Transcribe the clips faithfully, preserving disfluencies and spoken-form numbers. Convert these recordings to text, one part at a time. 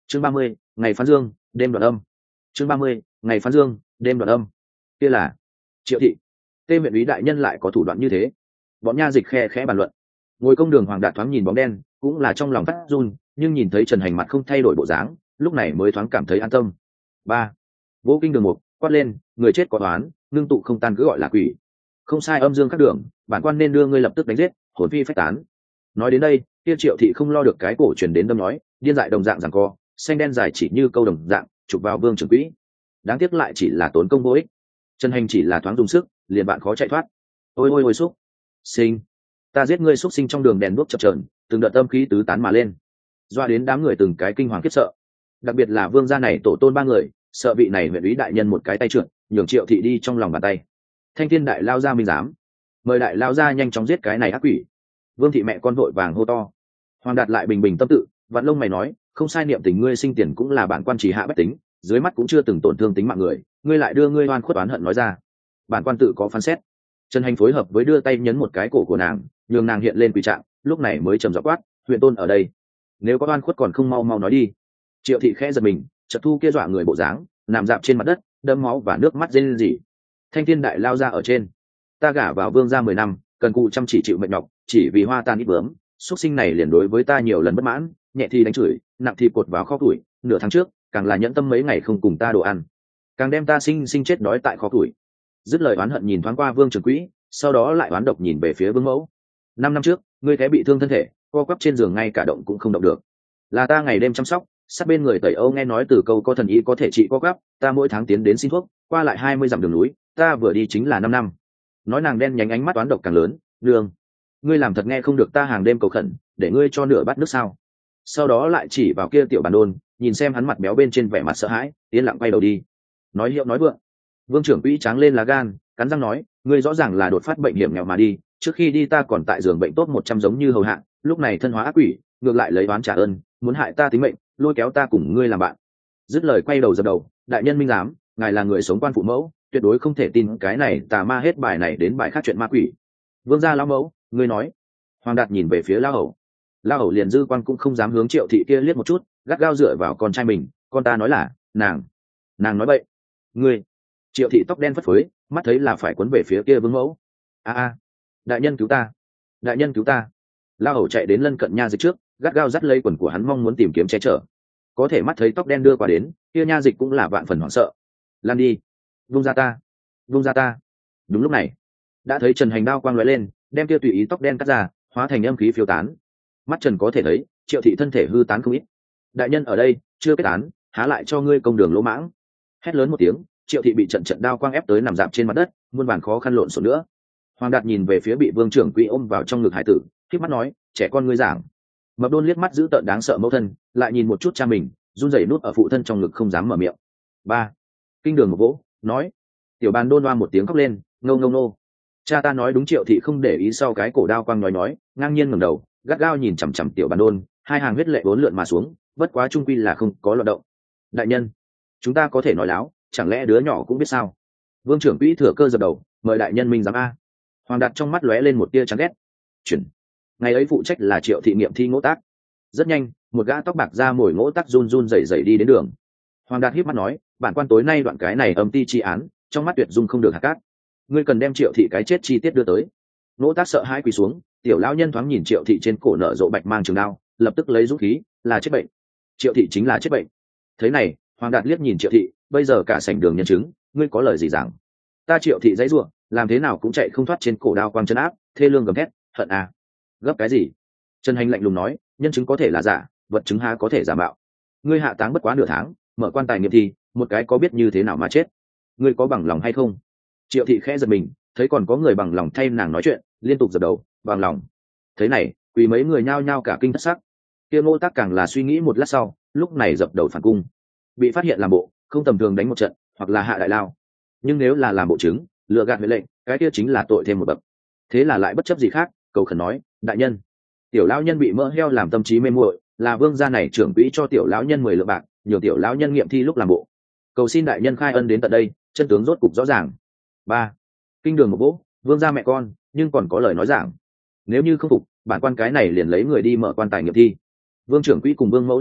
chương ba mươi ngày phán dương đêm đoạn âm. chương ba mươi ngày phán dương đêm đoạn âm. Kia là Triệu thị. Tê huyện úy đại nhân lại có thủ đoạn như thế? Bọn nha dịch khe khẽ bàn luận. Ngồi công đường Hoàng Đạt thoáng nhìn bóng đen, cũng là trong lòng phát run, nhưng nhìn thấy Trần Hành mặt không thay đổi bộ dáng, lúc này mới thoáng cảm thấy an tâm. Ba, Vô Kinh đường một quát lên, người chết có oán, ngưng tụ không tan cứ gọi là quỷ. Không sai, âm dương các đường, bản quan nên đưa ngươi lập tức đánh giết, hồn phi phách tán. Nói đến đây, kia Triệu thị không lo được cái cổ truyền đến đâm nói, điên dại đồng dạng giằng co, xanh đen dài chỉ như câu đồng dạng, chụp vào Vương trưởng quỹ. Đáng tiếc lại chỉ là tốn công vô ích. Trần Hành chỉ là thoáng dùng sức, liền bạn khó chạy thoát. Ôi ôi ôi xúc sinh, ta giết ngươi xúc sinh! Trong đường đèn đuốc chập chờn, từng đợt tâm khí tứ tán mà lên, doa đến đám người từng cái kinh hoàng khiếp sợ. Đặc biệt là Vương gia này tổ tôn ba người, sợ vị này huyện úy đại nhân một cái tay trượt, nhường Triệu thị đi trong lòng bàn tay. Thanh thiên đại lao ra minh giám, mời đại lao ra nhanh chóng giết cái này ác quỷ. Vương thị mẹ con vội vàng hô to. Hoàng Đạt lại bình bình tâm tự, vạn lông mày nói, không sai, niệm tình ngươi sinh tiền cũng là bản quan chỉ hạ bách tính, dưới mắt cũng chưa từng tổn thương tính mạng người, ngươi lại đưa ngươi oan khuất oán hận nói ra, bản quan tự có phán xét. Trần Hành phối hợp với đưa tay nhấn một cái cổ của nàng, nhường nàng hiện lên quỳ trạng, lúc này mới trầm giọng quát, huyện tôn ở đây, nếu có oan khuất còn không mau mau nói đi. Triệu thị khẽ giật mình, chợt thu kia dọa người bộ dáng, nằm dạp trên mặt đất, đẫm máu và nước mắt rên rỉ. Thanh thiên đại lao ra ở trên, ta gả vào Vương gia mười năm, cần cù chăm chỉ chịu mệt nhọc, chỉ vì hoa tan ít bướm, xuất sinh này liền đối với ta nhiều lần bất mãn, nhẹ thì đánh chửi, nặng thì cột vào kho tuổi, nửa tháng trước càng là nhẫn tâm mấy ngày không cùng ta đồ ăn, càng đem ta sinh sinh chết đói tại kho tuổi. Dứt lời oán hận nhìn thoáng qua Vương trưởng quỹ, sau đó lại oán độc nhìn về phía Vương mẫu. Năm năm trước ngươi thế bị thương thân thể, co quắp trên giường ngay cả động cũng không động được, là ta ngày đêm chăm sóc, sát bên người tẩy âu, nghe nói từ câu có thần y có thể trị co quắp, ta mỗi tháng tiến đến xin thuốc, qua lại hai mươi dặm đường núi, ta vừa đi chính là năm năm. Nói nàng đen nhánh ánh mắt oán độc càng lớn. Đường, ngươi làm thật nghe không được ta hàng đêm cầu khẩn để ngươi cho nửa bát nước sao? Sau đó lại chỉ vào kia tiểu bản đôn, nhìn xem hắn mặt béo bên trên vẻ mặt sợ hãi, yên lặng quay đầu đi. Nói hiệu nói vượng. Vương trưởng quỹ tráng lên lá gan, cắn răng nói, ngươi rõ ràng là đột phát bệnh hiểm nghèo mà đi, trước khi đi ta còn tại giường bệnh tốt một trăm giống như hầu hạ, lúc này thân hóa ác quỷ, ngược lại lấy oán trả ơn, muốn hại ta tính mệnh, lôi kéo ta cùng ngươi làm bạn. Dứt lời quay đầu dập đầu, đại nhân minh giám, ngài là người sống quan phụ mẫu, tuyệt đối không thể tin cái này tà ma hết bài này đến bài khác chuyện ma quỷ. Vương gia lão mẫu, ngươi nói. Hoàng Đạt nhìn về phía lão hầu, lão hầu liền dư quan cũng không dám hướng Triệu thị kia liếc một chút, gắt gao dựa vào con trai mình, con ta nói là nàng nàng nói bậy. Ngươi. Triệu thị tóc đen phất phới, mắt thấy là phải quấn về phía kia Vương mẫu. A a, đại nhân cứu ta, đại nhân cứu ta. Lão hầu chạy đến lân cận nha dịch trước, gắt gao dắt lấy quần của hắn, mong muốn tìm kiếm che chở. Có thể mắt thấy tóc đen đưa qua đến, kia nha dịch cũng là vạn phần hoảng sợ. Lan đi, vung ra ta, vung ra ta. Đúng lúc này, đã thấy Trần Hành đao quang lóe lên, đem kia tùy ý tóc đen cắt ra, hóa thành âm khí phiêu tán. Mắt Trần có thể thấy, Triệu thị thân thể hư tán không ít. Đại nhân ở đây, chưa kết án, há lại cho ngươi công đường lỗ mãng. Hét lớn một tiếng, Triệu thị bị trận trận đao quang ép tới nằm dạp trên mặt đất, muôn vàn khó khăn lộn xộn nữa. Hoàng Đạt nhìn về phía bị Vương trưởng quỹ ôm vào trong ngực hải tử, khép mắt nói, trẻ con ngươi giảng. Mập Đôn liếc mắt giữ tợn đáng sợ mẫu thân, lại nhìn một chút cha mình, run rẩy nuốt ở phụ thân trong ngực không dám mở miệng. Ba, Kinh đường một vỗ, nói. Tiểu Bàn Đôn oa một tiếng khóc lên, ngô ngô nô. Cha ta nói đúng. Triệu thị không để ý sau cái cổ đao quang nói nói, ngang nhiên ngẩng đầu, gắt gao nhìn chằm chằm Tiểu Bàn Đôn, hai hàng huyết lệ vốn lượn mà xuống, bất quá trung quy là không có loạn động. Đại nhân, chúng ta có thể nói láo, chẳng lẽ đứa nhỏ cũng biết sao? Vương trưởng quỹ thừa cơ dập đầu, mời đại nhân minh giám a. Hoàng Đạt trong mắt lóe lên một tia chán ghét. Chuyển. Ngày ấy phụ trách là Triệu thị nghiệm thi ngỗ tác. Rất nhanh, một gã tóc bạc da mồi ngỗ tác run run rẩy rẩy đi đến đường. Hoàng Đạt híp mắt nói, bản quan tối nay đoạn cái này âm ti chi án, trong mắt tuyệt dung không được hạt cát. Ngươi cần đem Triệu thị cái chết chi tiết đưa tới. Ngỗ tác sợ hãi quỳ xuống, tiểu lão nhân thoáng nhìn Triệu thị trên cổ nở rộ bạch mang trường đao, lập tức lấy dũng khí, là chết bệnh. Triệu thị chính là chết bệnh. Thế này, Hoàng Đạt liếc nhìn Triệu thị, bây giờ cả sảnh đường nhân chứng, ngươi có lời gì giảng? Ta Triệu thị dãy rủa, làm thế nào cũng chạy không thoát trên cổ đao quang chân áp, thê lương gầm thét, hận à. Gấp cái gì? Trần Hành lạnh lùng nói, nhân chứng có thể là giả, vật chứng há có thể giả mạo. Ngươi hạ táng bất quá nửa tháng, mở quan tài nghiệm thi, một cái có biết như thế nào mà chết? Ngươi có bằng lòng hay không? Triệu thị khẽ giật mình, thấy còn có người bằng lòng thay nàng nói chuyện, liên tục giật đầu, bằng lòng. Thế này, quỳ mấy người nhao nhao cả kinh thất sắc. Kia Ngô Tác càng là suy nghĩ một lát sau, lúc này dập đầu phản cung. Bị phát hiện làm bộ, không tầm thường đánh một trận, hoặc là hạ đại lao. Nhưng nếu là làm bộ chứng, lừa gạt huệ lệnh, cái kia chính là tội thêm một bậc. Thế là lại bất chấp gì khác, cầu khẩn nói, đại nhân, tiểu lão nhân bị mỡ heo làm tâm trí mê muội, là Vương gia này trưởng quỹ cho tiểu lão nhân mười lượng bạc, nhiều tiểu lão nhân nghiệm thi lúc làm bộ, cầu xin đại nhân khai ân đến tận đây, chân tướng rốt cục rõ ràng. Ba, Kinh đường một vỗ, Vương gia mẹ con, nhưng còn có lời nói giảng. Nếu như không phục, bản quan cái này liền lấy người đi mở quan tài nghiệm thi. Vương trưởng quỹ cùng Vương mẫu liếc nhau,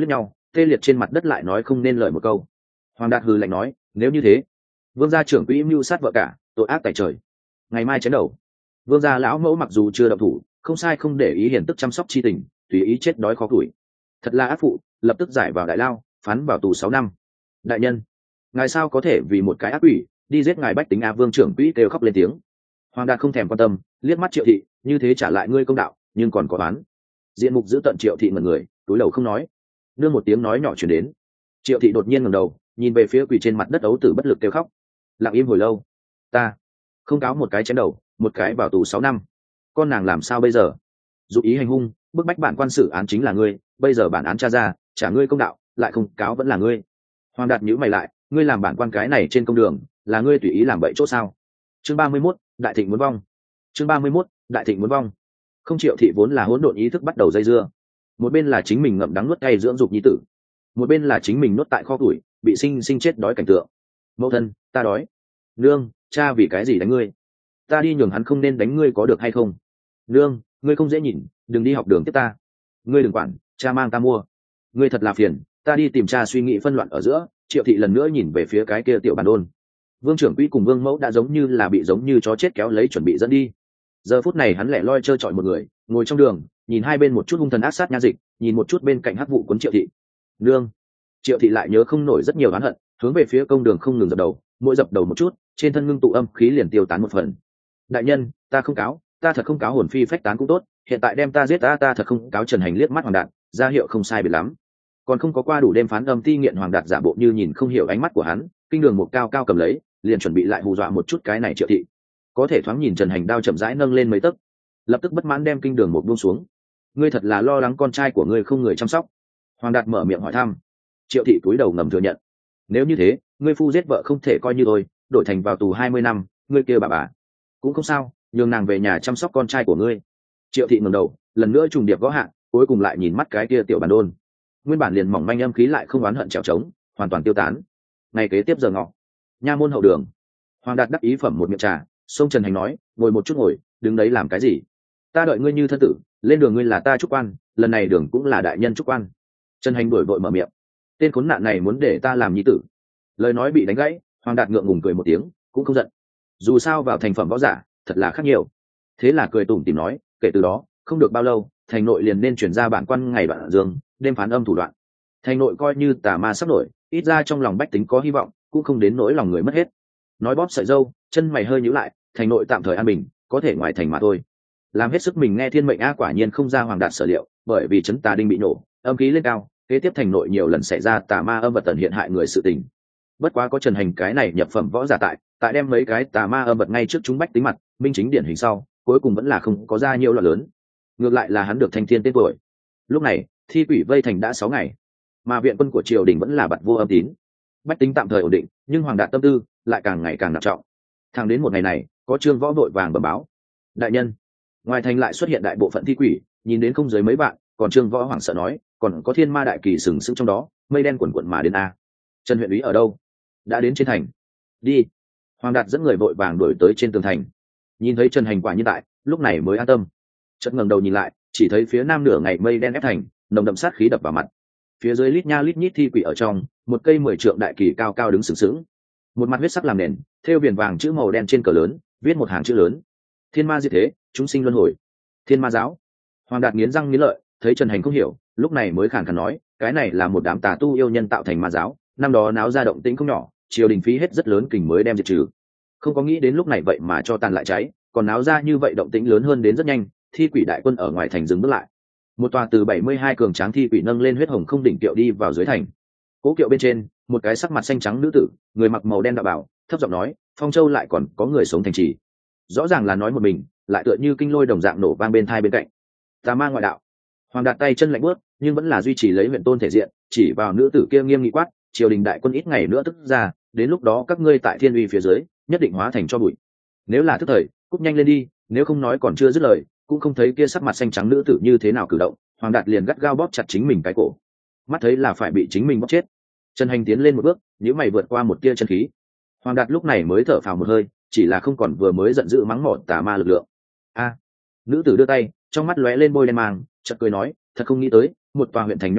tê liệt trên mặt đất lại nói không nên lời một câu. Hoàng Đạt hừ lạnh nói, nếu như thế, vương gia trưởng quỹ mưu sát vợ cả, tội ác tại trời, ngày mai chém đầu. Vương gia lão mẫu mặc dù chưa động thủ, không sai không để ý hiền tức chăm sóc chi tình, tùy ý chết đói khó tuổi, thật là ác phụ, lập tức giải vào đại lao, phán vào tù sáu năm. Đại nhân, ngài sao có thể vì một cái ác quỷ đi giết ngài bách tính? A vương trưởng quỹ kêu khóc lên tiếng. Hoàng Đạt không thèm quan tâm, liếc mắt Triệu Thị, như thế trả lại ngươi công đạo, nhưng còn có oán. Diện mục giữ tận Triệu Thị ngẩn người, túi đầu không nói. Nương một tiếng nói nhỏ chuyển đến. Triệu Thị đột nhiên ngẩng đầu, nhìn về phía quỳ trên mặt đất ấu tử bất lực kêu khóc. Lặng im hồi lâu. Ta không cáo một cái chém đầu, một cái vào tù sáu năm. Con nàng làm sao bây giờ? Dụ ý hành hung, bức bách bản quan xử án chính là ngươi, bây giờ bản án tra ra, trả ngươi công đạo, lại không cáo vẫn là ngươi. Hoàng Đạt nhíu mày lại, ngươi làm bản quan cái này trên công đường, là ngươi tùy ý làm bậy chỗ sao? Chương ba mươi mốt, đại thịnh muốn vong. Chương ba mươi mốt, đại thịnh muốn vong. Không. Triệu Thị vốn là hỗn độn ý thức bắt đầu dây dưa. Một bên là chính mình ngậm đắng nuốt cay dưỡng dục nhi tử, một bên là chính mình nuốt tại kho củi, bị sinh sinh chết đói cảnh tượng. Mẫu thân, ta đói. Nương, cha vì cái gì đánh ngươi? Ta đi nhường hắn không nên đánh ngươi có được hay không? Nương, ngươi không dễ nhìn, đừng đi học đường tiếp ta. Ngươi đừng quản, cha mang ta mua. Ngươi thật là phiền, ta đi tìm cha suy nghĩ phân loạn ở giữa. Triệu Thị lần nữa nhìn về phía cái kia tiểu bản đôn. Vương trưởng quỹ cùng vương mẫu đã giống như là bị giống như chó chết kéo lấy chuẩn bị dẫn đi. Giờ phút này hắn lẻ loi trơ trọi một người, ngồi trong đường, nhìn hai bên một chút hung thần ác sát nha dịch, nhìn một chút bên cạnh hắc vụ cuốn Triệu Thị. Nương. Triệu Thị lại nhớ không nổi rất nhiều oán hận, hướng về phía công đường không ngừng dập đầu, mỗi dập đầu một chút, trên thân ngưng tụ âm khí liền tiêu tán một phần. Đại nhân, ta không cáo, ta thật không cáo, hồn phi phách tán cũng tốt, hiện tại đem ta giết ta ta thật không cáo. Trần Hành liếc mắt Hoàng Đạt, ra hiệu không sai biệt lắm. Còn không có qua đủ đêm phán âm ti nghiện. Hoàng Đạt giả bộ như nhìn không hiểu ánh mắt của hắn, kinh đường một cao cao cầm lấy, liền chuẩn bị lại hù dọa một chút cái này Triệu Thị. Có thể thoáng nhìn Trần Hành đao chậm rãi nâng lên mấy tấc, lập tức bất mãn đem kinh đường một buông xuống. Ngươi thật là lo lắng con trai của ngươi không người chăm sóc. Hoàng Đạt mở miệng hỏi thăm. Triệu Thị cúi đầu ngầm thừa nhận. Nếu như thế, ngươi phu giết vợ không thể coi như tôi, đổi thành vào tù hai mươi năm, ngươi kia bà bà cũng không sao, nhường nàng về nhà chăm sóc con trai của ngươi. Triệu Thị ngẩng đầu, lần nữa trùng điệp gõ hạ, cuối cùng lại nhìn mắt cái kia tiểu bản đôn. Nguyên bản liền mỏng manh âm khí lại không oán hận trèo trống, hoàn toàn tiêu tán. Ngày kế tiếp giờ ngọ, nha môn hậu đường. Hoàng Đạt đắc ý phẩm một miệng trà, xông Trần Hành nói, ngồi một chút ngồi, đứng đấy làm cái gì? Ta đợi ngươi như thân tử, lên đường ngươi là ta trúc quan, lần này đường cũng là đại nhân trúc quan. Trần Hành đuổi vội mở miệng, tên khốn nạn này muốn để ta làm nhi tử. Lời nói bị đánh gãy, Hoàng Đạt ngượng ngùng cười một tiếng, cũng không giận. Dù sao vào thành phẩm võ giả, thật là khác nhiều. Thế là cười tủm tỉm nói, kể từ đó, không được bao lâu, thành nội liền nên chuyển ra bản quan ngày đoạn dương, đêm phán âm thủ đoạn. Thành nội coi như tà ma sắp nổi, ít ra trong lòng bách tính có hy vọng, cũng không đến nỗi lòng người mất hết. Nói bóp sợi dâu, chân mày hơi nhíu lại, thành nội tạm thời an bình, có thể ngoài thành mà thôi. Làm hết sức mình nghe thiên mệnh a. Quả nhiên không ra Hoàng Đạt sở liệu, bởi vì chấn tà đinh bị nổ, âm khí lên cao, kế tiếp thành nội nhiều lần xảy ra tà ma âm vật tận hiện hại người sự tình. Bất quá có Trần Hành cái này nhập phẩm võ giả tại, tại đem mấy cái tà ma âm vật ngay trước chúng bách tính mặt, minh chính điển hình sau, cuối cùng vẫn là không có ra nhiều loạn lớn. Ngược lại là hắn được thanh thiên tên tuổi. Lúc này, thi quỷ vây thành đã sáu ngày, mà viện quân của triều đình vẫn là bặt vô âm tín. Bách tính tạm thời ổn định, nhưng Hoàng Đạt tâm tư lại càng ngày càng nặng trọng. Thẳng đến một ngày này, có Trương Võ vội vàng bẩm báo, đại nhân, ngoài thành lại xuất hiện đại bộ phận thi quỷ, nhìn đến không dưới mấy bạn. Còn Trương Võ hoảng sợ nói, còn có thiên ma đại kỳ sừng sững trong đó, mây đen quần quận mà đến a. Trần huyện úy ở đâu? Đã đến trên thành. Đi. Hoàng Đạt dẫn người vội vàng đuổi tới trên tường thành. Nhìn thấy Trần Hành quả như tại, lúc này mới an tâm. Chợt ngẩng đầu nhìn lại, chỉ thấy phía nam nửa ngày mây đen ép thành, nồng đậm sát khí đập vào mặt. Phía dưới lít nha lít nhít thi quỷ ở trong, một cây mười trượng đại kỳ cao cao đứng sừng sững. Một mặt huyết sắc làm nền, thêu viền vàng chữ màu đen trên cờ lớn, viết một hàng chữ lớn: Thiên ma diệt thế, chúng sinh luân hồi. Thiên ma giáo. Hoàng Đạt nghiến răng nghiến lợi, thấy Trần Hành không hiểu, lúc này mới khàn khàn nói, cái này là một đám tà tu yêu nhân tạo thành ma giáo, năm đó náo ra động tĩnh không nhỏ, triều đình phí hết rất lớn kình mới đem diệt trừ. Không có nghĩ đến lúc này vậy mà cho tàn lại cháy, còn náo ra như vậy động tĩnh lớn hơn đến rất nhanh, thi quỷ đại quân ở ngoài thành dừng bước lại. Một tòa từ bảy mươi hai cường tráng thi quỷ nâng lên huyết hồng không đỉnh kiệu đi vào dưới thành. Cố kiệu bên trên, một cái sắc mặt xanh trắng nữ tử, người mặc màu đen đạo bào, thấp giọng nói, Phong Châu lại còn có người sống thành trì. Rõ ràng là nói một mình, lại tựa như kinh lôi đồng dạng nổ vang bên thai bên cạnh. Tà ma ngoại đạo. Hoàng Đạt tay chân lạnh bước, nhưng vẫn là duy trì lấy huyện tôn thể diện, chỉ vào nữ tử kia nghiêm nghị quát, triều đình đại quân ít ngày nữa tức ra, đến lúc đó các ngươi tại thiên uy phía dưới, nhất định hóa thành cho bụi. Nếu là thức thời, cúp nhanh lên đi, nếu không nói còn chưa dứt lời, cũng không thấy kia sắc mặt xanh trắng nữ tử như thế nào cử động, Hoàng Đạt liền gắt gao bóp chặt chính mình cái cổ, mắt thấy là phải bị chính mình bóp chết. Trần Hành tiến lên một bước, nhíu mày vượt qua một tia chân khí. Hoàng Đạt lúc này mới thở phào một hơi, chỉ là không còn vừa mới giận dữ mắng mỏ tà ma lực lượng. A, nữ tử đưa tay, trong mắt lóe lên bôi đen màng, chợt cười nói, thật không nghĩ tới, một tòa huyện thành nho nhỏ,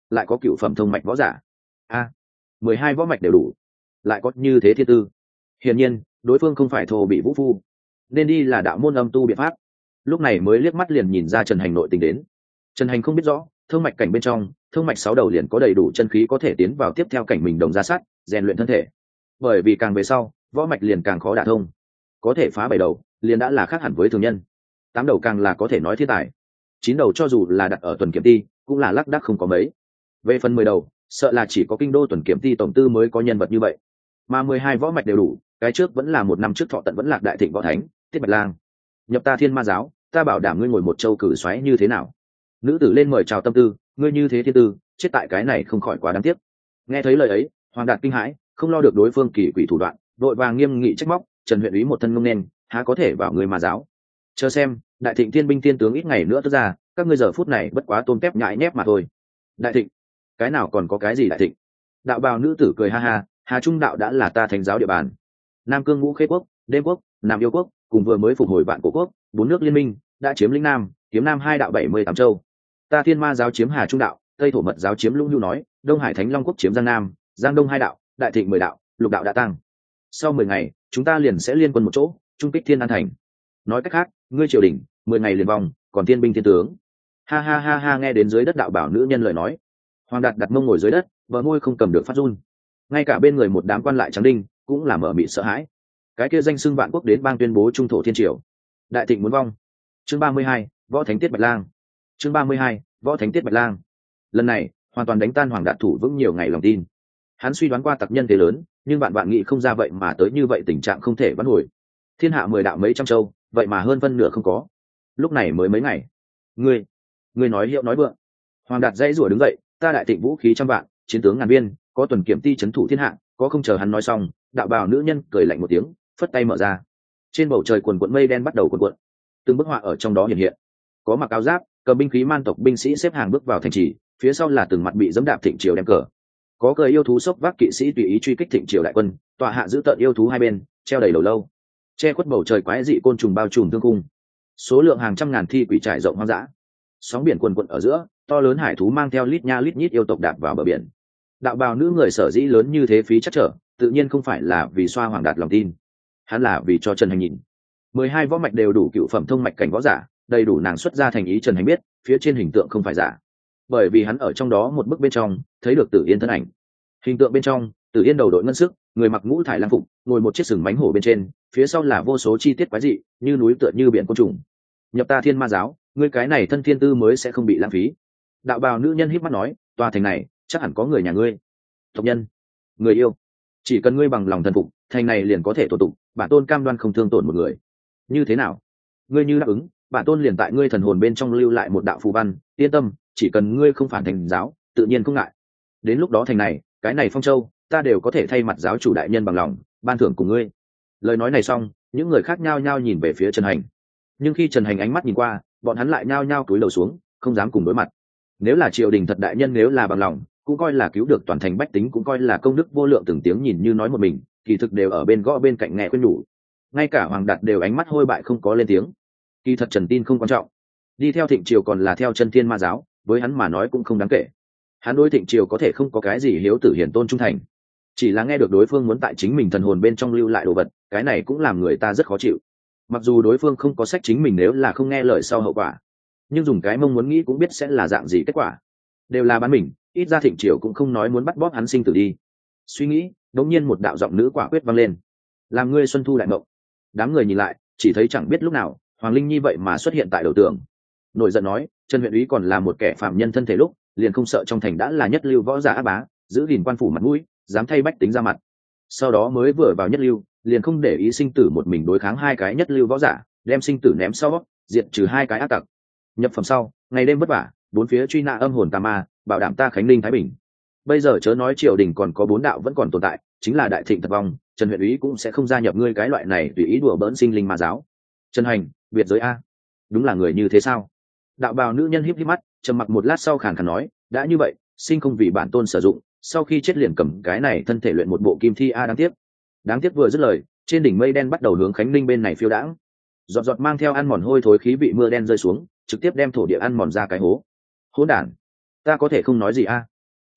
lại có cựu phẩm thông mạch võ giả. A, mười hai võ mạch đều đủ, lại có như thế thiên tư. Hiển nhiên đối phương không phải thô bị vũ phu, nên đi là đạo môn âm tu biện pháp. Lúc này mới liếc mắt liền nhìn ra Trần Hành nội tình đến. Trần Hành không biết rõ thông mạch cảnh bên trong thông mạch sáu đầu liền có đầy đủ chân khí có thể tiến vào tiếp theo cảnh mình đồng ra sát rèn luyện thân thể, bởi vì càng về sau võ mạch liền càng khó đả thông. Có thể phá bảy đầu liền đã là khác hẳn với thường nhân, tám đầu càng là có thể nói thiên tài, chín đầu cho dù là đặt ở tuần kiểm ti cũng là lác đác không có mấy. Về phần mười đầu sợ là chỉ có kinh đô tuần kiểm ti tổng tư mới có nhân vật như vậy, mà mười hai võ mạch đều đủ. Cái trước vẫn là một năm trước thọ tận vẫn lạc đại thịnh võ thánh Tiết Bạch Lang. Nhập ta thiên ma giáo, ta bảo đảm ngươi ngồi một châu cử xoáy như thế nào. Nữ tử lên mời chào tâm tư, ngươi như thế thiên tư chết tại cái này không khỏi quá đáng tiếc. Nghe thấy lời ấy Hoàng Đạt kinh hãi, không lo được đối phương kỳ quỷ thủ đoạn, đội vàng nghiêm nghị trách móc, Trần huyện úy một thân ngông nên há có thể vào người ma giáo. Chờ xem đại thịnh thiên binh tiên tướng ít ngày nữa tức ra, các ngươi giờ phút này bất quá tôm tép nhãi nhép mà thôi. Đại thịnh, cái nào còn có cái gì đại thịnh. Đạo bào nữ tử cười ha ha, Hà Trung đạo đã là ta thành giáo địa bàn. Nam Cương Ngũ Khế quốc, Đêm quốc, Nam Yêu quốc cùng vừa mới phục hồi Vạn Cổ quốc, bốn nước liên minh đã chiếm lĩnh Nam, kiếm Nam hai đạo bảy mươi tám châu. Ta Thiên Ma giáo chiếm Hà Trung đạo, Tây Thổ Mật giáo chiếm Lũng Nhu nói, Đông Hải Thánh Long quốc chiếm Giang Nam, Giang Đông hai đạo, Đại Thịnh mười đạo, Lục đạo đã tăng. Sau mười ngày, chúng ta liền sẽ liên quân một chỗ, trung kích Thiên An thành. Nói cách khác, ngươi triều đình mười ngày liền vòng, còn thiên binh thiên tướng. Ha ha ha ha, nghe đến dưới đất đạo bảo nữ nhân lời nói, Hoàng Đạt đặt mông ngồi dưới đất, bờ môi không cầm được phát run. Ngay cả bên người một đám quan lại trắng đinh cũng là mở mịt sợ hãi. Cái kia danh xưng Vạn Quốc đến bang tuyên bố trung thổ thiên triều, đại thịnh muốn vong. Chương ba mươi hai, võ thánh Tiết Bạch Lang. Chương ba mươi hai, võ thánh Tiết Bạch Lang. Lần này hoàn toàn đánh tan Hoàng Đạt thủ vững nhiều ngày lòng tin. Hắn suy đoán qua tặc nhân thế lớn, nhưng bạn bạn nghĩ không ra vậy mà tới như vậy tình trạng không thể vãn hồi. Thiên hạ mười đạo mấy trăm châu, vậy mà hơn phân nửa không có. Lúc này mới mấy ngày, ngươi, ngươi nói hiệu nói vượng. Hoàng Đạt dãy rủa đứng dậy, ta đại thịnh vũ khí trăm vạn, chiến tướng ngàn viên, có tuần kiểm ti trấn thủ thiên hạ, có không chờ hắn nói xong, đạo bào nữ nhân cười lạnh một tiếng, phất tay mở ra. Trên bầu trời quần quận mây đen bắt đầu cuộn cuộn, từng bức họa ở trong đó hiện hiện. Có mặc áo giáp, cầm binh khí man tộc binh sĩ xếp hàng bước vào thành trì, phía sau là từng mặt bị dẫm đạp thịnh triều đem cờ. Có cờ yêu thú xốc vác kỵ sĩ tùy ý truy kích thịnh triều đại quân, tọa hạ giữ tợn yêu thú hai bên, treo đầy đầu lâu, che khuất bầu trời quái dị côn trùng bao trùm thương cung. Số lượng hàng trăm ngàn thi quỷ trải rộng hoang dã. Sóng biển quần quận ở giữa, to lớn hải thú mang theo lít nha lít nhít yêu tộc đạp vào bờ biển. Đạo bào nữ người sở dĩ lớn như thế phí chắc trở, tự nhiên không phải là vì xoa Hoàng Đạt lòng tin, hắn là vì cho Trần Hành nhìn. Mười hai võ mạch đều đủ cựu phẩm thông mạch cảnh võ giả, đầy đủ nàng xuất ra thành ý Trần Hành biết, phía trên hình tượng không phải giả, bởi vì hắn ở trong đó một bức bên trong thấy được Tử Yên thân ảnh. Hình tượng bên trong, Tử Yên đầu đội ngân sức, người mặc ngũ thải lang phục, ngồi một chiếc sừng mánh hổ bên trên, phía sau là vô số chi tiết quái dị, như núi tựa như biển côn trùng. Nhập ta Thiên Ma giáo, ngươi cái này thân thiên tư mới sẽ không bị lãng phí. Đạo bào nữ nhân híp mắt nói, tòa thành này chắc hẳn có người nhà ngươi, tộc nhân, người yêu, chỉ cần ngươi bằng lòng thần phục, thành này liền có thể tổ tụng, bản tôn cam đoan không thương tổn một người. Như thế nào? Ngươi như đáp ứng, bản tôn liền tại ngươi thần hồn bên trong lưu lại một đạo phù văn, yên tâm, chỉ cần ngươi không phản thành giáo, tự nhiên không ngại. Đến lúc đó thành này, cái này Phong Châu, ta đều có thể thay mặt giáo chủ đại nhân bằng lòng ban thưởng cùng ngươi. Lời nói này xong, những người khác nhao nhao nhìn về phía Trần Hành, nhưng khi Trần Hành ánh mắt nhìn qua, bọn hắn lại nhao nhao cúi đầu xuống, không dám cùng đối mặt. Nếu là triều đình thật đại nhân, nếu là bằng lòng, cũng coi là cứu được toàn thành bách tính, cũng coi là công đức vô lượng. Từng tiếng nhìn như nói một mình, kỳ thực đều ở bên gõ bên cạnh nghe khuyên nhủ. Ngay cả Hoàng Đạt đều ánh mắt hôi bại không có lên tiếng. Kỳ thật Trần tin không quan trọng, đi theo thịnh triều còn là theo chân Thiên Ma giáo, với hắn mà nói cũng không đáng kể. Hắn đối thịnh triều có thể không có cái gì hiếu tử hiển tôn trung thành, chỉ là nghe được đối phương muốn tại chính mình thần hồn bên trong lưu lại đồ vật, cái này cũng làm người ta rất khó chịu. Mặc dù đối phương không có sách chính mình nếu là không nghe lời sau hậu quả, nhưng dùng cái mong muốn nghĩ cũng biết sẽ là dạng gì kết quả. Đều là bán mình, ít ra thịnh triều cũng không nói muốn bắt bóp hắn sinh tử đi. Suy nghĩ, đống nhiên một đạo giọng nữ quả quyết vang lên, làm ngươi xuân thu đại mộng. Đám người nhìn lại, chỉ thấy chẳng biết lúc nào Hoàng Linh Nhi vậy mà xuất hiện tại đầu tường, nổi giận nói, Trần huyện úy còn là một kẻ phạm nhân thân thể lúc, liền không sợ trong thành đã là nhất lưu võ giả áp bá, giữ gìn quan phủ mặt mũi, dám thay bách tính ra mặt. Sau đó mới vừa vào nhất lưu, liền không để ý sinh tử một mình đối kháng hai cái nhất lưu võ giả, đem sinh tử ném sau, diệt trừ hai cái ác tặc. Nhập phẩm sau, ngày đêm vất vả, bốn phía truy nã âm hồn tà ma, bảo đảm ta Khánh Ninh Thái Bình. Bây giờ chớ nói triều đình còn có bốn đạo vẫn còn tồn tại, chính là đại thịnh thật vong, Trần huyện úy cũng sẽ không gia nhập ngươi cái loại này tùy ý đùa bỡn sinh linh ma giáo. Trần Hành, biệt giới a, đúng là người như thế sao? Đạo bào nữ nhân híp híp mắt, trầm mặc một lát sau khàn khàn nói, đã như vậy, sinh không vì bản tôn sử dụng, sau khi chết liền cầm cái này thân thể luyện một bộ kim thi a. Đáng tiếc, đáng tiếc vừa dứt lời, trên đỉnh mây đen bắt đầu hướng Khánh Ninh bên này phiêu đãng, giọt giọt mang theo ăn mòn hôi thối khí vị mưa đen rơi xuống, trực tiếp đem thổ địa ăn mòn ra cái hố. Hỗn đản, ta có thể không nói gì a?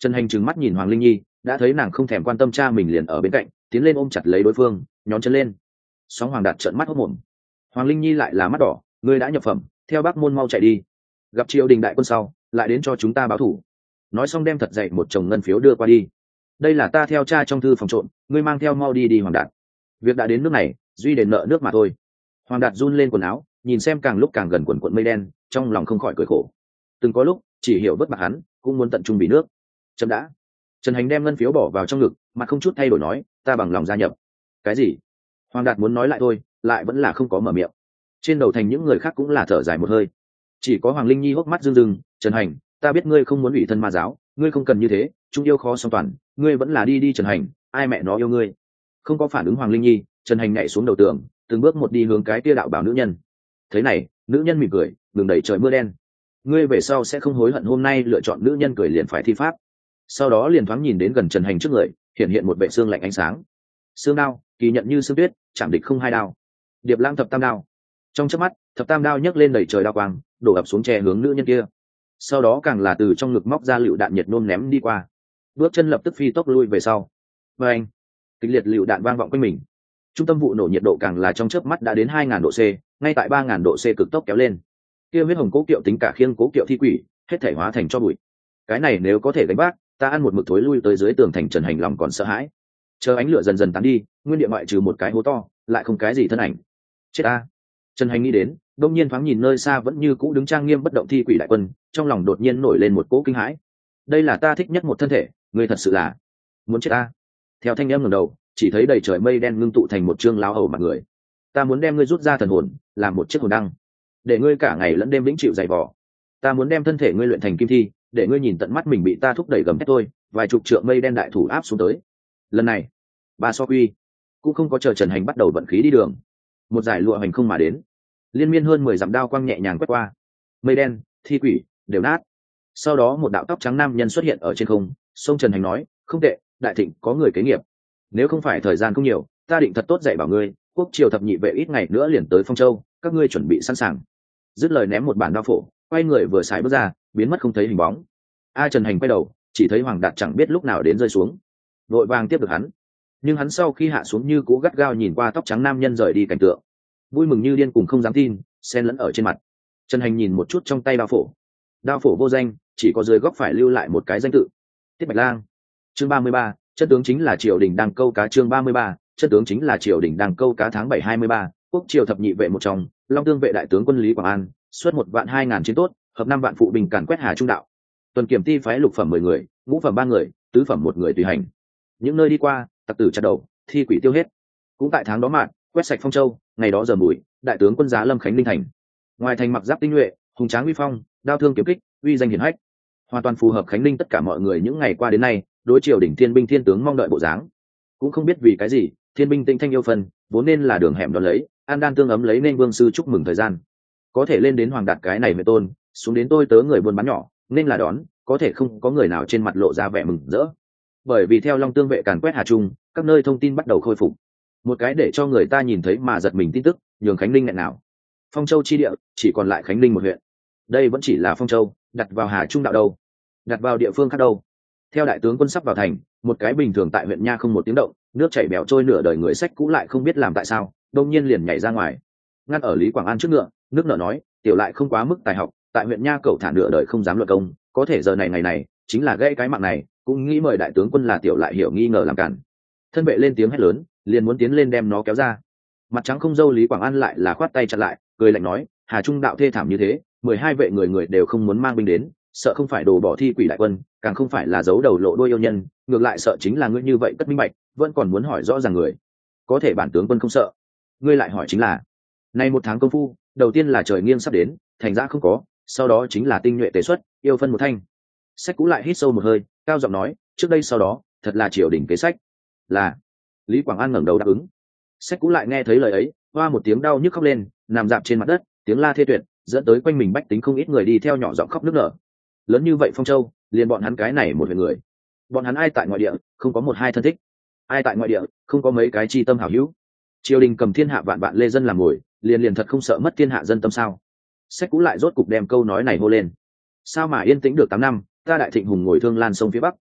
Trần Hành trừng mắt nhìn Hoàng Linh Nhi, đã thấy nàng không thèm quan tâm cha mình liền ở bên cạnh, tiến lên ôm chặt lấy đối phương, nhón chân lên. Sóng Hoàng Đạt trợn mắt hốt mồm. Hoàng Linh Nhi lại là mắt đỏ, ngươi đã nhập phẩm, theo Bắc môn mau chạy đi. Gặp triều đình đại quân sau, lại đến cho chúng ta báo thủ. Nói xong đem thật dậy một chồng ngân phiếu đưa qua đi. Đây là ta theo cha trong thư phòng trộm, ngươi mang theo mau đi đi Hoàng Đạt. Việc đã đến nước này, duy đền nợ nước mà thôi. Hoàng Đạt run lên quần áo, nhìn xem càng lúc càng gần quần quận mây đen, trong lòng không khỏi cười khổ. Từng có lúc chỉ hiểu vất bạc hắn, cũng muốn tận trung bị nước. Chấm đã. Trần Hành đem ngân phiếu bỏ vào trong ngực, mặt không chút thay đổi nói, ta bằng lòng gia nhập. Cái gì? Hoàng Đạt muốn nói lại thôi, lại vẫn là không có mở miệng. Trên đầu thành những người khác cũng là thở dài một hơi, chỉ có Hoàng Linh Nhi hốc mắt rưng rưng. Trần Hành, ta biết ngươi không muốn ủy thân ma giáo, ngươi không cần như thế, trung yêu khó song toàn, ngươi vẫn là đi đi. Trần Hành, ai mẹ nó yêu ngươi? Không có phản ứng Hoàng Linh Nhi, Trần Hành nhảy xuống đầu tường, từng bước một đi hướng cái tia đạo bảo nữ nhân. Thế này, nữ nhân mỉm cười, đường đầy trời mưa đen. Ngươi về sau sẽ không hối hận hôm nay lựa chọn nữ nhân cười liền phải thi pháp. Sau đó liền thoáng nhìn đến gần Trần Hành trước người, hiện hiện một vệ xương lạnh ánh sáng. Xương đao, kỳ nhận như xương tuyết, chạm địch không hai đao. Điệp Lãng thập tam đao. Trong chớp mắt, thập tam đao nhấc lên đẩy trời đao quang, đổ ập xuống che hướng nữ nhân kia. Sau đó càng là từ trong ngực móc ra lựu đạn nhiệt nôn ném đi qua. Bước chân lập tức phi tốc lui về sau. Và anh, kịch liệt lựu đạn vang vọng quanh mình. Trung tâm vụ nổ nhiệt độ càng là trong chớp mắt đã đến hai nghìn độ C, ngay tại ba nghìn độ C cực tốc kéo lên. Kia huyết hồng cố kiệu tính cả khiêng cố kiệu thi quỷ, hết thể hóa thành cho bụi. Cái này nếu có thể gánh vác, ta ăn một mực thối lui tới dưới tường thành. Trần Hành lòng còn sợ hãi. Chờ ánh lửa dần dần tán đi, nguyên địa ngoại trừ một cái hố to, lại không cái gì thân ảnh. Chết a! Trần Hành nghĩ đến, đông nhiên thoáng nhìn nơi xa vẫn như cũ đứng trang nghiêm bất động thi quỷ đại quân, trong lòng đột nhiên nổi lên một cỗ kinh hãi. Đây là ta thích nhất một thân thể, ngươi thật sự là muốn chết ta. Theo thanh âm ngẩng đầu, chỉ thấy đầy trời mây đen ngưng tụ thành một trương lao hầu mặt người. Ta muốn đem ngươi rút ra thần hồn, làm một chiếc hồn đăng, để ngươi cả ngày lẫn đêm vĩnh chịu dày vò. Ta muốn đem thân thể ngươi luyện thành kim thi, để ngươi nhìn tận mắt mình bị ta thúc đẩy gầm thét tôi, vài chục trượng mây đen đại thủ áp xuống tới. Lần này, ba so quy cũng không có chờ Trần Hành bắt đầu vận khí đi đường, một giải lụa hành không mà đến, liên miên hơn mười dặm đao quang nhẹ nhàng quét qua, mây đen, thi quỷ đều nát. Sau đó một đạo tóc trắng nam nhân xuất hiện ở trên không, sông Trần Hành nói, không tệ, đại thịnh có người kế nghiệp. Nếu không phải thời gian không nhiều, ta định thật tốt dạy bảo ngươi, quốc triều thập nhị vệ ít ngày nữa liền tới Phong Châu, các ngươi chuẩn bị sẵn sàng. Dứt lời ném một bản đao phổ, quay người vừa xài bước ra, biến mất không thấy hình bóng. A Trần Hành quay đầu, chỉ thấy Hoàng Đạt chẳng biết lúc nào đến rơi xuống, vội vàng tiếp được hắn. Nhưng hắn sau khi hạ xuống như cũ gắt gao nhìn qua tóc trắng nam nhân rời đi cảnh tượng, vui mừng như điên cùng không dám tin, xen lẫn ở trên mặt. Trần Hành nhìn một chút trong tay đao phổ, đao phổ vô danh, chỉ có dưới góc phải lưu lại một cái danh tự, Tiết Bạch Lang. Chương ba mươi ba, chân tướng chính là triều đình đang câu cá. Chương ba mươi ba, chân tướng chính là triều đình đang câu cá. Tháng bảy hai mươi ba, quốc triều thập nhị vệ một trong, Long Tương vệ đại tướng quân Lý Quảng An, xuất một vạn hai ngàn chiến tốt, hợp năm vạn phụ binh càn quét Hà Trung đạo. Tuần kiểm ti phái lục phẩm mười người, ngũ phẩm ba người, tứ phẩm một người tùy hành. Những nơi đi qua, tặc tử chặt đầu, thi quỷ tiêu hết. Cũng tại tháng đó mạn, quét sạch Phong Châu, ngày đó giờ mùi, đại tướng quân giá lâm Khánh Ninh thành. Ngoài thành mặc giáp tinh nhuệ, hùng tráng uy phong, đao thương kiếm kích, uy danh hiển hách, hoàn toàn phù hợp Khánh Ninh tất cả mọi người những ngày qua đến nay đối triều đỉnh thiên binh thiên tướng mong đợi bộ dáng. Cũng không biết vì cái gì, thiên binh tinh thanh yêu phần vốn nên là đường hẻm đón lấy, an đan tương ấm lấy nên vương sư chúc mừng thời gian, có thể lên đến Hoàng Đạt cái này về tôn, xuống đến tôi tớ người buôn bán nhỏ nên là đón, có thể không có người nào trên mặt lộ ra vẻ mừng rỡ. Bởi vì theo Long Tương vệ càn quét Hà Trung, các nơi thông tin bắt đầu khôi phục. Một cái để cho người ta nhìn thấy mà giật mình tin tức, nhường Khánh Ninh nghẹn nào. Phong Châu chi địa chỉ còn lại Khánh Ninh một huyện. Đây vẫn chỉ là Phong Châu, đặt vào Hà Trung đạo đâu, đặt vào địa phương khác đâu. Theo đại tướng quân sắp vào thành, một cái bình thường tại huyện nha không một tiếng động, nước chảy bèo trôi nửa đời người sách cũ lại không biết làm tại sao, đông nhiên liền nhảy ra ngoài, ngăn ở Lý Quảng An trước ngựa, nước nở nói, tiểu lại không quá mức tài học, tại huyện nha cậu thả nửa đời không dám luận công, có thể giờ này ngày này chính là gãy cái mạng này, cũng nghĩ mời đại tướng quân là tiểu lại hiểu nghi ngờ làm cản. Thân vệ lên tiếng hét lớn, liền muốn tiến lên đem nó kéo ra. Mặt trắng không dâu Lý Quảng An lại là khoát tay chặn lại, cười lạnh nói, Hà Trung đạo thê thảm như thế, mười hai vệ người người đều không muốn mang binh đến, sợ không phải đồ bỏ thi quỷ đại quân, càng không phải là giấu đầu lộ đuôi yêu nhân, ngược lại sợ chính là ngươi như vậy cất minh bạch, vẫn còn muốn hỏi rõ ràng người. Có thể bản tướng quân không sợ, ngươi lại hỏi chính là, nay một tháng công phu, đầu tiên là trời nghiêng sắp đến, thành ra không có, sau đó chính là tinh nhuệ tế xuất, yêu phân một thanh. Sách cũ lại hít sâu một hơi, cao giọng nói, trước đây sau đó, thật là triều đình kế sách. Là. Lý Quảng An ngẩng đầu đáp ứng. Sách cũ lại nghe thấy lời ấy, hoa một tiếng đau nhức khóc lên, nằm dạp trên mặt đất, tiếng la thê tuyệt, dẫn tới quanh mình bách tính không ít người đi theo nhỏ giọng khóc nức nở. Lớn như vậy Phong Châu, liền bọn hắn cái này một huyện người, bọn hắn ai tại ngoại địa không có một hai thân thích, ai tại ngoại địa không có mấy cái chi tâm hảo hữu. Triều đình cầm thiên hạ vạn vạn lê dân làm ngồi, liền liền thật không sợ mất thiên hạ dân tâm sao? Sách cũ lại rốt cục đem câu nói này hô lên. Sao mà yên tĩnh được tám năm, ta đại thịnh hùng ngồi thương lan sông phía bắc,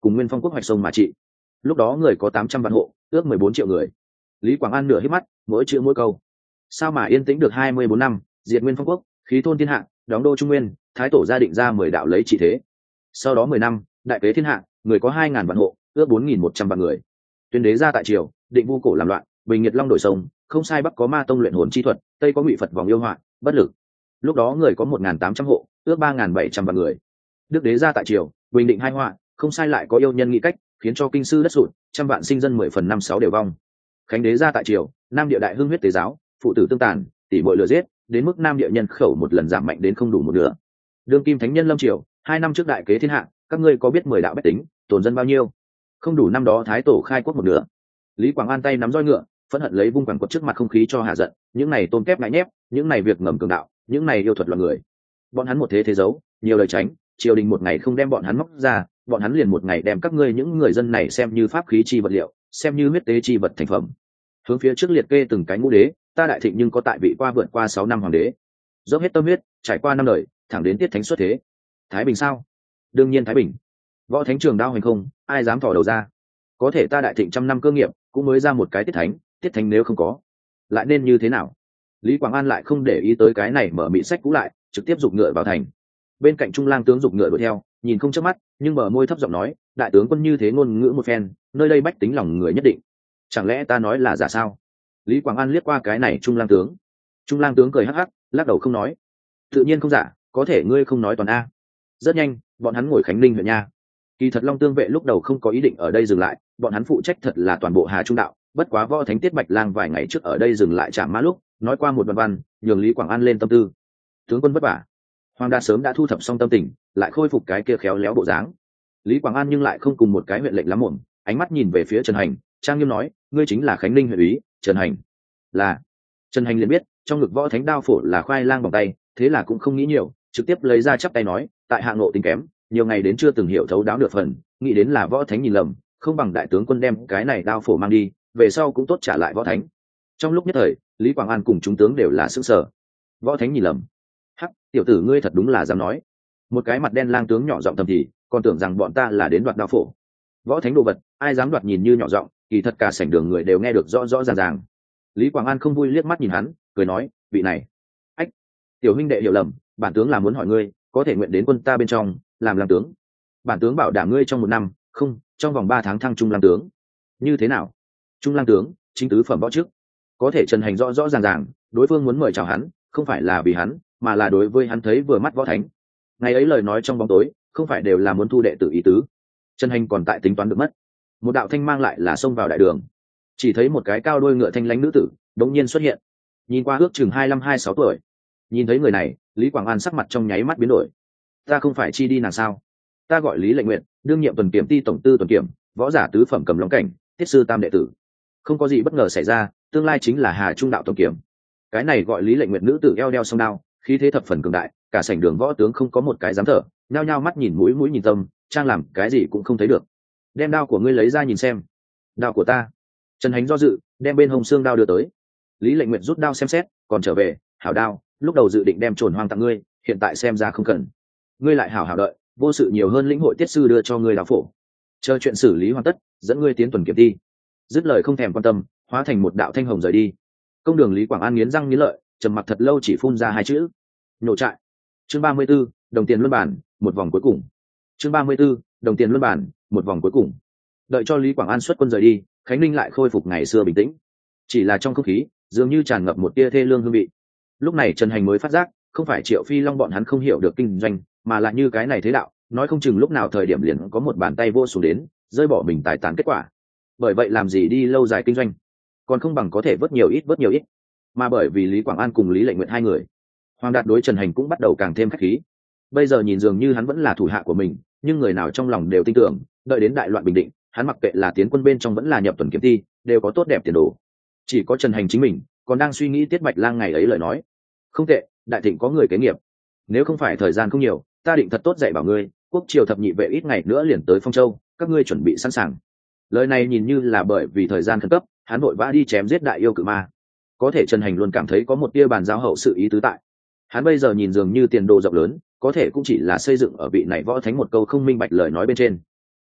cùng nguyên phong quốc hoạch sông mà trị. Lúc đó người có tám trăm vạn hộ, ước mười bốn triệu người. Lý Quảng An nửa hít mắt, mỗi chữ mỗi câu. Sao mà yên tĩnh được hai mươi bốn năm, diệt nguyên phong quốc, khí thôn thiên hạ, đóng đô trung nguyên, thái tổ gia định ra mười đạo lấy trị thế. Sau đó mười năm, đại kế thiên hạ, người có hai ngàn vạn hộ, ước bốn nghìn một trăm vạn người. Tuyên đế ra tại triều, định vu cổ làm loạn, bình nhiệt long đổi sông, không sai bắc có ma tông luyện hồn chi thuật, tây có ngụy phật vòng yêu họa, bất lực. Lúc đó người có một ngàn tám trăm hộ, ước ba ngàn bảy trăm vạn người. Đức đế ra tại triều, bình định hai họa, không sai lại có yêu nhân nghĩ cách, khiến cho kinh sư đất sụt, trăm vạn sinh dân mười phần năm sáu đều vong. Khánh đế ra tại triều, nam địa đại hưng huyết tế giáo, phụ tử tương tàn, tỷ muội lừa giết, đến mức nam địa nhân khẩu một lần giảm mạnh đến không đủ một nửa. Đương kim thánh nhân lâm triều, hai năm trước đại kế thiên hạ, các ngươi có biết mười đạo bách tính tổn dân bao nhiêu? Không đủ năm đó thái tổ khai quốc một nửa. Lý Quảng An tay nắm roi ngựa, phẫn hận lấy vung quẳng quật trước mặt không khí cho hạ giận. Những này tôm kép ngại nhép, những này việc ngầm cường đạo, những này yêu thuật loạn người. Bọn hắn một thế thế giấu, nhiều lời tránh, triều đình một ngày không đem bọn hắn móc ra, bọn hắn liền một ngày đem các ngươi những người dân này xem như pháp khí chi vật liệu, xem như huyết tế chi vật thành phẩm. Hướng phía trước liệt kê từng cái ngũ đế, ta đại thịnh nhưng có tại vị qua vượt qua sáu năm hoàng đế, dốc hết tâm huyết, trải qua năm đời, thẳng đến tiết thánh xuất thế. Thái Bình sao? Đương nhiên Thái Bình. Võ thánh trường đao hành không, ai dám thò đầu ra? Có thể ta đại thịnh trăm năm cơ nghiệp, cũng mới ra một cái tiết thánh, tiết thánh nếu không có, lại nên như thế nào? Lý Quảng An lại không để ý tới cái này, mở mị sách cũ lại, trực tiếp giục ngựa vào thành. Bên cạnh trung lang tướng giục ngựa đuổi theo, nhìn không chớp mắt, nhưng bờ môi thấp giọng nói, đại tướng quân như thế ngôn ngữ một phen, nơi đây bách tính lòng người nhất định. Chẳng lẽ ta nói là giả sao? Lý Quảng An liếc qua cái này trung lang tướng. Trung lang tướng cười hắc hắc, lắc đầu không nói. Tự nhiên không giả, có thể ngươi không nói toàn a. Rất nhanh, bọn hắn ngồi Khánh Ninh huyện nha. Kỳ thật Long Tương vệ lúc đầu không có ý định ở đây dừng lại, bọn hắn phụ trách thật là toàn bộ Hà Trung đạo, bất quá Võ Thánh Tiết Bạch Lang vài ngày trước ở đây dừng lại chạm mã lúc, nói qua một văn văn, nhường Lý Quảng An lên tâm tư. Tướng quân vất vả. Hoàng đa sớm đã thu thập xong tâm tình, lại khôi phục cái kia khéo léo bộ dáng. Lý Quảng An nhưng lại không cùng một cái huyện lệnh lắm mồm, ánh mắt nhìn về phía Trần Hành, trang nghiêm nói, ngươi chính là Khánh Ninh huyện úy, Trần Hành. Là. Trần Hành liền biết, trong ngực Võ Thánh đao phổ là khoai lang bằng tay, thế là cũng không nghĩ nhiều, trực tiếp lấy ra chắp tay nói, tại hạng ngộ tính kém, nhiều ngày đến chưa từng hiểu thấu đáo được phần, nghĩ đến là Võ Thánh nhìn lầm, không bằng đại tướng quân đem cái này đao phổ mang đi, về sau cũng tốt trả lại Võ Thánh. Trong lúc nhất thời, Lý Quảng An cùng chúng tướng đều là sững sờ. Võ Thánh nhìn lầm? Hắc, tiểu tử ngươi thật đúng là dám nói. Một cái mặt đen lang tướng nhỏ giọng thầm thì, còn tưởng rằng bọn ta là đến đoạt đao phổ. Võ Thánh đồ vật, ai dám đoạt nhìn như nhỏ giọng, kỳ thật cả sảnh đường người đều nghe được rõ rõ ràng ràng. Lý Quảng An không vui liếc mắt nhìn hắn, cười nói, vị này, ách, tiểu huynh đệ hiểu lầm, bản tướng là muốn hỏi ngươi, có thể nguyện đến quân ta bên trong làm làm tướng. Bản tướng bảo đảm ngươi trong một năm, không, trong vòng ba tháng thăng trung lang tướng. Như thế nào? Trung lang tướng, chính tứ phẩm võ chức. Có thể Trần Hành rõ rõ ràng ràng, đối phương muốn mời chào hắn, không phải là vì hắn, mà là đối với hắn thấy vừa mắt Võ Thánh. Ngày ấy lời nói trong bóng tối, không phải đều là muốn thu đệ tử ý tứ. Trần Hành còn tại tính toán được mất. Một đạo thanh mang lại là xông vào đại đường, chỉ thấy một cái cao đôi ngựa thanh lãnh nữ tử đống nhiên xuất hiện, nhìn qua ước chừng hai mươi lăm hai sáu tuổi. Nhìn thấy người này, Lý Quảng An sắc mặt trong nháy mắt biến đổi. Ta không phải chi đi nàng sao? Ta gọi Lý Lệnh Nguyện, đương nhiệm tuần kiểm ty tổng tư tuần kiểm, võ giả tứ phẩm cầm long cảnh, tiết sư tam đệ tử. Không có gì bất ngờ xảy ra, tương lai chính là Hà Trung đạo tổng kiểm. Cái này gọi Lý Lệnh Nguyện nữ tử eo đeo song đao, khí thế thập phần cường đại, cả sảnh đường võ tướng không có một cái dám thở, nhao nhao mắt nhìn mũi mũi nhìn tâm, trang làm cái gì cũng không thấy được. Đem đao của ngươi lấy ra nhìn xem. Đao của ta. Trần Hành do dự, đem bên hông xương đao đưa tới. Lý Lệnh Nguyện rút đao xem xét, còn trở về, hảo đao, lúc đầu dự định đem trồn hoang tặng ngươi, hiện tại xem ra không cần. Ngươi lại hảo hảo đợi, vô sự nhiều hơn lĩnh hội tiết sư đưa cho ngươi đao phổ. Chờ chuyện xử lý hoàn tất, dẫn ngươi tiến tuần kiểm đi. Dứt lời không thèm quan tâm, hóa thành một đạo thanh hồng rời đi. Công đường Lý Quảng An nghiến răng nghiến lợi, trầm mặc thật lâu chỉ phun ra hai chữ: nhổ trại. Chương ba mươi 34, đồng tiền luân bản, một vòng cuối cùng. Chương ba mươi 34, đồng tiền luân bản, một vòng cuối cùng. Đợi cho Lý Quảng An xuất quân rời đi, Khánh Ninh lại khôi phục ngày xưa bình tĩnh. Chỉ là trong không khí dường như tràn ngập một tia thê lương hương vị. Lúc này Trần Hành mới phát giác, không phải Triệu Phi Long bọn hắn không hiểu được kinh doanh, mà là như cái này thế đạo, nói không chừng lúc nào thời điểm liền có một bàn tay vô xuống đến, rơi bỏ mình tài tán kết quả. Bởi vậy làm gì đi lâu dài kinh doanh, còn không bằng có thể vớt nhiều ít vớt nhiều ít. Mà bởi vì Lý Quảng An cùng Lý Lệnh Nguyện hai người, Hoàng Đạt đối Trần Hành cũng bắt đầu càng thêm khách khí. Bây giờ nhìn dường như hắn vẫn là thủ hạ của mình, nhưng người nào trong lòng đều tin tưởng, đợi đến đại loạn bình định, hắn mặc kệ là tiến quân bên trong vẫn là nhập tuần kiểm ty, đều có tốt đẹp tiền đồ. Chỉ có Trần Hành chính mình còn đang suy nghĩ Tiết Bạch Lang ngày ấy lời nói. Không tệ, đại thịnh có người kế nghiệp. Nếu không phải thời gian không nhiều, ta định thật tốt dạy bảo ngươi, quốc triều thập nhị vệ ít ngày nữa liền tới Phong Châu, các ngươi chuẩn bị sẵn sàng. Lời này nhìn như là bởi vì thời gian khẩn cấp, hắn vội vã đi chém giết đại yêu cự ma. Có thể Trần Hành luôn cảm thấy có một tia bàn giao hậu sự ý tứ tại. Hắn bây giờ nhìn dường như tiền đồ rộng lớn, có thể cũng chỉ là xây dựng ở vị này Võ Thánh một câu không minh bạch lời nói bên trên.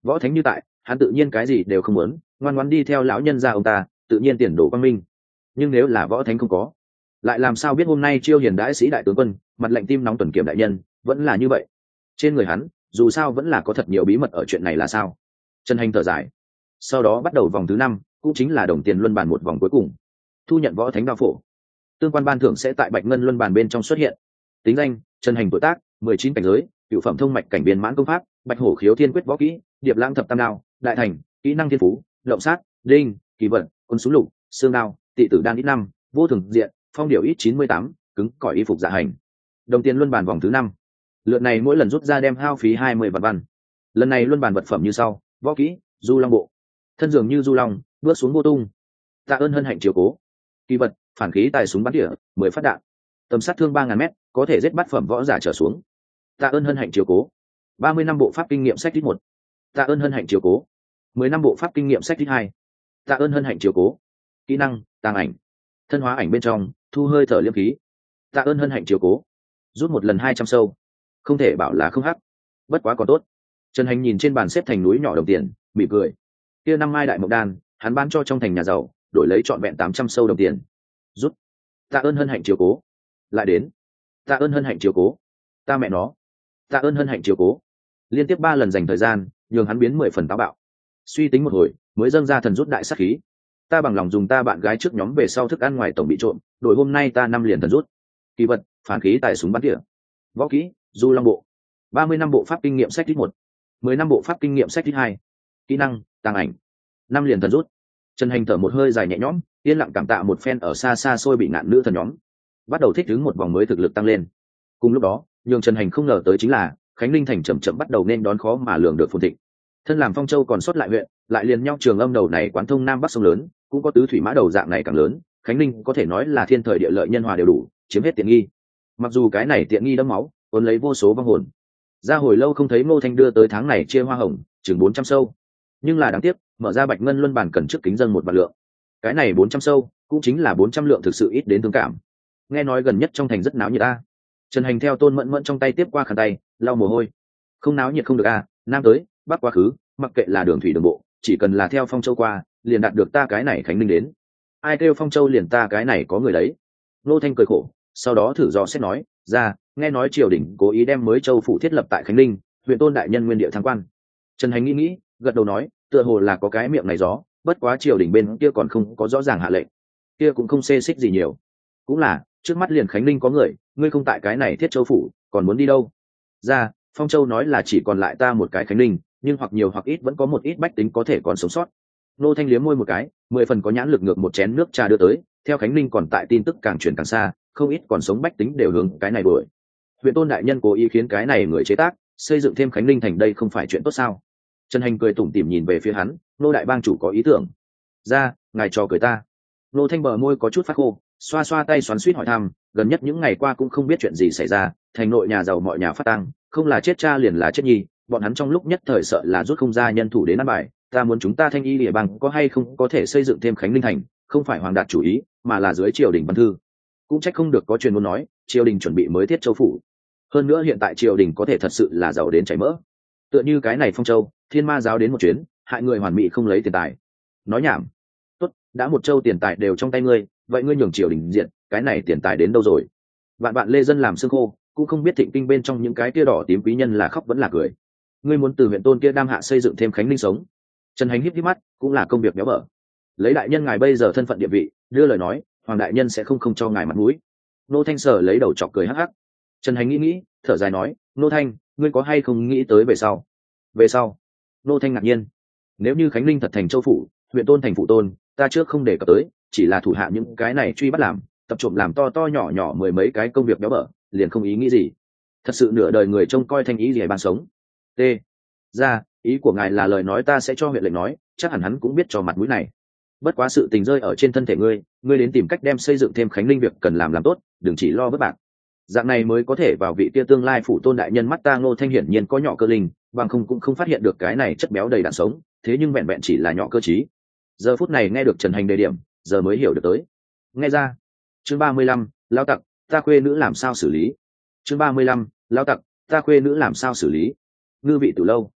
võ thánh như tại, hắn tự nhiên cái gì đều không muốn, ngoan ngoãn đi theo lão nhân gia ông ta, tự nhiên tiền đồ quang minh. Nhưng nếu là võ thánh không có, lại làm sao biết hôm nay chiêu hiền đãi sĩ đại tướng quân, mặt lạnh tim nóng tuần kiểm đại nhân vẫn là như vậy. Trên người hắn dù sao vẫn là có thật nhiều bí mật ở chuyện này là sao. Trần Hành thở dài. Sau đó bắt đầu vòng thứ năm, cũng chính là đồng tiền luân bàn một vòng cuối cùng. Thu nhận võ thánh đao phổ, tương quan ban thưởng sẽ tại bạch ngân luân bàn bên trong xuất hiện. Tính danh: Trần Hành, tuổi tác mười chín, cảnh giới cựu phẩm thông mạch cảnh viên mãn công pháp, bạch hổ khiếu thiên quyết võ kỹ, điệp lãng thập tam đao, đại thành, kỹ năng thiên phú, động sát, đinh, kỳ vận, quân súng lục, xương đao, tị tử đan ít năm, vô thường diện, phong điệu ít chín mươi tám, cứng cỏi y phục dạ hành. Đồng tiền luân bàn vòng thứ năm, lượt này mỗi lần rút ra đem hao phí hai mươi vạn văn. Lần này luân bàn vật phẩm như sau: võ kỹ du long bộ, thân dường như du long, bước xuống vô tung. Tạ ơn hân hạnh chiếu cố. Kỳ vật phản khí tài súng bắn tỉa mười phát đạn, tầm sát thương ba ngàn m, có thể giết bát phẩm võ giả trở xuống. Tạ ơn hân hạnh chiếu cố. ba mươi năm bộ pháp kinh nghiệm sách ít một. Tạ ơn hân hạnh chiếu cố. mười năm bộ pháp kinh nghiệm sách ít hai. Tạ ơn hân hạnh chiếu cố. Kỹ năng tàng ảnh, thân hóa ảnh bên trong thu hơi thở liêm khí. Tạ ơn hân hạnh chiếu cố. Rút một lần hai trăm sâu, không thể bảo là không hắc, bất quá còn tốt. Trần Hành nhìn trên bàn xếp thành núi nhỏ đồng tiền, mỉm cười. Kia năm mai đại mộng đan hắn bán cho trong thành nhà giàu, đổi lấy trọn vẹn tám trăm sâu đồng tiền. Rút. Tạ ơn hân hạnh chiếu cố. Lại đến. Tạ ơn hân hạnh chiếu cố. Ta mẹ nó. Tạ ơn hân hạnh chiếu cố. Liên tiếp ba lần dành thời gian, nhường hắn biến mười phần táo bạo. Suy tính một hồi, mới dâng ra thần rút đại sát khí. Ta bằng lòng dùng ta bạn gái trước nhóm về sau thức ăn ngoài tổng bị trộm, đổi hôm nay ta năm liền thần rút. Kỳ vật phản khí tài súng bắn tỉa, võ kỹ du long bộ, ba mươi năm bộ pháp kinh nghiệm sách ít một, mười năm bộ pháp kinh nghiệm sách ít hai, kỹ năng tàng ảnh, năm liền thần rút. Trần Hành thở một hơi dài nhẹ nhõm, yên lặng cảm tạ một phen ở xa xa xôi bị nạn nữ thần nhóm, bắt đầu thích ứng một vòng mới thực lực tăng lên. Cùng lúc đó, nhường Trần Hành không ngờ tới chính là Khánh Linh thành chậm chậm bắt đầu nên đón khó mà lường được phồn thịnh. Thân làm Phong Châu còn sót lại huyện, lại liền nhau trường âm đầu này quán thông nam bắc sông lớn, cũng có tứ thủy mã đầu dạng này càng lớn. Khánh Linh có thể nói là thiên thời địa lợi nhân hòa đều đủ, chiếm hết tiện nghi. Mặc dù cái này tiện nghi đẫm máu, cuốn lấy vô số vong hồn. Ra hồi lâu không thấy Ngô Thanh đưa tới tháng này chia hoa hồng chừng bốn trăm sâu, nhưng là đáng tiếc, mở ra bạch ngân luân bản cần trước kính dân một vạn lượng. Cái này bốn trăm sâu cũng chính là bốn trăm lượng, thực sự ít đến thương cảm. Nghe nói gần nhất trong thành rất náo nhiệt a. Trần Hành theo Tôn Mẫn Mẫn trong tay tiếp qua khăn tay, lau mồ hôi. Không náo nhiệt không được a, nam tới bắc quá khứ, mặc kệ là đường thủy đường bộ, chỉ cần là theo Phong Châu qua, liền đạt được ta cái này Khánh Linh đến. Ai kêu Phong Châu liền ta cái này có người đấy. Ngô Thanh cười khổ, sau đó thử dò xét nói ra, nghe nói triều đình cố ý đem mới châu phủ thiết lập tại Khánh Linh, huyện Tôn đại nhân nguyên địa thăng quan. Trần Hành nghĩ nghĩ, gật đầu nói, tựa hồ là có cái miệng này gió, bất quá triều đình bên kia còn không có rõ ràng hạ lệnh, kia cũng không xê xích gì nhiều. Cũng là trước mắt liền Khánh Linh có người, ngươi không tại cái này thiết châu phủ, còn muốn đi đâu? Ra, Phong Châu nói là chỉ còn lại ta một cái Khánh Linh, nhưng hoặc nhiều hoặc ít vẫn có một ít bách tính có thể còn sống sót. Nô Thanh liếm môi một cái, mười phần có nhãn lực ngược một chén nước trà đưa tới, theo Khánh Linh còn tại tin tức càng truyền càng xa, không ít còn sống bách tính đều hướng cái này đuổi. Huyện Tôn đại nhân cố ý khiến cái này người chế tác, xây dựng thêm Khánh Linh thành, đây không phải chuyện tốt sao? Trần Hành cười tủm tỉm nhìn về phía hắn, nô đại bang chủ có ý tưởng. Ra, ngài trò cười ta. Nô Thanh bờ môi có chút phát khô, xoa xoa tay xoắn xuýt hỏi thăm, gần nhất những ngày qua cũng không biết chuyện gì xảy ra, thành nội nhà giàu mọi nhà phát tăng, không là chết cha liền là chết nhi, bọn hắn trong lúc nhất thời sợ là rút không ra nhân thủ đến ăn bài. Ta muốn chúng ta Thanh Y địa bang có hay không có thể xây dựng thêm Khánh Linh thành, không phải hoàng đạt chủ ý, mà là dưới triều đình văn thư. Cũng trách không được có truyền muốn nói triều đình chuẩn bị mới thiết châu phủ. Hơn nữa hiện tại triều đình có thể thật sự là giàu đến chảy mỡ. Tựa như cái này Phong Châu, thiên ma giáo đến một chuyến, hại người hoàn mỹ không lấy tiền tài. Nói nhảm. Tốt, đã một châu tiền tài đều trong tay ngươi, vậy ngươi nhường triều đình diện, cái này tiền tài đến đâu rồi? Vạn bạn lê dân làm xương khô, cũng không biết thịnh kinh bên trong những cái kia đỏ tím quý nhân là khóc vẫn là cười. Ngươi muốn từ huyện Tôn kia đam hạ xây dựng thêm Khánh Linh sống. Trần Hành híp híp mắt, cũng là công việc béo bở. Lấy đại nhân ngài bây giờ thân phận địa vị, đưa lời nói, hoàng đại nhân sẽ không không cho ngài mặt mũi. Nô Thanh sở lấy đầu chọc cười hắc hắc. Trần Hành nghĩ nghĩ, thở dài nói, Nô Thanh, ngươi có hay không nghĩ tới về sau? Về sau? Nô Thanh ngạc nhiên. Nếu như Khánh Linh thật thành châu phủ, huyện Tôn thành phụ tôn, ta trước không đề cập tới, chỉ là thủ hạ những cái này truy bắt làm, tập trộm làm to to nhỏ nhỏ mười mấy cái công việc béo bở, liền không ý nghĩ gì. Thật sự nửa đời người trông coi Thanh ý gì ban sống. T. Ra, ý của ngài là lời nói ta sẽ cho huyện lệnh nói, chắc hẳn hắn cũng biết cho mặt mũi này. Bất quá sự tình rơi ở trên thân thể ngươi, ngươi đến tìm cách đem xây dựng thêm Khánh Linh việc cần làm làm tốt, đừng chỉ lo bất bạc. Dạng này mới có thể vào vị kia tương lai phủ tôn đại nhân mắt ta. Ngô Thanh hiển nhiên có nhỏ cơ linh, bằng không cũng không phát hiện được cái này chất béo đầy đặn sống, thế nhưng vẹn vẹn chỉ là nhỏ cơ trí. Giờ phút này nghe được Trần Hành đề điểm, giờ mới hiểu được tới. Nghe ra. Chương ba mươi lăm, lao tặc, ta khuê nữ làm sao xử lý? Chương ba mươi lăm, lao tặc, ta khuê nữ làm sao xử lý? Ngư vị từ lâu.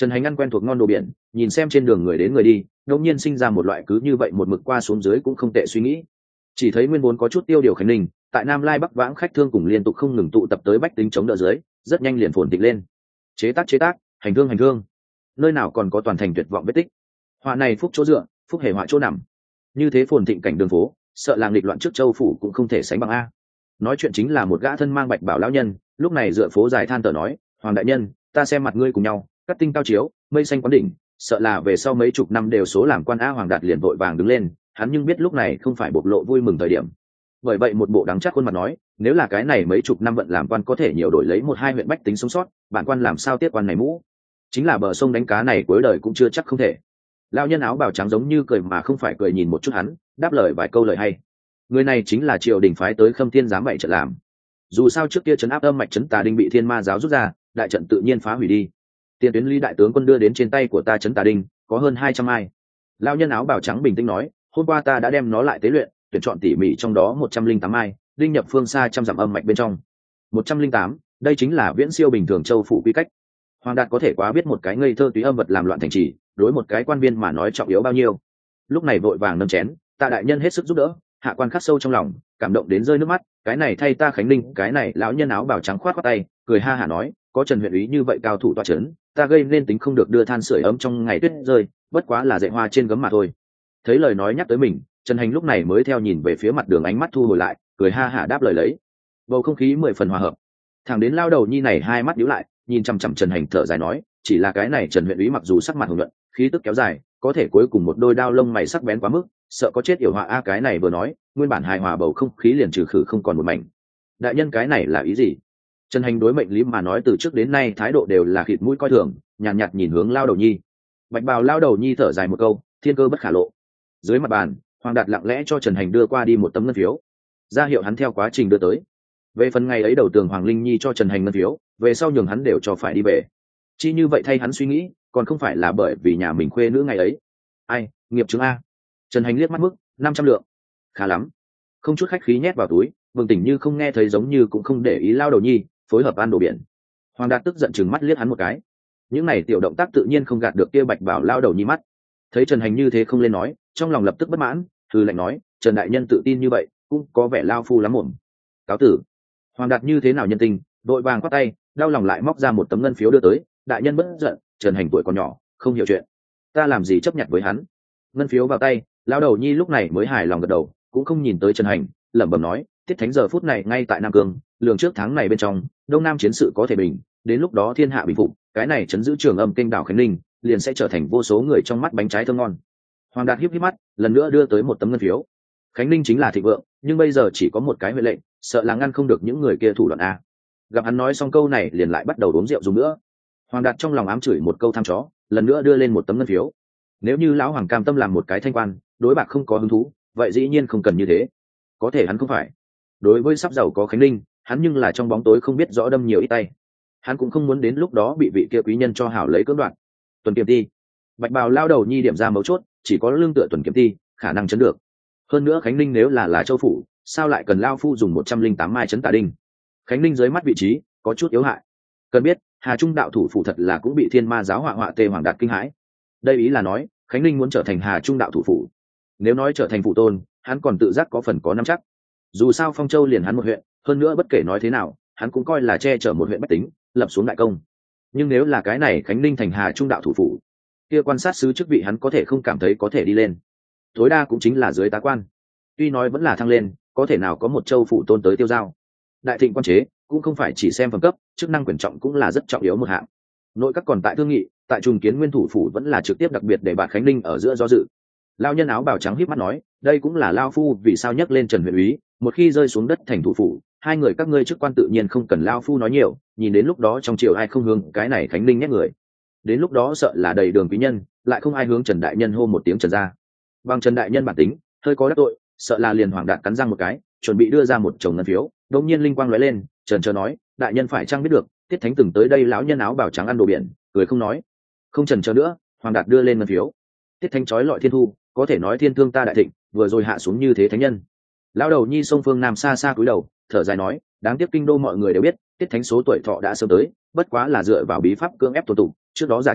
Trần Hành ăn quen thuộc ngon đồ biển, nhìn xem trên đường người đến người đi, đột nhiên sinh ra một loại cứ như vậy một mực qua xuống dưới cũng không tệ suy nghĩ. Chỉ thấy nguyên vốn có chút tiêu điều Khánh Ninh, tại Nam Lai Bắc vãng khách thương cùng liên tục không ngừng tụ tập tới bách tính chống đỡ dưới, rất nhanh liền phồn thịnh lên. Chế tác chế tác, hành thương hành thương, nơi nào còn có toàn thành tuyệt vọng vết tích. Họa này phúc chỗ dựa, phúc hề họa chỗ nằm. Như thế phồn thịnh cảnh đường phố, sợ làng nghịch loạn trước châu phủ cũng không thể sánh bằng a. Nói chuyện chính là một gã thân mang bạch bảo lão nhân, lúc này dựa phố dài than thở nói, hoàng đại nhân, ta xem mặt ngươi cùng nhau, cắt tinh cao chiếu, mây xanh quán đỉnh, sợ là về sau mấy chục năm đều số làm quan a. Hoàng Đạt liền vội vàng đứng lên, hắn nhưng biết lúc này không phải bộc lộ vui mừng thời điểm. Bởi vậy một bộ đắng chắc khuôn mặt nói, nếu là cái này mấy chục năm vận làm quan có thể nhiều đổi lấy một hai huyện bách tính sống sót, bản quan làm sao tiếp quan này mũ? Chính là bờ sông đánh cá này cuối đời cũng chưa chắc không thể. Lão nhân áo bào trắng giống như cười mà không phải cười nhìn một chút hắn, đáp lời vài câu lời hay. Người này chính là triều đình phái tới Khâm Thiên giám bảy trận làm. Dù sao trước kia trấn áp âm mạch trấn Tà Đinh bị Thiên Ma giáo rút ra, đại trận tự nhiên phá hủy đi. Tiền tuyến Lý đại tướng quân đưa đến trên tay của ta trấn Tà Đinh, có hơn hai trăm ai. Lão nhân áo bào trắng bình tĩnh nói, hôm qua ta đã đem nó lại tế luyện, tuyển chọn tỉ mỉ trong đó một trăm linh tám ai, linh nhập phương xa trăm dặm âm mạch bên trong. Một trăm linh tám, đây chính là viễn siêu bình thường châu phủ quy cách. Hoàng Đạt có thể quá biết một cái ngây thơ túy âm vật làm loạn thành trì, đối một cái quan viên mà nói trọng yếu bao nhiêu. Lúc này vội vàng nâng chén, tạ đại nhân hết sức giúp đỡ, hạ quan khắc sâu trong lòng, cảm động đến rơi nước mắt, cái này thay ta Khánh Ninh, cái này lão nhân áo bào trắng khoát khoát tay, cười ha hả nói, có Trần huyện úy như vậy cao thủ tọa chấn, ta gây nên tính không được đưa than sưởi ấm trong ngày tuyết rơi, bất quá là dạy hoa trên gấm mà thôi. Thấy lời nói nhắc tới mình, Trần Hành lúc này mới theo nhìn về phía mặt đường, ánh mắt thu hồi lại, cười ha hả đáp lời lấy. Bầu không khí mười phần hòa hợp. Thằng đến lao đầu nhi này hai mắt nhíu lại, nhìn chằm chằm Trần Hành thở dài nói, chỉ là cái này Trần huyện úy mặc dù sắc mặt hồng nhuận, khí tức kéo dài, có thể cuối cùng một đôi đao lông mày sắc bén quá mức, sợ có chết yểu họa a. Cái này vừa nói, nguyên bản hài hòa bầu không khí liền trừ khử không còn một mảnh. Đại nhân cái này là ý gì? Trần Hành đối mệnh lý mà nói từ trước đến nay thái độ đều là khịt mũi coi thường, nhàn nhạt, nhạt nhìn hướng lao đầu nhi. Bạch bào lao đầu nhi thở dài một câu, thiên cơ bất khả lộ. Dưới mặt bàn, Hoàng Đạt lặng lẽ cho Trần Hành đưa qua đi một tấm ngân phiếu, ra hiệu hắn theo quá trình đưa tới. Về phần ngày ấy đầu tường Hoàng Linh Nhi cho Trần Hành ngân phiếu, về sau nhường hắn đều cho phải đi về. Chi như vậy thay hắn suy nghĩ, còn không phải là bởi vì nhà mình khuê nữ ngày ấy. Ai, nghiệp chứng a. Trần Hành liếc mắt mức, năm trăm lượng. Khá lắm. Không chút khách khí nhét vào túi, Vương Tỉnh như không nghe thấy giống như cũng không để ý lao đầu nhi, phối hợp ăn đồ biển. Hoàng Đạt tức giận chừng mắt liếc hắn một cái. Những này tiểu động tác tự nhiên không gạt được kia Bạch Bảo lao đầu nhi mắt. Thấy Trần Hành như thế không lên nói, trong lòng lập tức bất mãn, hừ lạnh nói, Trần đại nhân tự tin như vậy, cũng có vẻ lao phu lắm mồm. Cáo tử. Hoàng Đạt như thế nào nhân tình, đội vàng quát tay, đau lòng lại móc ra một tấm ngân phiếu đưa tới, đại nhân bất giận, Trần Hành tuổi còn nhỏ, không hiểu chuyện, ta làm gì chấp nhận với hắn. Ngân phiếu vào tay, lao đầu nhi lúc này mới hài lòng gật đầu, cũng không nhìn tới Trần Hành, lẩm bẩm nói, tiết thánh giờ phút này ngay tại Nam Cương, lường trước tháng này bên trong, Đông Nam chiến sự có thể bình, đến lúc đó thiên hạ bình phục, cái này chấn giữ trường âm kênh đảo Khánh Ninh, liền sẽ trở thành vô số người trong mắt bánh trái thơm ngon. Hoàng Đạt híp híp mắt, lần nữa đưa tới một tấm ngân phiếu. Khánh Ninh chính là thịnh vượng, nhưng bây giờ chỉ có một cái huệ lệnh, sợ là ngăn không được những người kia thủ đoạn a. Gặp hắn nói xong câu này liền lại bắt đầu uống rượu dùng nữa. Hoàng Đạt trong lòng ám chửi một câu tham chó, lần nữa đưa lên một tấm ngân phiếu. Nếu như lão hoàng cam tâm làm một cái thanh quan, đối bạc không có hứng thú, vậy dĩ nhiên không cần như thế. Có thể hắn không phải. Đối với sắp giàu có Khánh Ninh, hắn nhưng là trong bóng tối không biết rõ đâm nhiều ít tay. Hắn cũng không muốn đến lúc đó bị vị kia quý nhân cho hảo lấy cưỡng đoạt. Tuần Kiểm Ti. Bạch Bào lao đầu nhi điểm ra mấu chốt, chỉ có lương tựa Tuần Kiểm Ti, khả năng chấn được. Hơn nữa Khánh Ninh nếu là là châu phủ, sao lại cần lao phu dùng một trăm linh tám mai chấn Tà Đinh? Khánh Ninh dưới mắt vị trí có chút yếu hại. Cần biết, Hà Trung đạo thủ phủ thật là cũng bị Thiên Ma giáo họa họa tê Hoàng Đạt kinh hãi. Đây ý là nói, Khánh Ninh muốn trở thành Hà Trung đạo thủ phủ. Nếu nói trở thành phụ tôn, hắn còn tự giác có phần có nắm chắc. Dù sao Phong Châu liền hắn một huyện, hơn nữa bất kể nói thế nào, hắn cũng coi là che chở một huyện bách tính, lập xuống đại công. Nhưng nếu là cái này Khánh Ninh thành Hà Trung đạo thủ phủ, kia quan sát sứ chức vị hắn có thể không cảm thấy có thể đi lên, tối đa cũng chính là dưới tá quan. Tuy nói vẫn là thăng lên, có thể nào có một châu phụ tôn tới tiêu giao. Đại thịnh quan chế cũng không phải chỉ xem phẩm cấp, chức năng quyền trọng cũng là rất trọng yếu một hạng. Nội các còn tại thương nghị, tại trùng kiến nguyên thủ phủ vẫn là trực tiếp đặc biệt để bạn Khánh Ninh ở giữa do dự. Lao nhân áo bào trắng híp mắt nói, đây cũng là lao phu vì sao nhắc lên Trần huyện úy, một khi rơi xuống đất thành thủ phủ, hai người các ngươi chức quan tự nhiên không cần lao phu nói nhiều, nhìn đến lúc đó trong triều ai không hướng cái này Khánh Ninh nhét người, đến lúc đó sợ là đầy đường quý nhân, lại không ai hướng Trần đại nhân hô một tiếng Trần ra. Bằng Trần đại nhân bản tính, hơi có đắc tội, sợ là liền Hoàng Đạt cắn răng một cái, chuẩn bị đưa ra một chồng ngân phiếu. Đột nhiên linh quang lóe lên, Trần chờ nói, đại nhân phải chăng biết được, Tiết Thánh từng tới đây lão nhân áo bào trắng ăn đồ biển, cười không nói. Không Trần chờ nữa, Hoàng Đạt đưa lên ngân phiếu. Tiết Thánh chói lọi thiên thu, có thể nói thiên thương ta đại thịnh, vừa rồi hạ xuống như thế thánh nhân. Lão đầu nhi sông phương nam xa xa cúi đầu, thở dài nói, đáng tiếc kinh đô mọi người đều biết, Tiết Thánh số tuổi thọ đã sớm tới, bất quá là dựa vào bí pháp cưỡng ép tổ tụ, trước đó giả chết,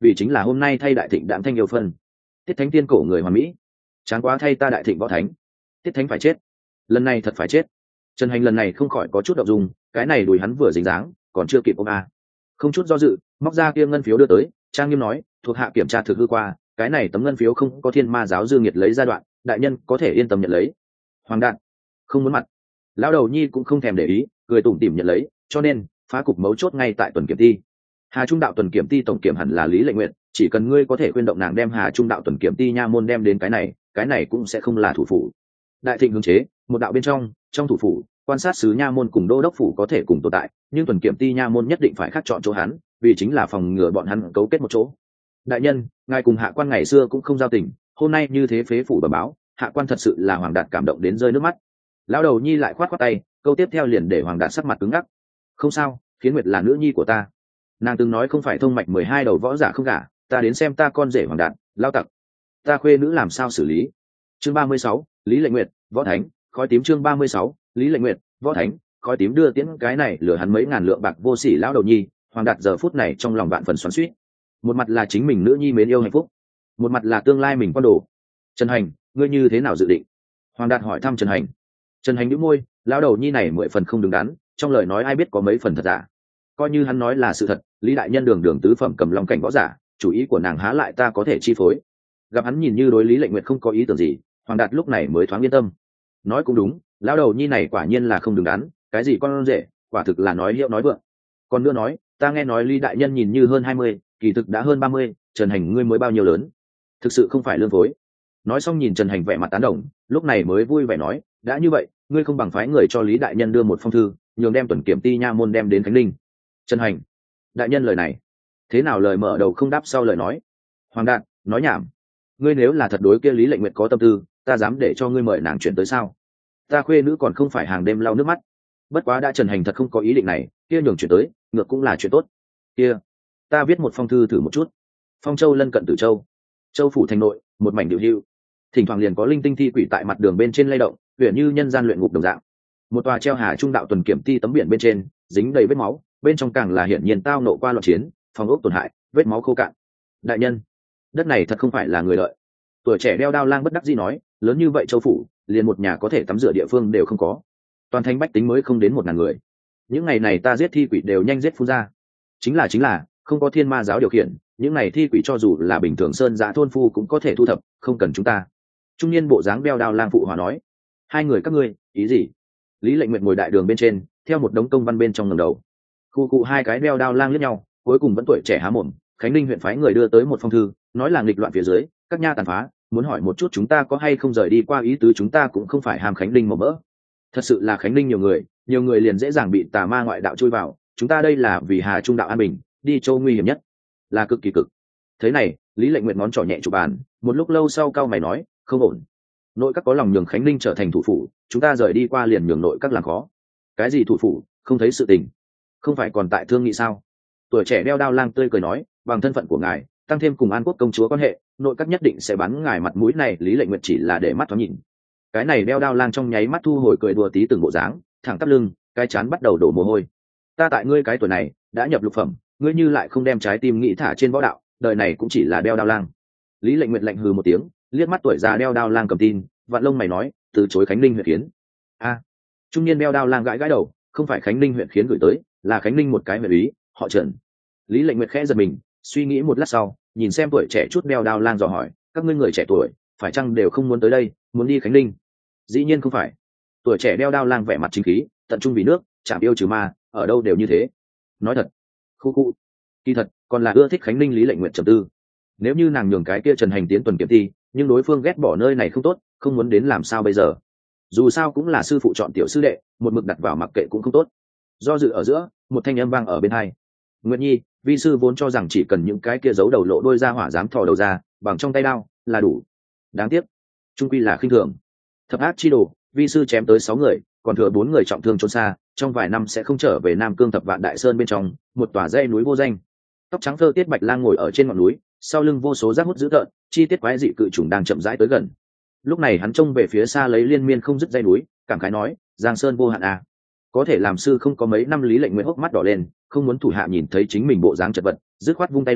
vì chính là hôm nay thay đại thịnh đạm thanh yêu phân. Tiết thánh tiên cổ người hoàn mỹ, chán quá thay ta đại thịnh võ thánh. Tiết thánh phải chết, lần này thật phải chết. Trần Hành lần này không khỏi có chút động dung, cái này đùi hắn vừa dính dáng còn chưa kịp ôm a. Không chút do dự móc ra kia ngân phiếu đưa tới, trang nghiêm nói, thuộc hạ kiểm tra thực hư qua, cái này tấm ngân phiếu không có thiên ma giáo dương nhiệt lấy ra đoạn, đại nhân có thể yên tâm nhận lấy. Hoàng đạn không muốn mặt, lão đầu nhi cũng không thèm để ý, cười tủm tỉm nhận lấy, cho nên phá cục mấu chốt ngay tại tuần kiểm ti. Hà Trung đạo tuần kiểm ti tổng kiểm hẳn là Lý Lệnh Nguyện, chỉ cần ngươi có thể khuyên động nàng đem Hà Trung đạo tuần kiểm ti nha môn đem đến cái này, cái này cũng sẽ không là thủ phủ. Đại thịnh hướng chế, một đạo bên trong, trong thủ phủ, quan sát sứ nha môn cùng đô đốc phủ có thể cùng tồn tại, nhưng tuần kiểm ti nha môn nhất định phải khác chọn chỗ hắn, vì chính là phòng ngừa bọn hắn cấu kết một chỗ. Đại nhân, ngài cùng hạ quan ngày xưa cũng không giao tình, hôm nay như thế phế phủ bẩm báo, hạ quan thật sự là Hoàng Đạt cảm động đến rơi nước mắt. Lão đầu nhi lại khoát khoát tay, câu tiếp theo liền để Hoàng Đạt sắc mặt cứng ngắc. Không sao, Khiến Nguyệt là nữ nhi của ta, nàng từng nói không phải thông mạch mười hai đầu võ giả không gả, ta đến xem ta con rể Hoàng Đạt, lao tặc, ta khuê nữ làm sao xử lý. Chương ba mươi sáu, Lý Lệnh Nguyệt, võ thánh, khói tím. Chương ba mươi sáu, Lý Lệnh Nguyệt, võ thánh, khói tím đưa tiễn cái này lừa hắn mấy ngàn lượng bạc vô sỉ lão đầu nhi. Hoàng Đạt giờ phút này trong lòng vạn phần xoắn xuýt, một mặt là chính mình nữ nhi mến yêu hạnh phúc, một mặt là tương lai mình quan đồ. Trần Hành, ngươi như thế nào dự định? Hoàng Đạt hỏi thăm Trần Hành. Trần Hành nhíu môi, lão đầu nhi này mười phần không đứng đắn, trong lời nói ai biết có mấy phần thật giả. Coi như hắn nói là sự thật, Lý đại nhân đường đường tứ phẩm cầm long cảnh võ giả, chủ ý của nàng há lại ta có thể chi phối. Gặp hắn nhìn như đối Lý Lệnh Nguyệt không có ý tưởng gì, Hoàng Đạt lúc này mới thoáng yên tâm. Nói cũng đúng, lão đầu nhi này quả nhiên là không đứng đắn, cái gì con rể, quả thực là nói hiệu nói vượng. Còn nữa nói, ta nghe nói Lý đại nhân nhìn như hơn hai mươi, kỳ thực đã hơn ba mươi, Trần Hành ngươi mới bao nhiêu lớn? Thực sự không phải lương phối. Nói xong nhìn Trần Hành vẻ mặt tán đồng, lúc này mới vui vẻ nói, đã như vậy, ngươi không bằng phái người cho Lý đại nhân đưa một phong thư, nhường đem tuần kiểm ti nha môn đem đến Khánh Ninh. Trần Hành, đại nhân lời này, thế nào lời mở đầu không đáp sau lời nói? Hoàng Đạt, nói nhảm. Ngươi nếu là thật đối kia Lý Lệnh Nguyệt có tâm tư, ta dám để cho ngươi mời nàng chuyển tới sao? Ta khuê nữ còn không phải hàng đêm lau nước mắt. Bất quá đã Trần Hành thật không có ý định này, kia nhường chuyển tới, ngược cũng là chuyện tốt. Kia, ta viết một phong thư thử một chút. Phong Châu lân cận Tử Châu, Châu phủ thành nội, một mảnh điều hưu, thỉnh thoảng liền có linh tinh thi quỷ tại mặt đường bên trên lay động, huyền như nhân gian luyện ngục đồng dạng. Một tòa treo Hà Trung đạo tuần kiểm ti tấm biển bên trên, dính đầy vết máu, bên trong càng là hiển nhiên tao nộ qua loạn chiến, phòng ốc tổn hại, vết máu khô cạn. Đại nhân, đất này thật không phải là người lợi. Tuổi trẻ đeo đao lang bất đắc dĩ nói, lớn như vậy châu phủ, liền một nhà có thể tắm rửa địa phương đều không có, toàn thành bách tính mới không đến một ngàn người. Những ngày này ta giết thi quỷ đều nhanh giết phun ra. Chính là chính là không có thiên ma giáo điều khiển, những ngày thi quỷ cho dù là bình thường sơn giã thôn phu cũng có thể thu thập, không cần chúng ta. Trung niên bộ dáng đeo đao lang phụ hòa nói. Hai người các ngươi ý gì? Lý Lệnh Nguyệt ngồi đại đường bên trên, theo một đống công văn bên trong ngầm đầu. Khu cụ hai cái đeo đao lang liếc nhau, cuối cùng vẫn tuổi trẻ há mồm. Khánh Ninh huyện phái người đưa tới một phong thư, nói là nghịch loạn phía dưới, các nha tàn phá, muốn hỏi một chút chúng ta có hay không rời đi qua, ý tứ chúng ta cũng không phải hàm Khánh Ninh màu mỡ. Thật sự là Khánh Ninh nhiều người, nhiều người liền dễ dàng bị tà ma ngoại đạo chui vào, chúng ta đây là vì Hà Trung đạo an bình, đi châu nguy hiểm nhất, là cực kỳ cực. Thế này, Lý Lệnh Nguyệt ngón trỏ nhẹ chụp bàn, một lúc lâu sau cau mày nói, không ổn. Nội các có lòng nhường Khánh Ninh trở thành thủ phủ, chúng ta rời đi qua liền nhường nội các làm khó. Cái gì thủ phủ, không thấy sự tình, không phải còn tại thương nghị sao? Tuổi trẻ đeo đao lang tươi cười nói, bằng thân phận của ngài, tăng thêm cùng An Quốc công chúa quan hệ, nội các nhất định sẽ bắn ngài mặt mũi này. Lý Lệnh Nguyệt chỉ là để mắt thoáng nhìn. Cái này đeo đao lang trong nháy mắt thu hồi cười đùa tí từng bộ dáng, thẳng tắp lưng, cái chán bắt đầu đổ mồ hôi. Ta tại ngươi cái tuổi này đã nhập lục phẩm, ngươi như lại không đem trái tim nghĩ thả trên võ đạo, đời này cũng chỉ là đeo đao lang. Lý Lệnh Nguyệt lạnh hừ một tiếng, liếc mắt tuổi già đeo đao lang cầm tin, vạn lông mày nói, từ chối Khánh Ninh huyện khiến. A, trung niên đeo đao lang gãi gãi đầu, không phải Khánh Ninh huyện khiến gửi tới, là Khánh Ninh một cái huyện úy, họ Trần. Lý Lệnh Nguyệt khẽ giật mình, suy nghĩ một lát sau, nhìn xem tuổi trẻ chút đeo đao lang dò hỏi, các ngươi người trẻ tuổi phải chăng đều không muốn tới đây, muốn đi Khánh Ninh? Dĩ nhiên không phải. Tuổi trẻ đeo đao lang vẻ mặt chính khí, tận trung vì nước, chạm yêu trừ ma, ở đâu đều như thế. Nói thật, khu khu, kỳ thật còn là ưa thích Khánh Ninh. Lý Lệnh Nguyệt trầm tư, nếu như nàng nhường cái kia Trần Hành tiến tuần kiểm thi, nhưng đối phương ghét bỏ nơi này không tốt, không muốn đến làm sao bây giờ? Dù sao cũng là sư phụ chọn tiểu sư đệ, một mực đặt vào mặc kệ cũng không tốt. Do dự ở giữa, một thanh âm vang ở bên hai. Nguyệt Nhi, vi sư vốn cho rằng chỉ cần những cái kia giấu đầu lộ đôi ra hỏa dám thò đầu ra, bằng trong tay đao là đủ. Đáng tiếc, trung quy là khinh thường. Thập ác chi đồ, vi sư chém tới sáu người, còn thừa bốn người trọng thương trốn xa, trong vài năm sẽ không trở về Nam Cương Thập Vạn Đại Sơn bên trong, một tòa dãy núi vô danh. Tóc trắng thơ Tiết Bạch Lang ngồi ở trên ngọn núi, sau lưng vô số rác hút dữ tợn, chi tiết quái dị cự trùng đang chậm rãi tới gần. Lúc này hắn trông về phía xa lấy liên miên không dứt dãy núi, cảm khái nói, Giang Sơn vô hạn à. Có thể làm sư không có mấy năm. Lý Lệnh Nguyệt hốc mắt đỏ lên, không muốn thủ hạ nhìn thấy chính mình bộ dáng chật vật, dứt khoát vung tay lên,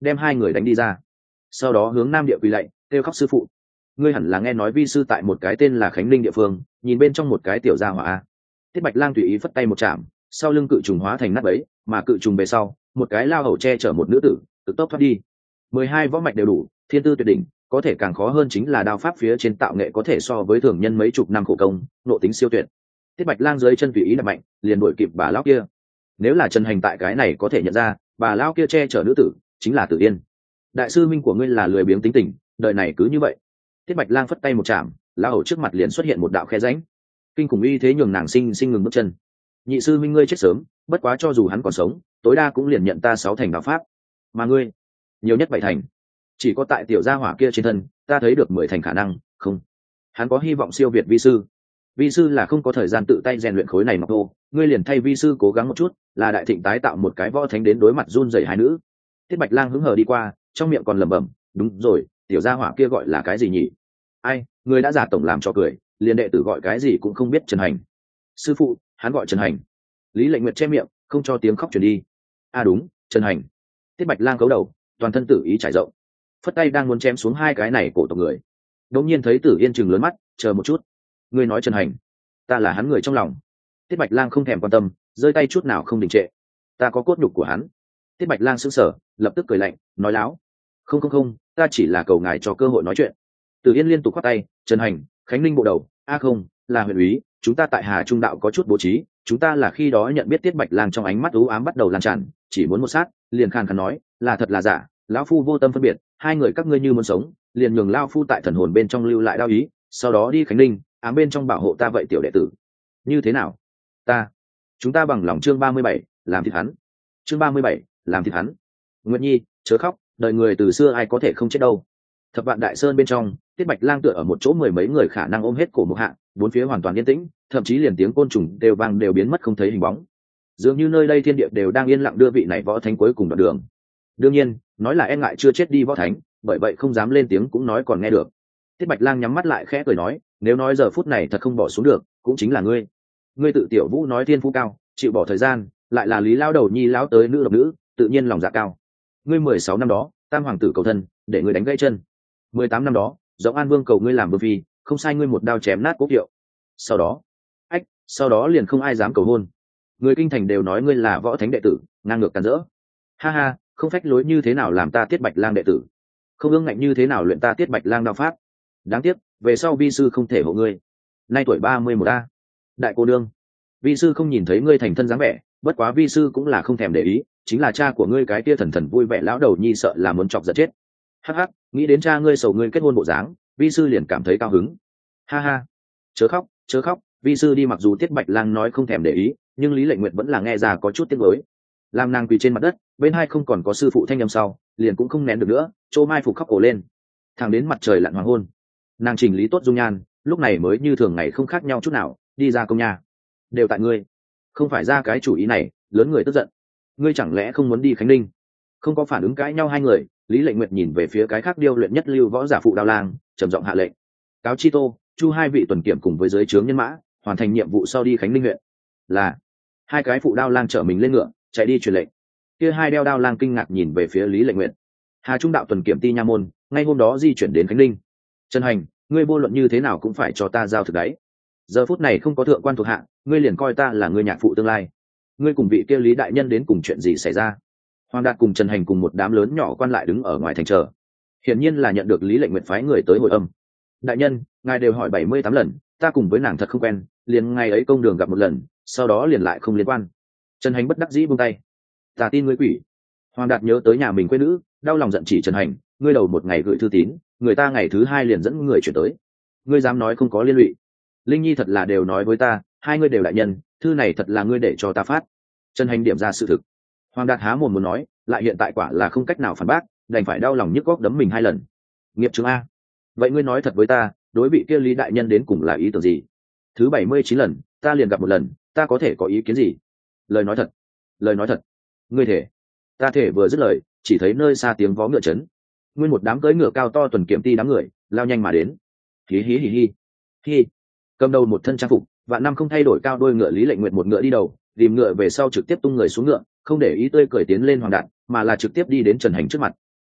đem hai người đánh đi ra, sau đó hướng nam địa quỳ lạy kêu khóc sư phụ. Ngươi hẳn là nghe nói vi sư tại một cái tên là Khánh Ninh địa phương, nhìn bên trong một cái tiểu gia hỏa a. Tiết Bạch Lang tùy ý phất tay một chạm, sau lưng cự trùng hóa thành nát bấy, mà cự trùng về sau một cái lao hầu che chở một nữ tử tự tốc thoát đi. Mười hai võ mạch đều đủ, thiên tư tuyệt đỉnh, có thể càng khó hơn chính là đao pháp phía trên tạo nghệ có thể so với thường nhân mấy chục năm khổ công, nội tính siêu tuyệt. Tiết Bạch Lang dưới chân tùy ý đập mạnh, liền đuổi kịp bà lão kia. Nếu là Trần Hành tại cái này có thể nhận ra, bà lão kia che chở nữ tử chính là Tử Yên. Đại sư minh của ngươi là lười biếng tính tình, đời này cứ như vậy. Tiết Bạch Lang phất tay một chạm, lão hầu trước mặt liền xuất hiện một đạo khe rãnh, kinh khủng uy thế nhường nàng sinh sinh ngừng bước chân. Nhị sư minh ngươi chết sớm, bất quá cho dù hắn còn sống, tối đa cũng liền nhận ta sáu thành đạo pháp, mà ngươi nhiều nhất bảy thành. Chỉ có tại tiểu gia hỏa kia trên thân, ta thấy được mười thành khả năng. Không, hắn có hy vọng siêu việt vi sư. Vi sư là không có thời gian tự tay rèn luyện khối này ngọc thô, ngươi liền thay vi sư cố gắng một chút, là đại thịnh tái tạo một cái võ thánh đến đối mặt run rẩy hai nữ. Tiết Bạch Lang hứng hờ đi qua, trong miệng còn lẩm bẩm, đúng rồi, tiểu gia hỏa kia gọi là cái gì nhỉ? Ai, người đã giả tổng làm cho cười, liền đệ tử gọi cái gì cũng không biết. Trần Hành. Sư phụ, hắn gọi Trần Hành. Lý Lệnh Nguyệt che miệng, không cho tiếng khóc truyền đi. À đúng, Trần Hành. Tiết Bạch Lang cấu đầu, toàn thân tử ý trải rộng, phất tay đang muốn chém xuống hai cái này cổ tộc người, đột nhiên thấy Tử Yên chừng lớn mắt, chờ một chút, ngươi nói Trần Hành? Ta là hắn người trong lòng. Tiết Bạch Lang không thèm quan tâm, giơ tay chút nào không đình trệ. Ta có cốt nhục của hắn. Tiết Bạch Lang sững sờ, lập tức cười lạnh, nói láo. Không không không, ta chỉ là cầu ngài cho cơ hội nói chuyện. Tử Yên liên tục khoát tay, Trần Hành, Khánh Ninh bộ đầu, a à không, là huyện úy, chúng ta tại Hà Trung đạo có chút bố trí, chúng ta là khi đó nhận biết Tiết Bạch Lang trong ánh mắt u ám bắt đầu lan tràn, chỉ muốn một sát, liền khàn khàn nói, là thật là giả, lão phu vô tâm phân biệt, hai người các ngươi như muốn sống, liền nhường lão phu tại thần hồn bên trong lưu lại đao ý, sau đó đi Khánh Ninh, ám bên trong bảo hộ ta vậy tiểu đệ tử. Như thế nào? Ta, chúng ta bằng lòng. Chương ba mươi bảy, làm thịt hắn. Chương ba mươi bảy, làm thịt hắn. Nguyệt Nhi, chớ khóc, đời người từ xưa ai có thể không chết đâu. Thập Vạn Đại Sơn bên trong, Tiết Bạch Lang tựa ở một chỗ, mười mấy người khả năng ôm hết cổ một hạ, bốn phía hoàn toàn yên tĩnh, thậm chí liền tiếng côn trùng đều vang đều biến mất không thấy hình bóng. Dường như nơi đây thiên địa đều đang yên lặng đưa vị này võ thánh cuối cùng đoạn đường. Đương nhiên, nói là e ngại chưa chết đi võ thánh, bởi vậy không dám lên tiếng cũng nói còn nghe được. Tiết Bạch Lang nhắm mắt lại khẽ cười nói, nếu nói giờ phút này thật không bỏ xuống được, cũng chính là ngươi. Ngươi tự tiểu vũ nói thiên phú cao, chịu bỏ thời gian, lại là Lý lão đầu nhi lão tới nữ độc nữ, tự nhiên lòng dạ cao. Ngươi mười sáu năm đó, tam hoàng tử cầu thân, để ngươi đánh gãy chân. Mười tám năm đó, Dõng An Vương cầu ngươi làm vương phi, không sai ngươi một đao chém nát quốc hiệu. Sau đó, ách, sau đó liền không ai dám cầu hôn. Người kinh thành đều nói ngươi là võ thánh đệ tử, ngang ngược càn rỡ. Ha ha, không phách lối như thế nào làm ta Tiết Bạch Lang đệ tử, không ương ngạnh như thế nào luyện ta Tiết Bạch Lang đao pháp. Đáng tiếc, về sau vi sư không thể hộ ngươi. Nay tuổi ba mươi một a. Đại cô đương, vi sư không nhìn thấy ngươi thành thân dáng vẻ, bất quá vi sư cũng là không thèm để ý, chính là cha của ngươi cái tia thần thần vui vẻ lão đầu nhi sợ là muốn chọc giận chết. Hắc hắc, nghĩ đến cha ngươi sầu ngươi kết hôn bộ dáng, vi sư liền cảm thấy cao hứng. Ha ha, chớ khóc, chớ khóc, vi sư đi. Mặc dù Tiết Bạch Lang nói không thèm để ý, nhưng Lý Lệnh Nguyệt vẫn là nghe ra có chút tiếc nuối. Làm nàng quỳ trên mặt đất, bên hai không còn có sư phụ thanh âm sau, liền cũng không nén được nữa, chỗ mai phục khóc ổ lên. Thẳng đến mặt trời lặn hoàng hôn, nàng chỉnh lý tốt dung nhan, lúc này mới như thường ngày không khác nhau chút nào, đi ra công nhà. Đều tại ngươi, không phải ra cái chủ ý này, lớn người tức giận. Ngươi chẳng lẽ không muốn đi Khánh Ninh? Không có phản ứng cãi nhau hai người, Lý Lệnh Nguyệt nhìn về phía cái khác điêu luyện nhất lưu võ giả phụ Đao Lang, trầm giọng hạ lệnh, cáo chi Tô, Chu hai vị tuần kiểm cùng với dưới trướng nhân mã, hoàn thành nhiệm vụ sau đi Khánh Ninh huyện. Là. Hai cái phụ Đao Lang chở mình lên ngựa, chạy đi truyền lệnh. Kia hai đeo Đao Lang kinh ngạc nhìn về phía Lý Lệnh Nguyệt. Hà Trung đạo tuần kiểm ti nha môn, ngay hôm đó di chuyển đến Khánh Ninh. Trần Hành, ngươi vô luận như thế nào cũng phải cho ta giao thực đấy. Giờ phút này không có thượng quan thuộc hạ, ngươi liền coi ta là người nhạc phụ tương lai. Ngươi cùng vị kia Lý đại nhân đến cùng chuyện gì xảy ra? Hoàng Đạt cùng Trần Hành cùng một đám lớn nhỏ quan lại đứng ở ngoài thành chờ, hiển nhiên là nhận được Lý Lệnh Nguyệt phái người tới hồi âm. Đại nhân, ngài đều hỏi bảy mươi tám lần, ta cùng với nàng thật không quen, liền ngày ấy công đường gặp một lần, sau đó liền lại không liên quan. Trần Hành bất đắc dĩ buông tay. Ta tin ngươi quỷ. Hoàng Đạt nhớ tới nhà mình quê nữ, đau lòng giận chỉ Trần Hành, ngươi đầu một ngày gửi thư tín, người ta ngày thứ hai liền dẫn người chuyển tới. Ngươi dám nói không có liên lụy? Linh Nhi thật là đều nói với ta, hai ngươi đều đại nhân, thư này thật là ngươi để cho ta phát. Trần Hành điểm ra sự thực. Hoàng Đạt há mồm muốn nói, lại hiện tại quả là không cách nào phản bác, đành phải đau lòng nhức góc đấm mình hai lần. Nghiệp chứng a. Vậy ngươi nói thật với ta, đối vị kia Lý đại nhân đến cùng là ý tưởng gì? Thứ bảy mươi chín lần, ta liền gặp một lần, ta có thể có ý kiến gì? Lời nói thật, lời nói thật. Ngươi thể. Ta thể vừa dứt lời, chỉ thấy nơi xa tiếng vó ngựa chấn. Nguyên một đám cưỡi ngựa cao to tuần kiểm ti đám người, lao nhanh mà đến. Hí hí hí hí. Hí. Cầm đầu một thân trang phục, vạn năm không thay đổi cao đôi ngựa Lý Lệnh Nguyệt một ngựa đi đầu, tìm ngựa về sau trực tiếp tung người xuống ngựa, không để ý tươi cười tiến lên Hoàng Đạt, mà là trực tiếp đi đến Trần Hành trước mặt.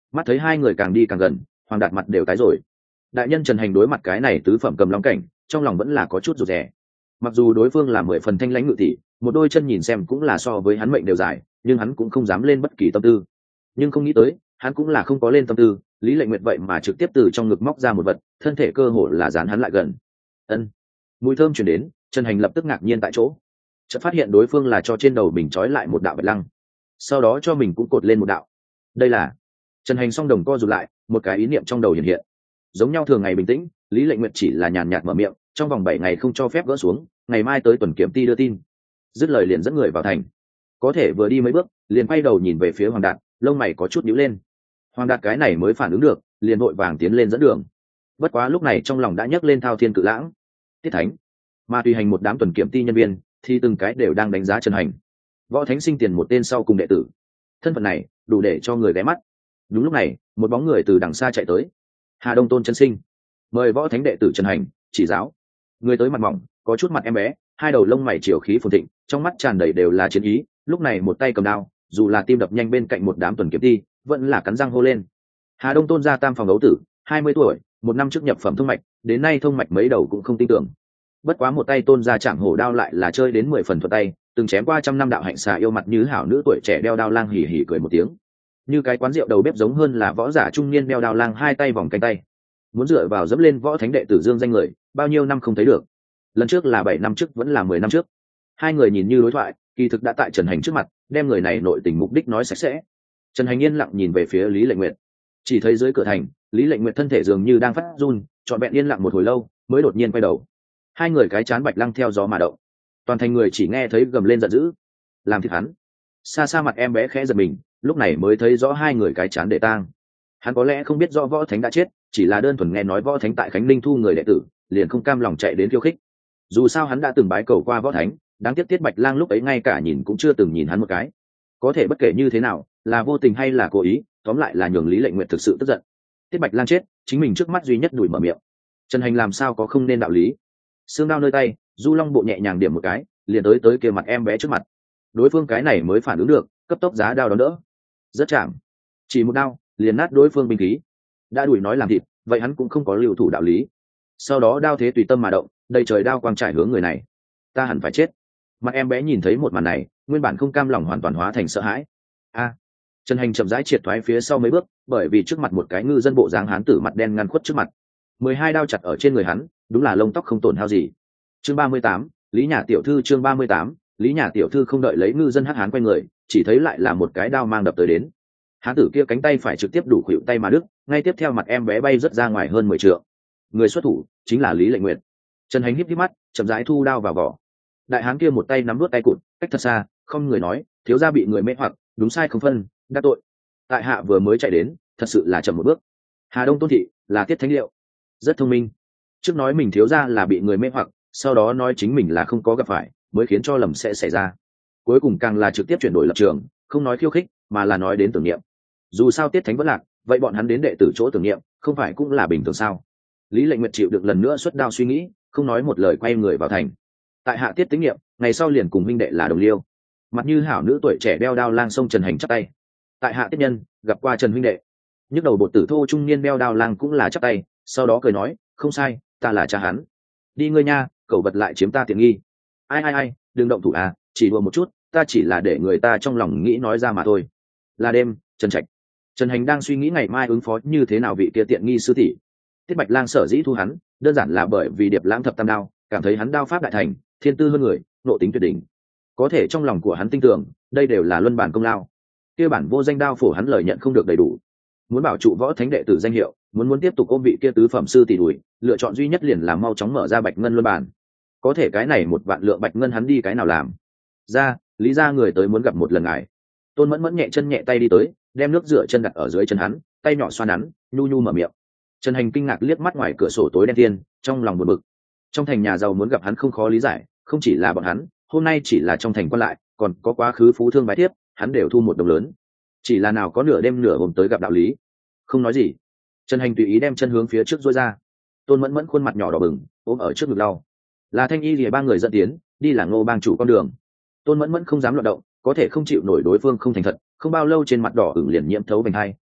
Mắt thấy hai người càng đi càng gần, Hoàng Đạt mặt đều tái rồi. Đại nhân Trần Hành đối mặt cái này tứ phẩm cầm long cảnh, trong lòng vẫn là có chút rụt rè. Mặc dù đối phương là mười phần thanh lãnh ngự tỷ, một đôi chân nhìn xem cũng là so với hắn mệnh đều dài, nhưng hắn cũng không dám lên bất kỳ tâm tư. Nhưng không nghĩ tới, hắn cũng là không có lên tâm tư, Lý Lệnh Nguyệt vậy mà trực tiếp từ trong ngực móc ra một vật, thân thể cơ hồ là dán hắn lại gần. Ân. Mùi thơm truyền đến, Trần Hành lập tức ngạc nhiên tại chỗ. Chợt phát hiện đối phương là cho trên đầu mình trói lại một đạo bạch lăng, sau đó cho mình cũng cột lên một đạo. Đây là Trần Hành song đồng co rụt lại, một cái ý niệm trong đầu hiện hiện. Giống nhau thường ngày bình tĩnh, Lý Lệnh Nguyệt chỉ là nhàn nhạt mở miệng, trong vòng bảy ngày không cho phép gỡ xuống, ngày mai tới tuần kiểm ty đưa tin. Dứt lời liền dẫn người vào thành. Có thể vừa đi mấy bước, liền quay đầu nhìn về phía Hoàng Đạt, lông mày có chút nhíu lên. Hoàng Đạt cái này mới phản ứng được, liền vội vàng tiến lên dẫn đường. Bất quá lúc này trong lòng đã nhấc lên thao thiên cự lãng. Tiết Thánh, mà tùy hành một đám tuần kiểm ty nhân viên, thì từng cái đều đang đánh giá Trần Hành. Võ Thánh sinh tiền một tên sau cùng đệ tử, thân phận này đủ để cho người ghé mắt. Đúng lúc này, một bóng người từ đằng xa chạy tới. Hà Đông Tôn chân sinh, mời Võ Thánh đệ tử Trần Hành chỉ giáo. Người tới mặt mỏng, có chút mặt em bé, hai đầu lông mày chiều khí phồn thịnh, trong mắt tràn đầy đều là chiến ý. Lúc này một tay cầm đao, dù là tim đập nhanh bên cạnh một đám tuần kiểm ty, vẫn là cắn răng hô lên. Hà Đông Tôn ra tam phòng đấu tử, hai mươi tuổi, một năm trước nhập phẩm thông mạch, đến nay thông mạch mấy đầu cũng không tin tưởng. Bất quá một tay Tôn ra chạm hổ đao lại là chơi đến mười phần thuật tay, từng chém qua trăm năm đạo hạnh xà yêu mặt như hảo nữ tuổi trẻ đeo đao lang hỉ hỉ cười một tiếng. Như cái quán rượu đầu bếp giống hơn là võ giả trung niên đeo đao lang hai tay vòng cánh tay. Muốn dựa vào dẫm lên Võ Thánh đệ tử dương danh người, bao nhiêu năm không thấy được. Lần trước là bảy năm trước vẫn là mười năm trước. Hai người nhìn như đối thoại, kỳ thực đã tại Trần Hành trước mặt, đem người này nội tình mục đích nói sạch sẽ. Trần Hành yên lặng nhìn về phía Lý Lệnh Nguyệt, chỉ thấy dưới cửa thành, Lý Lệnh Nguyệt thân thể dường như đang phát run, trọn vẹn yên lặng một hồi lâu, mới đột nhiên quay đầu. Hai người cái chán bạch lăng theo gió mà động, toàn thành người chỉ nghe thấy gầm lên giận dữ, làm thịt hắn. Xa xa mặt em bé khẽ giật mình, lúc này mới thấy rõ hai người cái chán để tang. Hắn có lẽ không biết rõ Võ Thánh đã chết, chỉ là đơn thuần nghe nói Võ Thánh tại Khánh Ninh thu người đệ tử, liền không cam lòng chạy đến khiêu khích. Dù sao hắn đã từng bái cầu qua Võ Thánh, đáng tiếc Tiết Bạch Lang lúc ấy ngay cả nhìn cũng chưa từng nhìn hắn một cái. Có thể bất kể như thế nào, là vô tình hay là cố ý, tóm lại là nhường Lý Lệnh Nguyệt thực sự tức giận. Tiết Bạch Lang chết, chính mình trước mắt duy nhất đuổi mở miệng. Trần Hành làm sao có không nên đạo lý. Xương đao nơi tay, Du Long bộ nhẹ nhàng điểm một cái, liền tới tới kia mặt em bé trước mặt. Đối phương cái này mới phản ứng được, cấp tốc giá đao đón đỡ. Rất chạm, chỉ một đao liền nát đối phương binh khí. Đã đuổi nói làm thịt, vậy hắn cũng không có lưu thủ đạo lý. Sau đó đao thế tùy tâm mà động, đầy trời đao quang trải hướng người này. Ta hẳn phải chết. Mặt em bé nhìn thấy một màn này, nguyên bản không cam lòng hoàn toàn hóa thành sợ hãi. A. Trần Hành chậm rãi triệt thoái phía sau mấy bước, bởi vì trước mặt một cái ngư dân bộ dáng hán tử mặt đen ngăn khuất trước mặt. Mười hai đao chặt ở trên người hắn, đúng là lông tóc không tổn hao gì. Chương ba mươi tám, Lý Nhà tiểu thư chương ba mươi tám, Lý Nhà tiểu thư không đợi lấy ngư dân hắc hán quay người, chỉ thấy lại là một cái đao mang đập tới đến. Hán tử kia cánh tay phải trực tiếp đủ khuỵu tay mà đứt, ngay tiếp theo mặt em bé bay rất ra ngoài hơn mười trượng. Người xuất thủ chính là Lý Lệnh Nguyệt. Trần Hành híp híp mắt, chậm rãi thu đao vào vỏ. Đại hán kia một tay nắm nuốt tay cụt, cách thật xa, không người nói, thiếu gia bị người mê hoặc, đúng sai không phân, đắc tội. Tại hạ vừa mới chạy đến, thật sự là chậm một bước. Hà Đông Tôn thị là Tiết Thánh liệu, rất thông minh. Trước nói mình thiếu gia là bị người mê hoặc, sau đó nói chính mình là không có gặp phải, mới khiến cho lầm sẽ xảy ra. Cuối cùng càng là trực tiếp chuyển đổi lập trường, không nói khiêu khích, mà là nói đến tưởng niệm. Dù sao Tiết Thánh vẫn lạc, vậy bọn hắn đến đệ tử chỗ tưởng niệm, không phải cũng là bình thường sao? Lý Lệnh Nguyệt chịu được lần nữa xuất đao suy nghĩ, không nói một lời quay người vào thành. Tại hạ Tiết Tín Nhiệm, ngày sau liền cùng huynh đệ là đồng liêu. Mặt như hảo nữ tuổi trẻ đeo đao lang sông Trần Hành chắp tay. Tại hạ Tiết Nhân, gặp qua Trần huynh đệ. Nhức đầu bột tử thô trung niên đeo đao lang cũng là chắp tay, sau đó cười nói, không sai, ta là cha hắn. Đi ngươi nha, cẩu vật lại chiếm ta tiện nghi. Ai ai ai, đừng động thủ à, chỉ đùa một chút, ta chỉ là để người ta trong lòng nghĩ nói ra mà thôi. Là đêm, Trần Trạch. Trần Hành đang suy nghĩ ngày mai ứng phó như thế nào vị kia tiện nghi sư tỷ. Tiết Bạch Lang sở dĩ thu hắn, đơn giản là bởi vì Điệp Lãng thập tam đao, cảm thấy hắn đao pháp đại thành, thiên tư hơn người, nộ tính tuyệt đỉnh. Có thể trong lòng của hắn tin tưởng, đây đều là luân bản công lao. Kia bản vô danh đao phổ hắn lời nhận không được đầy đủ. Muốn bảo trụ Võ Thánh đệ tử danh hiệu, muốn muốn tiếp tục ôm vị kia tứ phẩm sư tỷ đuổi, lựa chọn duy nhất liền là mau chóng mở ra Bạch Ngân luân bản. Có thể cái này một vạn lượng Bạch Ngân hắn đi cái nào làm? Ra, Lý gia người tới muốn gặp một lần ngài. Tôn Mẫn Mẫn nhẹ chân nhẹ tay đi tới, đem nước rửa chân đặt ở dưới chân hắn, tay nhỏ xoa nắn, nhu nhu mở miệng. Trần Hành kinh ngạc liếc mắt ngoài cửa sổ tối đen thiên, trong lòng buồn bực. Trong thành nhà giàu muốn gặp hắn không khó lý giải, không chỉ là bọn hắn, hôm nay chỉ là trong thành quan lại, còn có quá khứ phú thương bái tiếp, hắn đều thu một đồng lớn. Chỉ là nào có nửa đêm nửa hôm tới gặp đạo lý. Không nói gì. Trần Hành tùy ý đem chân hướng phía trước duỗi ra. Tôn Mẫn Mẫn khuôn mặt nhỏ đỏ bừng, ôm ở trước ngực lau. Là Thanh Y Lìa ba người dẫn tiến, đi là Ngô bang chủ con đường. Tôn Mẫn Mẫn không dám loạn động, có thể không chịu nổi đối phương không thành thật, không bao lâu trên mặt đỏ ửng liền nhiễm thấu vành hai,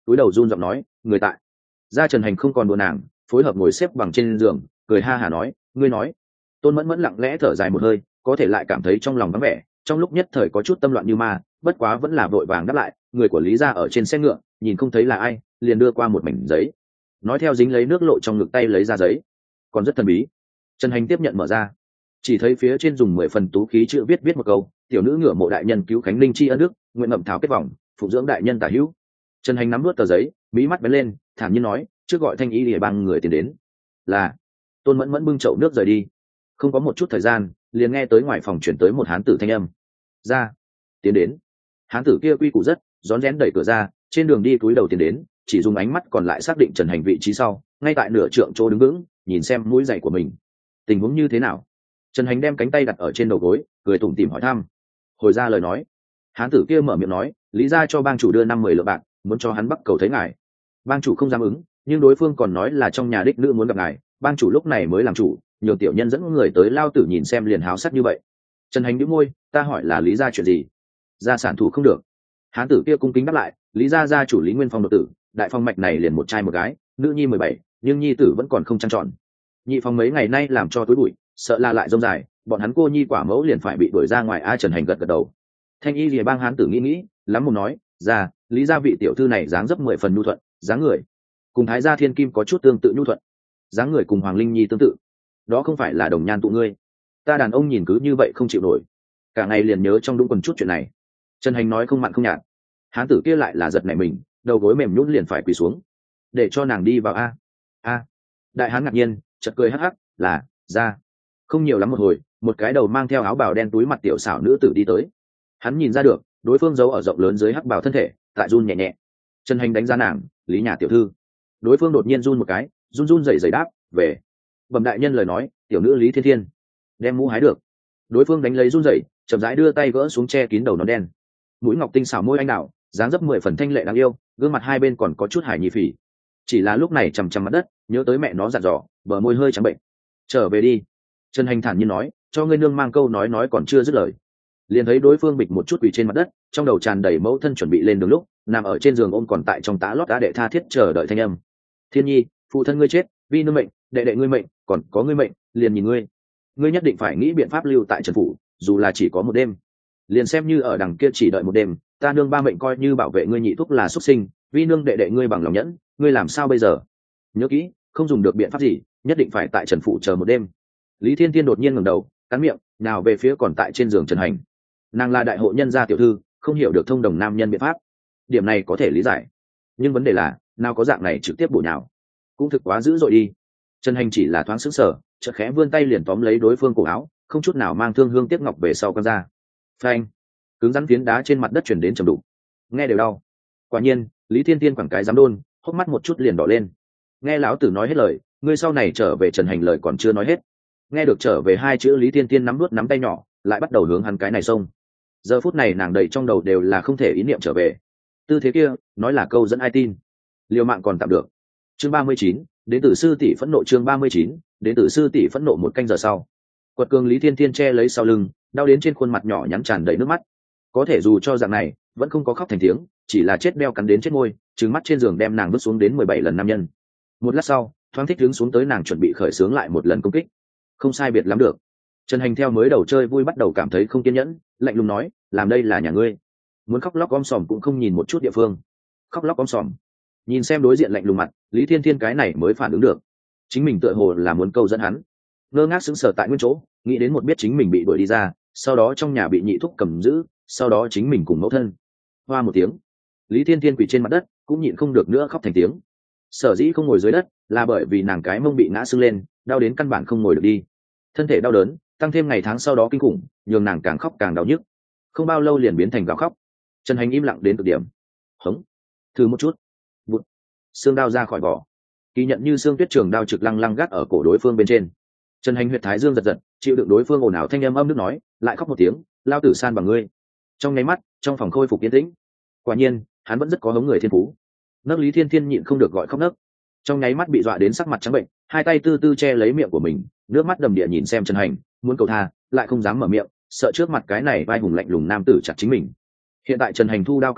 túi đầu run giọng nói người tại. Ra Trần Hành không còn đùa nàng, phối hợp ngồi xếp bằng trên giường cười ha hả nói ngươi nói. Tôn Mẫn Mẫn lặng lẽ thở dài một hơi, có thể lại cảm thấy trong lòng vắng vẻ, trong lúc nhất thời có chút tâm loạn như ma, bất quá vẫn là vội vàng đáp lại người của Lý gia ở trên xe ngựa, nhìn không thấy là ai, liền đưa qua một mảnh giấy, nói theo dính lấy nước lộ trong ngực tay lấy ra giấy, còn rất thần bí. Trần Hành tiếp nhận mở ra, chỉ thấy phía trên dùng mười phần tú khí chữ viết viết một câu tiểu nữ ngửa mộ đại nhân cứu khánh linh chi ân đức, nguyện ngậm thảo kết vòng, phụng dưỡng đại nhân tả hữu. Trần Hành nắm nuốt tờ giấy, mí mắt bén lên, thản nhiên nói trước gọi thanh y để bằng người tiền đến. Là. Tôn Mẫn Mẫn bưng chậu nước rời đi. Không có một chút thời gian, liền nghe tới ngoài phòng chuyển tới một hán tử thanh âm. Ra. Tiến đến. Hán tử kia quy củ rất, rón rén đẩy cửa ra, trên đường đi cúi đầu tiến đến, chỉ dùng ánh mắt còn lại xác định Trần Hành vị trí sau, ngay tại nửa trượng chỗ đứng vững, nhìn xem mũi giày của mình. Tình huống như thế nào? Trần Hành đem cánh tay đặt ở trên đầu gối, cười tủm tỉm hỏi thăm. Hồi ra lời nói, hán tử kia mở miệng nói, Lý gia cho bang chủ đưa năm mười lượng bạc, muốn cho hắn bắt cầu thấy ngài. Bang chủ không dám ứng, nhưng đối phương còn nói là trong nhà đích nữ muốn gặp ngài, bang chủ lúc này mới làm chủ, nhiều tiểu nhân dẫn người tới lao tử nhìn xem liền háo sắc như vậy. Trần Hành nhíu môi, ta hỏi là Lý gia chuyện gì? Gia sản thủ không được. Hán tử kia cung kính đáp lại, Lý gia gia chủ Lý Nguyên Phong đột tử, đại phong mạch này liền một trai một gái, nữ nhi mười bảy, nhưng nhi tử vẫn còn không trăng tròn. Nhị phong mấy ngày nay làm cho túi bụi, sợ là lại rông dài, bọn hắn cô nhi quả mẫu liền phải bị đuổi ra ngoài. A Trần Hành gật gật đầu. Thanh y lìa bang hán tử nghĩ nghĩ, lắm mồm nói, ra, Lý gia vị tiểu thư này dáng dấp mười phần nhu thuận, dáng người cùng Thái gia Thiên Kim có chút tương tự nhu thuận, dáng người cùng Hoàng Linh Nhi tương tự, đó không phải là đồng nhan tụ ngươi. Ta đàn ông nhìn cứ như vậy không chịu nổi, cả ngày liền nhớ trong đúng quần chút chuyện này. Trần Hành nói không mặn không nhạt. Hán tử kia lại là giật nảy mình, đầu gối mềm nhũn liền phải quỳ xuống, để cho nàng đi vào. A a đại hán ngạc nhiên, chợt cười hắc hắc, là ra. Không nhiều lắm một hồi, một cái đầu mang theo áo bào đen túi mặt tiểu xảo nữ tử đi tới. Hắn nhìn ra được đối phương giấu ở rộng lớn dưới hắc bào thân thể, tại run nhẹ nhẹ. Trần Hành đánh giá nàng, Lý nhà tiểu thư. Đối phương đột nhiên run một cái, run run rẩy rẩy đáp, về. Bẩm đại nhân lời nói, tiểu nữ Lý Thiên Thiên. Đem mũ hái được. Đối phương đánh lấy run rẩy, chậm rãi đưa tay gỡ xuống che kín đầu nón đen. Mũi ngọc tinh xảo môi anh đào, dáng dấp mười phần thanh lệ đáng yêu, gương mặt hai bên còn có chút hải nhi phỉ. Chỉ là lúc này chằm chằm mặt đất, nhớ tới mẹ nó dặn dò, bờ môi hơi trắng bệnh. Trở về đi. Trần Hành thản nhiên nói, cho ngươi nương mang câu nói nói còn chưa dứt lời, liền thấy đối phương bịch một chút quỳ trên mặt đất, trong đầu tràn đầy mẫu thân chuẩn bị lên đường lúc nằm ở trên giường ôm còn tại trong tá lót đã đệ tha thiết chờ đợi thanh âm. Thiên nhi, phụ thân ngươi chết, vi nương mệnh, đệ đệ ngươi mệnh, còn có ngươi mệnh, liền nhìn ngươi. Ngươi nhất định phải nghĩ biện pháp lưu tại trần phủ, dù là chỉ có một đêm. Liền xem như ở đằng kia chỉ đợi một đêm, ta nương ba mệnh coi như bảo vệ ngươi nhị thúc là xuất sinh, vi nương đệ đệ ngươi bằng lòng nhẫn, ngươi làm sao bây giờ? Nhớ kỹ, không dùng được biện pháp gì, nhất định phải tại trần phủ chờ một đêm. Lý Thiên Thiên đột nhiên ngẩng đầu, cắn miệng, nào về phía còn tại trên giường Trần Hành. Nàng là đại hộ nhân gia tiểu thư, không hiểu được thông đồng nam nhân biện pháp, điểm này có thể lý giải, nhưng vấn đề là nào có dạng này trực tiếp bổ nhào, cũng thực quá dữ dội đi. Trần Hành chỉ là thoáng sững sờ, chợt khẽ vươn tay liền tóm lấy đối phương cổ áo, không chút nào mang thương hương tiếc ngọc về sau con ra. Phanh, cứng rắn phiến đá trên mặt đất chuyển đến trầm đục, nghe đều đau. Quả nhiên, Lý Thiên Tiên quẳng cái dám đôn, hốc mắt một chút liền đỏ lên. Nghe lão tử nói hết lời, ngươi sau này trở về. Trần Hành lời còn chưa nói hết, nghe được trở về hai chữ, Lý Thiên Tiên nắm nuốt nắm tay nhỏ, lại bắt đầu hướng hắn cái này xông. Giờ phút này nàng đầy trong đầu đều là không thể ý niệm trở về. Tư thế kia, nói là câu dẫn ai tin. Liều mạng còn tạm được. Chương ba mươi chín, đến từ sư tỷ phẫn nộ. Chương ba mươi chín, đến từ sư tỷ phẫn nộ. Một canh giờ sau, quật cường Lý Thiên Thiên che lấy sau lưng, đau đến trên khuôn mặt nhỏ nhắn tràn đầy nước mắt. Có thể dù cho dạng này, vẫn không có khóc thành tiếng, chỉ là chết beo cắn đến chết môi, trừng mắt trên giường đem nàng vứt xuống đến mười bảy lần nam nhân. Một lát sau, thoáng thích đứng xuống tới, nàng chuẩn bị khởi xướng lại một lần công kích. Không sai biệt lắm được. Trần Hành theo mới đầu chơi vui bắt đầu cảm thấy không kiên nhẫn, lạnh lùng nói, làm đây là nhà ngươi, muốn khóc lóc om sòm cũng không nhìn một chút địa phương. Khóc lóc om sòm. Nhìn xem đối diện lạnh lùng mặt, Lý Thiên Thiên cái này mới phản ứng được, chính mình tựa hồ là muốn câu dẫn hắn. Ngơ ngác sững sờ tại nguyên chỗ, nghĩ đến một biết chính mình bị đuổi đi ra, sau đó trong nhà bị nhị thúc cầm giữ, sau đó chính mình cùng mẫu thân. Hoa một tiếng, Lý Thiên Thiên quỳ trên mặt đất, cũng nhịn không được nữa khóc thành tiếng. Sở dĩ không ngồi dưới đất là bởi vì nàng cái mông bị ngã sưng lên, đau đến căn bản không ngồi được đi. Thân thể đau đớn tăng thêm ngày tháng sau đó kinh khủng, nhường nàng càng khóc càng đau nhức, không bao lâu liền biến thành gào khóc. Trần Hành im lặng đến cực điểm. Hống, thử một chút. Bụt, xương đao ra khỏi vỏ, kỳ nhận như xương tuyết trường đao trực lăng lăng gác ở cổ đối phương bên trên. Trần Hành huyệt thái dương giật giật, chịu đựng đối phương ồn ào thanh âm âm nước nói, lại khóc một tiếng, lao tử san bằng ngươi. Trong nháy mắt, trong phòng khôi phục yên tĩnh. Quả nhiên, hắn vẫn rất có hống người thiên phú. Nấc Lý Thiên Thiên nhịn không được gọi khóc nấc, trong nháy mắt bị dọa đến sắc mặt trắng bệnh, hai tay tư tư che lấy miệng của mình, nước mắt đầm địa nhìn xem Trần Hành, muốn cầu tha, lại không dám mở miệng, sợ trước mặt cái này vai hùng lạnh lùng nam tử chặt chính mình. Hiện tại Trần Hành thu đao cúi người,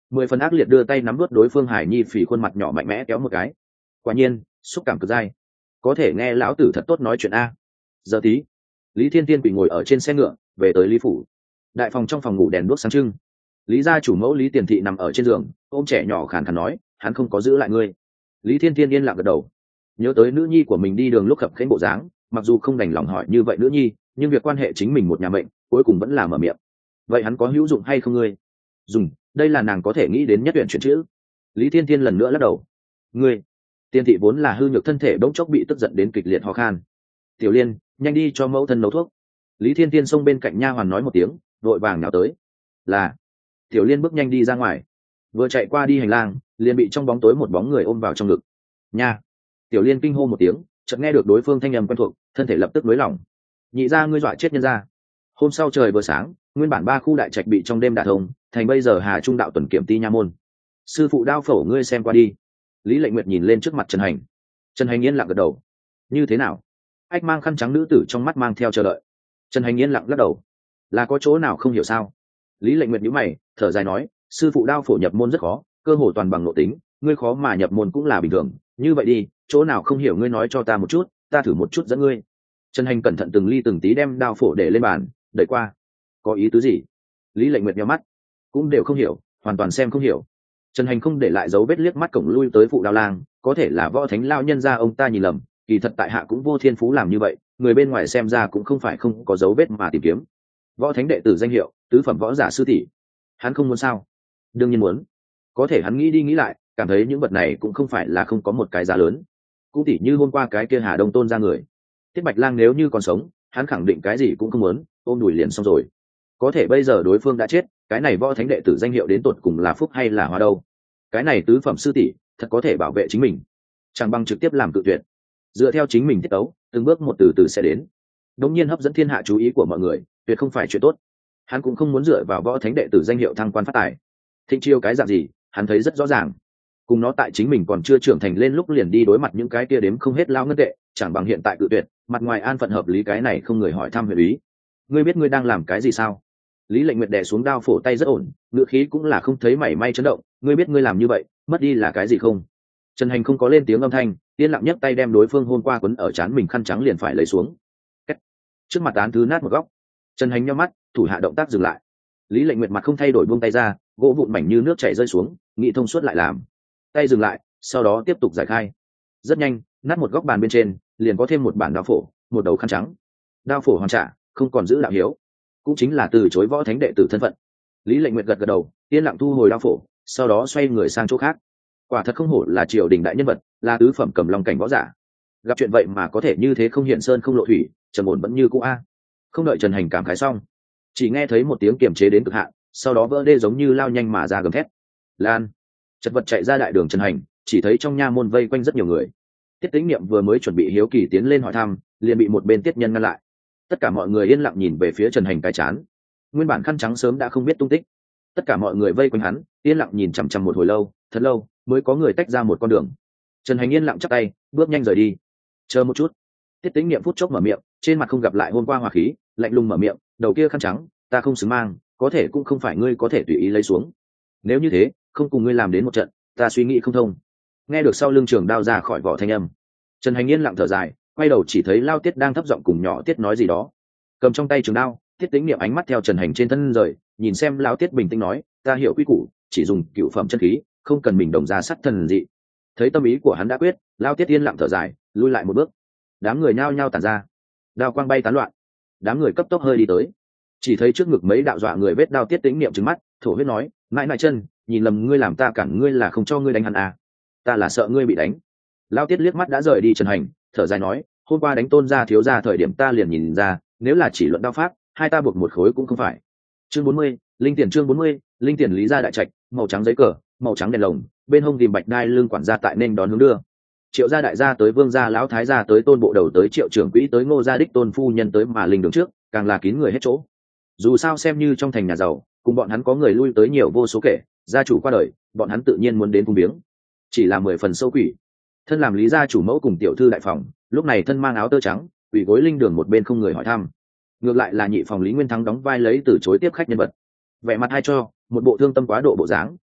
mười phần ác liệt đưa tay nắm vớt đối phương hải nhi phì khuôn mặt nhỏ mạnh mẽ kéo một cái. Quả nhiên xúc cảm cực dai, có thể nghe lão tử thật tốt nói chuyện a. Giờ tí Lý Thiên Tiên bị ngồi ở trên xe ngựa về tới Lý phủ. Đại phòng trong phòng ngủ đèn đuốc sáng trưng, Lý gia chủ mẫu Lý Tiền Thị nằm ở trên giường ôm trẻ nhỏ khàn khàn nói, hắn không có giữ lại ngươi. Lý Thiên Tiên yên lặng gật đầu, nhớ tới nữ nhi của mình đi đường lúc khập khênh bộ dáng, mặc dù không đành lòng hỏi như vậy nữ nhi, nhưng việc quan hệ chính mình một nhà mệnh, cuối cùng vẫn là mở miệng. Vậy hắn có hữu dụng hay không ngươi? Dùng, đây là nàng có thể nghĩ đến nhất tuyển chuyển chữ. Lý Thiên Tiên lần nữa lắc đầu. Ngươi? Tiên Thị vốn là hư nhược thân thể bỗng chốc bị tức giận đến kịch liệt ho khan. Tiểu Liên, nhanh đi cho mẫu thân nấu thuốc. Lý Thiên Tiên xông bên cạnh nha hoàn nói một tiếng, vội vàng nhào tới. Là. Tiểu Liên bước nhanh đi ra ngoài, vừa chạy qua đi hành lang, liền bị trong bóng tối một bóng người ôm vào trong ngực. Nha. Tiểu Liên kinh hô một tiếng, chợt nghe được đối phương thanh âm quen thuộc, thân thể lập tức nới lỏng. Nhị gia ngươi dọa chết nhân gia. Hôm sau trời vừa sáng, nguyên bản ba khu đại trạch bị trong đêm đả thông, thành bây giờ Hà Trung đạo tuần kiểm ti nha môn. Sư phụ đao phổ ngươi xem qua đi. Lý Lệnh Nguyệt nhìn lên trước mặt Trần Hành. Trần Hành yên lặng gật đầu. Như thế nào? Ách mang khăn trắng nữ tử trong mắt mang theo chờ đợi. Trần Hành yên lặng lắc đầu. Là có chỗ nào không hiểu sao? Lý Lệnh Nguyệt nhíu mày, thở dài nói, sư phụ đao phổ nhập môn rất khó, cơ hồ toàn bằng nội tính, ngươi khó mà nhập môn cũng là bình thường. Như vậy đi, chỗ nào không hiểu ngươi nói cho ta một chút, ta thử một chút dẫn ngươi. Trần Hành cẩn thận từng ly từng tí đem đao phổ để lên bàn, đẩy qua. Có ý tứ gì? Lý Lệnh Nguyệt nhíu mắt, cũng đều không hiểu, hoàn toàn xem không hiểu. Trần Hành không để lại dấu vết liếc mắt cổng lui tới phụ đao lang, có thể là võ thánh lao nhân ra ông ta nhìn lầm, kỳ thật tại hạ cũng vô thiên phú làm như vậy, người bên ngoài xem ra cũng không phải không có dấu vết mà tìm kiếm. Võ thánh đệ tử danh hiệu, tứ phẩm võ giả sư tỷ, hắn không muốn sao? Đương nhiên muốn. Có thể hắn nghĩ đi nghĩ lại, cảm thấy những vật này cũng không phải là không có một cái giá lớn. Cũng tỉ như hôm qua cái kia Hà Đông Tôn ra người, Tiết Bạch Lang nếu như còn sống, hắn khẳng định cái gì cũng không muốn, ôm đùi liền xong rồi. Có thể bây giờ đối phương đã chết, cái này võ thánh đệ tử danh hiệu đến tột cùng là phúc hay là hóa đâu? Cái này tứ phẩm sư tỷ thật có thể bảo vệ chính mình, chẳng bằng trực tiếp làm cự tuyệt, dựa theo chính mình tiết tấu, từng bước một từ từ sẽ đến. Đống nhiên hấp dẫn thiên hạ chú ý của mọi người, tuyệt không phải chuyện tốt. Hắn cũng không muốn dựa vào võ thánh đệ tử danh hiệu thăng quan phát tài. Thịnh chiêu cái dạng gì, hắn thấy rất rõ ràng. Cùng nó tại chính mình còn chưa trưởng thành lên lúc liền đi đối mặt những cái kia đếm không hết lao ngân tệ, chẳng bằng hiện tại cự tuyệt, mặt ngoài an phận hợp lý cái này không người hỏi thăm huyền ý. Ngươi biết ngươi đang làm cái gì sao? Lý Lệnh Nguyệt đè xuống đao phổ tay rất ổn, ngữ khí cũng là không thấy mảy may chấn động. Ngươi biết ngươi làm như vậy, mất đi là cái gì không? Trần Hành không có lên tiếng âm thanh, yên lặng nhấc tay đem đối phương hôn qua quấn ở trán mình khăn trắng liền phải lấy xuống. Cách. Trước mặt án thứ nát một góc, Trần Hành nhíu mắt, thủ hạ động tác dừng lại. Lý Lệnh Nguyệt mặt không thay đổi buông tay ra, gỗ vụn mảnh như nước chảy rơi xuống, nghĩ thông suốt lại làm. Tay dừng lại, sau đó tiếp tục giải khai. Rất nhanh, nát một góc bàn bên trên, liền có thêm một bản đao phổ, một đầu khăn trắng. Đao phổ hoàn trả, không còn giữ đạo hiếu, cũng chính là từ chối võ thánh đệ tử thân phận. Lý Lệnh Nguyệt gật gật đầu, yên lặng thu hồi đao phổ, sau đó xoay người sang chỗ khác. Quả thật không hổ là triều đình đại nhân vật, là tứ phẩm cầm long cảnh võ giả. Gặp chuyện vậy mà có thể như thế không hiện sơn không lộ thủy, trầm ổn vẫn như cũ a. Không đợi Trần Hành cảm khái xong, chỉ nghe thấy một tiếng kiềm chế đến cực hạn, sau đó vỡ đê giống như lao nhanh mà ra gầm thét. Lan, chật vật chạy ra đại đường Trần Hành, chỉ thấy trong nha môn vây quanh rất nhiều người. Tiết Tĩnh Niệm vừa mới chuẩn bị hiếu kỳ tiến lên hỏi thăm, liền bị một bên tiết nhân ngăn lại. Tất cả mọi người yên lặng nhìn về phía Trần Hành cái chán. Nguyên bản khăn trắng sớm đã không biết tung tích. Tất cả mọi người vây quanh hắn, yên lặng nhìn chằm chằm một hồi lâu, thật lâu mới có người tách ra một con đường. Trần Hành yên lặng chắp tay, bước nhanh rời đi. Chờ một chút. Tiết Tĩnh Niệm phút chốc mở miệng, trên mặt không gặp lại hôm qua hòa khí, lạnh lùng mở miệng, đầu kia khăn trắng, ta không xứng mang, có thể cũng không phải ngươi có thể tùy ý lấy xuống. Nếu như thế, không cùng ngươi làm đến một trận, ta suy nghĩ không thông. Nghe được sau lưng trường đao ra khỏi vỏ thanh âm, Trần Hành yên lặng thở dài, quay đầu chỉ thấy Lao Tiết đang thấp giọng cùng nhỏ Tiết nói gì đó. Cầm trong tay trường đao, Tiết Tĩnh Niệm ánh mắt theo Trần Hành trên thân rời, nhìn xem Lao Tiết bình tĩnh nói, ta hiểu quy củ, chỉ dùng cựu phẩm chân khí, không cần mình đồng ra sát thần dị. Thấy tâm ý của hắn đã quyết, Lao Tiết yên lặng thở dài, lui lại một bước. Đám người nhao nhao tản ra, đao quang bay tán loạn. Đám người cấp tốc hơi đi tới, chỉ thấy trước ngực mấy đạo dọa người vết đao. Tiết Tĩnh Niệm trừng mắt, thổ huyết nói, mãi mãi chân, nhìn lầm ngươi làm ta cản ngươi là không cho ngươi đánh hắn à? Ta là sợ ngươi bị đánh. Lao Tiết liếc mắt đã rời đi Trần Hành, thở dài nói, hôm qua đánh Tôn gia thiếu gia thời điểm ta liền nhìn ra, nếu là chỉ luận đao pháp, hai ta buộc một khối cũng không phải. Chương bốn mươi, linh tiền chương bốn mươi, linh tiền Lý gia đại trạch, màu trắng giấy cờ, màu trắng đèn lồng, bên hông tìm bạch đai lưng quản gia tại nên đón hướng đưa. Triệu gia đại gia tới Vương gia lão thái gia tới Tôn bộ đầu tới Triệu trưởng quỹ tới Ngô gia đích Tôn phu nhân tới mà linh đường trước, càng là kín người hết chỗ. Dù sao xem như trong thành nhà giàu, cùng bọn hắn có người lui tới nhiều vô số kể, gia chủ qua đời, bọn hắn tự nhiên muốn đến cung viếng. Chỉ là mười phần sâu quỷ. Thân làm Lý gia chủ mẫu cùng tiểu thư đại phòng, lúc này thân mang áo tơ trắng, quỳ gối linh đường một bên không người hỏi thăm. Ngược lại là nhị phòng Lý Nguyên Thắng đóng vai lấy từ chối tiếp khách nhân vật, vẻ mặt hay cho, một bộ thương tâm quá độ bộ dáng,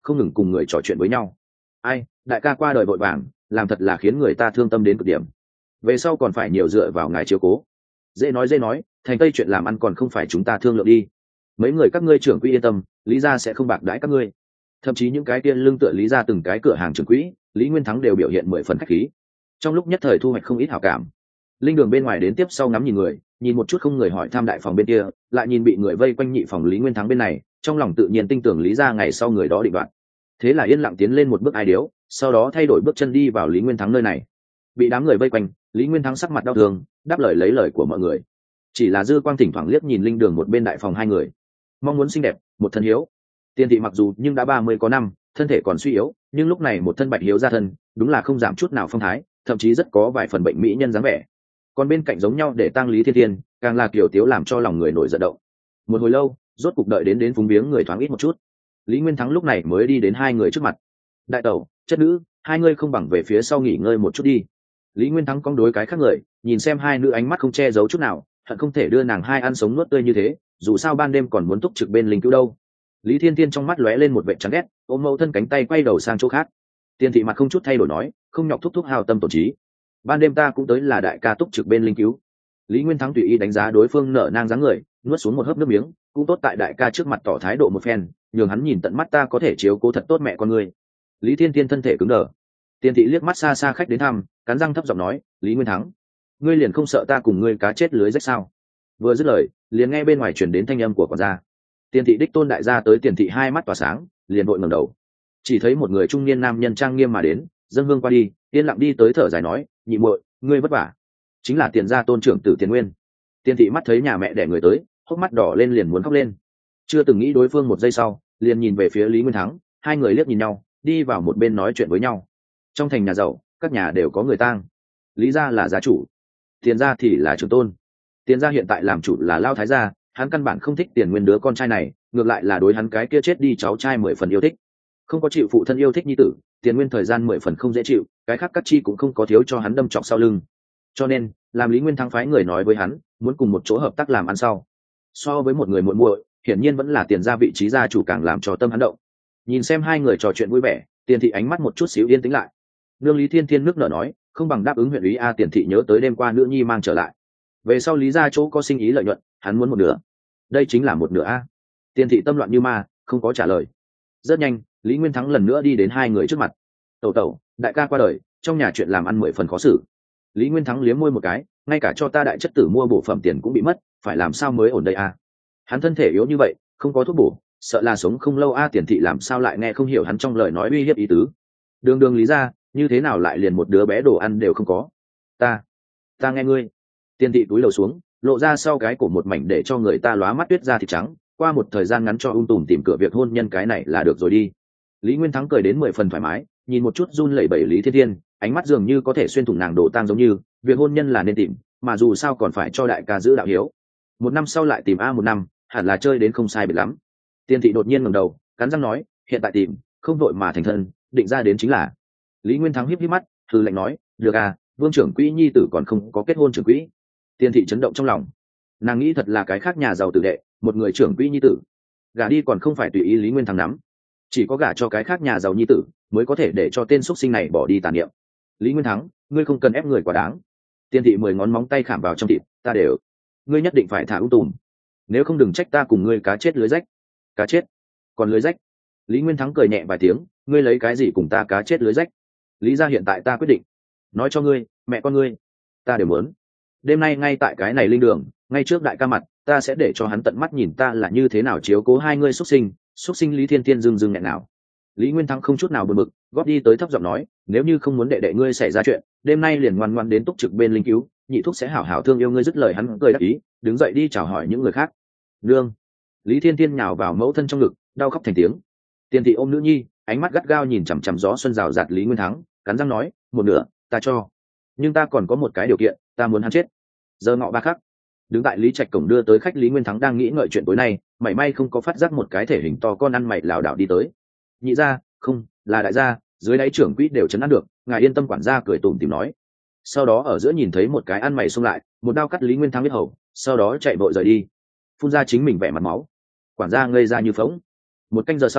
không ngừng cùng người trò chuyện với nhau. Ai, đại ca qua đời vội vàng, làm thật là khiến người ta thương tâm đến cực điểm, về sau còn phải nhiều dựa vào ngài chiếu cố. Dễ nói dễ nói, thành tây chuyện làm ăn còn không phải chúng ta thương lượng đi. Mấy người các ngươi trưởng quỹ yên tâm, lý gia sẽ không bạc đãi các ngươi. Thậm chí những cái kia lưng tựa lý gia từng cái cửa hàng trưởng quỹ, Lý Nguyên Thắng đều biểu hiện mười phần khách khí. Trong lúc nhất thời thu hoạch không ít hảo cảm. Linh Đường bên ngoài đến tiếp sau ngắm nhìn người, nhìn một chút không người hỏi thăm đại phòng bên kia, lại nhìn bị người vây quanh nhị phòng Lý Nguyên Thắng bên này, trong lòng tự nhiên tin tưởng lý gia ngày sau người đó định đoạt. Thế là yên lặng tiến lên một bước ai điếu, sau đó thay đổi bước chân đi vào Lý Nguyên Thắng nơi này. Bị đám người vây quanh, Lý Nguyên Thắng sắc mặt đau thương, đáp lời lấy lời của mọi người. Chỉ là dư quang thỉnh thoảng liếc nhìn Linh Đường một bên đại phòng hai người, mong muốn xinh đẹp, một thân hiếu. Tiền thị mặc dù nhưng đã ba mươi có năm, thân thể còn suy yếu, nhưng lúc này một thân bạch hiếu ra thân, đúng là không giảm chút nào phong thái, thậm chí rất có vài phần bệnh mỹ nhân dáng vẻ. Còn bên cạnh giống nhau để tang Lý Thiên Thiên, càng là kiểu tiếu làm cho lòng người nổi giận động. Một hồi lâu, rốt cục đợi đến đến phúng biếng người thoáng ít một chút, Lý Nguyên Thắng lúc này mới đi đến hai người trước mặt. Đại tẩu, chất nữ, hai người không bằng về phía sau nghỉ ngơi một chút đi. Lý Nguyên Thắng cong đối cái khác người, nhìn xem hai nữ ánh mắt không che giấu chút nào, hận không thể đưa nàng hai ăn sống nuốt tươi như thế, dù sao ban đêm còn muốn túc trực bên linh cứu đâu. Lý Thiên Thiên trong mắt lóe lên một vẻ chán ghét, ôm mẫu thân cánh tay quay đầu sang chỗ khác. Tiên thị mặt không chút thay đổi nói, không nhọc thúc thúc hào tâm tổ trí. Ban đêm ta cũng tới là đại ca túc trực bên linh cứu. Lý Nguyên Thắng tùy ý đánh giá đối phương nở nang dáng người, nuốt xuống một hớp nước miếng, cũng tốt tại đại ca trước mặt tỏ thái độ một phen, nhường hắn nhìn tận mắt ta có thể chiếu cố thật tốt mẹ con ngươi. Lý Thiên Thiên thân thể cứng đờ. Tiên thị liếc mắt xa xa khách đến thăm, cắn răng thấp giọng nói, Lý Nguyên Thắng, ngươi liền không sợ ta cùng ngươi cá chết lưới rách sao? Vừa dứt lời, liền nghe bên ngoài truyền đến thanh âm của quản gia. Tiền thị đích tôn đại gia tới tiền thị hai mắt tỏa sáng, liền vội ngẩng đầu, chỉ thấy một người trung niên nam nhân trang nghiêm mà đến, dâng hương qua đi, yên lặng đi tới thở dài nói, nhị muội, ngươi vất vả. Chính là tiền gia tôn trưởng tử Tiền Nguyên. Tiền thị mắt thấy nhà mẹ đẻ người tới, hốc mắt đỏ lên liền muốn khóc lên. Chưa từng nghĩ đối phương một giây sau, liền nhìn về phía Lý Nguyên Thắng, hai người liếc nhìn nhau, đi vào một bên nói chuyện với nhau. Trong thành nhà giàu, các nhà đều có người tang. Lý gia là gia chủ, Tiền gia thì là trưởng tôn. Tiền gia hiện tại làm chủ là Lao Thái gia, hắn căn bản không thích Tiền Nguyên đứa con trai này, ngược lại là đối hắn cái kia chết đi cháu trai mười phần yêu thích. Không có chịu phụ thân yêu thích nhi tử, Tiền Nguyên thời gian mười phần không dễ chịu, cái khác các chi cũng không có thiếu cho hắn đâm trọng sau lưng. Cho nên, làm Lý Nguyên Thắng phái người nói với hắn, muốn cùng một chỗ hợp tác làm ăn sau. So với một người muội muội, hiển nhiên vẫn là Tiền gia vị trí gia chủ càng làm cho tâm hắn động. Nhìn xem hai người trò chuyện vui vẻ, Tiền thị ánh mắt một chút xíu yên tĩnh lại. Nương Lý Thiên Thiên nước nở nói, không bằng đáp ứng huyện ủy a. Tiền thị nhớ tới đêm qua nữ nhi mang trở lại, về sau Lý gia chỗ có sinh ý lợi nhuận, hắn muốn một nửa. Đây chính là một nửa a. Tiền thị tâm loạn như ma, không có trả lời. Rất nhanh, Lý Nguyên Thắng lần nữa đi đến hai người trước mặt. Tẩu tẩu, đại ca qua đời, trong nhà chuyện làm ăn mười phần khó xử. Lý Nguyên Thắng liếm môi một cái, ngay cả cho ta đại chất tử mua bổ phẩm tiền cũng bị mất, phải làm sao mới ổn đây a? Hắn thân thể yếu như vậy, không có thuốc bổ, sợ là sống không lâu a. Tiền thị làm sao lại nghe không hiểu hắn trong lời nói uy hiếp ý tứ. Đường đường Lý gia, như thế nào lại liền một đứa bé đồ ăn đều không có? Ta, ta nghe ngươi. Tiền thị túi đầu xuống, lộ ra sau cái cổ một mảnh để cho người ta lóa mắt tuyết ra thịt trắng. Qua một thời gian ngắn cho ung tùm tìm cửa việc hôn nhân cái này là được rồi đi. Lý Nguyên Thắng cười đến mười phần thoải mái, nhìn một chút run lẩy bẩy Lý Thiên Thiên, ánh mắt dường như có thể xuyên thủng nàng đổ tang giống như, việc hôn nhân là nên tìm, mà dù sao còn phải cho đại ca giữ đạo hiếu. Một năm sau lại tìm a một năm, hẳn là chơi đến không sai biệt lắm. Tiền thị đột nhiên ngẩng đầu, cắn răng nói, hiện tại tìm, không vội mà thành thân, định ra đến chính là. Lý Nguyên Thắng híp híp mắt, hừ lạnh nói, được à, Vương trưởng quỹ nhi tử còn không có kết hôn trưởng quỹ. Tiền thị chấn động trong lòng, nàng nghĩ thật là cái khác nhà giàu tử đệ, một người trưởng quỹ nhi tử, gả đi còn không phải tùy ý Lý Nguyên Thắng nắm, chỉ có gả cho cái khác nhà giàu nhi tử mới có thể để cho tên xuất sinh này bỏ đi tàn niệm. Lý Nguyên Thắng, ngươi không cần ép người quá đáng. Tiền thị mười ngón móng tay khảm vào trong thịt, ta đều, ngươi nhất định phải thả ung tùm, nếu không đừng trách ta cùng ngươi cá chết lưới rách. Cá chết còn lưới rách? Lý Nguyên Thắng cười nhẹ vài tiếng, ngươi lấy cái gì cùng ta cá chết lưới rách? Lý gia hiện tại ta quyết định, nói cho ngươi, mẹ con ngươi ta đều muốn. Đêm nay ngay tại cái này linh đường, ngay trước đại ca mặt, ta sẽ để cho hắn tận mắt nhìn ta là như thế nào chiếu cố hai ngươi xuất sinh. Xuất sinh Lý Thiên Thiên dưng dưng nghẹn nào. Lý Nguyên Thắng không chút nào buồn bực, góp đi tới thấp giọng nói, nếu như không muốn đệ đệ ngươi xảy ra chuyện, đêm nay liền ngoan ngoan đến túc trực bên linh cứu, nhị thúc sẽ hảo hảo thương yêu ngươi. Dứt lời hắn cười đáp ý, đứng dậy đi chào hỏi những người khác. Nương. Lý Thiên Thiên nhào vào mẫu thân trong ngực, đau khóc thành tiếng. Tiền thị ôm nữ nhi, ánh mắt gắt gao nhìn chằm chằm gió xuân rào rạt Lý Nguyên Thắng, cắn răng nói, một nửa ta cho, nhưng ta còn có một cái điều kiện, ta muốn hắn chết. Giờ ngọ ba khắc, đứng tại Lý Trạch cổng đưa tới khách Lý Nguyên Thắng đang nghĩ ngợi chuyện tối nay, mảy may không có phát giác một cái thể hình to con ăn mày lảo đảo đi tới. Nhị gia, không, là đại gia, dưới đáy trưởng quỹ đều chấn an được, ngài yên tâm. Quản gia cười tủm tỉm nói. Sau đó ở giữa nhìn thấy một cái ăn mày xông lại, một đao cắt Lý Nguyên Thắng biết hầu, sau đó chạy vội rời đi, phun ra chính mình vẻ mặt máu. Quản gia ngây ra như phỗng. Một canh giờ sau,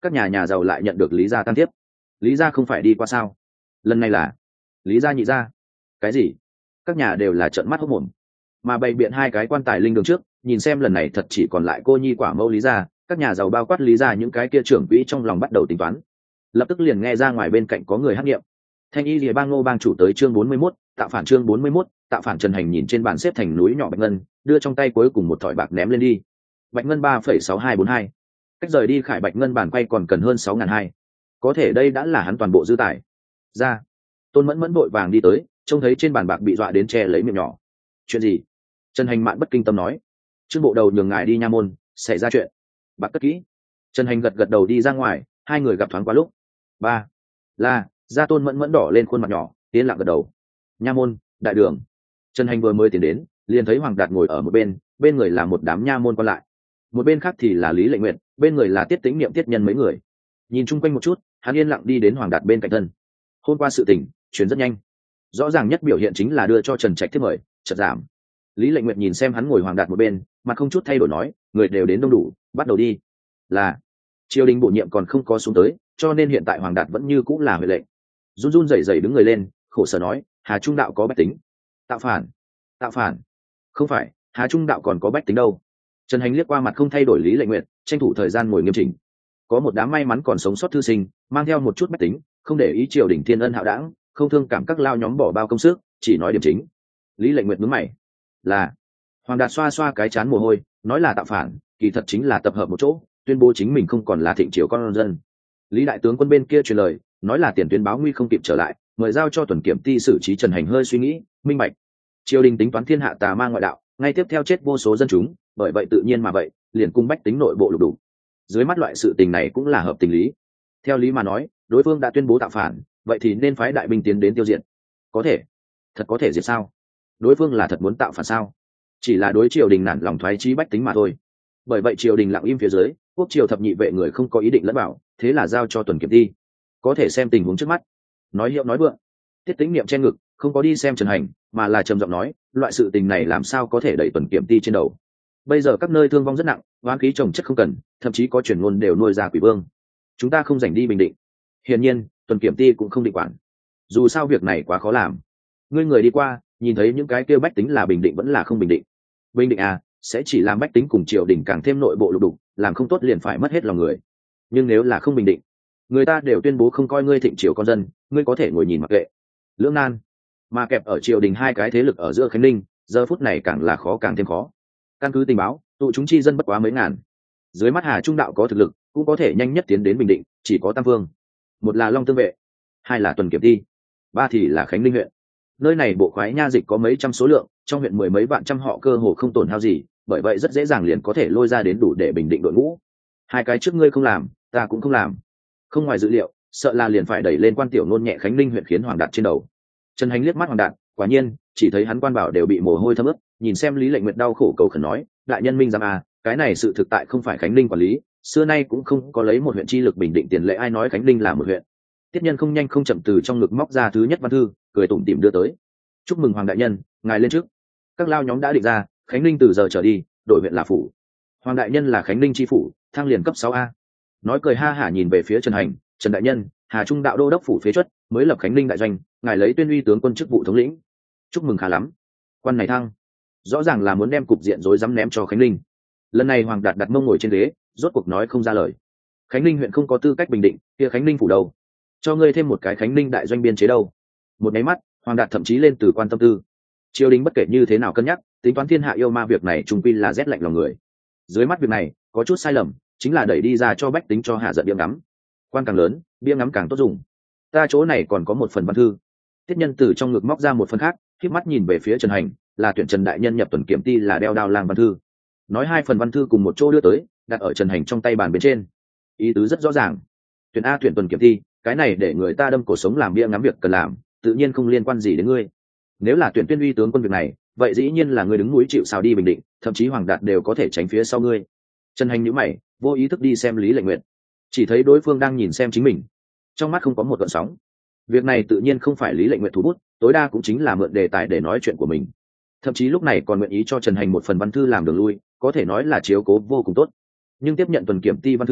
các nhà nhà giàu lại nhận được lý gia tăng tiếp. Lý gia không phải đi qua sao? Lần này là lý gia nhị gia. Cái gì? Các nhà đều là trợn mắt hốt mồm, mà bày biện hai cái quan tài linh đường trước, nhìn xem lần này thật chỉ còn lại cô nhi quả mẫu lý gia. Các nhà giàu bao quát lý gia những cái kia trưởng quỹ trong lòng bắt đầu tính toán. Lập tức liền nghe ra ngoài bên cạnh có người hắc nghiệm. Thanh y lìa bang ngô bang chủ tới chương bốn mươi mốt, tạo phản chương bốn mươi mốt, tạo phản. Trần Hành nhìn trên bàn xếp thành núi nhỏ bạch ngân, đưa trong tay cuối cùng một thỏi bạc ném lên đi. Bạch ngân ba phẩy sáu hai bốn hai, cách rời đi khải bạch ngân bàn quay còn cần hơn sáu ngàn hai, có thể đây đã là hắn toàn bộ dư tài. Ra, Tôn Mẫn Mẫn vội vàng đi tới, trông thấy trên bàn bạc bị dọa đến che lấy miệng nhỏ. Chuyện gì? Trần Hành mạn bất kinh tâm nói. Trương bộ đầu nhường ngài đi nha môn, xảy ra chuyện. Bạc cất kỹ. Trần Hành gật gật đầu đi ra ngoài, hai người gặp thoáng qua lúc. Ba, là ra. Tôn Mẫn Mẫn đỏ lên khuôn mặt nhỏ, tiến lặng gật đầu. Nha môn, đại đường. Trần Hành vừa mới tiến đến, liền thấy Hoàng Đạt ngồi ở một bên, bên người là một đám nha môn quan lại, một bên khác thì là Lý Lệnh Nguyện, bên người là Tiết Tĩnh Niệm Tiết Nhân mấy người. Nhìn chung quanh một chút, hắn yên lặng đi đến Hoàng Đạt bên cạnh thân. Hôm qua sự tình chuyển rất nhanh, rõ ràng nhất biểu hiện chính là đưa cho Trần Trạch thiết mời, chợt giảm. Lý Lệnh Nguyện nhìn xem hắn ngồi Hoàng Đạt một bên, mặt không chút thay đổi nói, người đều đến đông đủ, bắt đầu đi. Là triều đình bổ nhiệm còn không có xuống tới, cho nên hiện tại Hoàng Đạt vẫn như cũng là huệ lệnh. Run run rẩy rẩy đứng người lên, khổ sở nói, Hà Trung đạo có bách tính. Tạo phản, tạo phản. Không phải, Hà Trung đạo còn có bách tính đâu. Trần Hành liếc qua mặt không thay đổi Lý Lệnh Nguyện, tranh thủ thời gian ngồi nghiêm chỉnh. Có một đám may mắn còn sống sót thư sinh, mang theo một chút bách tính, không để ý triều đình thiên ân hạo đảng, không thương cảm các lao nhóm bỏ bao công sức, chỉ nói điểm chính. Lý Lệnh Nguyện nhướng mày. Là Hoàng Đạt xoa xoa cái chán mồ hôi, nói là tạo phản, kỳ thật chính là tập hợp một chỗ, tuyên bố chính mình không còn là thịnh triều con dân. Lý đại tướng quân bên kia truyền lời, nói là tiền tuyến báo nguy không kịp trở lại, mời giao cho tuần kiểm ty xử trí. Trần Hành hơi suy nghĩ, minh bạch. Triều đình tính toán thiên hạ tà ma ngoại đạo, ngay tiếp theo chết vô số dân chúng, bởi vậy tự nhiên mà vậy, liền cung bách tính nội bộ lục đủ. Dưới mắt loại sự tình này cũng là hợp tình lý. Theo lý mà nói, đối phương đã tuyên bố tạo phản, vậy thì nên phái đại binh tiến đến tiêu diệt. Có thể, thật có thể diệt sao? Đối phương là thật muốn tạo phản sao? Chỉ là đối triều đình nản lòng thoái chí bách tính mà thôi. Bởi vậy triều đình lặng im phía dưới, quốc triều thập nhị vệ người không có ý định lẫn vào, thế là giao cho tuần kiểm ty, có thể xem tình huống trước mắt. Nói hiệu nói vượng, Tiết Tĩnh Niệm che ngực, không có đi xem Trần Hành, mà là trầm giọng nói, loại sự tình này làm sao có thể đẩy tuần kiểm ty trên đầu. Bây giờ các nơi thương vong rất nặng, oán khí trồng chất không cần, thậm chí có truyền ngôn đều nuôi ra quỷ vương. Chúng ta không dành đi bình định. Hiển nhiên, tuần kiểm ty cũng không định quản. Dù sao việc này quá khó làm. Ngươi người đi qua, nhìn thấy những cái kêu bách tính là bình định vẫn là không bình định. Bình định à, sẽ chỉ làm bách tính cùng triều đình càng thêm nội bộ lục đục, làm không tốt liền phải mất hết lòng người. Nhưng nếu là không bình định, người ta đều tuyên bố không coi ngươi thịnh triều con dân, ngươi có thể ngồi nhìn mặc kệ. Lưỡng nan, mà kẹp ở triều đình hai cái thế lực ở giữa Khánh Ninh, giờ phút này càng là khó càng thêm khó. Căn cứ tình báo, tụ chúng chi dân bất quá mấy ngàn. Dưới mắt Hà Trung đạo có thực lực, cũng có thể nhanh nhất tiến đến bình định, chỉ có tam vương. Một là Long Tương vệ, hai là tuần kiểm ty, ba thì là Khánh Ninh huyện. Nơi này bộ khoái nha dịch có mấy trăm số lượng, trong huyện mười mấy vạn trăm họ cơ hồ không tổn hao gì, bởi vậy rất dễ dàng liền có thể lôi ra đến đủ để bình định đội ngũ. Hai cái trước ngươi không làm, ta cũng không làm. Không ngoài dự liệu, sợ là liền phải đẩy lên quan tiểu nôn nhẹ Khánh Ninh huyện khiến Hoàng Đạt trên đầu. Trần Hành liếc mắt Hoàng Đạt, quả nhiên, chỉ thấy hắn quan bảo đều bị mồ hôi thấm ướt, nhìn xem Lý Lệnh Nguyệt đau khổ cầu khẩn nói, đại nhân minh giám à, cái này sự thực tại không phải Khánh Ninh quản lý, xưa nay cũng không có lấy một huyện chi lực bình định tiền lệ, ai nói Khánh Ninh là một huyện. Tiết Nhân không nhanh không chậm từ trong ngực móc ra thứ nhất văn thư, cười tủm tỉm đưa tới. Chúc mừng Hoàng đại nhân, ngài lên trước. Các lao nhóm đã định ra, Khánh Ninh từ giờ trở đi, đổi huyện là phủ. Hoàng đại nhân là Khánh Ninh chi phủ, thăng liền cấp sáu A. Nói cười ha hả nhìn về phía Trần Hành, Trần đại nhân, Hà Trung đạo đô đốc phủ phế truất, mới lập Khánh Ninh đại doanh, ngài lấy tuyên uy tướng quân chức vụ thống lĩnh. Chúc mừng khá lắm. Quan này thăng, rõ ràng là muốn đem cục diện rối rắm ném cho Khánh Ninh. Lần này Hoàng Đạt đặt mông ngồi trên ghế, rốt cuộc nói không ra lời. Khánh Ninh huyện không có tư cách bình định, kia Khánh Ninh phủ đâu? Cho ngươi thêm một cái Khánh Ninh đại doanh biên chế đâu? Một máy mắt, Hoàng Đạt thậm chí lên từ quan tâm tư. Triều đình bất kể như thế nào cân nhắc, tính toán thiên hạ yêu ma việc này trùng quy là rét lạnh lòng người. Dưới mắt việc này, có chút sai lầm, chính là đẩy đi ra cho bách tính cho hạ giận bia ngắm. Quan càng lớn, bia ngắm càng tốt dùng. Ta chỗ này còn có một phần văn thư. Tiết Nhân từ trong ngực móc ra một phần khác, khép mắt nhìn về phía Trần Hành, là tuyển Trần đại nhân nhập tuần kiểm ty là đeo đao lang văn thư. Nói hai phần văn thư cùng một chỗ đưa tới, đặt ở Trần Hành trong tay bàn bên trên. Ý tứ rất rõ ràng. Tuyển A tuyển tuần kiểm ty, cái này để người ta đâm cổ sống làm bia ngắm việc cần làm, tự nhiên không liên quan gì đến ngươi. Nếu là tuyển tuyên uy tướng quân việc này, vậy dĩ nhiên là ngươi đứng núi chịu sào đi bình định, thậm chí Hoàng Đạt đều có thể tránh phía sau ngươi. Trần Hành nhíu mày, vô ý thức đi xem Lý Lệnh Nguyệt, chỉ thấy đối phương đang nhìn xem chính mình, trong mắt không có một gợn sóng. Việc này tự nhiên không phải Lý Lệnh Nguyệt thủ bút, tối đa cũng chính là mượn đề tài để nói chuyện của mình. Thậm chí lúc này còn nguyện ý cho Trần Hành một phần văn thư làm đường lui, có thể nói là chiếu cố vô cùng tốt. Nhưng tiếp nhận tuần kiểm ty văn thư,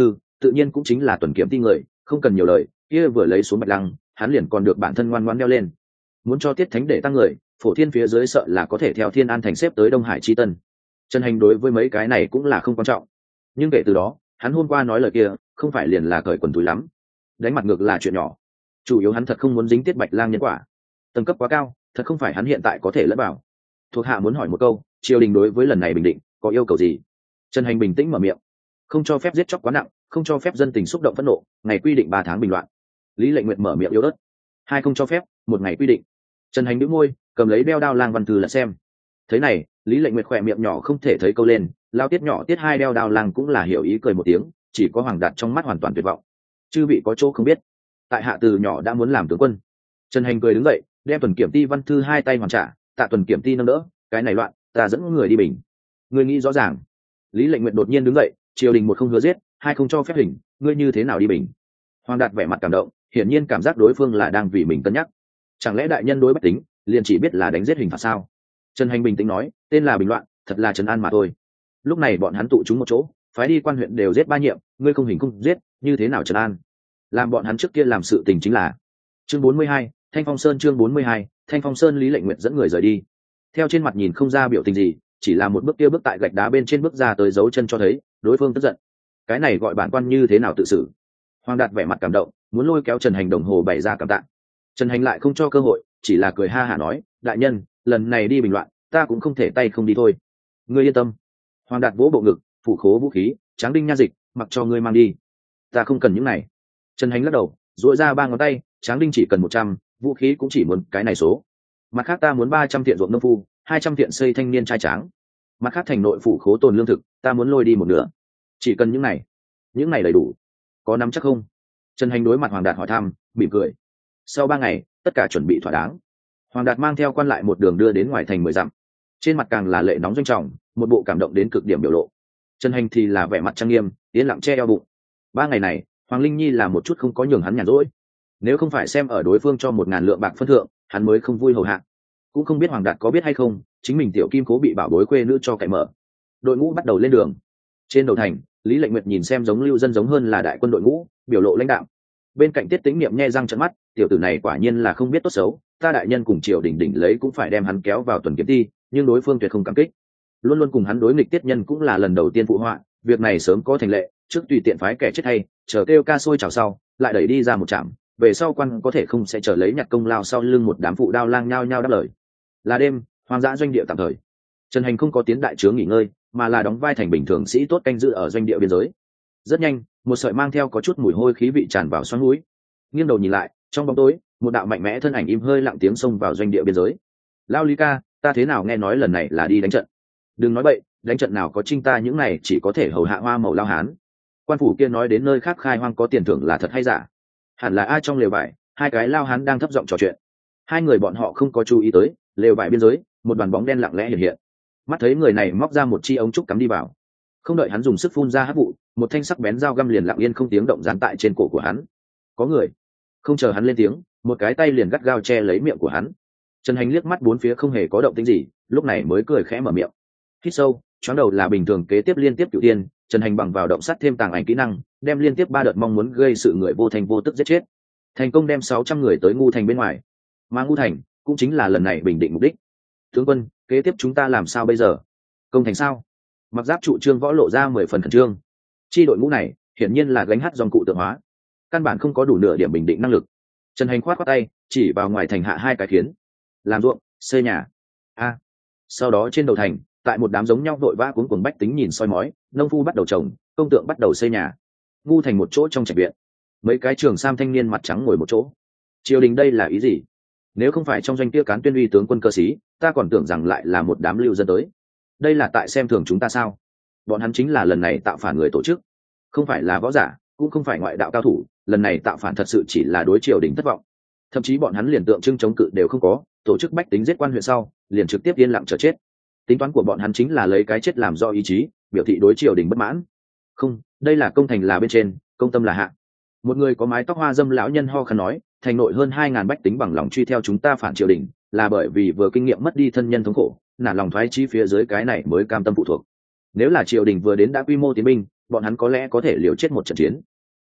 tự nhiên cũng chính là Tuần Kiểm Ti người, không cần nhiều lời, kia vừa lấy xuống Bạch Lăng, hắn liền còn được bản thân ngoan ngoãn đeo lên. Muốn cho Tiết Thánh để tăng người, Phổ Thiên phía dưới sợ là có thể theo Thiên An thành xếp tới Đông Hải chi tân. Trần Hành đối với mấy cái này cũng là không quan trọng, nhưng kể từ đó, hắn hôm qua nói lời kia, không phải liền là cởi quần túi lắm, đánh mặt ngược là chuyện nhỏ. Chủ yếu hắn thật không muốn dính Tiết Bạch Lang nhân quả, tầng cấp quá cao, thật không phải hắn hiện tại có thể lẫn vào. Thuộc hạ muốn hỏi một câu, triều đình đối với lần này bình định có yêu cầu gì? Trần Hành bình tĩnh mở miệng. Không cho phép giết chóc quá nặng, không cho phép dân tình xúc động phẫn nộ, ngày quy định ba tháng bình loạn. Lý Lệnh Nguyệt mở miệng yếu ớt. Hai không cho phép, một ngày quy định. Trần Hành nhíu môi, cầm lấy đeo đao lang văn thư là xem. Thế này, Lý Lệnh Nguyệt khỏe miệng nhỏ không thể thấy câu lên, lao tiết nhỏ tiết hai đeo đao lang cũng là hiểu ý cười một tiếng, chỉ có Hoàng Đạt trong mắt hoàn toàn tuyệt vọng. Chư vị có chỗ không biết, tại hạ từ nhỏ đã muốn làm tướng quân. Trần Hành cười đứng dậy, đem Tuần Kiểm Ti văn thư hai tay hoàn trả, tạ Tuần Kiểm Ti nâng đỡ, cái này loạn, ta dẫn người đi bình. Ngươi nghĩ rõ ràng. Lý Lệnh Nguyệt đột nhiên đứng dậy, triều đình một không hứa giết, hai không cho phép hình, ngươi như thế nào đi bình? Hoàng Đạt vẻ mặt cảm động, hiển nhiên cảm giác đối phương là đang vì mình cân nhắc. Chẳng lẽ đại nhân đối bách tính liền chỉ biết là đánh giết hình phạt sao? Trần Hành bình tĩnh nói, tên là bình loạn, thật là trấn an mà thôi. Lúc này bọn hắn tụ chúng một chỗ, phái đi quan huyện đều giết ba nhiệm, ngươi không hình không giết, như thế nào trấn an? Làm bọn hắn trước kia làm sự tình chính là. Chương bốn mươi hai, Thanh Phong Sơn chương bốn mươi hai, Thanh Phong Sơn. Lý Lệnh Nguyệt dẫn người rời đi. Theo trên mặt nhìn không ra biểu tình gì, chỉ là một bước kia bước tại gạch đá bên trên bước ra tới dấu chân cho thấy, đối phương tức giận. Cái này gọi bản quan như thế nào tự xử? Hoàng Đạt vẻ mặt cảm động, muốn lôi kéo Trần Hành đồng hồ bày ra cảm tạ. Trần Hành lại không cho cơ hội, chỉ là cười ha hả nói, đại nhân, lần này đi bình loạn, ta cũng không thể tay không đi thôi. Ngươi yên tâm. Hoàng Đạt vỗ bộ ngực, phủ khố vũ khí, tráng đinh nha dịch, mặc cho ngươi mang đi. Ta không cần những này. Trần Hành lắc đầu, duỗi ra ba ngón tay, tráng đinh chỉ cần một trăm, vũ khí cũng chỉ muốn cái này số. Mặt khác ta muốn ba trăm thiện ruộng nông phu, hai trăm thiện xây thanh niên trai tráng. Mặt khác thành nội phủ khố tồn lương thực, ta muốn lôi đi một nửa. Chỉ cần những này. Những này đầy đủ. Có nắm chắc không? Trần Hành đối mặt Hoàng Đạt hỏi thăm, mỉm cười. Sau ba ngày, tất cả chuẩn bị thỏa đáng. Hoàng Đạt mang theo quan lại một đường đưa đến ngoài thành mười dặm. Trên mặt càng là lệ nóng doanh trọng, một bộ cảm động đến cực điểm biểu lộ. Trần Hành thì là vẻ mặt trang nghiêm, yên lặng che eo bụng. Ba ngày này, Hoàng Linh Nhi là một chút không có nhường hắn nhàn rỗi. Nếu không phải xem ở đối phương cho một ngàn lượng bạc phân thượng, hắn mới không vui hầu hạ. Cũng không biết Hoàng Đạt có biết hay không, chính mình tiểu kim cố bị bảo bối quê nữ cho cậy mở. Đội ngũ bắt đầu lên đường. Trên đầu thành, Lý Lệnh Nguyệt nhìn xem giống lưu dân giống hơn là đại quân đội ngũ, biểu lộ lãnh đạo. Bên cạnh Tiết Tĩnh Niệm nhe răng trợn mắt, tiểu tử này quả nhiên là không biết tốt xấu, ta đại nhân cùng triều đình đỉnh lấy cũng phải đem hắn kéo vào Tuần Kiểm Ti, nhưng đối phương tuyệt không cảm kích. Luôn luôn cùng hắn đối nghịch Tiết Nhân cũng là lần đầu tiên phụ họa, việc này sớm có thành lệ, trước tùy tiện phái kẻ chết hay, chờ kêu ca sôi chào sau, lại đẩy đi ra một trạm, về sau quan có thể không sẽ chờ lấy nhặt công lao sau lưng một đám phụ đao lang nhao nhao đáp lời. Là đêm, hoang dã doanh địa tạm thời. Trần Hành không có tiến đại trướng nghỉ ngơi, mà là đóng vai thành bình thường sĩ tốt canh giữ ở doanh địa biên giới. Rất nhanh, một sợi mang theo có chút mùi hôi khí vị tràn vào xoắn mũi. Nghiêng đầu nhìn lại, trong bóng tối, một đạo mạnh mẽ thân ảnh im hơi lặng tiếng xông vào doanh địa biên giới. Lao Lý ca, ta thế nào nghe nói lần này là đi đánh trận? Đừng nói bậy, đánh trận nào có trinh ta những này chỉ có thể hầu hạ hoa màu lao hán. Quan phủ kia nói đến nơi khác khai hoang có tiền thưởng là thật hay giả? Hẳn là ai trong lều vải, hai cái lao hán đang thấp giọng trò chuyện. Hai người bọn họ không có chú ý tới, lều vải biên giới, một đoàn bóng đen lặng lẽ hiện hiện. Mắt thấy người này móc ra một chi ống trúc cắm đi vào, không đợi hắn dùng sức phun ra hắc vụ, một thanh sắc bén dao găm liền lặng yên không tiếng động dán tại trên cổ của hắn. Có người. Không chờ hắn lên tiếng, một cái tay liền gắt gao che lấy miệng của hắn. Trần Hành liếc mắt bốn phía không hề có động tĩnh gì, lúc này mới cười khẽ mở miệng. Hít sâu, choáng đầu là bình thường kế tiếp liên tiếp cửu tiên, Trần Hành bằng vào động sát thêm tàng ảnh kỹ năng, đem liên tiếp ba đợt mong muốn gây sự người vô thành vô tức giết chết. Thành công đem sáu trăm người tới Ngu Thành bên ngoài. Mà Ngu Thành cũng chính là lần này bình định mục đích. Tướng quân, kế tiếp chúng ta làm sao bây giờ? Công thành sao? Mặc giáp trụ trương võ lộ ra mười phần khẩn trương. Chi đội ngũ này hiển nhiên là gánh hát dòng cụ tượng hóa, căn bản không có đủ nửa điểm bình định năng lực. Trần Hành khoát khoát tay, chỉ vào ngoài thành hạ hai cái khiến. Làm ruộng, xây nhà. A. À. Sau đó trên đầu thành, tại một đám giống nhau vội vã cuống cuồng bách tính nhìn soi mói, nông phu bắt đầu trồng, công tượng bắt đầu xây nhà. Ngu Thành một chỗ trong trạch viện, mấy cái trường sam thanh niên mặt trắng ngồi một chỗ. Triều đình đây là ý gì? Nếu không phải trong doanh kia cán tuyên uy tướng quân cơ sĩ, ta còn tưởng rằng lại là một đám lưu dân tới. Đây là tại xem thường chúng ta sao? Bọn hắn chính là lần này tạo phản người tổ chức, không phải là võ giả, cũng không phải ngoại đạo cao thủ, lần này tạo phản thật sự chỉ là đối triều đình thất vọng. Thậm chí bọn hắn liền tượng trưng chống cự đều không có, tổ chức bách tính giết quan huyện sau, liền trực tiếp yên lặng chờ chết. Tính toán của bọn hắn chính là lấy cái chết làm do ý chí, biểu thị đối triều đình bất mãn. Không, đây là công thành là bên trên, công tâm là hạ. Một người có mái tóc hoa dâm lão nhân ho khăn nói, thành nội hơn hai ngàn bách tính bằng lòng truy theo chúng ta phản triều đình, là bởi vì vừa kinh nghiệm mất đi thân nhân thống khổ, nản lòng thoái chí phía dưới cái này mới cam tâm phụ thuộc. Nếu là triều đình vừa đến đã quy mô tiến binh, bọn hắn có lẽ có thể liều chết một trận chiến,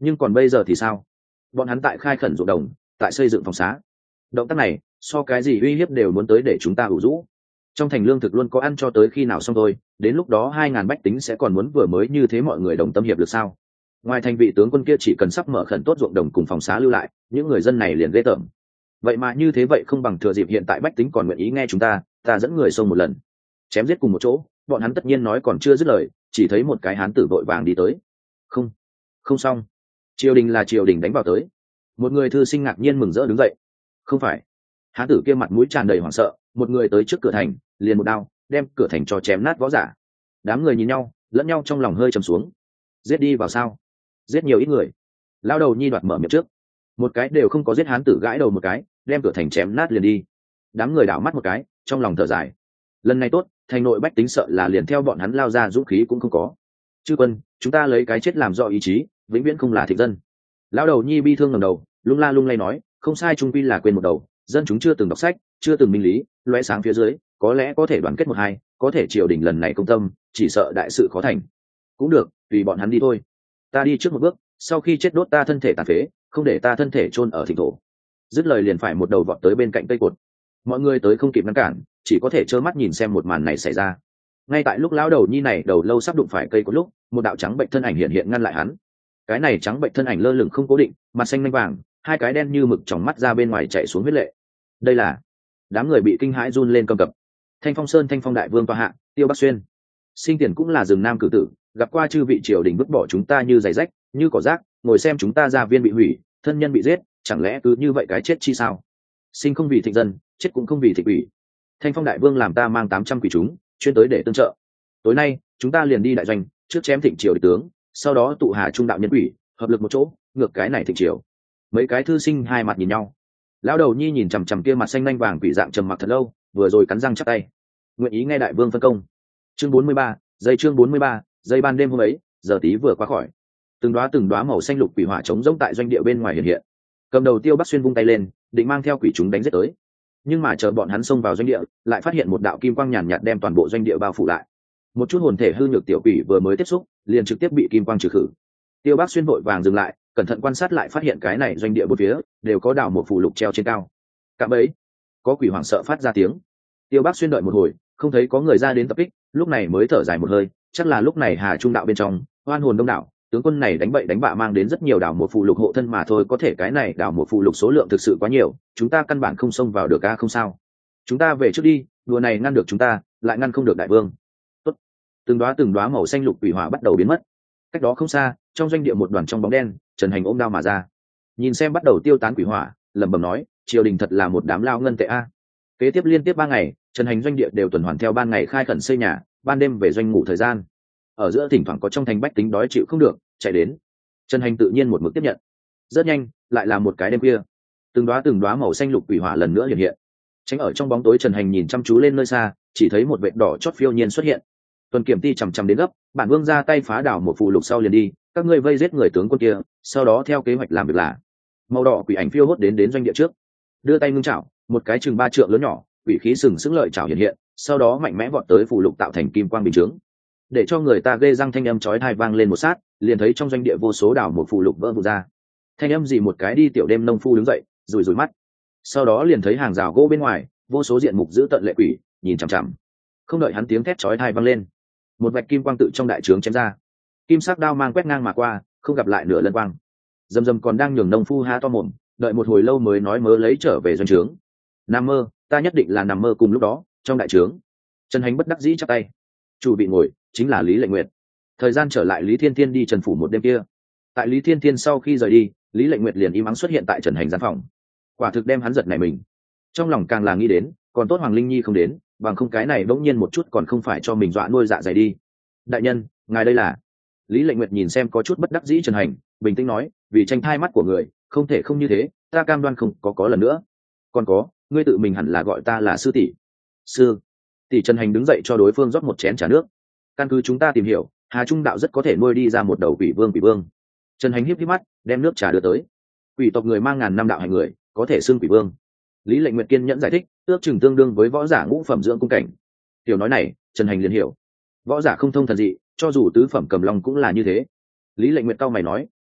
Nhưng còn bây giờ thì sao? Bọn hắn tại khai khẩn ruộng đồng, tại xây dựng phòng xá. Động tác này so cái gì uy hiếp đều muốn tới để chúng ta ủ rũ. Trong thành lương thực luôn có ăn cho tới khi nào xong thôi, đến lúc đó hai ngàn bách tính sẽ còn muốn vừa mới như thế mọi người đồng tâm hiệp được sao? Ngoài thành vị tướng quân kia chỉ cần sắp mở khẩn tốt ruộng đồng cùng phòng xá lưu lại, những người dân này liền ghê tởm. Vậy mà như thế vậy không bằng thừa dịp hiện tại bách tính còn nguyện ý nghe chúng ta, ta dẫn người xông một lần, chém giết cùng một chỗ. Bọn hắn tất nhiên nói còn chưa dứt lời, chỉ thấy một cái hán tử vội vàng đi tới. Không, không xong, triều đình là triều đình đánh vào tới. Một người thư sinh ngạc nhiên mừng rỡ đứng dậy. Không phải. Hán tử kia mặt mũi tràn đầy hoảng sợ, một người tới trước cửa thành, liền một đao đem cửa thành cho chém nát võ giả. Đám người nhìn nhau, lẫn nhau trong lòng hơi trầm xuống. Giết đi vào sao? Giết nhiều ít người. Lao đầu nhi đoạt mở miệng trước. Một cái đều không có giết, hán tử gãi đầu một cái, đem cửa thành chém nát liền đi. Đám người đảo mắt một cái, trong lòng thở dài. Lần này tốt, thành nội bách tính sợ là liền theo bọn hắn lao ra dũng khí cũng không có. Chư quân, chúng ta lấy cái chết làm do ý chí, vĩnh viễn không là thịnh dân. Lão đầu nhi bi thương ngẩng đầu, lung la lung lay nói, không sai, trung quy là quên một đầu, dân chúng chưa từng đọc sách, chưa từng minh lý, lóe sáng phía dưới, có lẽ có thể đoàn kết một hai, có thể triều đình lần này công tâm, chỉ sợ đại sự khó thành. Cũng được, tùy bọn hắn đi thôi. Ta đi trước một bước, sau khi chết đốt ta thân thể tàn phế, không để ta thân thể chôn ở thịnh thổ. Dứt lời liền phải một đầu vọt tới bên cạnh cây cột. Mọi người tới không kịp ngăn cản, chỉ có thể trơ mắt nhìn xem một màn này xảy ra. Ngay tại lúc lão đầu nhi này đầu lâu sắp đụng phải cây cột lúc, một đạo trắng bệnh thân ảnh hiện hiện ngăn lại hắn. Cái này trắng bệnh thân ảnh lơ lửng không cố định, mặt xanh lanh vàng, hai cái đen như mực trong mắt ra bên ngoài chạy xuống huyết lệ. Đây là... Đám người bị kinh hãi run lên cầm cập. Thanh Phong Sơn Thanh Phong đại vương tọa hạ, Tiêu Bắc Xuyên. Sinh tiền cũng là rừng nam cử tử, gặp qua chư vị triều đình vứt bỏ chúng ta như giày rách, như cỏ rác, ngồi xem chúng ta gia viên bị hủy, thân nhân bị giết, chẳng lẽ cứ như vậy cái chết chi sao? Sinh không vì thịnh dân, chết cũng không vì thịnh ủy. Thanh Phong đại vương làm ta mang tám trăm quỷ chúng, chuyên tới để tương trợ. Tối nay chúng ta liền đi đại doanh, trước chém thịnh triều địch tướng, sau đó tụ hà trung đạo nhân quỷ, hợp lực một chỗ, ngược cái này thịnh triều. Mấy cái thư sinh hai mặt nhìn nhau. Lão đầu nhi nhìn chằm chằm kia mặt xanh lanh vàng quỷ dạng trầm mặc thật lâu, vừa rồi cắn răng chắp tay, nguyện ý nghe đại vương phân công. Chương bốn mươi ba, giây chương bốn mươi ba, giây ban đêm hôm ấy, giờ tí vừa qua khỏi. Từng đóa từng đóa màu xanh lục quỷ hỏa trống rỗng tại doanh địa bên ngoài hiện hiện. Cầm đầu Tiêu Bắc Xuyên vung tay lên, định mang theo quỷ chúng đánh giết tới. Nhưng mà chờ bọn hắn xông vào doanh địa, lại phát hiện một đạo kim quang nhàn nhạt đem toàn bộ doanh địa bao phủ lại. Một chút hồn thể hư nhược tiểu quỷ vừa mới tiếp xúc, liền trực tiếp bị kim quang trừ khử. Tiêu Bắc Xuyên vội vàng dừng lại, cẩn thận quan sát lại phát hiện cái này doanh địa bốn phía đều có đảo một phù lục treo trên cao. Cạm bẫy, có quỷ hoảng sợ phát ra tiếng. Tiêu Bắc Xuyên đợi một hồi, không thấy có người ra đến tập kích, lúc này mới thở dài một hơi, chắc là lúc này Hà Trung đạo bên trong, oan hồn đông đảo, tướng quân này đánh bậy đánh bạ mang đến rất nhiều đảo một phù lục hộ thân mà thôi, có thể cái này đảo một phù lục số lượng thực sự quá nhiều, chúng ta căn bản không xông vào được a. Không sao, chúng ta về trước đi, đùa này ngăn được chúng ta, lại ngăn không được đại vương. Tốt. Từng đóa từng đóa màu xanh lục quỷ hỏa bắt đầu biến mất. Cách đó không xa, trong doanh địa một đoàn trong bóng đen, Trần Hành ôm đao mà ra, nhìn xem bắt đầu tiêu tán quỷ hỏa, lẩm bẩm nói, triều đình thật là một đám lao ngân tệ a. Kế tiếp liên tiếp ba ngày, Trần Hành doanh địa đều tuần hoàn theo ban ngày khai khẩn xây nhà, ban đêm về doanh ngủ thời gian. Ở giữa thỉnh thoảng có trong thành bách tính đói chịu không được, chạy đến. Trần Hành tự nhiên một mực tiếp nhận. Rất nhanh, lại là một cái đêm khuya. Từng đóa từng đóa màu xanh lục quỷ hỏa lần nữa hiện hiện. Tránh ở trong bóng tối, Trần Hành nhìn chăm chú lên nơi xa, chỉ thấy một vệt đỏ chót phiêu nhiên xuất hiện. Tuần Kiểm Ti chằm chằm đến gấp, bản vương ra tay phá đảo một phù lục sau liền đi, các ngươi vây giết người tướng quân kia, sau đó theo kế hoạch làm việc là. Màu đỏ quỷ ảnh phiêu hốt đến đến doanh địa trước, đưa tay ngưng chảo, một cái chừng ba trượng lớn nhỏ, quỷ khí sừng sững lợi chảo hiện hiện, sau đó mạnh mẽ vọt tới phù lục tạo thành kim quang bình chướng. Để cho người ta ghê răng thanh âm chói tai vang lên một sát, liền thấy trong doanh địa vô số đảo một phù lục vỡ vụn ra. Thanh âm gì một cái đi tiểu đêm nông phu đứng dậy, rủi rủi mắt. Sau đó liền thấy hàng rào gỗ bên ngoài, vô số diện mục giữ tận lệ quỷ, nhìn chằm chằm. Không đợi hắn tiếng thét chói tai vang lên, một vạch kim quang tự trong đại trướng chém ra. Kim sắc đao mang quét ngang mà qua, không gặp lại nửa lân quang. Dầm dầm còn đang nhường nông phu há to mồm, đợi một hồi lâu mới nói mớ lấy trở về doanh trướng. Nằm mơ, ta nhất định là nằm mơ. Cùng lúc đó, trong đại trướng, Trần Hành bất đắc dĩ chắp tay. Chủ bị ngồi chính là Lý Lệnh Nguyệt. Thời gian trở lại Lý Thiên Thiên đi Trần phủ một đêm kia. Tại Lý Thiên Thiên sau khi rời đi, Lý Lệnh Nguyệt liền im ắng xuất hiện tại Trần Hành gian phòng. Quả thực đem hắn giật nảy mình. Trong lòng càng là nghĩ đến, còn tốt Hoàng Linh Nhi không đến, bằng không cái này bỗng nhiên một chút còn không phải cho mình dọa nuôi dạ dày đi. Đại nhân, ngài đây là? Lý Lệnh Nguyệt nhìn xem có chút bất đắc dĩ Trần Hành, bình tĩnh nói, vì tranh thai mắt của người, không thể không như thế, ta cam đoan không có có lần nữa. Còn có, ngươi tự mình hẳn là gọi ta là sư tỷ. Sư tỷ. Trần Hành đứng dậy cho đối phương rót một chén trà nước. Căn cứ chúng ta tìm hiểu, Hà Trung đạo rất có thể nuôi đi ra một đầu quỷ vương. Quỷ vương. Trần Hành híp híp mắt, đem nước trà đưa tới. Quỷ tộc người mang ngàn năm đạo hành người, có thể xưng quỷ vương. Lý Lệnh Nguyệt kiên nhẫn giải thích, ước chừng tương đương với võ giả ngũ phẩm dưỡng cung cảnh. Tiểu nói này, Trần Hành liền hiểu. Võ giả không thông thần dị, cho dù tứ phẩm cầm long cũng là như thế. Lý Lệnh Nguyệt cau mày nói,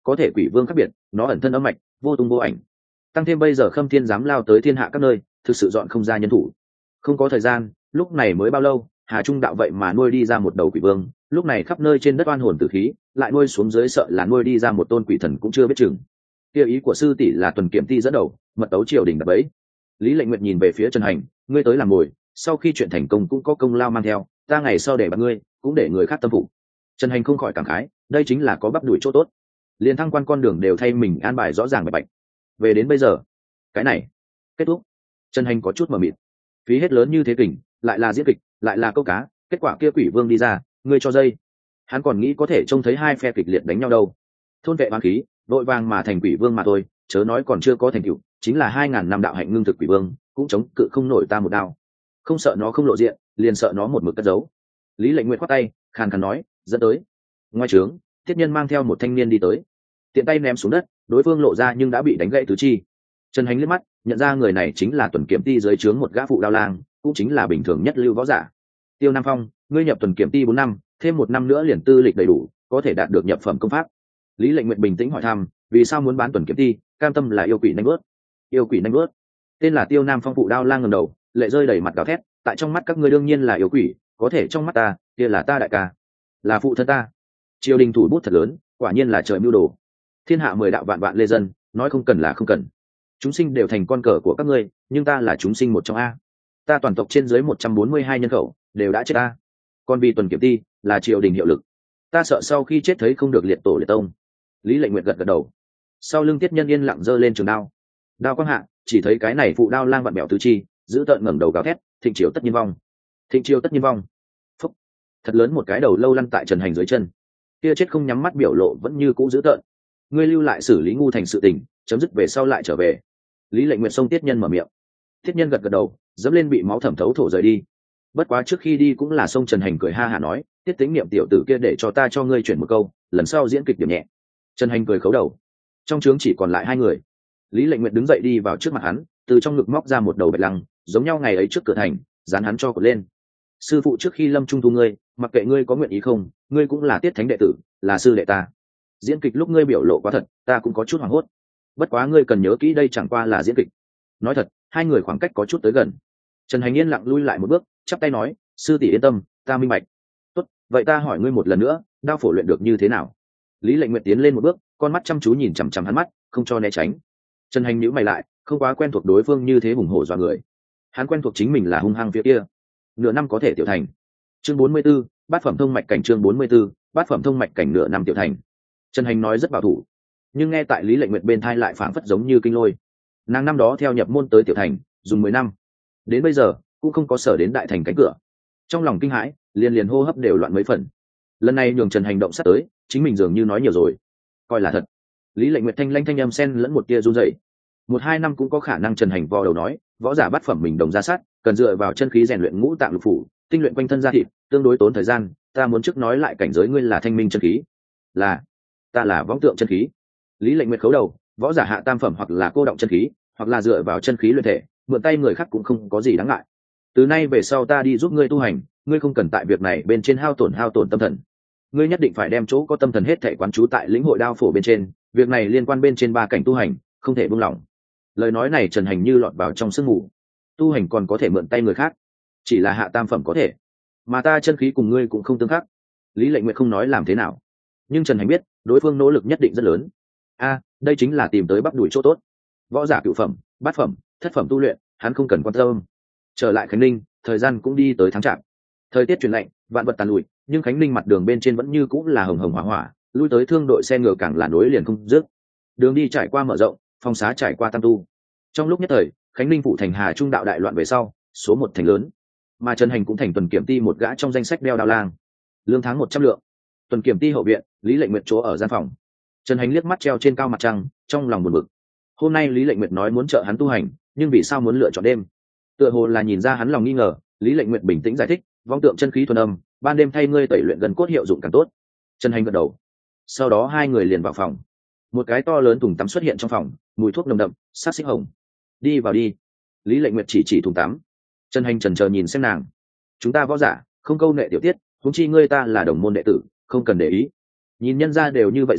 có thể quỷ vương khác biệt, nó ẩn thân âm mạch, vô tung vô ảnh. Tăng thêm bây giờ Khâm Thiên dám lao tới thiên hạ các nơi, thực sự dọn không ra nhân thủ. Không có thời gian, lúc này mới bao lâu, Hà Trung đạo vậy mà nuôi đi ra một đầu quỷ vương, lúc này khắp nơi trên đất oan hồn tử khí, lại nuôi xuống dưới sợ là nuôi đi ra một tôn quỷ thần cũng chưa biết chừng. Kia ý của sư tỷ là Tuần Kiểm Ti dẫn đầu, mật tấu triều đình đập bẫy. Lý Lệnh Nguyệt nhìn về phía Trần Hành, ngươi tới làm ngồi, sau khi chuyện thành công cũng có công lao mang theo, ta ngày sau để bắt ngươi, cũng để người khác tâm phục. Trần Hành không khỏi cảm khái, đây chính là có bắp đuổi chỗ tốt. Liên thăng quan con đường đều thay mình an bài rõ ràng bạch bạch. Về đến bây giờ, cái này kết thúc. Trần Hành có chút mờ mịt, phí hết lớn như thế kình, lại là diễn kịch, lại là câu cá, kết quả kia quỷ vương đi ra, ngươi cho dây. Hắn còn nghĩ có thể trông thấy hai phe kịch liệt đánh nhau đâu. Thôn vệ oán khí, đội vàng mà thành quỷ vương mà thôi, chớ nói còn chưa có thành tựu, chính là hai ngàn năm đạo hạnh ngưng thực quỷ vương, cũng chống cự không nổi ta một đao. Không sợ nó không lộ diện, liền sợ nó một mực cất giấu. Lý Lệnh Nguyệt khoát tay, khàn khàn nói, dẫn tới. Ngoài trướng, Tiết Nhân mang theo một thanh niên đi tới, tiện tay ném xuống đất, đối phương lộ ra nhưng đã bị đánh gãy tứ chi. Trần Hành liếc mắt, nhận ra người này chính là Tuần Kiểm Ti dưới trướng một gã phụ đao lang, cũng chính là bình thường nhất lưu võ giả. Tiêu Nam Phong, ngươi nhập Tuần Kiểm Ti bốn năm, thêm một năm nữa liền tư lịch đầy đủ, có thể đạt được nhập phẩm công pháp. Lý Lệnh Nguyệt bình tĩnh hỏi thăm, vì sao muốn bán Tuần Kiểm Ti, cam tâm là yêu quỷ nanh bớt. Yêu quỷ nanh bớt. Tên là Tiêu Nam Phong phụ đao lang ngẩng đầu, lệ rơi đầy mặt gào thét, tại trong mắt các ngươi đương nhiên là yêu quỷ, có thể trong mắt ta, kia là ta đại ca, là phụ thân ta. Triều đình thủ bút thật lớn, quả nhiên là trời mưu đồ. Thiên hạ mười đạo vạn vạn lê dân, nói không cần là không cần. Chúng sinh đều thành con cờ của các ngươi, nhưng ta là chúng sinh một trong a. Ta toàn tộc trên dưới một trăm bốn mươi hai nhân khẩu đều đã chết ta. Còn vì Tuần Kiểm Ti là triều đình hiệu lực, ta sợ sau khi chết thấy không được liệt tổ liệt tông. Lý Lệnh Nguyệt gật gật đầu. Sau lưng Tiết Nhân yên lặng giơ lên trường đao. Đao quang hạ, chỉ thấy cái này phụ đao lang vặn bẹo tứ chi, giữ tợn ngẩng đầu gào thét, thịnh triều tất nhiên vong. Thịnh triều tất nhiên vong. Phúc. Thật lớn một cái đầu lâu lăn tại Trần Hành dưới chân. Kia chết không nhắm mắt biểu lộ vẫn như cũ giữ tợn. Ngươi lưu lại xử lý ngu thành sự tình, chấm dứt về sau lại trở về. Lý Lệnh Nguyệt xông Tiết Nhân mở miệng. Tiết Nhân gật gật đầu, dẫm lên bị máu thẩm thấu thổ rời đi. Bất quá trước khi đi cũng là xông Trần Hành cười ha hả nói, Tiết Tính Niệm tiểu tử kia để cho ta cho ngươi chuyển một câu, lần sau diễn kịch điểm nhẹ. Trần Hành cười khấu đầu. Trong trướng chỉ còn lại hai người. Lý Lệnh Nguyệt đứng dậy đi vào trước mặt hắn, từ trong ngực móc ra một đầu bạch lăng, giống nhau ngày ấy trước cửa thành, dán hắn cho cột lên. Sư phụ trước khi lâm trung thu ngươi, mặc kệ ngươi có nguyện ý không, ngươi cũng là Tiết Thánh đệ tử, là sư đệ ta. Diễn kịch lúc ngươi biểu lộ quá thật, ta cũng có chút hoảng hốt. Bất quá ngươi cần nhớ kỹ đây chẳng qua là diễn kịch. Nói thật, hai người khoảng cách có chút tới gần. Trần Hành yên lặng lui lại một bước, chắp tay nói, sư tỷ yên tâm, ta minh bạch. Tốt, vậy ta hỏi ngươi một lần nữa, đao phổ luyện được như thế nào? Lý Lệnh Nguyệt tiến lên một bước, con mắt chăm chú nhìn chằm chằm hắn mắt, không cho né tránh. Trần Hành nhíu mày lại, không quá quen thuộc đối phương như thế hùng hổ dọa người. Hắn quen thuộc chính mình là hung hăng phía kia. Nửa năm có thể tiểu thành. Chương bốn mươi 44, bát phẩm thông mạch cảnh chương bốn mươi 44, bát phẩm thông mạch cảnh nửa năm tiểu thành. Trần Hành nói rất bảo thủ, nhưng nghe tại Lý Lệnh Nguyệt bên thai lại phảng phất giống như kinh lôi. Nàng năm đó theo nhập môn tới tiểu thành, dùng mười năm, đến bây giờ cũng không có sở đến đại thành cánh cửa. Trong lòng kinh hãi, liền liền hô hấp đều loạn mấy phần. Lần này nhường Trần Hành động sát tới, chính mình dường như nói nhiều rồi, coi là thật. Lý Lệnh Nguyệt thanh lanh thanh âm xen lẫn một tia run rẩy. Một hai năm cũng có khả năng. Trần Hành vò đầu nói, võ giả bát phẩm mình đồng ra sát, cần dựa vào chân khí rèn luyện ngũ tạng lục phủ, tinh luyện quanh thân da thịt, tương đối tốn thời gian. Ta muốn trước nói lại cảnh giới ngươi là thanh minh chân khí. Là, ta là võng tượng chân khí. Lý Lệnh Nguyệt khấu đầu, võ giả hạ tam phẩm hoặc là cô động chân khí, hoặc là dựa vào chân khí luyện thể, mượn tay người khác cũng không có gì đáng ngại. Từ nay về sau ta đi giúp ngươi tu hành, ngươi không cần tại việc này bên trên hao tổn hao tổn tâm thần. Ngươi nhất định phải đem chỗ có tâm thần hết thể quán trú tại lĩnh hội đao phổ bên trên, việc này liên quan bên trên ba cảnh tu hành, không thể buông lỏng. Lời nói này Trần Hành như lọt vào trong sương mù. Tu hành còn có thể mượn tay người khác, chỉ là hạ tam phẩm có thể, mà ta chân khí cùng ngươi cũng không tương khắc. Lý Lệnh Nguyệt không nói làm thế nào, nhưng Trần Hành biết đối phương nỗ lực nhất định rất lớn. A, đây chính là tìm tới bắp đuổi chỗ tốt. Võ giả cửu phẩm, bát phẩm, thất phẩm tu luyện, hắn không cần quan tâm. Trở lại Khánh Ninh, thời gian cũng đi tới tháng chạp. Thời tiết chuyển lạnh, vạn vật tàn lụi, nhưng Khánh Ninh mặt đường bên trên vẫn như cũng là hồng hồng hỏa hỏa, lui tới thương đội xe ngựa càng là nối liền không dứt. Đường đi trải qua mở rộng, phong xá trải qua tam tu. Trong lúc nhất thời, Khánh Ninh phụ thành Hà Trung đạo đại loạn về sau, số một thành lớn, mà Trần Hành cũng thành Tuần Kiểm Ti một gã trong danh sách đeo đao lang, lương tháng một trăm lượng. Tuần Kiểm Ti hậu viện, Lý Lệnh Nguyệt chỗ ở gian phòng. Trần Hành liếc mắt treo trên cao mặt trăng, trong lòng buồn bực. Hôm nay Lý Lệnh Nguyệt nói muốn trợ hắn tu hành, nhưng vì sao muốn lựa chọn đêm? Tựa hồ là nhìn ra hắn lòng nghi ngờ, Lý Lệnh Nguyệt bình tĩnh giải thích, vong tượng chân khí thuần âm, ban đêm thay ngươi tẩy luyện gần cốt hiệu dụng càng tốt. Trần Hành gật đầu. Sau đó hai người liền vào phòng. Một cái to lớn thùng tắm xuất hiện trong phòng, mùi thuốc nồng đậm, sát xích hồng. Đi vào đi. Lý Lệnh Nguyệt chỉ chỉ thùng tắm. Trần Hành chần chờ nhìn xem nàng. Chúng ta võ giả, không câu nệ tiểu tiết, huống chi ngươi ta là đồng môn đệ tử, không cần để ý. Nhìn nhân ra đều như vậy giảng,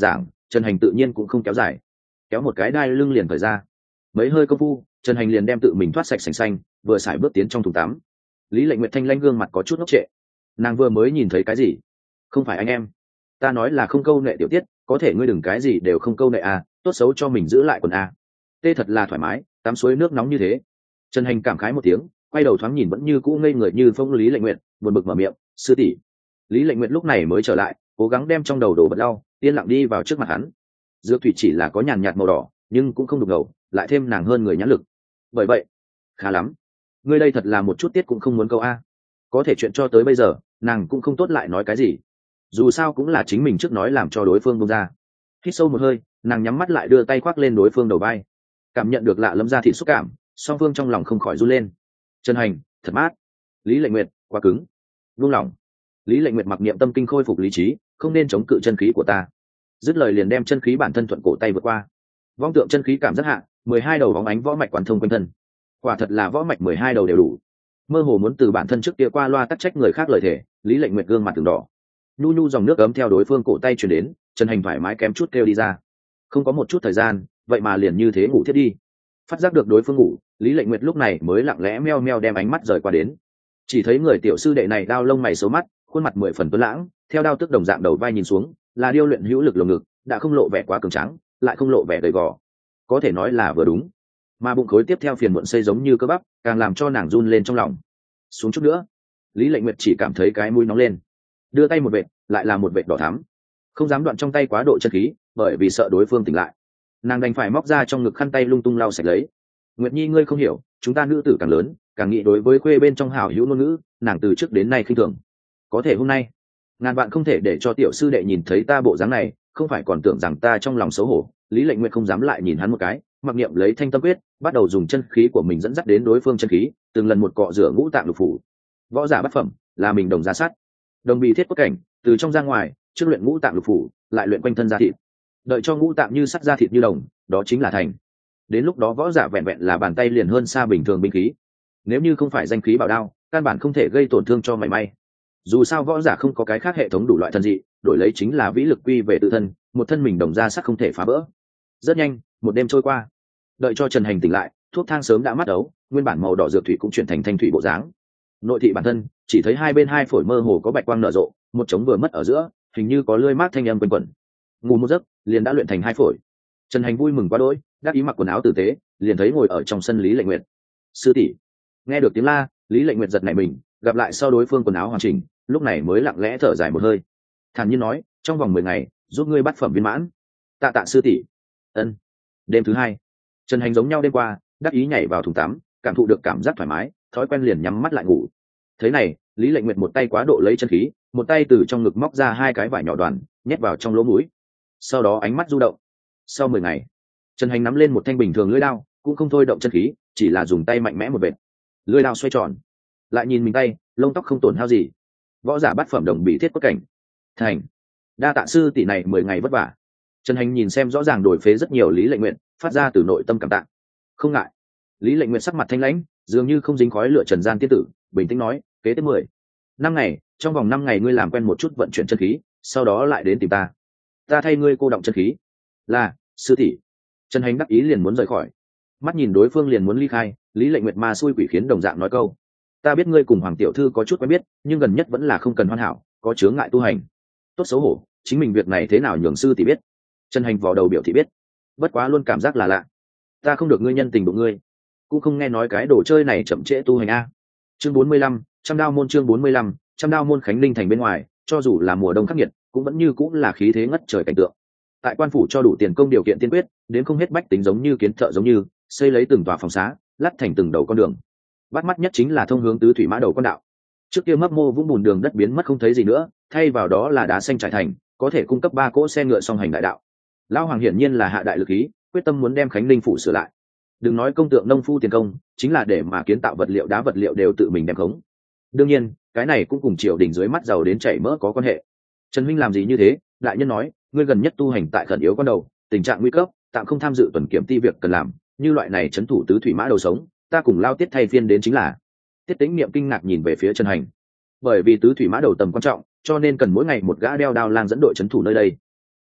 Trần Hành tự nhiên cũng không kéo dài, kéo một cái đai lưng liền thời ra. Mấy hơi công phu, Trần Hành liền đem tự mình thoát sạch sành xanh, vừa xài bước tiến trong thùng tắm. Lý Lệnh Nguyệt thanh lãnh gương mặt có chút ngốc trệ. Nàng vừa mới nhìn thấy cái gì? Không phải anh em, ta nói là không câu nệ tiểu tiết, có thể ngươi đừng cái gì đều không câu nệ à, tốt xấu cho mình giữ lại quần a. Tê thật là thoải mái, tắm suối nước nóng như thế. Trần Hành cảm khái một tiếng, quay đầu thoáng nhìn vẫn như cũ ngây người như phong Lý Lệnh Nguyệt, buồn bực mở miệng, sư tỷ. Lý Lệnh Nguyệt lúc này mới trở lại, cố gắng đem trong đầu đổ bật lau, yên lặng đi vào trước mặt hắn. Dược thủy chỉ là có nhàn nhạt màu đỏ, nhưng cũng không đục ngầu, lại thêm nàng hơn người nhãn lực. Bởi vậy, khá lắm. Ngươi đây thật là một chút tiết cũng không muốn câu a. Có thể chuyện cho tới bây giờ, nàng cũng không tốt lại nói cái gì. Dù sao cũng là chính mình trước nói làm cho đối phương buông ra. Hít sâu một hơi, nàng nhắm mắt lại đưa tay khoác lên đối phương đầu vai. Cảm nhận được lạ lẫm da thịt xúc cảm, song phương trong lòng không khỏi run lên. Trần Hành, thật mát. Lý Lệnh Nguyệt, quá cứng. Buông lỏng. Lý Lệnh Nguyệt mặc niệm tâm kinh khôi phục lý trí, không nên chống cự chân khí của ta. Dứt lời liền đem chân khí bản thân thuận cổ tay vượt qua. Vong tượng chân khí cảm giác hạ, mười hai đầu bóng ánh võ mạch quán thông quanh thân. Quả thật là võ mạch mười hai đầu đều đủ. Mơ hồ muốn từ bản thân trước kia qua loa tắc trách người khác lời thể, Lý Lệnh Nguyệt gương mặt từng đỏ. Nhu nhu dòng nước ấm theo đối phương cổ tay truyền đến, Trần Hành thoải mái kém chút kêu đi ra. Không có một chút thời gian, vậy mà liền như thế ngủ thiết đi. Phát giác được đối phương ngủ, Lý Lệnh Nguyệt lúc này mới lặng lẽ meo meo đem ánh mắt rời qua đến. Chỉ thấy người tiểu sư đệ này đao lông mày xấu mắt, khuôn mặt mười phần tuấn lãng, theo đao tức đồng dạng đầu vai nhìn xuống, là điêu luyện hữu lực lồng ngực, đã không lộ vẻ quá cường tráng, lại không lộ vẻ gầy gò, có thể nói là vừa đúng. Mà bụng khối tiếp theo phiền muộn xây giống như cơ bắp, càng làm cho nàng run lên trong lòng. Xuống chút nữa, Lý Lệnh Nguyệt chỉ cảm thấy cái mũi nóng lên, đưa tay một vệt, lại là một vệt đỏ thắm. Không dám đoạn trong tay quá độ chân khí, bởi vì sợ đối phương tỉnh lại, nàng đành phải móc ra trong ngực khăn tay lung tung lau sạch lấy. Nguyệt Nhi ngươi không hiểu, chúng ta nữ tử càng lớn, càng nghĩ đối với khuê bên trong hảo hữu ngôn ngữ, nàng từ trước đến nay khinh thường. Có thể hôm nay, ngàn vạn không thể để cho tiểu sư đệ nhìn thấy ta bộ dáng này, không phải còn tưởng rằng ta trong lòng xấu hổ. Lý Lệnh Nguyệt không dám lại nhìn hắn một cái, mặc niệm lấy thanh tâm quyết, bắt đầu dùng chân khí của mình dẫn dắt đến đối phương chân khí, từng lần một cọ rửa ngũ tạng lục phủ. Võ giả bất phẩm, là mình đồng giá sát, đồng bì thiết cốt cảnh, từ trong ra ngoài, trước luyện ngũ tạng lục phủ, lại luyện quanh thân da thịt. Đợi cho ngũ tạng như sắt da thịt như đồng, đó chính là thành. Đến lúc đó võ giả vẹn vẹn là bàn tay liền hơn xa bình thường binh khí. Nếu như không phải danh khí bảo đao, căn bản không thể gây tổn thương cho mảy may. Dù sao võ giả không có cái khác hệ thống đủ loại thần dị, đổi lấy chính là vĩ lực quy về tự thân, một thân mình đồng ra sắc không thể phá vỡ. Rất nhanh, một đêm trôi qua. Đợi cho Trần Hành tỉnh lại, thuốc thang sớm đã mắt ấu, nguyên bản màu đỏ dược thủy cũng chuyển thành thanh thủy bộ dáng. Nội thị bản thân chỉ thấy hai bên hai phổi mơ hồ có bạch quang nở rộ, một trống vừa mất ở giữa, hình như có lưỡi mát thanh âm quanh quẩn. Ngủ một giấc, liền đã luyện thành hai phổi. Trần Hành vui mừng quá đỗi, đắc ý mặc quần áo tử tế, liền thấy ngồi ở trong sân Lý Lệnh Nguyệt. Sư tỷ. Nghe được tiếng la, Lý Lệnh Nguyệt giật nảy mình, gặp lại sau đối phương quần áo hoàn chỉnh, lúc này mới lặng lẽ thở dài một hơi, thản nhiên nói, trong vòng mười ngày giúp ngươi bắt phẩm viên mãn. Tạ tạ sư tỷ. Ân. Đêm thứ hai, Trần Hành giống nhau đêm qua, đắc ý nhảy vào thùng tắm, cảm thụ được cảm giác thoải mái, thói quen liền nhắm mắt lại ngủ. Thế này, Lý Lệnh Nguyệt một tay quá độ lấy chân khí, một tay từ trong ngực móc ra hai cái vải nhỏ đoàn, nhét vào trong lỗ mũi. Sau đó ánh mắt du động. Sau mười ngày, Trần Hành nắm lên một thanh bình thường lưỡi đao, cũng không thôi động chân khí, chỉ là dùng tay mạnh mẽ một vệt. Lưỡi đao xoay tròn, lại nhìn mình tay, lông tóc không tổn hao gì. Võ giả bát phẩm đồng bị thiết cốt cảnh. Thành. Đa tạ sư tỷ này mười ngày vất vả. Trần Hành nhìn xem rõ ràng đổi phế rất nhiều Lý Lệnh Nguyệt, phát ra từ nội tâm cảm tạ. Không ngại. Lý Lệnh Nguyệt sắc mặt thanh lãnh, dường như không dính khói lửa trần gian tiên tử, bình tĩnh nói, kế tiếp mười năm ngày, trong vòng năm ngày ngươi làm quen một chút vận chuyển chân khí, sau đó lại đến tìm ta. Ta thay ngươi cô động chân khí. Là, sư tỷ. Trần Hành đắc ý liền muốn rời khỏi. Mắt nhìn đối phương liền muốn ly khai, Lý Lệnh Nguyệt ma xui quỷ khiến đồng dạng nói câu, ta biết ngươi cùng Hoàng tiểu thư có chút quen biết, nhưng gần nhất vẫn là không cần hoàn hảo, có chướng ngại tu hành. Tốt xấu hổ, chính mình việc này thế nào nhường sư tỷ biết. Trần Hành vò đầu biểu thị biết, bất quá luôn cảm giác là lạ. Ta không được ngươi nhân tình đụng ngươi, cũng không nghe nói cái đồ chơi này chậm trễ tu hành a. Chương bốn mươi lăm, trăm đao môn. Chương bốn mươi lăm, trăm đao môn. Khánh Ninh thành bên ngoài, cho dù là mùa đông khắc nghiệt, cũng vẫn như cũng là khí thế ngất trời cảnh tượng. Tại quan phủ cho đủ tiền công điều kiện tiên quyết, đến không hết bách tính giống như kiến thợ giống như xây lấy từng tòa phòng xá, lắt thành từng đầu con đường. Bắt mắt nhất chính là thông hướng tứ thủy mã đầu con đạo. Trước kia mấp mô vũng bùn đường đất biến mất không thấy gì nữa, thay vào đó là đá xanh trải thành, có thể cung cấp ba cỗ xe ngựa song hành đại đạo. Lão Hoàng hiển nhiên là hạ đại lực ý, quyết tâm muốn đem Khánh Ninh phủ sửa lại. Đừng nói công tượng nông phu tiền công, chính là để mà kiến tạo vật liệu đá vật liệu đều tự mình đem khống. Đương nhiên, cái này cũng cùng triều đình dưới mắt giàu đến chảy mỡ có quan hệ. Trần Minh làm gì như thế? Đại nhân nói, ngươi gần nhất tu hành tại khẩn yếu con đầu, tình trạng nguy cấp, tạm không tham dự tuần kiểm ti việc cần làm, như loại này trấn thủ tứ thủy mã đầu sống, ta cùng lao tiết thay phiên đến chính là. Tiết Tĩnh Niệm kinh ngạc nhìn về phía Trần Hành. Bởi vì tứ thủy mã đầu tầm quan trọng, cho nên cần mỗi ngày một gã đeo đao lang dẫn đội trấn thủ nơi đây.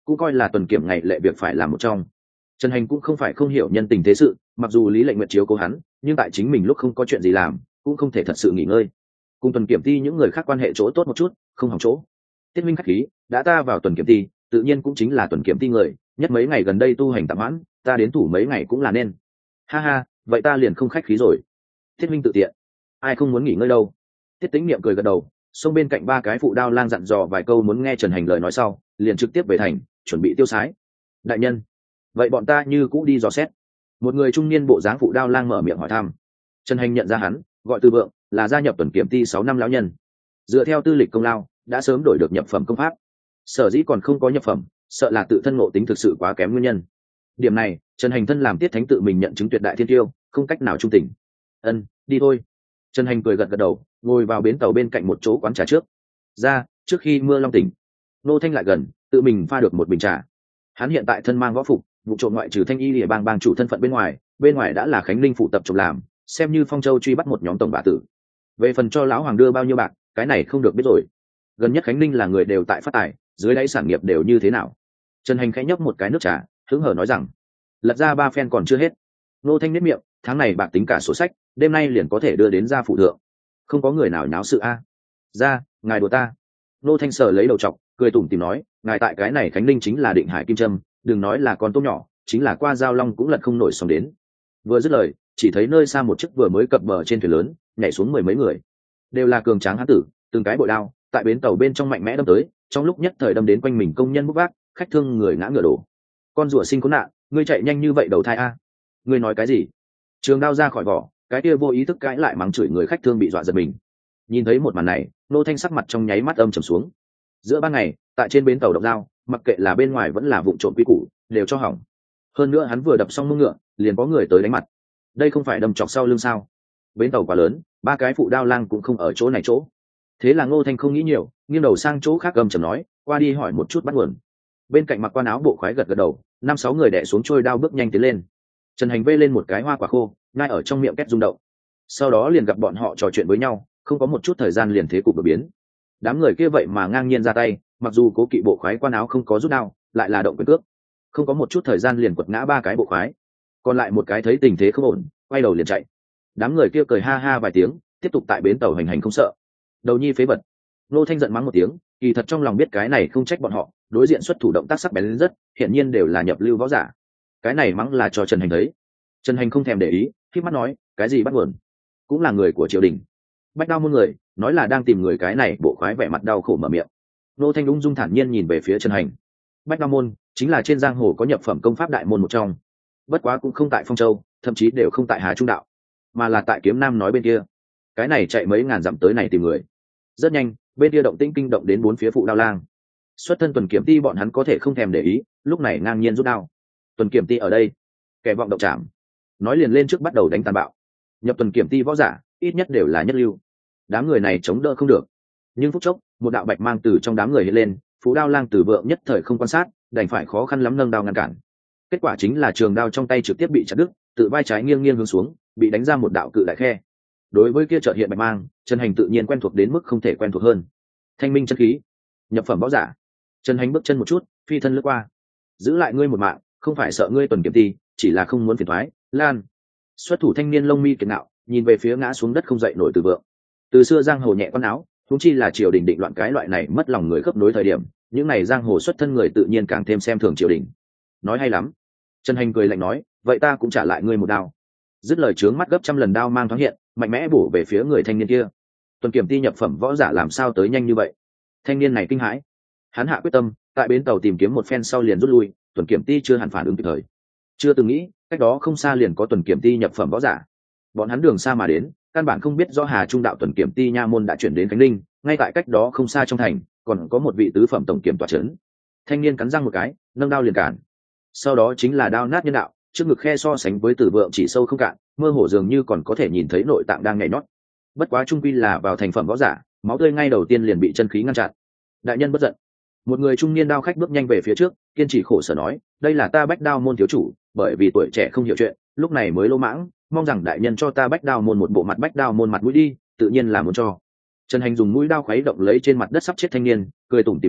cũng coi là tuần kiểm ngày lệ việc phải làm một trong. Trần Hành cũng không phải không hiểu nhân tình thế sự, mặc dù Lý Lệnh Nguyệt chiếu cố hắn, nhưng tại chính mình lúc không có chuyện gì làm, cũng không thể thật sự nghỉ ngơi. Cùng tuần kiểm ty những người khác quan hệ chỗ tốt một chút, không hỏng chỗ. Tiết minh khách khí, đã ta vào tuần kiểm ty, tự nhiên cũng chính là tuần kiểm ty người, nhất mấy ngày gần đây tu hành tạm hoãn, ta đến thủ mấy ngày cũng là nên. Ha ha, vậy ta liền không khách khí rồi. Tiết minh tự tiện, ai không muốn nghỉ ngơi đâu. Tiết Tĩnh Niệm cười gật đầu, xông bên cạnh ba cái phụ đao lang dặn dò vài câu muốn nghe Trần Hành lời nói sau, liền trực tiếp về thành, chuẩn bị tiêu sái. Đại nhân, vậy bọn ta như cũ đi dò xét. Một người trung niên bộ dáng phụ đao lang mở miệng hỏi thăm. Trần Hành nhận ra hắn, gọi Từ Vượng, là gia nhập tuần kiểm ty sáu năm lão nhân. Dựa theo tư lịch công lao, đã sớm đổi được nhập phẩm công pháp. Sở dĩ còn không có nhập phẩm, sợ là tự thân ngộ tính thực sự quá kém nguyên nhân. Điểm này, Trần Hành thân làm Tiết Thánh tự mình nhận chứng tuyệt đại thiên tiêu, không cách nào trung tình. Ân, đi thôi. Trần Hành cười gật gật đầu, ngồi vào bến tàu bên cạnh một chỗ quán trà trước. Ra, trước khi mưa long tỉnh, Nô Thanh lại gần, tự mình pha được một bình trà. Hắn hiện tại thân mang võ phục, vụ trộm ngoại trừ Thanh Y Lìa bang bang chủ thân phận bên ngoài, bên ngoài đã là Khánh Linh phụ tập trộm làm, xem như Phong Châu truy bắt một nhóm tổng bạ tử. Về phần cho lão hoàng đưa bao nhiêu bạc, cái này không được biết rồi. Gần nhất Khánh Linh là người đều tại phát tài, dưới đáy sản nghiệp đều như thế nào. Trần Hành khẽ nhấp một cái nước trà, hứng hở nói rằng, lật ra ba phen còn chưa hết. Nô Thanh nếp miệng, tháng này bạc tính cả sổ sách, đêm nay liền có thể đưa đến gia phụ thượng. Không có người nào náo sự a. Ra, ngài đùa ta. Nô Thanh sở lấy đầu trọc, cười tủm tỉm nói, ngài tại cái này Khánh Linh chính là Định Hải Kim Trâm, đừng nói là con tôm nhỏ, chính là qua giao long cũng lật không nổi sóng đến. Vừa dứt lời, chỉ thấy nơi xa một chiếc vừa mới cập bờ trên thuyền lớn, nhảy xuống mười mấy người, đều là cường tráng hán tử, từng cái bội đao, tại bến tàu bên trong mạnh mẽ đâm tới, trong lúc nhất thời đâm đến quanh mình công nhân bốc vác, khách thương người ngã ngựa đổ. Con rùa sinh khốn nạn, ngươi chạy nhanh như vậy đầu thai a. Ngươi nói cái gì? Trường đao ra khỏi vỏ, cái kia vô ý thức cãi lại mắng chửi người khách thương bị dọa giật mình. Nhìn thấy một màn này, Nô Thanh sắc mặt trong nháy mắt âm trầm xuống. Giữa ban ngày, tại trên bến tàu động dao, mặc kệ là bên ngoài vẫn là vụng trộm quy củ, đều cho hỏng. Hơn nữa hắn vừa đập xong mông ngựa, liền có người tới đánh mặt. Đây không phải đâm chọc sau lưng sao? Bến tàu quá lớn, ba cái phụ đao lang cũng không ở chỗ này chỗ. Thế là Ngô Thanh không nghĩ nhiều, nghiêng đầu sang chỗ khác gầm trầm nói, qua đi hỏi một chút bắt nguồn. Bên cạnh mặc quan áo bộ khoái gật gật đầu, năm sáu người đè xuống trôi đao bước nhanh tiến lên. Trần Hành vê lên một cái hoa quả khô, ngay ở trong miệng két rung động. Sau đó liền gặp bọn họ trò chuyện với nhau, không có một chút thời gian liền thế cục đổi biến. Đám người kia vậy mà ngang nhiên ra tay, mặc dù cố kỵ bộ khoái quan áo không có rút đao, lại là động quyền cước. Không có một chút thời gian liền quật ngã ba cái bộ khoái, còn lại một cái thấy tình thế không ổn, quay đầu liền chạy. Đám người kia cười ha ha vài tiếng, tiếp tục tại bến tàu hành hành không sợ. Đầu nhi phế vật. Nô Thanh giận mắng một tiếng, kỳ thật trong lòng biết cái này không trách bọn họ, đối diện xuất thủ động tác sắc bén lên rất, hiển nhiên đều là nhập lưu võ giả. Cái này mắng là cho Trần Hành thấy. Trần Hành không thèm để ý, khi mắt nói, cái gì bắt nguồn? Cũng là người của triều đình. Bách đao môn người, nói là đang tìm người, cái này bộ khoái vẻ mặt đau khổ mở miệng. Nô Thanh ung dung thản nhiên nhìn về phía Trần Hành. Bách đao môn chính là trên giang hồ có nhập phẩm công pháp đại môn một trong, bất quá cũng không tại Phong Châu, thậm chí đều không tại Hà Trung đạo, mà là tại Kiếm Nam nói bên kia. Cái này chạy mấy ngàn dặm tới này tìm người. Rất nhanh, bên kia động tĩnh kinh động đến bốn phía phụ đao lang. Xuất thân tuần kiểm ty bọn hắn có thể không thèm để ý, lúc này ngang nhiên rút đao. Tuần kiểm ty ở đây, kẻ vọng động chạm, nói liền lên trước bắt đầu đánh tàn bạo. Nhập tuần kiểm ty võ giả, ít nhất đều là nhất lưu. Đám người này chống đỡ không được. Nhưng phút chốc, một đạo bạch mang từ trong đám người hiện lên, Phú Đao Lang Tử Vượng nhất thời không quan sát, đành phải khó khăn lắm nâng đao ngăn cản. Kết quả chính là trường đao trong tay trực tiếp bị chặt đứt, tự vai trái nghiêng nghiêng hướng xuống, bị đánh ra một đạo cự đại khe. Đối với kia chợt hiện bạch mang, Trần Hành tự nhiên quen thuộc đến mức không thể quen thuộc hơn. Thanh minh chân khí, nhập phẩm võ giả. Trần Hành bước chân một chút, phi thân lướt qua. Giữ lại ngươi một mạng, không phải sợ ngươi tuần kiểm ty, chỉ là không muốn phiền toái. Lan. Xuất thủ thanh niên lông mi kiệt ngạo, nhìn về phía ngã xuống đất không dậy nổi Tử Vượng. Từ xưa giang hồ nhẹ con áo, huống chi là triều đình định loạn cái loại này mất lòng người khớp nối thời điểm, những này giang hồ xuất thân người tự nhiên càng thêm xem thường triều đình. Nói hay lắm. Trần Hành cười lạnh nói, vậy ta cũng trả lại ngươi một đao. Dứt lời trướng mắt gấp trăm lần đao mang thoáng hiện, mạnh mẽ bổ về phía người thanh niên kia. Tuần kiểm ty nhập phẩm võ giả làm sao tới nhanh như vậy? Thanh niên này kinh hãi. Hắn hạ quyết tâm, tại bến tàu tìm kiếm một phen sau liền rút lui, tuần kiểm ty chưa hẳn phản ứng kịp thời. Chưa từng nghĩ, cách đó không xa liền có tuần kiểm ty nhập phẩm võ giả. Bọn hắn đường xa mà đến, căn bản không biết do Hà Trung đạo tuần kiểm ty nha môn đã chuyển đến Khánh Linh, ngay tại cách đó không xa trong thành, còn có một vị tứ phẩm tổng kiểm tọa trấn. Thanh niên cắn răng một cái, nâng đao liền cản. Sau đó chính là đao nát nhân đạo, trước ngực khe so sánh với Tử Vượng chỉ sâu không cạn, mơ hồ dường như còn có thể nhìn thấy nội tạng đang nhảy nhót. Bất quá trung quy là vào thành phẩm võ giả, máu tươi ngay đầu tiên liền bị chân khí ngăn chặn. Đại nhân bất giận. Một người trung niên đao khách bước nhanh về phía trước, kiên trì khổ sở nói, đây là ta Bách Đao môn thiếu chủ, bởi vì tuổi trẻ không hiểu chuyện, lúc này mới lỗ mãng, mong rằng đại nhân cho ta Bách Đao môn một bộ mặt Bách Đao môn mặt mũi đi, tự nhiên là muốn cho. Trần Hành dùng mũi đao khuấy động lấy trên mặt đất sắp chết thanh niên, cười tủm tỉm nói,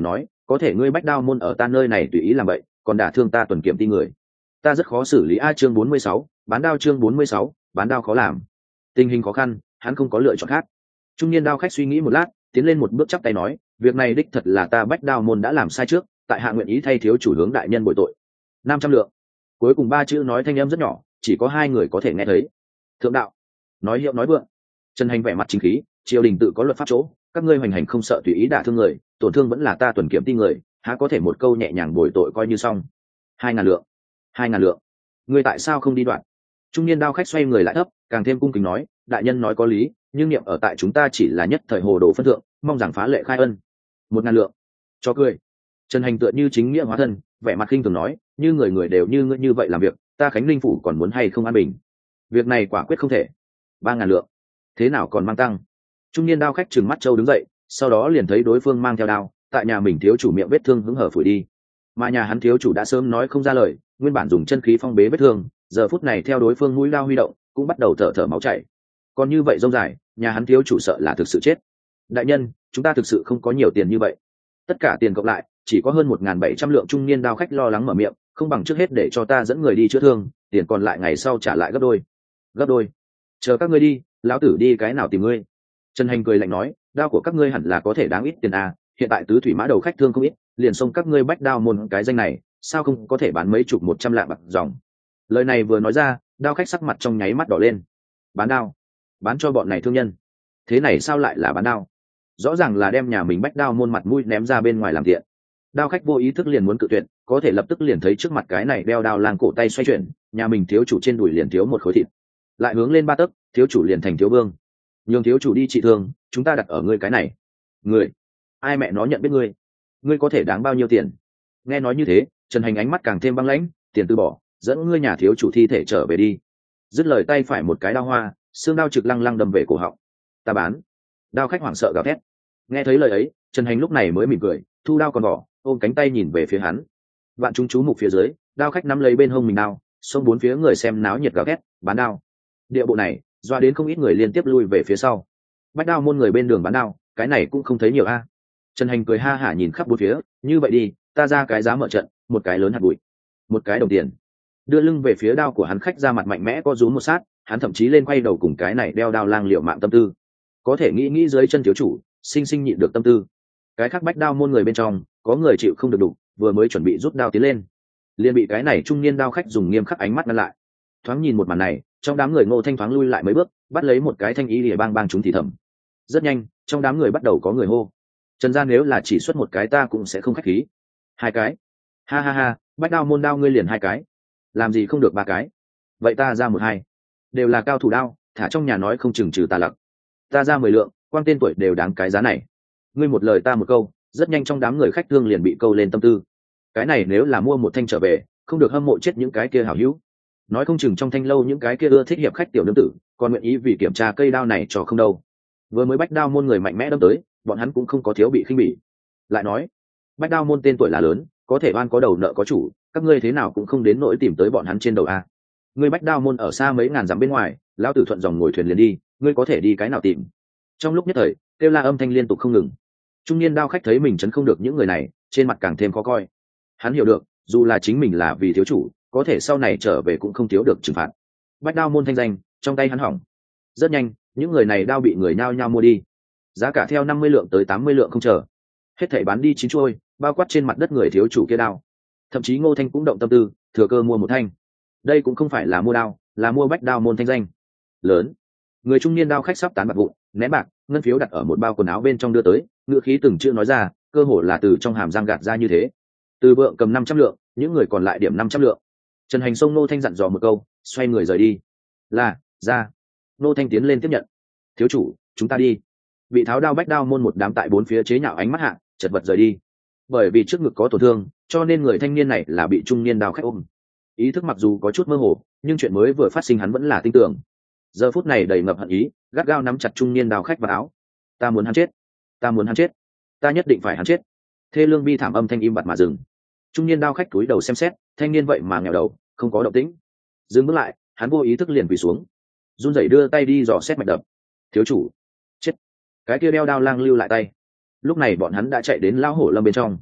có thể ngươi bách đao môn ở ta nơi này tùy ý làm vậy, còn đả thương ta tuần kiểm ti người, ta rất khó xử lý. A chương bốn mươi sáu, bán đao. Chương bốn mươi sáu, bán đao khó làm. Tình hình khó khăn, hắn không có lựa chọn khác. Trung niên đao khách suy nghĩ một lát, tiến lên một bước chắp tay nói, việc này đích thật là ta bách đao môn đã làm sai trước, tại hạ nguyện ý thay thiếu chủ hướng đại nhân bồi tội. Năm trăm lượng. Cuối cùng ba chữ nói thanh âm rất nhỏ, chỉ có hai người có thể nghe thấy. Thượng đạo. Nói hiệu nói vượng. Trần Hành vẻ mặt chính khí, triều đình tự có luật pháp chỗ, các ngươi hoành hành không sợ tùy ý đả thương người, tổn thương vẫn là ta tuần kiểm ti người, há có thể một câu nhẹ nhàng bồi tội coi như xong. Hai ngàn lượng. Hai ngàn lượng. Ngươi tại sao không đi đoạn? Trung niên đao khách xoay người lại thấp, càng thêm cung kính nói, đại nhân nói có lý, nhưng niệm ở tại chúng ta chỉ là nhất thời hồ đồ phân thượng, mong rằng phá lệ khai ân. Một ngàn lượng. Cho cười. Trần Hành tựa như chính nghĩa hóa thân, vẻ mặt khinh thường nói, như người người đều như ngươi như vậy làm việc, ta Khánh Linh phủ còn muốn hay không an bình? Việc này quả quyết không thể. Ba ngàn lượng. Thế nào còn mang tăng? Trung niên đao khách trừng mắt trâu đứng dậy, sau đó liền thấy đối phương mang theo đao, tại nhà mình thiếu chủ miệng vết thương hứng hở phủi đi, mà nhà hắn thiếu chủ đã sớm nói không ra lời, nguyên bản dùng chân khí phong bế vết thương, giờ phút này theo đối phương mũi đao huy động, cũng bắt đầu thở thở máu chảy. Còn như vậy rông dài, nhà hắn thiếu chủ sợ là thực sự chết. Đại nhân, chúng ta thực sự không có nhiều tiền như vậy, tất cả tiền cộng lại chỉ có hơn một nghìn bảy trăm lượng. Trung niên đao khách lo lắng mở miệng, không bằng trước hết để cho ta dẫn người đi chữa thương, tiền còn lại ngày sau trả lại gấp đôi. Gấp đôi? Chờ các ngươi đi, lão tử đi cái nào tìm ngươi? Trần Hành cười lạnh nói, đao của các ngươi hẳn là có thể đáng ít tiền à, hiện tại tứ thủy mã đầu khách thương không ít, liền xông các ngươi bách đao môn cái danh này, sao không có thể bán mấy chục một trăm lạng bạc dòng. Lời này vừa nói ra, đao khách sắc mặt trong nháy mắt đỏ lên. Bán đao? Bán cho bọn này thương nhân? Thế này sao lại là bán đao? Rõ ràng là đem nhà mình bách đao môn mặt mũi ném ra bên ngoài làm thiện. Đao khách vô ý thức liền muốn cự tuyệt, có thể lập tức liền thấy trước mặt cái này đeo đao lang cổ tay xoay chuyển, nhà mình thiếu chủ trên đùi liền thiếu một khối thịt, lại hướng lên ba tấc, thiếu chủ liền thành thiếu vương. Nhường thiếu chủ đi trị thương, chúng ta đặt ở ngươi cái này. Người? Ai mẹ nó nhận biết ngươi? Ngươi có thể đáng bao nhiêu tiền? Nghe nói như thế, Trần Hành ánh mắt càng thêm băng lãnh, tiền từ bỏ, dẫn ngươi nhà thiếu chủ thi thể trở về đi. Dứt lời tay phải một cái đao hoa, xương đao trực lăng lăng đâm về cổ họng. Ta bán. Đao khách hoảng sợ gào thét. Nghe thấy lời ấy, Trần Hành lúc này mới mỉm cười, thu đao còn bỏ, ôm cánh tay nhìn về phía hắn. Vạn chúng chú mục phía dưới, đao khách nắm lấy bên hông mình đao, xông bốn phía người xem náo nhiệt gào thét, bán đao. Địa bộ này, doa đến không ít người liên tiếp lui về phía sau. Bách đao môn người bên đường bán đao, cái này cũng không thấy nhiều a. Trần Hành cười ha hả nhìn khắp bốn phía, như vậy đi, ta ra cái giá mở trận, một cái lớn hạt bụi, một cái đồng tiền. Đưa lưng về phía đao của hắn khách ra mặt mạnh mẽ có rúm một sát, hắn thậm chí lên quay đầu cùng cái này đeo đao lang liệu mạng tâm tư. Có thể nghĩ nghĩ dưới chân thiếu chủ, sinh sinh nhịn được tâm tư. Cái khác bách đao môn người bên trong, có người chịu không được đủ, vừa mới chuẩn bị rút đao tiến lên, liền bị cái này trung niên đao khách dùng nghiêm khắc ánh mắt ngăn lại. Thoáng nhìn một màn này, trong đám người Ngô Thanh thoáng lui lại mấy bước, bắt lấy một cái thanh ý lìa bang bang chúng thì thầm. Rất nhanh, trong đám người bắt đầu có người hô, Trần gia nếu là chỉ xuất một cái ta cũng sẽ không khách khí. Hai cái? Ha ha ha, bách đao môn đao ngươi liền hai cái, làm gì không được ba cái? Vậy ta ra một hai, đều là cao thủ đao, thả trong nhà nói không chừng trừ tà lặc. Ta ra mười lượng, quang tên tuổi đều đáng cái giá này. Ngươi một lời ta một câu, rất nhanh trong đám người khách thương liền bị câu lên tâm tư. Cái này nếu là mua một thanh trở về, không được hâm mộ chết những cái kia hảo hữu. Nói không chừng trong thanh lâu những cái kia ưa thích hiệp khách tiểu nương tử, còn nguyện ý vì kiểm tra cây đao này cho không đâu. Vừa mới bách đao môn người mạnh mẽ đâm tới, bọn hắn cũng không có thiếu bị khinh bỉ. Lại nói, bách đao môn tên tuổi là lớn, có thể oan có đầu nợ có chủ, các ngươi thế nào cũng không đến nỗi tìm tới bọn hắn trên đầu a. Ngươi bách đao môn ở xa mấy ngàn dặm bên ngoài, lão tử thuận dòng ngồi thuyền liền đi, ngươi có thể đi cái nào tìm? Trong lúc nhất thời, kêu la âm thanh liên tục không ngừng. Trung niên đao khách thấy mình chấn không được những người này, trên mặt càng thêm khó coi. Hắn hiểu được, dù là chính mình là vì thiếu chủ, có thể sau này trở về cũng không thiếu được trừng phạt. Bách đao môn thanh danh trong tay hắn hỏng. Rất nhanh, những người này đao bị người nhao nhao mua đi, giá cả theo năm mươi lượng tới tám mươi lượng không chờ, hết thảy bán đi chín chuôi, bao quát trên mặt đất người thiếu chủ kia đao. Thậm chí Ngô Thanh cũng động tâm tư, thừa cơ mua một thanh. Đây cũng không phải là mua đao, là mua bách đao môn thanh danh lớn. Người trung niên đao khách sắp tán bạc vụn, ném bạc ngân phiếu đặt ở một bao quần áo bên trong đưa tới, ngữ khí từng chữ nói ra, cơ hồ là từ trong hàm răng gạt ra như thế. Từ vượng cầm năm trăm lượng, những người còn lại điểm năm trăm lượng. Trần Hành xông Ngô Thanh dặn dò một câu, xoay người rời đi. Là ra. Ngô Thanh tiến lên tiếp nhận. Thiếu chủ, chúng ta đi. Bị tháo đao bách đao môn một đám tại bốn phía chế nhạo ánh mắt hạ, chật vật rời đi. Bởi vì trước ngực có tổn thương, cho nên người thanh niên này là bị trung niên đao khách ôm. Ý thức mặc dù có chút mơ hồ, nhưng chuyện mới vừa phát sinh hắn vẫn là tin tưởng. Giờ phút này đầy ngập hận ý, gắt gao nắm chặt trung niên đao khách vào áo. Ta muốn hắn chết, ta muốn hắn chết, ta nhất định phải hắn chết. Thê lương bi thảm âm thanh im bặt mà dừng. Trung niên đao khách cúi đầu xem xét, thanh niên vậy mà nghèo đầu, không có động tĩnh. Dừng bước lại, hắn vô ý thức liền quỳ xuống, run rẩy đưa tay đi dò xét mạch đập. Thiếu chủ, chết. Cái kia đeo đao lang lưu lại tay. Lúc này bọn hắn đã chạy đến lão hổ lâm bên trong.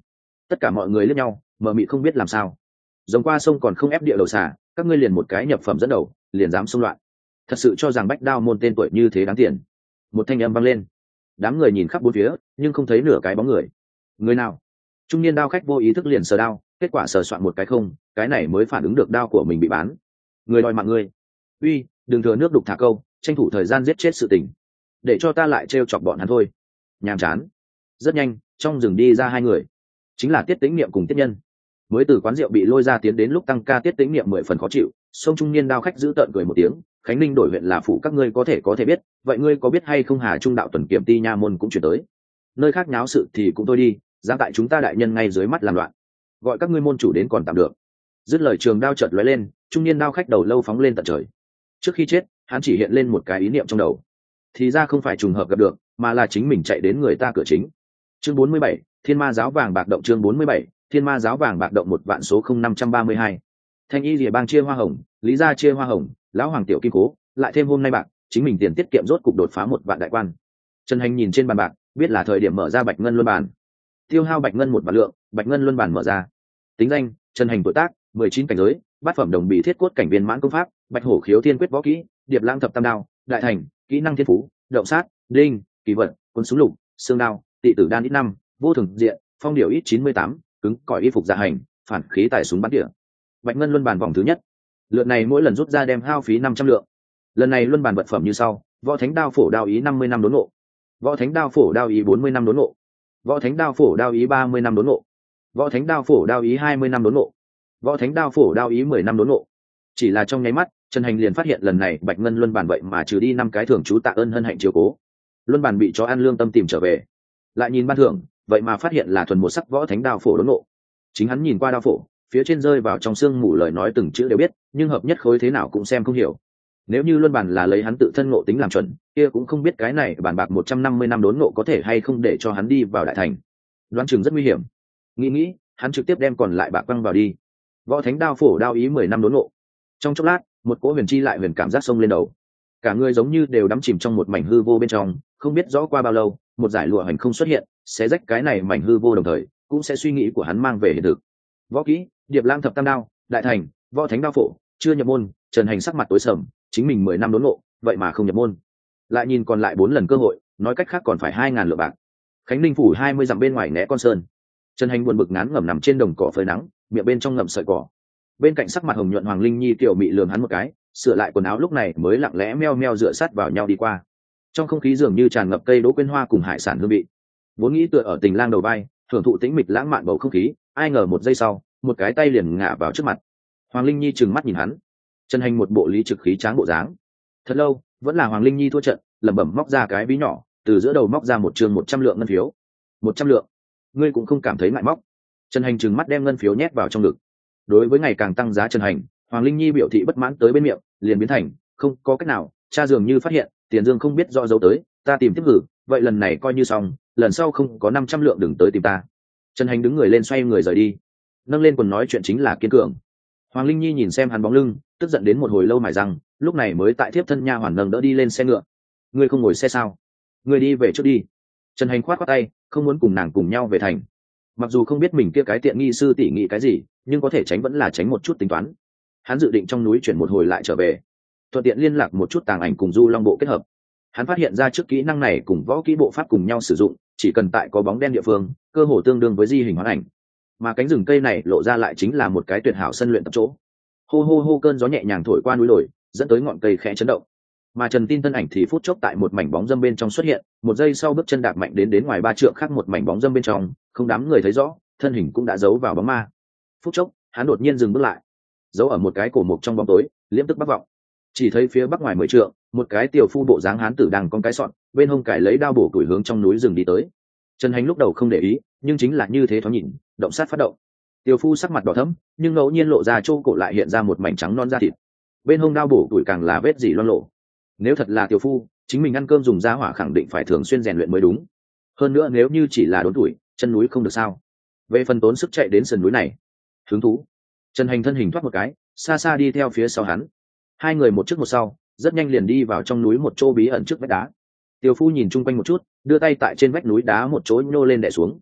Tất cả mọi người liếc nhau mờ mịt không biết làm sao. Giống qua sông còn không ép địa đầu xả, các ngươi liền một cái nhập phẩm dẫn đầu liền dám xông loạn, thật sự cho rằng bách đao môn tên tuổi như thế đáng tiền? Một thanh âm vang lên. Đám người nhìn khắp bốn phía nhưng không thấy nửa cái bóng người. Người nào? Trung niên đao khách vô ý thức liền sờ đao, kết quả sờ soạn một cái không, cái này mới phản ứng được đao của mình bị bán. Người đòi mạng ngươi. Uy, đừng thừa nước đục thả câu, tranh thủ thời gian giết chết sự tình, để cho ta lại trêu chọc bọn hắn thôi. Nhàm chán. Rất nhanh trong rừng đi ra hai người, chính là Tiết Tĩnh Niệm cùng Tiết Nhân. Mới từ quán rượu bị lôi ra tiến đến lúc tăng ca, Tiết Tĩnh Niệm mười phần khó chịu, sông trung niên đao khách giữ tợn cười một tiếng. Khánh Ninh đổi huyện là phụ các ngươi có thể có thể biết, vậy ngươi có biết hay không Hà Trung đạo tuần kiểm ti nha môn cũng chuyển tới, nơi khác nháo sự thì cũng thôi đi, dám tại chúng ta đại nhân ngay dưới mắt làm loạn, gọi các ngươi môn chủ đến còn tạm được. Dứt lời trường đao chợt lóe lên, trung niên đao khách đầu lâu phóng lên tận trời. Trước khi chết hắn chỉ hiện lên một cái ý niệm trong đầu, thì ra không phải trùng hợp gặp được, mà là chính mình chạy đến người ta cửa chính. Chương bốn mươi bảy, Thiên Ma giáo vàng bạc động. Chương bốn mươi bảy, Thiên Ma giáo vàng bạc động. Một vạn số không năm trăm ba mươi hai. Thanh y lìa bang chia hoa hồng, lý gia chia hoa hồng, lão hoàng tiểu kim cố, lại thêm hôm nay bạc, chính mình tiền tiết kiệm rốt cục đột phá một vạn đại quan. Trần Hành nhìn trên bàn bạc, biết là thời điểm mở ra bạch ngân luân bàn. Tiêu hao bạch ngân một vạn lượng, bạch ngân luân bàn mở ra. Tính danh: Trần Hành, tuổi tác mười chín, cảnh giới bát phẩm đồng bị thiết cốt cảnh viên mãn công pháp, bạch hổ khiếu thiên quyết võ kỹ, điệp lãng thập tam đao, đại thành, kỹ năng thiên phú, động sát, đinh, kỳ vận, quân súng lục, xương đao, tị tử đan ít năm, vô thường diện, phong điệu ít chín mươi tám, cứng cỏi y phục dạ hành, phản khí tài súng bắn tỉa. Bạch ngân luân bàn vòng thứ nhất, lượt này mỗi lần rút ra đem hao phí năm trăm lượng. Lần này luân bàn vật phẩm như sau: võ thánh đao phổ đao ý năm mươi năm đốn ngộ, võ thánh đao phổ đao ý bốn mươi năm đốn ngộ, võ thánh đao phổ đao ý ba mươi năm đốn ngộ, võ thánh đao phổ đao ý hai mươi năm đốn ngộ, võ thánh đao phổ đao ý mười năm đốn ngộ. Chỉ là trong nháy mắt, Trần Hành liền phát hiện lần này bạch ngân luân bàn vậy mà trừ đi năm cái thưởng chú tạ ơn hân hạnh chiếu cố. Luân bàn bị chó ăn lương tâm tìm trở về, lại nhìn ban thưởng vậy mà phát hiện là thuần một sắc võ thánh đao phổ đốn ngộ. Chính hắn nhìn qua đao phổ, phía trên rơi vào trong xương mù lời nói từng chữ đều biết, nhưng hợp nhất khối thế nào cũng xem không hiểu. Nếu như luân bàn là lấy hắn tự thân ngộ tính làm chuẩn, kia cũng không biết cái này bản bạc một trăm năm mươi năm đốn ngộ có thể hay không để cho hắn đi vào đại thành. Đoán chừng rất nguy hiểm. Nghĩ nghĩ, hắn trực tiếp đem còn lại bạc quăng vào đi. Võ thánh đao phổ đao ý mười năm đốn ngộ. Trong chốc lát, một cỗ huyền chi lại huyền cảm giác sông lên đầu. Cả người giống như đều đắm chìm trong một mảnh hư vô bên trong, không biết rõ qua bao lâu, một giải lụa hành không xuất hiện, sẽ rách cái này mảnh hư vô, đồng thời cũng sẽ suy nghĩ của hắn mang về hiện thực. Võ kỹ: điệp lãng thập tam đao, đại thành, võ thánh đao phổ, chưa nhập môn. Trần Hành sắc mặt tối sầm, chính mình mười năm đốn ngộ, vậy mà không nhập môn. Lại nhìn còn lại bốn lần cơ hội, nói cách khác còn phải hai ngàn lượng bạc. Khánh Ninh phủ hai mươi dặm bên ngoài né con sơn. Trần Hành buồn bực ngán ngẩm nằm trên đồng cỏ phơi nắng, miệng bên trong ngậm sợi cỏ. Bên cạnh sắc mặt hồng nhuận Hoàng Linh Nhi tiểu mị lườm hắn một cái, sửa lại quần áo lúc này mới lặng lẽ meo meo dựa sát vào nhau đi qua. Trong không khí dường như tràn ngập cây đỗ quyên hoa cùng hải sản hương vị. Vốn nghĩ tựa ở tình lang đầu vai, thưởng thụ tĩnh mịch lãng mạn bầu không khí, ai ngờ một giây sau, một cái tay liền ngã vào trước mặt. Hoàng Linh Nhi trừng mắt nhìn hắn. Trần Hành một bộ lý trực khí tráng bộ dáng. Thật lâu, vẫn là Hoàng Linh Nhi thua trận, lẩm bẩm móc ra cái ví nhỏ, từ giữa đầu móc ra một trường một trăm lượng ngân phiếu. Một trăm lượng? Ngươi cũng không cảm thấy ngại móc? Trần Hành trừng mắt đem ngân phiếu nhét vào trong ngực. Đối với ngày càng tăng giá Trần Hành, Hoàng Linh Nhi biểu thị bất mãn tới bên miệng, liền biến thành không có cách nào. Cha dường như phát hiện tiền dương không biết rõ giấu tới, ta tìm tiếp hử, vậy lần này coi như xong, lần sau không có năm trăm lượng đừng tới tìm ta. Trần Hành đứng người lên xoay người rời đi, nâng lên quần nói chuyện chính là kiên cường. Hoàng Linh Nhi nhìn xem hắn bóng lưng, tức giận đến một hồi lâu mài răng, lúc này mới tại thiếp thân nha hoàn nâng đỡ đi lên xe ngựa. Ngươi không ngồi xe sao? Ngươi đi về trước đi. Trần Hành khoát khoát tay, không muốn cùng nàng cùng nhau về thành. Mặc dù không biết mình kia cái tiện nghi sư tỷ nghĩ cái gì, nhưng có thể tránh vẫn là tránh một chút tính toán. Hắn dự định trong núi chuyển một hồi lại trở về, thuận tiện liên lạc một chút tàng ảnh cùng du long bộ kết hợp. Hắn phát hiện ra trước kỹ năng này cùng võ kỹ bộ pháp cùng nhau sử dụng, chỉ cần tại có bóng đen địa phương, cơ hồ tương đương với di hình hóa ảnh. Mà cánh rừng cây này lộ ra lại chính là một cái tuyệt hảo sân luyện tập chỗ. Hô hô hô, cơn gió nhẹ nhàng thổi qua núi đồi, dẫn tới ngọn cây khẽ chấn động. Mà Trần Tin thân ảnh thì phút chốc tại một mảnh bóng dâm bên trong xuất hiện, một giây sau bước chân đạp mạnh đến đến ngoài ba trượng khác một mảnh bóng dâm bên trong, không đám người thấy rõ, thân hình cũng đã giấu vào bóng ma. Phút chốc, hắn đột nhiên dừng bước lại, giấu ở một cái cổ mục trong bóng tối, liễm tức bắc vọng. Chỉ thấy phía bắc ngoài mười trượng, một cái tiểu phu bộ dáng hán tử đang con cái sọn, bên hông cải lấy đao bổ tuổi hướng trong núi rừng đi tới. Trần Hành lúc đầu không để ý, nhưng chính là như thế thoáng nhìn, động sát phát động. Tiểu phu sắc mặt đỏ thẫm, nhưng ngẫu nhiên lộ ra chỗ cổ lại hiện ra một mảnh trắng non da thịt. Bên hông đao bổ tuổi càng là vết dỉ loang lộ. Nếu thật là tiểu phu, chính mình ăn cơm dùng giá hỏa khẳng định phải thường xuyên rèn luyện mới đúng. Hơn nữa nếu như chỉ là đốn tuổi, chân núi không được sao? Về phần tốn sức chạy đến sườn núi này, hứng thú. Trần Hành thân hình thoát một cái, xa xa đi theo phía sau hắn. Hai người một trước một sau, rất nhanh liền đi vào trong núi một chỗ bí ẩn trước vách đá. Tiểu phu nhìn chung quanh một chút, đưa tay tại trên vách núi đá một chỗ nhô lên đè xuống.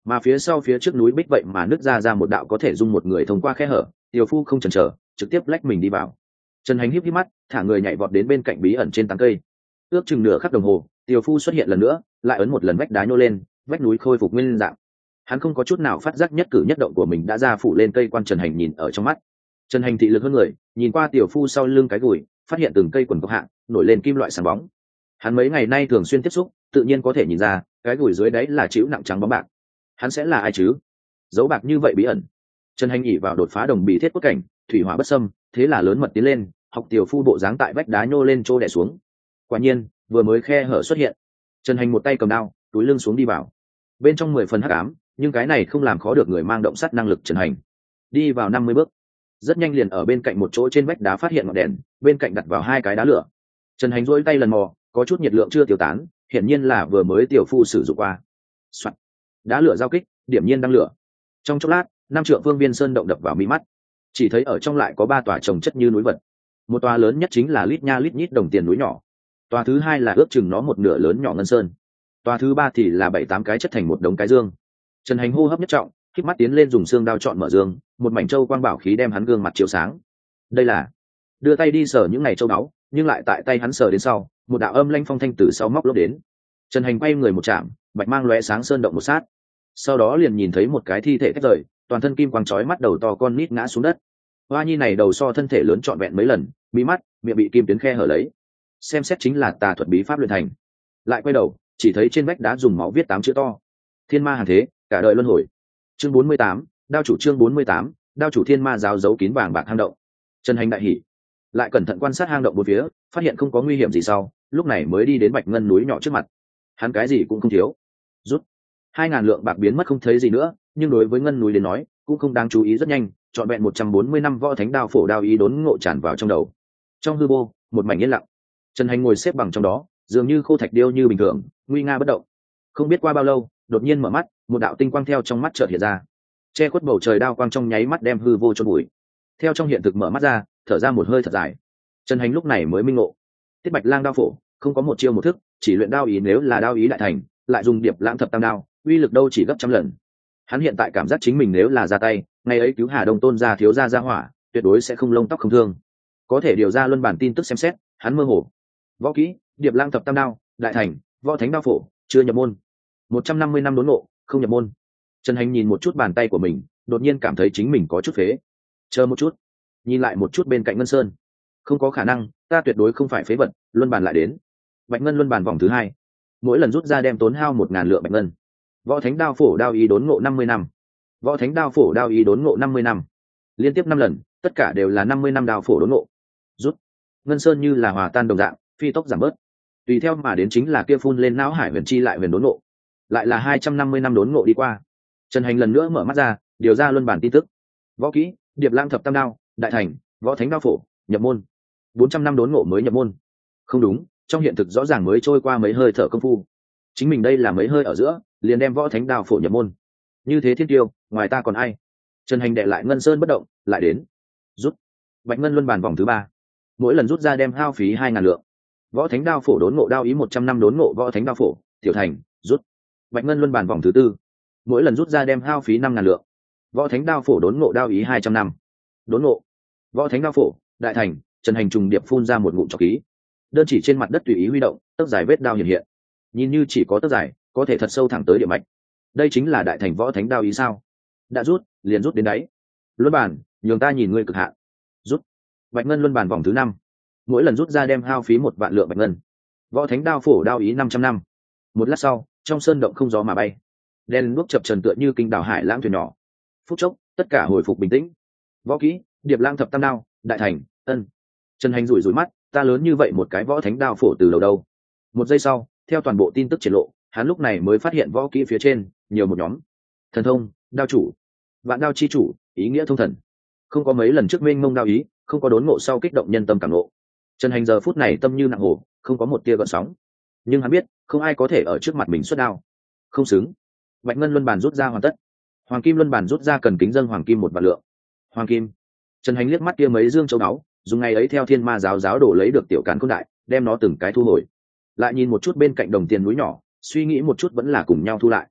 mà phía sau phía trước núi bích vậy mà nứt ra ra một đạo có thể dung một người thông qua khe hở. Tiểu Phu không chần chờ, trực tiếp lách mình đi vào. Trần Hành híp híp mắt, thả người nhảy vọt đến bên cạnh bí ẩn trên tán cây. Ước chừng nửa khắc đồng hồ, Tiểu Phu xuất hiện lần nữa, lại ấn một lần vách đá nhô lên, vách núi khôi phục nguyên dạng. Hắn không có chút nào phát giác nhất cử nhất động của mình đã ra phủ lên cây quan. Trần Hành nhìn ở trong mắt. Trần Hành thị lực hơn người, nhìn qua Tiểu Phu sau lưng cái gùi, phát hiện từng cây quần cốc hạng nổi lên kim loại sáng bóng. Hắn mấy ngày nay thường xuyên tiếp xúc, tự nhiên có thể nhìn ra cái gùi dưới đấy là chữ nặng trắng bóng bạc. Hắn sẽ là ai chứ? Dấu bạc như vậy bí ẩn. Trần Hành nhỉ vào đột phá đồng bì thiết quốc cảnh, thủy hỏa bất xâm, thế là lớn mật tiến lên, học Tiểu Phu bộ dáng tại vách đá nhô lên trô đè xuống. Quả nhiên, vừa mới khe hở xuất hiện, Trần Hành một tay cầm đao, túi lưng xuống đi vào. Bên trong mười phần hắc ám, nhưng cái này không làm khó được người mang động sắt năng lực Trần Hành. Đi vào năm mươi bước, rất nhanh liền ở bên cạnh một chỗ trên vách đá phát hiện ngọn đèn, bên cạnh đặt vào hai cái đá lửa. Trần Hành duỗi tay lần mò, có chút nhiệt lượng chưa tiêu tán, hiển nhiên là vừa mới Tiểu Phu sử dụng qua. Soạn. Đá lửa giao kích, điểm nhiên đang lửa. Trong chốc lát, năm trượng phương viên sơn động đập vào mi mắt. Chỉ thấy ở trong lại có ba tòa trồng chất như núi vật. Một tòa lớn nhất chính là lít nha lít nhít đồng tiền núi nhỏ. Tòa thứ hai là ước chừng nó một nửa lớn nhỏ ngân sơn. Tòa thứ ba thì là bảy tám cái chất thành một đống cái dương. Trần Hành hô hấp nhất trọng, khép mắt tiến lên dùng xương đao chọn mở dương, một mảnh châu quang bảo khí đem hắn gương mặt chiếu sáng. Đây là đưa tay đi sờ những ngày châu báu, nhưng lại tại tay hắn sờ đến sau, một đạo âm lanh phong thanh từ sau móc lốp đến. Trần Hành quay người một chạm, bạch mang lóe sáng sơn động một sát. Sau đó liền nhìn thấy một cái thi thể tách rời, toàn thân kim quang chói mắt đầu to con nít ngã xuống đất. Hoa nhi này đầu so thân thể lớn trọn vẹn mấy lần, mí mắt, miệng bị kim tuyến khe hở lấy. Xem xét chính là tà thuật bí pháp luyện thành. Lại quay đầu, chỉ thấy trên vách đá dùng máu viết tám chữ to: Thiên ma hàng thế, cả đời luân hồi. Chương bốn mươi tám, đao chủ. Chương bốn mươi tám, đao chủ. Thiên ma giáo giấu kín vàng bạc hang động. Trần Hành đại hỉ, lại cẩn thận quan sát hang động bốn phía, phát hiện không có nguy hiểm gì sau, lúc này mới đi đến bạch ngân núi nhỏ trước mặt. Hắn cái gì cũng không thiếu, rút hai ngàn lượng bạc biến mất không thấy gì nữa, nhưng đối với ngân núi đến nói cũng không đáng chú ý. Rất nhanh, trọn vẹn một trăm bốn mươi năm võ thánh đao phổ đao ý đốn ngộ tràn vào trong đầu. Trong hư vô, một mảnh yên lặng. Trần Hành ngồi xếp bằng trong đó, dường như khô thạch điêu như bình thường, nguy nga bất động. Không biết qua bao lâu, đột nhiên mở mắt, một đạo tinh quang theo trong mắt chợt hiện ra, che khuất bầu trời đao quang trong nháy mắt đem hư vô chôn bụi. Theo trong hiện thực mở mắt ra, thở ra một hơi thật dài. Trần Hành lúc này mới minh ngộ, Tiết Bạch Lang đao phổ không có một chiêu một thức, chỉ luyện đao ý. Nếu là đao ý đại thành, lại dùng Điệp Lãng thập tam đao, uy lực đâu chỉ gấp trăm lần. Hắn hiện tại cảm giác chính mình nếu là ra tay, ngày ấy cứu Hà Đông Tôn gia thiếu gia gia hỏa, tuyệt đối sẽ không lông tóc không thương. Có thể điều ra luân bản tin tức xem xét, hắn mơ hồ. Võ kỹ, Điệp Lãng thập tam đao, đại thành, võ thánh đao phổ, chưa nhập môn. một trăm năm mươi năm đốn ngộ, không nhập môn. Trần Hành nhìn một chút bàn tay của mình, đột nhiên cảm thấy chính mình có chút phế. Chờ một chút, nhìn lại một chút bên cạnh ngân sơn. Không có khả năng, ta tuyệt đối không phải phế vật. Luân bàn lại đến. Bạch ngân luân bàn vòng thứ hai, mỗi lần rút ra đem tốn hao một ngàn lượng bạch ngân. Võ thánh đao phổ đao ý đốn ngộ năm mươi năm. Võ thánh đao phổ đao ý đốn ngộ năm mươi năm. Liên tiếp năm lần, tất cả đều là năm mươi năm đao phổ đốn ngộ. Rút, ngân sơn như là hòa tan đồng dạng, phi tốc giảm bớt. Tùy theo mà đến chính là kia phun lên não hải huyền chi lại huyền đốn ngộ, lại là hai trăm năm mươi năm đốn ngộ đi qua. Trần Hành lần nữa mở mắt ra, điều ra luân bản tin tức. Võ kỹ, Điệp Lãng thập tam đao, đại thành, võ thánh đao phổ, nhập môn. bốn trăm năm đốn ngộ mới nhập môn. Không đúng, trong hiện thực rõ ràng mới trôi qua mấy hơi thở công phu. Chính mình đây là mấy hơi ở giữa, liền đem võ thánh đao phổ nhập môn. Như thế thiên tiêu, ngoài ta còn ai? Trần Hành đệ lại ngân sơn bất động, lại đến. Rút, bạch ngân luân bàn vòng thứ ba, mỗi lần rút ra đem hao phí hai ngàn lượng. Võ thánh đao phổ đốn ngộ đao ý một trăm năm đốn ngộ võ thánh đao phổ, tiểu thành. Rút, bạch ngân luân bàn vòng thứ tư, mỗi lần rút ra đem hao phí năm ngàn lượng. Võ thánh đao phổ đốn ngộ đao ý hai trăm năm. Đốn ngộ, võ thánh đao phổ, đại thành. Trần Hành trùng điệp phun ra một ngụm trọc khí, đơn chỉ trên mặt đất tùy ý huy động, tấc dài vết đao hiện hiện. Nhìn như chỉ có tấc dài, có thể thật sâu thẳng tới địa mạch. Đây chính là đại thành võ thánh đao ý sao? Đã rút, liền rút đến đáy. Luân bàn, nhường ta nhìn ngươi cực hạn. Rút, bạch ngân luân bàn vòng thứ năm, mỗi lần rút ra đem hao phí một vạn lượng bạch ngân. Võ thánh đao phổ đao ý năm trăm năm. Một lát sau, trong sơn động không gió mà bay, đen đuốc chập trần tựa như kinh đảo hải lãng thuyền nhỏ. Phút chốc, tất cả hồi phục bình tĩnh. Võ kỹ, Điệp Lãng thập tam đao, đại thành, ân. Trần Hành rủi rủi mắt, ta lớn như vậy một cái võ thánh đao phổ từ đầu đâu. Một giây sau, theo toàn bộ tin tức triển lộ, hắn lúc này mới phát hiện võ kỹ phía trên nhiều một nhóm: thần thông, đao chủ, vạn đao chi chủ, ý nghĩa thông thần. Không có mấy lần trước mênh mông đao ý, không có đốn ngộ sau kích động nhân tâm cảm ngộ. Trần Hành giờ phút này tâm như nặng hồ, không có một tia gợn sóng. Nhưng hắn biết, không ai có thể ở trước mặt mình xuất đao. Không xứng. Bạch ngân luân bàn rút ra hoàn tất. Hoàng kim luân bàn rút ra cần kính dâng hoàng kim một vạn lượng. Hoàng kim. Trần Hành liếc mắt kia mấy dương châu báu, dùng ngày ấy theo thiên ma giáo giáo đổ lấy được tiểu càn khôn đại, đem nó từng cái thu hồi. Lại nhìn một chút bên cạnh đồng tiền núi nhỏ, suy nghĩ một chút vẫn là cùng nhau thu lại.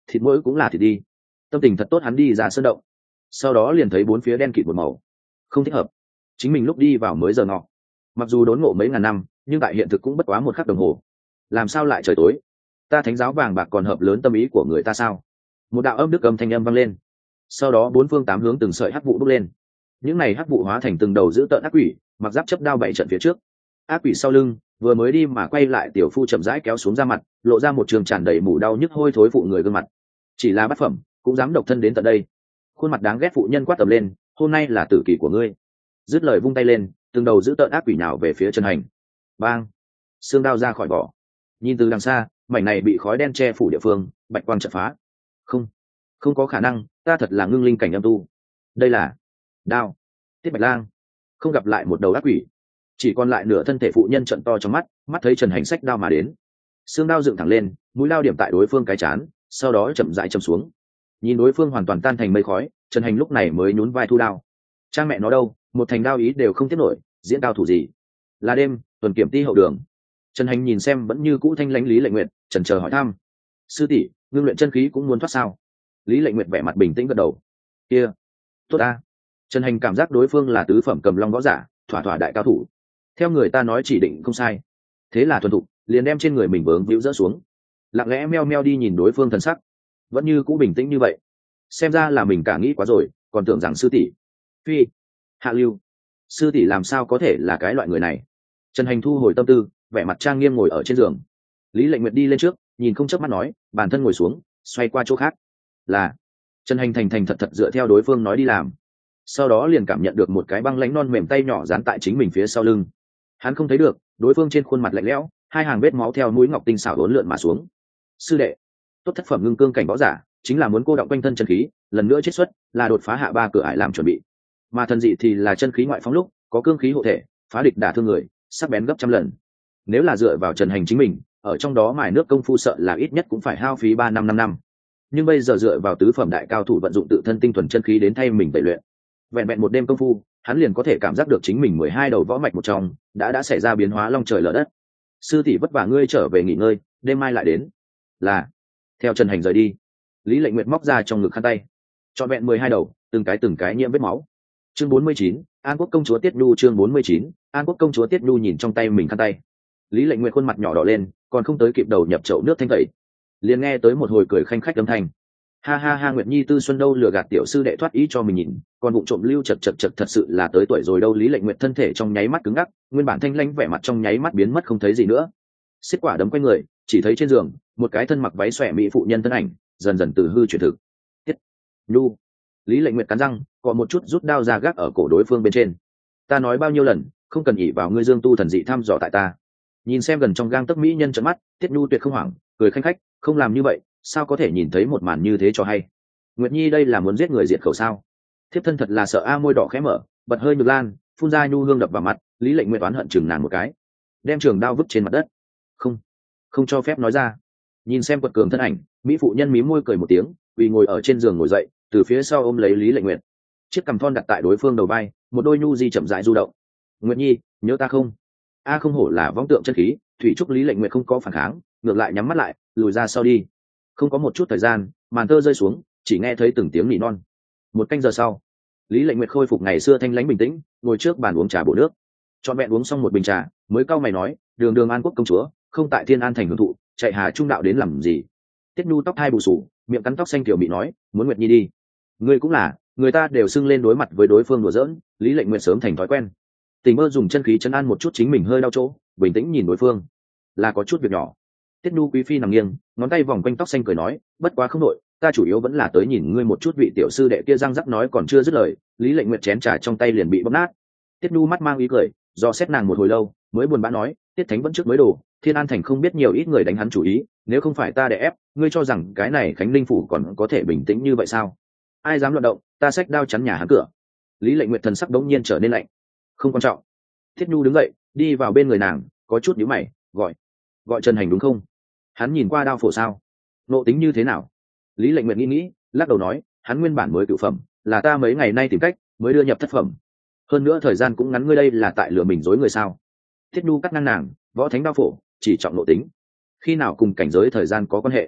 thịt mỗi cũng là thịt đi. Tâm tình thật tốt, hắn đi ra sơn động, sau đó liền thấy bốn phía đen kịt một màu, không thích hợp. Chính mình lúc đi vào mới giờ ngọ, mặc dù đốn ngộ mấy ngàn năm nhưng tại hiện thực cũng bất quá một khắc đồng hồ, làm sao lại trời tối? Ta thánh giáo vàng bạc còn hợp lớn tâm ý của người ta sao? Một đạo âm đức âm thanh âm vang lên, sau đó bốn phương tám hướng từng sợi hắc vụ bốc lên. Những này hắc vụ hóa thành từng đầu dữ tợn ác quỷ, mặc giáp chấp đao bảy trận phía trước. Ác quỷ sau lưng vừa mới đi mà quay lại tiểu phu chậm rãi kéo xuống ra mặt, lộ ra một trường tràn đầy mủ đau nhức hôi thối phụ người gương mặt. Chỉ là bát phẩm cũng dám độc thân đến tận đây. Khuôn mặt đáng ghét phụ nhân quát tầm lên, hôm nay là tử kỳ của ngươi. Dứt lời vung tay lên, từng đầu dữ tợn ác quỷ nào về phía Trần Hành. Bang! Xương đao ra khỏi vỏ. Nhìn từ đằng xa, mảnh này bị khói đen che phủ địa phương, bạch quang chợt phá. Không, không có khả năng, ta thật là ngưng linh cảnh âm tu. Đây là đao. Tiết Bạch Lang không gặp lại một đầu ác quỷ, chỉ còn lại nửa thân thể phụ nhân trợn to trong mắt, mắt thấy Trần Hành xách đao mà đến. Xương đao dựng thẳng lên, mũi đao điểm tại đối phương cái chán, sau đó chậm rãi châm xuống. Nhìn đối phương hoàn toàn tan thành mây khói, Trần Hành lúc này mới nhún vai thu đao. Trang mẹ nó đâu, một thành đao ý đều không tiếp nổi, diễn đao thủ gì? Là đêm, tuần kiểm ti hậu đường. Trần Hành nhìn xem vẫn như cũ thanh lãnh Lý Lệnh Nguyệt, chần chờ hỏi thăm: sư tỷ, ngưng luyện chân khí cũng muốn thoát sao? Lý Lệnh Nguyệt vẻ mặt bình tĩnh gật đầu. Kia, tốt a. Trần Hành cảm giác đối phương là tứ phẩm cầm long võ giả, thỏa thỏa đại cao thủ. Theo người ta nói chỉ định không sai, thế là thuần thục liền đem trên người mình vướng víu dỡ xuống, lặng lẽ meo meo đi nhìn đối phương thần sắc, vẫn như cũ bình tĩnh như vậy. Xem ra là mình cả nghĩ quá rồi, còn tưởng rằng sư tỷ phi hạ lưu. Sư tỷ làm sao có thể là cái loại người này? Trần Hành thu hồi tâm tư, vẻ mặt trang nghiêm ngồi ở trên giường. Lý Lệnh Nguyệt đi lên trước, nhìn không chớp mắt nói, bản thân ngồi xuống, xoay qua chỗ khác. Là. Trần Hành thành thành thật thật dựa theo đối phương nói đi làm, sau đó liền cảm nhận được một cái băng lãnh non mềm tay nhỏ dán tại chính mình phía sau lưng. Hắn không thấy được đối phương trên khuôn mặt lạnh lẽo, hai hàng vết máu theo mũi ngọc tinh xảo uốn lượn mà xuống. Sư đệ, tốt thất phẩm ngưng cương cảnh võ giả, chính là muốn cô động quanh thân chân khí, lần nữa chiết xuất, là đột phá hạ ba cửa ải làm chuẩn bị. Mà thần dị thì là chân khí ngoại phóng lúc có cương khí hộ thể, phá địch đả thương người, sắc bén gấp trăm lần. Nếu là dựa vào Trần Hành chính mình, ở trong đó mài nước công phu sợ là ít nhất cũng phải hao phí ba năm năm năm. Nhưng bây giờ dựa vào tứ phẩm đại cao thủ vận dụng tự thân tinh thuần chân khí đến thay mình tẩy luyện, vẹn vẹn một đêm công phu, hắn liền có thể cảm giác được chính mình mười hai đầu võ mạch một trong đã đã xảy ra biến hóa long trời lở đất. Sư tỷ vất vả ngươi trở về nghỉ ngơi, đêm mai lại đến. Là. Theo Trần Hành rời đi, Lý Lệnh Nguyệt móc ra trong ngực khăn tay, trọn vẹn mười hai đầu, từng cái từng cái nhiễm vết máu. Chương bốn mươi chín, An Quốc công chúa Tiết Nhu. Chương bốn mươi chín, An Quốc công chúa Tiết Nhu nhìn trong tay mình khăn tay. Lý Lệnh Nguyệt khuôn mặt nhỏ đỏ lên, còn không tới kịp đầu nhập chậu nước thanh tẩy, liền nghe tới một hồi cười khanh khách âm thanh. Ha ha ha, Nguyệt Nhi Tư Xuân đâu lừa gạt tiểu sư đệ thoát ý cho mình nhìn, còn vụng trộm lưu chật chật chật, thật sự là tới tuổi rồi đâu. Lý Lệnh Nguyệt thân thể trong nháy mắt cứng ngắc, nguyên bản thanh lãnh vẻ mặt trong nháy mắt biến mất không thấy gì nữa. Xiết quả đấm quanh người, chỉ thấy trên giường một cái thân mặc váy xòe mỹ phụ nhân thân ảnh dần dần từ hư chuyển thực. Tiết Nhu. Lý Lệnh Nguyệt cắn răng, còn một chút rút đao ra gác ở cổ đối phương bên trên. Ta nói bao nhiêu lần, không cần ỷ vào ngươi dương tu thần dị thăm dò tại ta. Nhìn xem gần trong gang tấc mỹ nhân trợn mắt, Tiết Nhu tuyệt không hoảng, cười khanh khách, không làm như vậy, sao có thể nhìn thấy một màn như thế cho hay. Nguyệt Nhi đây là muốn giết người diệt khẩu sao? Thiếp thân thật là sợ a. Môi đỏ khẽ mở, bật hơi nhược lan, phun ra nhu hương đập vào mặt. Lý Lệnh Nguyệt oán hận chừng nàng một cái, đem trường đao vứt trên mặt đất. Không, không cho phép nói ra. Nhìn xem quật cường thân ảnh, mỹ phụ nhân mí môi cười một tiếng, vì ngồi ở trên giường ngồi dậy, từ phía sau ôm lấy Lý Lệnh Nguyệt, chiếc cằm thon đặt tại đối phương đầu vai, một đôi nhu di chậm rãi du động. Nguyệt Nhi, nhớ ta không? A không hổ là võng tượng chân khí, thủy trúc. Lý Lệnh Nguyệt không có phản kháng, ngược lại nhắm mắt lại, lùi ra sau đi. Không có một chút thời gian, màn tơ rơi xuống, chỉ nghe thấy từng tiếng nỉ non. Một canh giờ sau, Lý Lệnh Nguyệt khôi phục ngày xưa thanh lãnh bình tĩnh, ngồi trước bàn uống trà bổ nước. Trọn vẹn uống xong một bình trà, mới cau mày nói, đường đường An Quốc công chúa, không tại Thiên An thành hưởng thụ, chạy Hà Trung đạo đến làm gì? Tiết Nhu tóc hai bù sù, miệng cắn tóc xanh tiểu mị nói, muốn Nguyệt Nhi đi. Ngươi cũng là, người ta đều xưng lên đối mặt với đối phương đùa giỡn. Lý Lệnh Nguyệt sớm thành thói quen, tình mơ dùng chân khí chấn an một chút chính mình hơi đau chỗ, bình tĩnh nhìn đối phương, là có chút việc nhỏ. Tiết Nhu quý phi nằm nghiêng, ngón tay vòng quanh tóc xanh cười nói, bất quá không đội, ta chủ yếu vẫn là tới nhìn ngươi một chút. Vị tiểu sư đệ kia răng rắc nói còn chưa dứt lời, Lý Lệnh Nguyệt chén trà trong tay liền bị bóp nát. Tiết Nhu mắt mang ý cười, do xét nàng một hồi lâu, mới buồn bã nói, Tiết Thánh vẫn trước mới đổ, Thiên An thành không biết nhiều ít người đánh hắn chủ ý, nếu không phải ta đè ép, ngươi cho rằng cái này Khánh Linh phủ còn có thể bình tĩnh như vậy sao? Ai dám loạn động, ta xách đao chắn nhà hắn cửa. Lý Lệnh Nguyệt thần sắc đống nhiên trở nên lạnh. Không quan trọng. Thiết Nhu đứng dậy, đi vào bên người nàng, có chút nhíu mày, gọi, gọi Trần Hành đúng không? Hắn nhìn qua đao phổ sao? Nộ tính như thế nào? Lý Lệnh Nguyệt nghĩ nghĩ, lắc đầu nói, hắn nguyên bản mới cửu phẩm, là ta mấy ngày nay tìm cách mới đưa nhập thất phẩm. Hơn nữa thời gian cũng ngắn, ngươi đây là tại lừa mình dối người sao? Thiết Nhu cắt ngang nàng, võ thánh đao phổ, chỉ trọng nộ tính, khi nào cùng cảnh giới thời gian có quan hệ?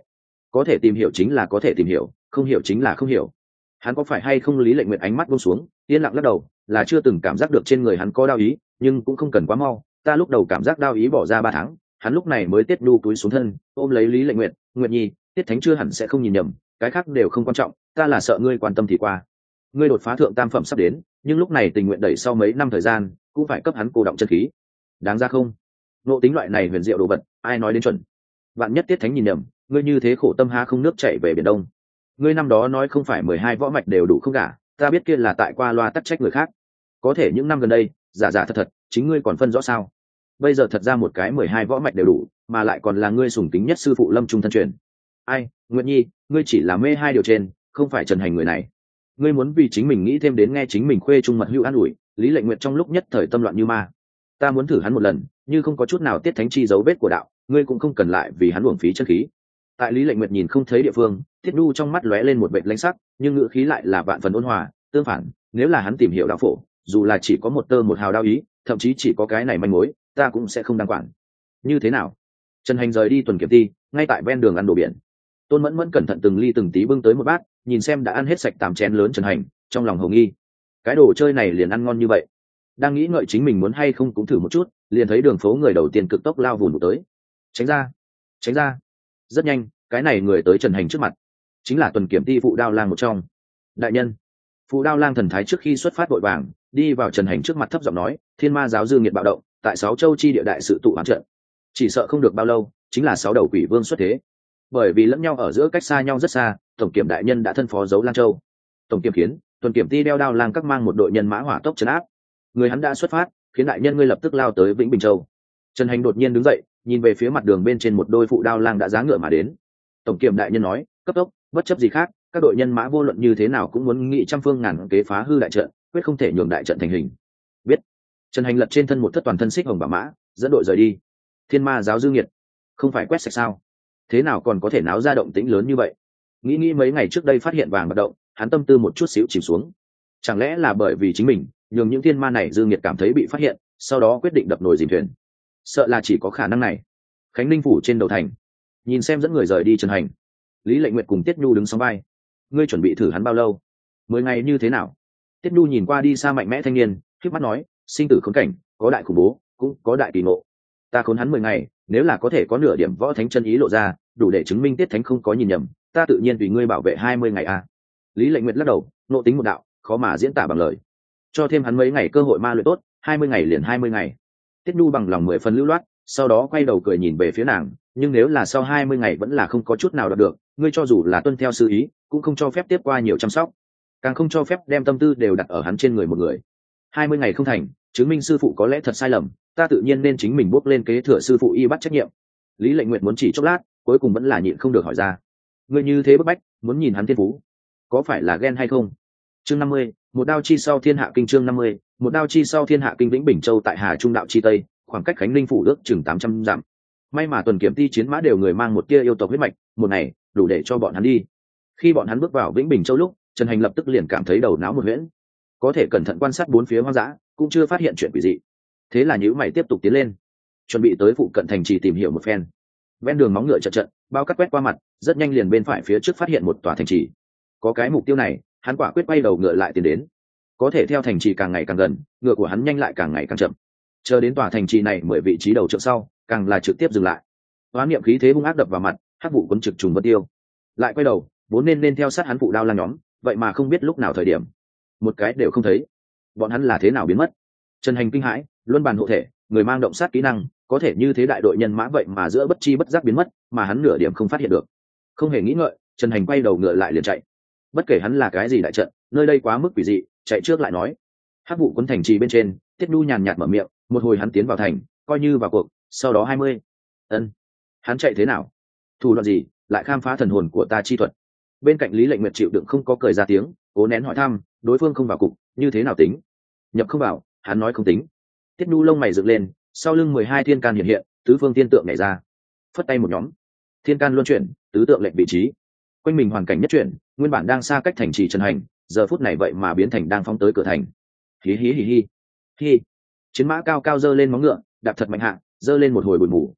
có thể tìm hiểu chính là có thể tìm hiểu, không hiểu chính là không hiểu. Hắn có phải hay không? Lý Lệnh Nguyệt ánh mắt buông xuống, yên lặng lắc đầu, là chưa từng cảm giác được trên người hắn có đao ý, nhưng cũng không cần quá mau. Ta lúc đầu cảm giác đao ý bỏ ra ba tháng, hắn lúc này mới tiết nhu túi xuống thân, ôm lấy Lý Lệnh Nguyệt, Nguyệt Nhi, Tiết Thánh chưa hẳn sẽ không nhìn nhầm, cái khác đều không quan trọng, ta là sợ ngươi quan tâm thì qua. Ngươi đột phá thượng tam phẩm sắp đến, nhưng lúc này tình nguyện đẩy sau mấy năm thời gian, cũng phải cấp hắn cô động chân khí. Đáng ra không? Nộ tính loại này huyền diệu đồ vật, ai nói đến chuẩn? Vạn nhất Tiết Thánh nhìn nhầm, ngươi như thế khổ tâm ha không nước chảy về biển đông. Ngươi năm đó nói không phải mười hai võ mạch đều đủ không cả, ta biết kia là tại qua loa tắc trách người khác. Có thể những năm gần đây, giả giả thật thật, chính ngươi còn phân rõ sao? Bây giờ thật ra một cái mười hai võ mạch đều đủ, mà lại còn là ngươi sủng kính nhất sư phụ Lâm Trung thân truyền. Ai, Nguyệt Nhi, ngươi chỉ là mê hai điều trên, không phải Trần Hành người này. Ngươi muốn vì chính mình nghĩ thêm đến nghe chính mình khuê trung mật hữu an ủi. Lý Lệnh Nguyệt trong lúc nhất thời tâm loạn như ma. Ta muốn thử hắn một lần, như không có chút nào Tiết Thánh chi dấu vết của đạo, ngươi cũng không cần lại vì hắn uổng phí chân khí. Tại Lý Lệnh Nguyệt nhìn không thấy địa phương, Tiết Nhu trong mắt lóe lên một vệt lãnh sắc, nhưng ngữ khí lại là vạn phần ôn hòa. Tương phản, nếu là hắn tìm hiểu đạo phổ, dù là chỉ có một tơ một hào đao ý, thậm chí chỉ có cái này manh mối, ta cũng sẽ không đáng quản. Như thế nào? Trần Hành rời đi tuần kiểm ti, ngay tại ven đường ăn đồ biển. Tôn Mẫn Mẫn cẩn thận từng ly từng tí bưng tới một bát, nhìn xem đã ăn hết sạch tám chén lớn Trần Hành, trong lòng hồ nghi. Cái đồ chơi này liền ăn ngon như vậy. Đang nghĩ ngợi chính mình muốn hay không cũng thử một chút, liền thấy đường phố người đầu tiên cực tốc lao vùn tới. Tránh ra, tránh ra. Rất nhanh, cái này người tới Trần Hành trước mặt, chính là tuần kiểm ti phụ đao lang một trong. Đại nhân. Phụ đao lang thần thái trước khi xuất phát vội vàng đi vào Trần Hành trước mặt thấp giọng nói, thiên ma giáo dư nghiệt bạo động, tại sáu châu chi địa đại sự tụ hán trận, chỉ sợ không được bao lâu chính là sáu đầu quỷ vương xuất thế. Bởi vì lẫn nhau ở giữa cách xa nhau rất xa, tổng kiểm đại nhân đã thân phó giấu Lang Châu. Tổng kiểm khiến tuần kiểm ti đeo đao lang các mang một đội nhân mã hỏa tốc trấn áp. Người hắn đã xuất phát, khiến đại nhân ngươi lập tức lao tới Vĩnh Bình Châu. Trần Hành đột nhiên đứng dậy, nhìn về phía mặt đường bên trên một đôi phụ đao lang đã giá ngựa mà đến. Tổng kiểm đại nhân nói, cấp tốc, bất chấp gì khác, các đội nhân mã vô luận như thế nào cũng muốn nghị trăm phương ngàn kế phá hư đại trận, quyết không thể nhường đại trận thành hình. Biết. Trần Hành lật trên thân một thất toàn thân xích hồng bảo mã, dẫn đội rời đi. Thiên ma giáo dư nghiệt, không phải quét sạch sao? Thế nào còn có thể náo ra động tĩnh lớn như vậy? Nghĩ nghĩ mấy ngày trước đây phát hiện vàng bạc động, hắn tâm tư một chút xíu chìm xuống. Chẳng lẽ là bởi vì chính mình nhường những thiên ma này dư nghiệt cảm thấy bị phát hiện, sau đó quyết định đập nồi dìm thuyền? Sợ là chỉ có khả năng này. Khánh Ninh phủ trên đầu thành, nhìn xem dẫn người rời đi Trần Hành, Lý Lệnh Nguyệt cùng Tiết Nhu đứng song vai. Ngươi chuẩn bị thử hắn bao lâu? Mười ngày như thế nào? Tiết Nhu nhìn qua đi xa mạnh mẽ thanh niên, khép mắt nói, sinh tử khốn cảnh, có đại khủng bố, cũng có đại kỳ ngộ. Ta khốn hắn mười ngày, nếu là có thể có nửa điểm võ thánh chân ý lộ ra, đủ để chứng minh Tiết Thánh không có nhìn nhầm, ta tự nhiên vì ngươi bảo vệ hai mươi ngày a. À. Lý Lệnh Nguyệt lắc đầu, nộ tính một đạo, khó mà diễn tả bằng lời. Cho thêm hắn mấy ngày cơ hội ma luyện tốt, hai mươi ngày liền hai mươi ngày. Tiết Nhu bằng lòng mười phần lưu loát, sau đó quay đầu cười nhìn về phía nàng, nhưng nếu là sau hai mươi ngày vẫn là không có chút nào đạt được, ngươi cho dù là tuân theo sư ý, cũng không cho phép tiếp qua nhiều chăm sóc, càng không cho phép đem tâm tư đều đặt ở hắn trên người một người. Hai mươi ngày không thành, chứng minh sư phụ có lẽ thật sai lầm, ta tự nhiên nên chính mình bước lên kế thừa sư phụ y bắt trách nhiệm. Lý Lệnh Nguyệt muốn chỉ chốc lát, cuối cùng vẫn là nhịn không được hỏi ra, ngươi như thế bức bách, muốn nhìn hắn thiên phú, có phải là ghen hay không? Chương năm mươi, một đao chi sau thiên hạ kinh. Chương năm mươi, một đao chi sau thiên hạ kinh. Vĩnh Bình Châu tại Hà Trung đạo chi tây, khoảng cách Khánh Ninh phủ ước chừng tám trăm dặm. May mà tuần kiểm ti chiến mã đều người mang một tia yêu tộc huyết mạch, một ngày đủ để cho bọn hắn đi. Khi bọn hắn bước vào Vĩnh Bình Châu lúc, Trần Hành lập tức liền cảm thấy đầu não một huyễn, có thể cẩn thận quan sát bốn phía hoang dã, cũng chưa phát hiện chuyện quỷ dị. Thế là nhíu mày tiếp tục tiến lên, chuẩn bị tới phụ cận thành trì tìm hiểu một phen. Ven đường móng ngựa chật chật, bao cắt quét qua mặt, rất nhanh liền bên phải phía trước phát hiện một tòa thành trì. Có cái mục tiêu này, hắn quả quyết quay đầu ngựa lại tiến đến. Có thể theo thành trì càng ngày càng gần, ngựa của hắn nhanh lại càng ngày càng chậm. Chờ đến tòa thành trì này mười vị trí đầu trượng sau, càng là trực tiếp dừng lại. Hoán niệm khí thế hung ác đập vào mặt, hắc vụ cuốn trực trùng vân tiêu. Lại quay đầu, vốn nên nên theo sát hắn phụ đao lang nhóm, vậy mà không biết lúc nào thời điểm, một cái đều không thấy. Bọn hắn là thế nào biến mất? Trần Hành kinh hãi, luân bàn hộ thể, người mang động sát kỹ năng, có thể như thế đại đội nhân mã vậy mà giữa bất chi bất giác biến mất, mà hắn nửa điểm không phát hiện được. Không hề nghĩ ngợi, Trần Hành quay đầu ngựa lại liền chạy. Bất kể hắn là cái gì đại trận, nơi đây quá mức quỷ dị, chạy trước lại nói. Hắc vụ quân thành trì bên trên, Tiết Nhu nhàn nhạt mở miệng, một hồi hắn tiến vào thành, coi như vào cuộc, sau đó hai mươi. Ân, hắn chạy thế nào? Thủ đoạn gì, lại khám phá thần hồn của ta chi thuật? Bên cạnh Lý Lệnh Nguyệt chịu đựng không có cười ra tiếng, cố nén hỏi thăm, đối phương không vào cục, như thế nào tính? Nhập không vào, hắn nói không tính. Tiết Nhu lông mày dựng lên, sau lưng mười hai thiên can hiện hiện, tứ phương tiên tượng nhảy ra, phất tay một nhóm, thiên can luân chuyển, tứ tượng lệnh vị trí, quanh mình hoàn cảnh nhất chuyển, nguyên bản đang xa cách thành trì Trần Hành, giờ phút này vậy mà biến thành đang phóng tới cửa thành. Hí hí hí hí, hí. Chiến mã cao cao dơ lên móng ngựa, đạp thật mạnh hạ, dơ lên một hồi bụi mù.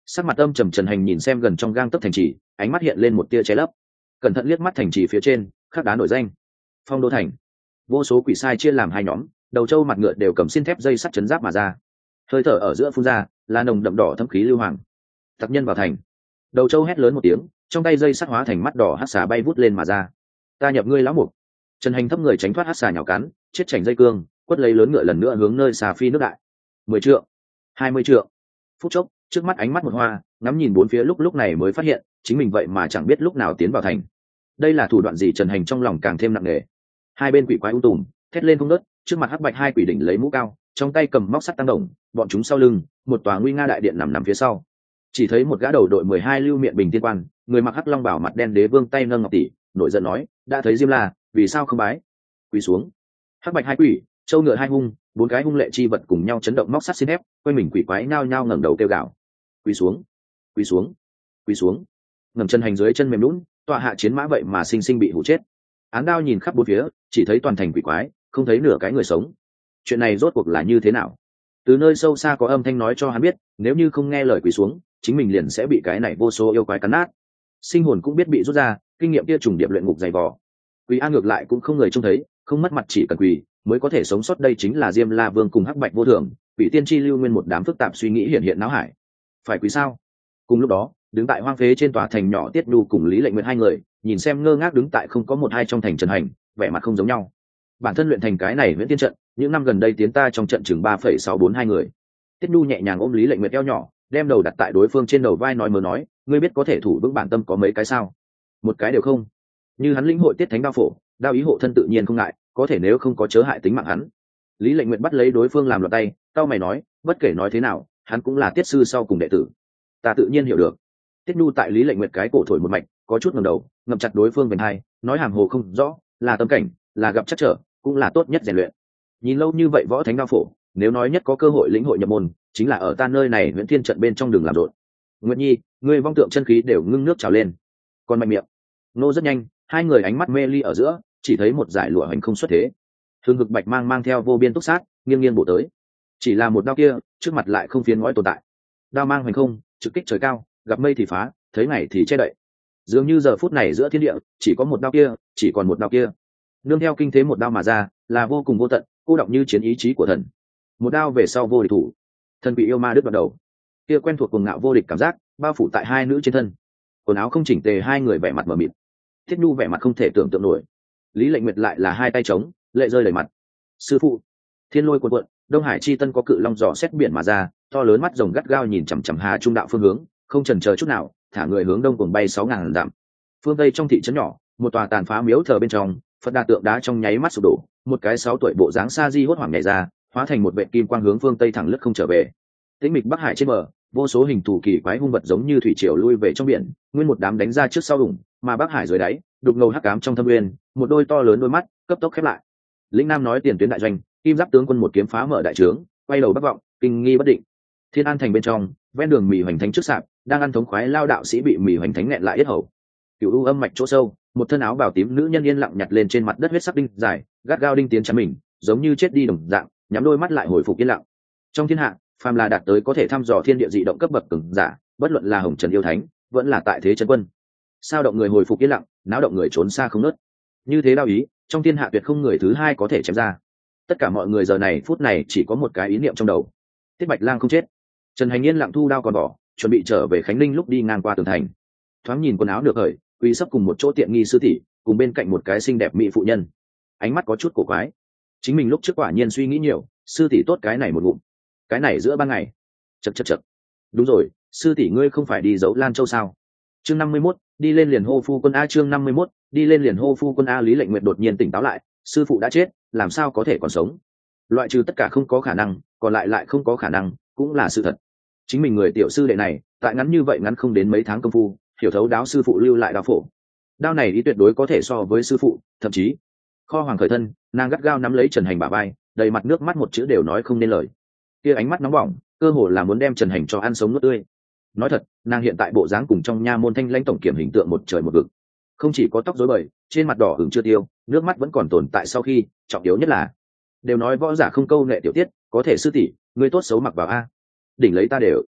Sắc mặt âm trầm Trần Hành nhìn xem gần trong gang tấc thành trì, ánh mắt hiện lên một tia che lấp, cẩn thận liếc mắt thành trì phía trên khắc đá nổi danh Phong Đô Thành. Vô số quỷ sai chia làm hai nhóm, đầu trâu mặt ngựa đều cầm xin thép dây sắt chấn giáp mà ra, hơi thở ở giữa phun ra là nồng đậm đỏ thâm khí lưu hoàng. Tặc nhân vào thành. Đầu trâu hét lớn một tiếng, trong tay dây sắt hóa thành mắt đỏ hắc xà bay vút lên mà ra. Ta nhập ngươi lão mục. Trần Hành thấp người tránh thoát hắc xà nhào cắn, chết chảnh dây cương, quất lấy lớn ngựa lần nữa hướng nơi xà phi nước đại. Mười trượng, hai mươi trượng. Phút chốc, trước mắt ánh mắt một hoa, ngắm nhìn bốn phía lúc lúc này mới phát hiện chính mình vậy mà chẳng biết lúc nào tiến vào thành. Đây là thủ đoạn gì? Trần Hành trong lòng càng thêm nặng nề. Hai bên quỷ quái ung tùm thét lên không ngớt, trước mặt hắc bạch hai quỷ đỉnh lấy mũ cao, trong tay cầm móc sắt tăng đồng, bọn chúng sau lưng một tòa nguy nga đại điện nằm nằm phía sau. Chỉ thấy một gã đầu đội mười hai lưu miệng bình tiên quan, người mặc hắc long bảo mặt đen đế vương tay nâng ngọc tỷ, nổi giận nói: đã thấy Diêm La, vì sao không bái? Quỳ xuống. Hắc bạch hai quỷ, châu ngựa hai hung, bốn cái hung lệ chi vật cùng nhau chấn động móc sắt xin thép, quanh mình quỷ quái nhao nhao ngẩng đầu kêu gào: quỳ xuống, quỳ xuống, quỳ xuống. Ngầm chân hành dưới chân mềm lún, tọa hạ chiến mã vậy mà sinh sinh bị hủ chết. Án đao nhìn khắp bốn phía, chỉ thấy toàn thành quỷ quái, không thấy nửa cái người sống. Chuyện này rốt cuộc là như thế nào? Từ nơi sâu xa có âm thanh nói cho hắn biết, nếu như không nghe lời quỳ xuống, chính mình liền sẽ bị cái này vô số yêu quái cắn nát. Sinh hồn cũng biết bị rút ra, kinh nghiệm kia trùng điệp luyện ngục dày vò. Quỳ an ngược lại cũng không người trông thấy, không mất mặt chỉ cần quỳ mới có thể sống sót. Đây chính là Diêm La Vương cùng Hắc Bạch Vô Thường, Quỷ Tiên Chi Lưu Nguyên một đám phức tạp suy nghĩ hiện hiện náo hải. Phải quỳ sao? Cùng lúc đó, đứng tại hoang phế trên tòa thành nhỏ Tiết Nhu cùng Lý Lệnh Nguyệt hai người, nhìn xem ngơ ngác đứng tại không có một hai trong thành Trần Hành, vẻ mặt không giống nhau. Bản thân luyện thành cái này Viễn Tiên trận, những năm gần đây tiến ta trong trận chừng ba phẩy sáu bốn hai người. Tiết Nhu nhẹ nhàng ôm Lý Lệnh Nguyệt eo nhỏ, đem đầu đặt tại đối phương trên đầu vai nói mớ nói: ngươi biết có thể thủ vững bản tâm có mấy cái sao? Một cái đều không. Như hắn lĩnh hội Tiết Thánh đao phổ, đao ý hộ thân tự nhiên không ngại, có thể nếu không có chớ hại tính mạng hắn. Lý Lệnh Nguyệt bắt lấy đối phương làm loạt tay, tao mày nói: bất kể nói thế nào, hắn cũng là Tiết sư sau cùng đệ tử. Ta tự nhiên hiểu được. Tiết Nhu tại Lý Lệnh Nguyệt cái cổ thổi một mạch, có chút ngẩng đầu, ngậm chặt đối phương bên hai, nói hàm hồ không rõ, là tâm cảnh, là gặp chắc trở, cũng là tốt nhất rèn luyện. Nhìn lâu như vậy võ thánh đao phổ, nếu nói nhất có cơ hội lĩnh hội nhập môn, chính là ở ta nơi này Viễn Thiên trận bên trong đường làm rộn. Nguyệt Nhi, ngươi vong tượng chân khí đều ngưng nước trào lên. Còn mạnh miệng. Nô rất nhanh, hai người ánh mắt mê ly ở giữa, chỉ thấy một dải lụa hành không xuất thế. Hương hực bạch mang mang theo vô biên túc sát, nghiêng nghiêng bổ tới. Chỉ là một đao kia, trước mặt lại không phiến ngói tồn tại. Đao mang hành không, trực kích trời cao, gặp mây thì phá, thấy ngày thì che đậy. Dường như giờ phút này giữa thiên địa, chỉ có một đao kia, chỉ còn một đao kia. Nương theo kinh thế một đao mà ra, là vô cùng vô tận, cô động như chiến ý chí của thần. Một đao về sau vô địch thủ, thân bị yêu ma đứt vào đầu. Kia quen thuộc cuồng ngạo vô địch cảm giác, bao phủ tại hai nữ trên thân. Quần áo không chỉnh tề, hai người vẻ mặt mờ mịt. Thiết Nhu vẻ mặt không thể tưởng tượng nổi. Lý Lệnh Nguyệt lại là hai tay trống, lệ rơi đầy mặt. Sư phụ. Thiên lôi cuộn cuộn, Đông Hải chi tân có cự long giò xét biển mà ra, to lớn mắt rồng gắt gao nhìn chằm chằm Hà Trung đạo phương hướng, không chần chờ chút nào, thả người hướng đông cuồng bay sáu ngàn dặm. Phương tây trong thị trấn nhỏ, một tòa tàn phá miếu thờ bên trong, Phật đà tượng đá trong nháy mắt sụp đổ, một cái sáu tuổi bộ dáng sa di hốt hoảng nhảy ra, hóa thành một vệ kim quang hướng phương tây thẳng lướt không trở về. Tĩnh mịch Bắc Hải trên bờ, vô số hình thù kỳ quái hung vật giống như thủy triều lui về trong biển, nguyên một đám đánh ra trước sau đủng, mà Bắc Hải dưới đáy, đục ngầu hắc ám trong thâm nguyên, một đôi to lớn đôi mắt cấp tốc khép lại. Lĩnh Nam nói tiền tuyến đại doanh, kim giáp tướng quân một kiếm phá mở đại trướng, quay đầu bắc vọng, kinh nghi bất định. Thiên An thành bên trong, ven đường Mì Hoành Thánh trước sạp, đang ăn thống khoái lao đạo sĩ bị Mì Hoành Thánh nghẹn lại yết hầu. Cửu u âm mạch chỗ sâu, một thân áo bào tím nữ nhân yên lặng nhặt lên trên mặt đất huyết sắc đinh dài, gắt gao đinh tiến chắn mình, giống như chết đi đồng dạng, nhắm đôi mắt lại hồi phục yên lặng. Trong thiên hạ, phàm là đạt tới có thể thăm dò thiên địa dị động cấp bậc cường giả, bất luận là hồng trần yêu thánh, vẫn là tại thế chân quân. Sao động người hồi phục yên lặng, náo động người trốn xa không nớt. Như thế đao ý, trong thiên hạ tuyệt không người thứ hai có thể chém ra. Tất cả mọi người giờ này phút này chỉ có một cái ý niệm trong đầu: Tiết Bạch Lang không chết. Trần Hành yên lặng thu đao còn bỏ, chuẩn bị trở về Khánh Ninh lúc đi ngang qua tường thành. Thoáng nhìn quần áo được hởi, uy sấp cùng một chỗ tiện nghi sư tỷ, cùng bên cạnh một cái xinh đẹp mỹ phụ nhân. Ánh mắt có chút cổ quái. Chính mình lúc trước quả nhiên suy nghĩ nhiều, sư tỷ tốt cái này một ngụm. Cái này giữa ban ngày. Chậc chậc chậc. Đúng rồi, sư tỷ ngươi không phải đi giấu Lan Châu sao? Chương năm mươi mốt, đi lên liền hô phu quân a. Chương năm mươi mốt, đi lên liền hô phu quân a. Lý Lệnh Nguyệt đột nhiên tỉnh táo lại, sư phụ đã chết, làm sao có thể còn sống? Loại trừ tất cả không có khả năng, còn lại lại không có khả năng, cũng là sự thật. Chính mình người tiểu sư đệ này, tại ngắn như vậy ngắn không đến mấy tháng công phu, hiểu thấu đáo sư phụ lưu lại đao phổ. Đao này ý tuyệt đối có thể so với sư phụ, thậm chí kho hoàng khởi thân, nàng gắt gao nắm lấy Trần Hành bả vai, đầy mặt nước mắt một chữ đều nói không nên lời. Kia ánh mắt nóng bỏng, cơ hồ là muốn đem Trần Hành cho ăn sống nuốt tươi. Nói thật, nàng hiện tại bộ dáng cùng trong nha môn thanh lãnh tổng kiểm hình tượng một trời một vực. Không chỉ có tóc rối bời, trên mặt đỏ ửng chưa tiêu, nước mắt vẫn còn tồn tại sau khi, trọng yếu nhất là đều nói võ giả không câu nệ tiểu tiết, có thể sư tỷ, ngươi tốt xấu mặc vào a, đỉnh lấy ta đều.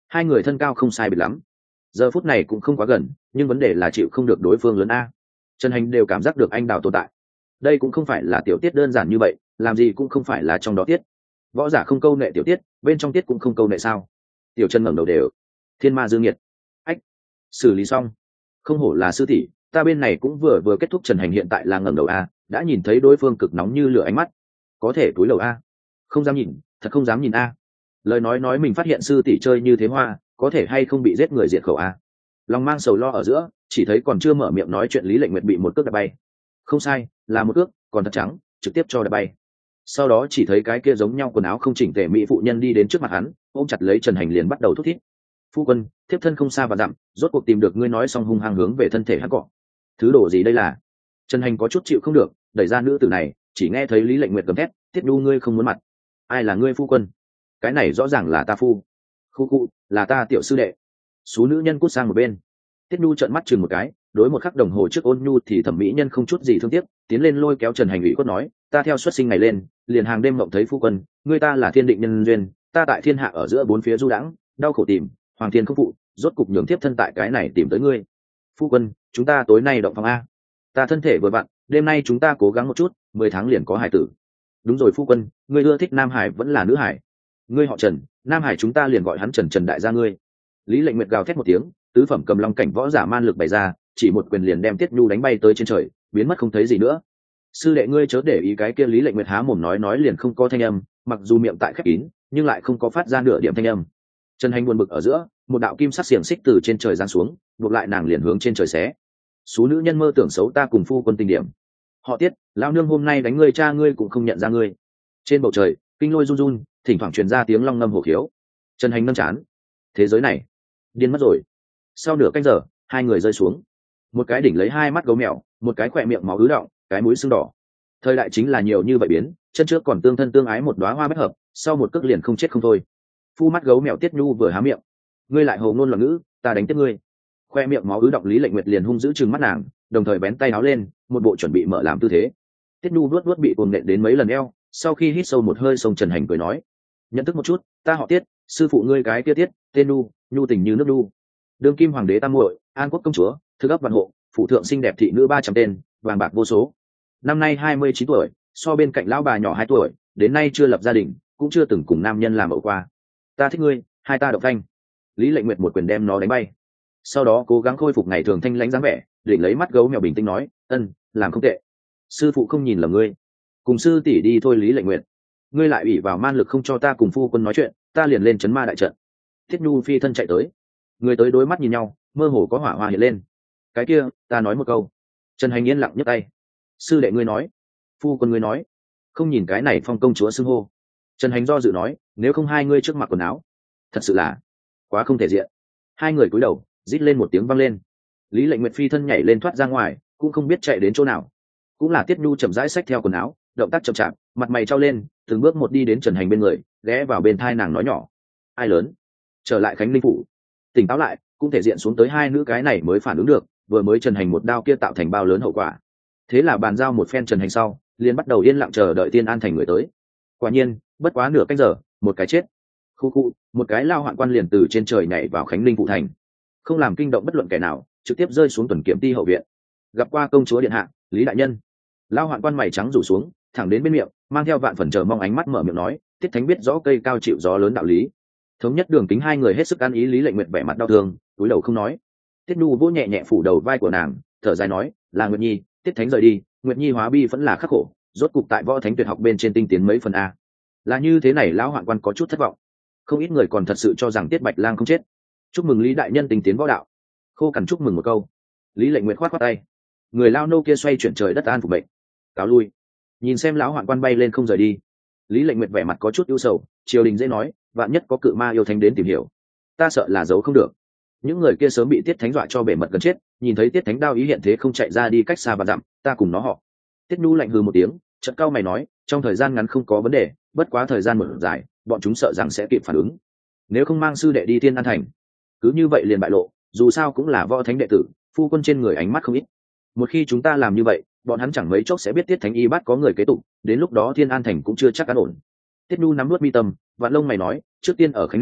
hai người thân cao không sai biệt lắm, giờ phút này cũng không quá gần, nhưng vấn đề là chịu không được đối phương lớn a. Trần Hành đều cảm giác được anh đào tồn tại. Đây cũng không phải là tiểu tiết đơn giản như vậy, làm gì cũng không phải là trong đó tiết. Võ giả không câu nệ tiểu tiết, bên trong tiết cũng không câu nệ sao? Tiểu Chân ngẩng đầu đều. Thiên ma dương nhiệt. Ách, xử lý xong. Không hổ là sư tỷ, ta bên này cũng vừa vừa kết thúc. Trần Hành hiện tại là ngẩng đầu a, đã nhìn thấy đối phương cực nóng như lửa ánh mắt. Có thể túi đầu a. Không dám nhìn, thật không dám nhìn a. Lời nói nói mình phát hiện sư tỷ chơi như thế hoa, có thể hay không bị giết người diệt khẩu a. Lòng mang sầu lo ở giữa, chỉ thấy còn chưa mở miệng nói chuyện Lý Lệnh Nguyệt bị một cước đập bay. Không sai, là một cước, còn thật trắng, trực tiếp cho đập bay. Sau đó chỉ thấy cái kia giống nhau quần áo không chỉnh tề mỹ phụ nhân đi đến trước mặt hắn, ôm chặt lấy Trần Hành liền bắt đầu thúc thiết. Phu quân, thiếp thân không xa và dặm, rốt cuộc tìm được ngươi, nói xong hung hăng hướng về thân thể hắn cọ. Thứ đồ gì đây là? Trần Hành có chút chịu không được, đẩy ra nữ tử này, chỉ nghe thấy Lý Lệnh Nguyệt gầm thét, Tiết Nhu ngươi không muốn mặt. Ai là ngươi phu quân? Cái này rõ ràng là ta phu. Khu khu, là ta tiểu sư đệ. Số nữ nhân cút sang một bên. Tiết Nhu trợn mắt chừng một cái, đối một khắc đồng hồ trước ôn nhu thì thẩm mỹ nhân không chút gì thương tiếc, tiến lên lôi kéo Trần Hành ủy khuất nói, ta theo xuất sinh ngày lên, liền hàng đêm mộng thấy phu quân, ngươi ta là thiên định nhân duyên, ta tại thiên hạ ở giữa bốn phía du đãng, đau khổ tìm, hoàng thiên không phụ, rốt cục nhường tiếp thân tại cái này tìm tới ngươi. Phu quân, chúng ta tối nay động phòng a. Ta thân thể vừa vặn, đêm nay chúng ta cố gắng một chút, mười tháng liền có hải tử. Đúng rồi phu quân, ngươi ưa thích nam hải vẫn là nữ hải? Ngươi họ Trần, nam hải chúng ta liền gọi hắn Trần Trần đại gia ngươi. Lý Lệnh Nguyệt gào thét một tiếng, tứ phẩm cầm long cảnh võ giả man lực bày ra, chỉ một quyền liền đem Tiết Nhu đánh bay tới trên trời, biến mất không thấy gì nữa. Sư đệ ngươi chớ để ý cái kia. Lý Lệnh Nguyệt há mồm nói nói liền không có thanh âm, mặc dù miệng tại khép kín, nhưng lại không có phát ra nửa điểm thanh âm. Trần Hành buồn bực ở giữa, một đạo kim sắc xiềng xích từ trên trời giáng xuống, buộc lại nàng liền hướng trên trời xé. Số nữ nhân mơ tưởng xấu ta cùng phu quân tình điểm. Họ Tiết, lão nương hôm nay đánh ngươi cha ngươi cũng không nhận ra ngươi. Trên bầu trời, kinh lôi run run, thỉnh thoảng truyền ra tiếng long ngâm hổ khiếu. Trần Hành nâng chán. Thế giới này, điên mất rồi. Sau nửa canh giờ, hai người rơi xuống. Một cái đỉnh lấy hai mắt gấu mèo, một cái khỏe miệng máu ứ động, cái mũi sưng đỏ. Thời đại chính là nhiều như vậy biến, chân trước còn tương thân tương ái một đóa hoa bách hợp, sau một cước liền không chết không thôi. Phu mắt gấu mèo Tiết Nhu vừa há miệng, ngươi lại hồ ngôn loạn ngữ, ta đánh tiếp ngươi. Khoe miệng máu ứ động Lý Lệnh Nguyệt liền hung dữ trừng mắt nàng, đồng thời bén tay áo lên, một bộ chuẩn bị mở làm tư thế. Tiết Nhu vuốt vuốt bị cuồng nện đến mấy lần eo, sau khi hít sâu một hơi sông Trần Hành cười nói, nhận thức một chút, ta họ Tiết, sư phụ ngươi cái kia Tiết, tên Nhu, nhu tình như nước nhu. Đương kim hoàng đế tam muội, an quốc công chúa, thư ấp vạn hộ, phụ thượng xinh đẹp thị nữ ba trăm tên, vàng bạc vô số. Năm nay hai mươi chín tuổi, so bên cạnh lão bà nhỏ hai tuổi, đến nay chưa lập gia đình, cũng chưa từng cùng nam nhân làm ẩu qua. Ta thích ngươi, hai ta động thanh. Lý Lệnh Nguyệt một quyền đem nó đánh bay, sau đó cố gắng khôi phục ngày thường thanh lãnh dáng vẻ, định lấy mắt gấu mèo bình tĩnh nói, ân, làm không tệ. Sư phụ không nhìn lầm ngươi, cùng sư tỷ đi thôi. Lý Lệnh Nguyệt, ngươi lại ủy vào man lực không cho ta cùng phu quân nói chuyện, ta liền lên chấn ma đại trận. Thiết Nhu phi thân chạy tới, người tới đối mắt nhìn nhau, mơ hồ có hỏa hoa hiện lên. Cái kia, ta nói một câu. Trần Hành yên lặng nhấc tay. Sư đệ ngươi nói, phu quân ngươi nói, không nhìn cái này phong công chúa xưng hô. Trần Hành do dự nói, nếu không hai ngươi trước mặc quần áo, thật sự là quá không thể diện. Hai người cúi đầu, rít lên một tiếng vang lên. Lý Lệnh Nguyệt phi thân nhảy lên thoát ra ngoài, cũng không biết chạy đến chỗ nào. Cũng là Tiết Nhu chậm rãi xách theo quần áo, động tác chậm chạp, mặt mày trao lên, từng bước một đi đến Trần Hành bên người, ghé vào bên thai nàng nói nhỏ, ai lớn, trở lại Khánh Linh phủ. Tỉnh táo lại, cũng thể diện xuống tới hai nữ cái này mới phản ứng được, vừa mới Trần Hành một đao kia tạo thành bao lớn hậu quả. Thế là bàn giao một phen Trần Hành sau, liền bắt đầu yên lặng chờ đợi Tiên An thành người tới. Quả nhiên, bất quá nửa canh giờ, một cái chết. Khu khu, một cái lao hoạn quan liền từ trên trời nhảy vào Khánh Linh phụ thành, không làm kinh động bất luận kẻ nào, trực tiếp rơi xuống tuần kiểm ti hậu viện. Gặp qua công chúa điện hạ, Lý đại nhân. Lao hoạn quan mày trắng rủ xuống, thẳng đến bên miệng, mang theo vạn phần chờ mong ánh mắt mở miệng nói, Tiết Thánh biết rõ cây cao chịu gió lớn đạo lý. Thống nhất đường kính hai người hết sức ăn ý. Lý Lệnh Nguyệt vẻ mặt đau thương, cúi đầu không nói. Tiết Nhu vỗ nhẹ nhẹ phủ đầu vai của nàng, thở dài nói, là Nguyệt Nhi, Tiết Thánh rời đi, Nguyệt Nhi hóa bi vẫn là khắc khổ, rốt cục tại võ thánh tuyệt học bên trên tinh tiến mấy phần a. Là như thế này. Lão hoạn quan có chút thất vọng, không ít người còn thật sự cho rằng Tiết Bạch Lang không chết. Chúc mừng Lý đại nhân tinh tiến võ đạo. Khô cằn chúc mừng một câu. Lý Lệnh Nguyệt khoát khoát tay, người lao nô kia xoay chuyển trời đất an phục bệnh, cáo lui. Nhìn xem lão hoạn quan bay lên không rời đi, Lý Lệnh Nguyệt vẻ mặt có chút ưu sầu, triều đình dễ nói, vạn nhất có cự ma yêu thánh đến tìm hiểu, ta sợ là giấu không được. Những người kia sớm bị Tiết Thánh dọa cho bể mật gần chết, nhìn thấy Tiết Thánh đao ý hiện thế không chạy ra đi cách xa và dặm, ta cùng nó họ. Tiết Nhu lạnh hừ một tiếng, chợt cau mày nói, trong thời gian ngắn không có vấn đề, bất quá thời gian một dài, bọn chúng sợ rằng sẽ kịp phản ứng. Nếu không mang sư đệ đi Tiên An thành, cứ như vậy liền bại lộ, dù sao cũng là võ thánh đệ tử, phu quân trên người ánh mắt không ít. Một khi chúng ta làm như vậy, bọn hắn chẳng mấy chốc sẽ biết Tiết Thánh y bắt có người kế tục, đến lúc đó Thiên An thành cũng chưa chắc an ổn. Tiết Nhu nắm nuốt mi tâm, Vạn Long mày nói, trước tiên ở Khánh Linh,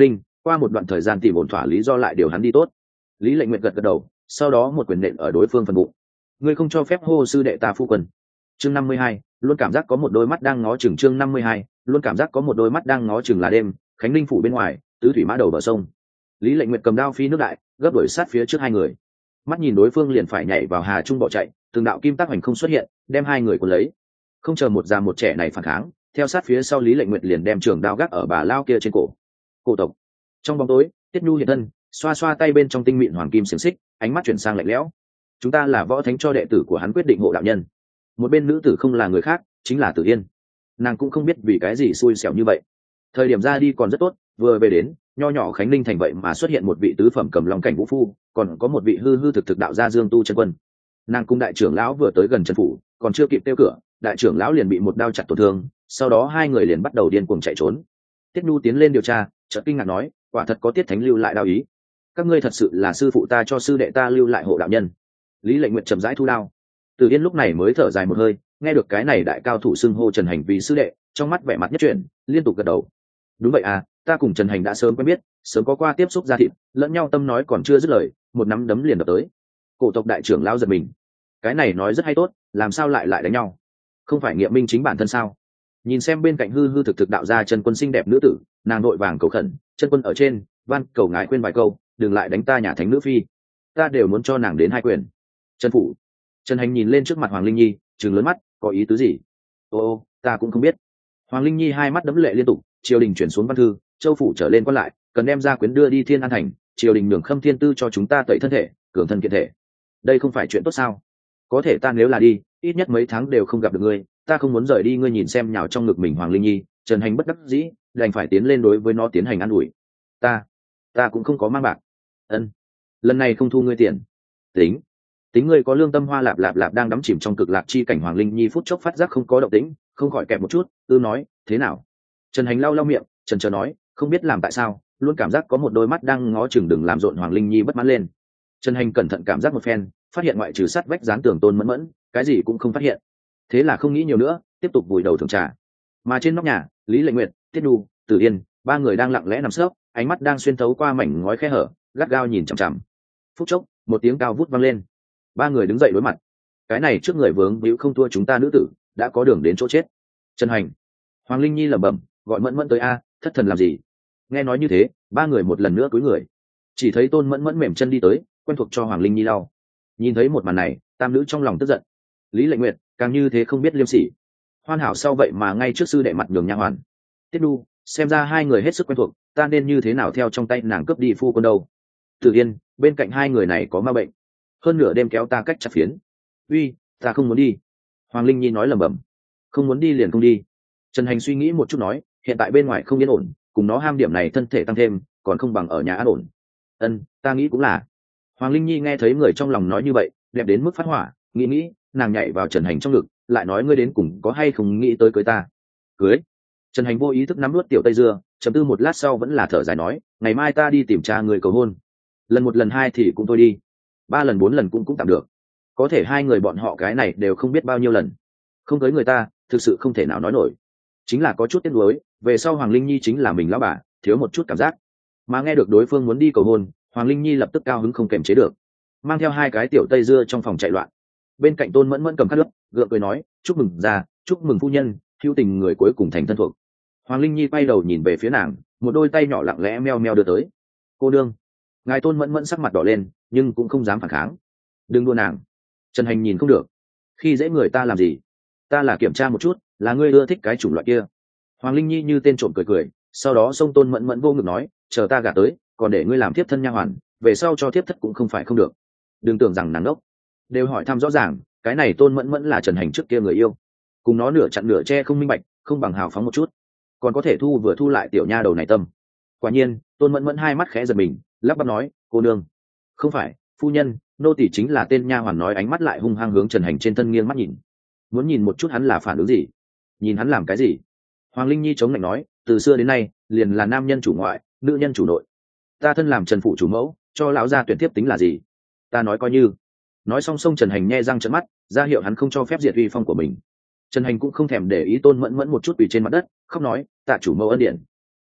qua một đoạn thời gian tìm ổn thỏa lý do lại điều hắn đi tốt. Lý Lệnh Nguyệt gật gật đầu, sau đó một quyền nện ở đối phương phần bụng. Ngươi không cho phép hô sư đệ ta phu quân. Chương năm mươi hai, luôn cảm giác có một đôi mắt đang ngó chừng. Chương năm mươi hai, luôn cảm giác có một đôi mắt đang ngó chừng. Là đêm, Khánh Linh phủ bên ngoài, tứ thủy mã đầu bờ sông. Lý Lệnh Nguyệt cầm đao phi nước đại, gấp đuổi sát phía trước hai người. Mắt nhìn đối phương liền phải nhảy vào hà trung bỏ chạy, từng đạo kim tác hoành không xuất hiện, đem hai người cuốn lấy. Không chờ một già một trẻ này phản kháng, theo sát phía sau Lý Lệnh Nguyệt liền đem trường đao gác ở bà lao kia trên cổ. Cổ tộc. Trong bóng tối, Tiết Nhu hiện thân, xoa xoa tay bên trong tinh mịn hoàng kim xiềng xích, ánh mắt chuyển sang lạnh lẽo. Chúng ta là võ thánh cho đệ tử của hắn quyết định hộ đạo nhân. Một bên nữ tử không là người khác, chính là Tử Yên. Nàng cũng không biết vì cái gì xui xẻo như vậy. Thời điểm ra đi còn rất tốt, vừa về đến, nho nhỏ Khánh Linh thành vậy mà xuất hiện một vị tứ phẩm cầm long cảnh vũ phu, còn có một vị hư hư thực thực đạo gia Dương Tu chân quân. Nàng cung đại trưởng lão vừa tới gần chân phủ, còn chưa kịp tiêu cửa, đại trưởng lão liền bị một đao chặt tổn thương, sau đó hai người liền bắt đầu điên cuồng chạy trốn. Tiết Nhu tiến lên điều tra, chợt kinh ngạc nói, quả thật có Tiết Thánh lưu lại đao ý. Các ngươi thật sự là sư phụ ta cho sư đệ ta lưu lại hộ đạo nhân. Lý Lệnh Nguyệt chậm rãi thu đao. Từ Yên lúc này mới thở dài một hơi, nghe được cái này đại cao thủ xưng hô Trần Hành vì sư đệ, trong mắt vẻ mặt nhất chuyển, liên tục gật đầu. Đúng vậy à, ta cùng Trần Hành đã sớm quen biết, sớm có qua tiếp xúc ra thịt, lẫn nhau tâm nói còn chưa dứt lời, một nắm đấm liền đập tới. Cổ tộc đại trưởng lão giật mình. Cái này nói rất hay tốt, làm sao lại lại đánh nhau? Không phải nghiệm minh chính bản thân sao? Nhìn xem bên cạnh hư hư thực thực đạo gia chân quân xinh đẹp nữ tử, nàng nội vàng cầu khẩn, chân quân ở trên, van cầu ngài khuyên vài câu, đừng lại đánh ta nhà thánh nữ phi. Ta đều muốn cho nàng đến hai quyền. Trần phủ. Trần Hành nhìn lên trước mặt Hoàng Linh Nhi, trừng lớn mắt, có ý tứ gì? Ô, ta cũng không biết. Hoàng Linh Nhi hai mắt đẫm lệ liên tục, triều đình chuyển xuống văn thư, châu phủ trở lên quan lại, cần đem ra quyến đưa đi Thiên An thành, triều đình nhường Khâm Thiên Tư cho chúng ta tẩy thân thể, cường thân kiện thể. Đây không phải chuyện tốt sao? Có thể ta nếu là đi, ít nhất mấy tháng đều không gặp được ngươi, ta không muốn rời đi. Ngươi nhìn xem nhào trong ngực mình Hoàng Linh Nhi, Trần Hành bất đắc dĩ, đành phải tiến lên đối với nó tiến hành ăn ủi. Ta, ta cũng không có mang bạc. Ân, lần này không thu ngươi tiền. Tính, tính ngươi có lương tâm. Hoa Lạp Lạp Lạp đang đắm chìm trong cực lạc chi cảnh, Hoàng Linh Nhi phút chốc phát giác không có động tĩnh, không khỏi kẹp một chút, ư nói, thế nào? Trần Hành lau lau miệng, trần trờ nói, không biết làm tại sao, luôn cảm giác có một đôi mắt đang ngó chừng, đừng làm rộn Hoàng Linh Nhi bất mãn lên. Trần Hành cẩn thận cảm giác một phen, phát hiện ngoại trừ sắt vách dán tường Tôn Mẫn Mẫn, cái gì cũng không phát hiện. Thế là không nghĩ nhiều nữa, tiếp tục vùi đầu thưởng trà. Mà trên nóc nhà, Lý Lệnh Nguyệt, Tiết Nhu, Tử Yên, ba người đang lặng lẽ nằm sấp, ánh mắt đang xuyên thấu qua mảnh ngói khe hở, gắt gao nhìn chằm chằm. Phút chốc, một tiếng cao vút vang lên. Ba người đứng dậy đối mặt. Cái này trước người vướng víu không thua chúng ta nữ tử, đã có đường đến chỗ chết. Trần Hành. Hoàng Linh Nhi lẩm bẩm, gọi Mẫn Mẫn tới a, thất thần làm gì? Nghe nói như thế, ba người một lần nữa cúi người. Chỉ thấy Tôn Mẫn Mẫn mềm chân đi tới, quen thuộc cho Hoàng Linh Nhi lau. Nhìn thấy một màn này, tam nữ trong lòng tức giận. Lý Lệnh Nguyệt càng như thế không biết liêm sỉ. Hoàn hảo sau vậy mà ngay trước sư đệ mặt nhường nha hoàn. Tiết Nhu, xem ra hai người hết sức quen thuộc, ta nên như thế nào theo trong tay nàng cướp đi phu quân đâu? Tử Yên, bên cạnh hai người này có ma bệnh, hơn nửa đêm kéo ta cách chặt phiến. Uy, ta không muốn đi. Hoàng Linh Nhi nói lẩm bẩm, không muốn đi liền không đi. Trần Hành suy nghĩ một chút nói, hiện tại bên ngoài không yên ổn, cùng nó ham điểm này thân thể tăng thêm, còn không bằng ở nhà an ổn. Ân, ta nghĩ cũng là. Hoàng Linh Nhi nghe thấy người trong lòng nói như vậy, đẹp đến mức phát hỏa, nghĩ nghĩ, nàng nhảy vào Trần Hành trong ngực, lại nói, ngươi đến cùng có hay không nghĩ tới cưới ta? Cưới? Trần Hành vô ý thức nắm nuốt tiểu tây dưa, chấm tư một lát sau vẫn là thở dài nói, ngày mai ta đi tìm cha người cầu hôn. Lần một lần hai thì cũng thôi đi, ba lần bốn lần cũng cũng tạm được, có thể hai người bọn họ cái này đều không biết bao nhiêu lần không cưới người ta, thực sự không thể nào nói nổi. Chính là có chút tiếc nuối, về sau Hoàng Linh Nhi chính là mình lão bà, thiếu một chút cảm giác. Mà nghe được đối phương muốn đi cầu hôn, Hoàng Linh Nhi lập tức cao hứng không kềm chế được, mang theo hai cái tiểu tây dưa trong phòng chạy loạn. Bên cạnh Tôn Mẫn Mẫn cầm khát nước, gượng cười nói, chúc mừng già, chúc mừng phu nhân, hữu tình người cuối cùng thành thân thuộc. Hoàng Linh Nhi quay đầu nhìn về phía nàng, một đôi tay nhỏ lặng lẽ meo meo đưa tới. Cô đương. Ngài Tôn Mẫn Mẫn sắc mặt đỏ lên, nhưng cũng không dám phản kháng. Đừng đua nàng. Trần Hành nhìn không được. Khi dễ người ta làm gì? Ta là kiểm tra một chút, là ngươi ưa thích cái chủng loại kia. Hoàng Linh Nhi như tên trộm cười cười, sau đó xông Tôn Mẫn Mẫn vô ngực nói, chờ ta gả tới, còn để ngươi làm thiếp thân nha hoàn, về sau cho thiếp thất cũng không phải không được. Đừng tưởng rằng nàng đốc. Đều hỏi thăm rõ ràng, cái này Tôn Mẫn Mẫn là Trần Hành trước kia người yêu, cùng nó nửa chặn nửa che không minh bạch, không bằng hào phóng một chút, còn có thể thu vừa thu lại tiểu nha đầu này tâm. Quả nhiên, Tôn Mẫn Mẫn hai mắt khẽ giật mình, lắp bắp nói, cô nương. Không phải, phu nhân, nô tỳ chính là tên nha hoàn. Nói ánh mắt lại hung hăng hướng Trần Hành trên thân nghiêng mắt nhìn, muốn nhìn một chút hắn là phản ứng gì, nhìn hắn làm cái gì. Hoàng Linh Nhi chống lạnh nói, từ xưa đến nay liền là nam nhân chủ ngoại, nữ nhân chủ nội, ta thân làm Trần phụ chủ mẫu, cho lão gia tuyển tiếp tính là gì? Ta nói coi như. Nói xong xong Trần Hành nhe răng trợn mắt, ra hiệu hắn không cho phép diệt uy phong của mình. Trần Hành cũng không thèm để ý Tôn Mẫn Mẫn một chút quỳ trên mặt đất, khóc nói, tạ chủ mẫu ân điển.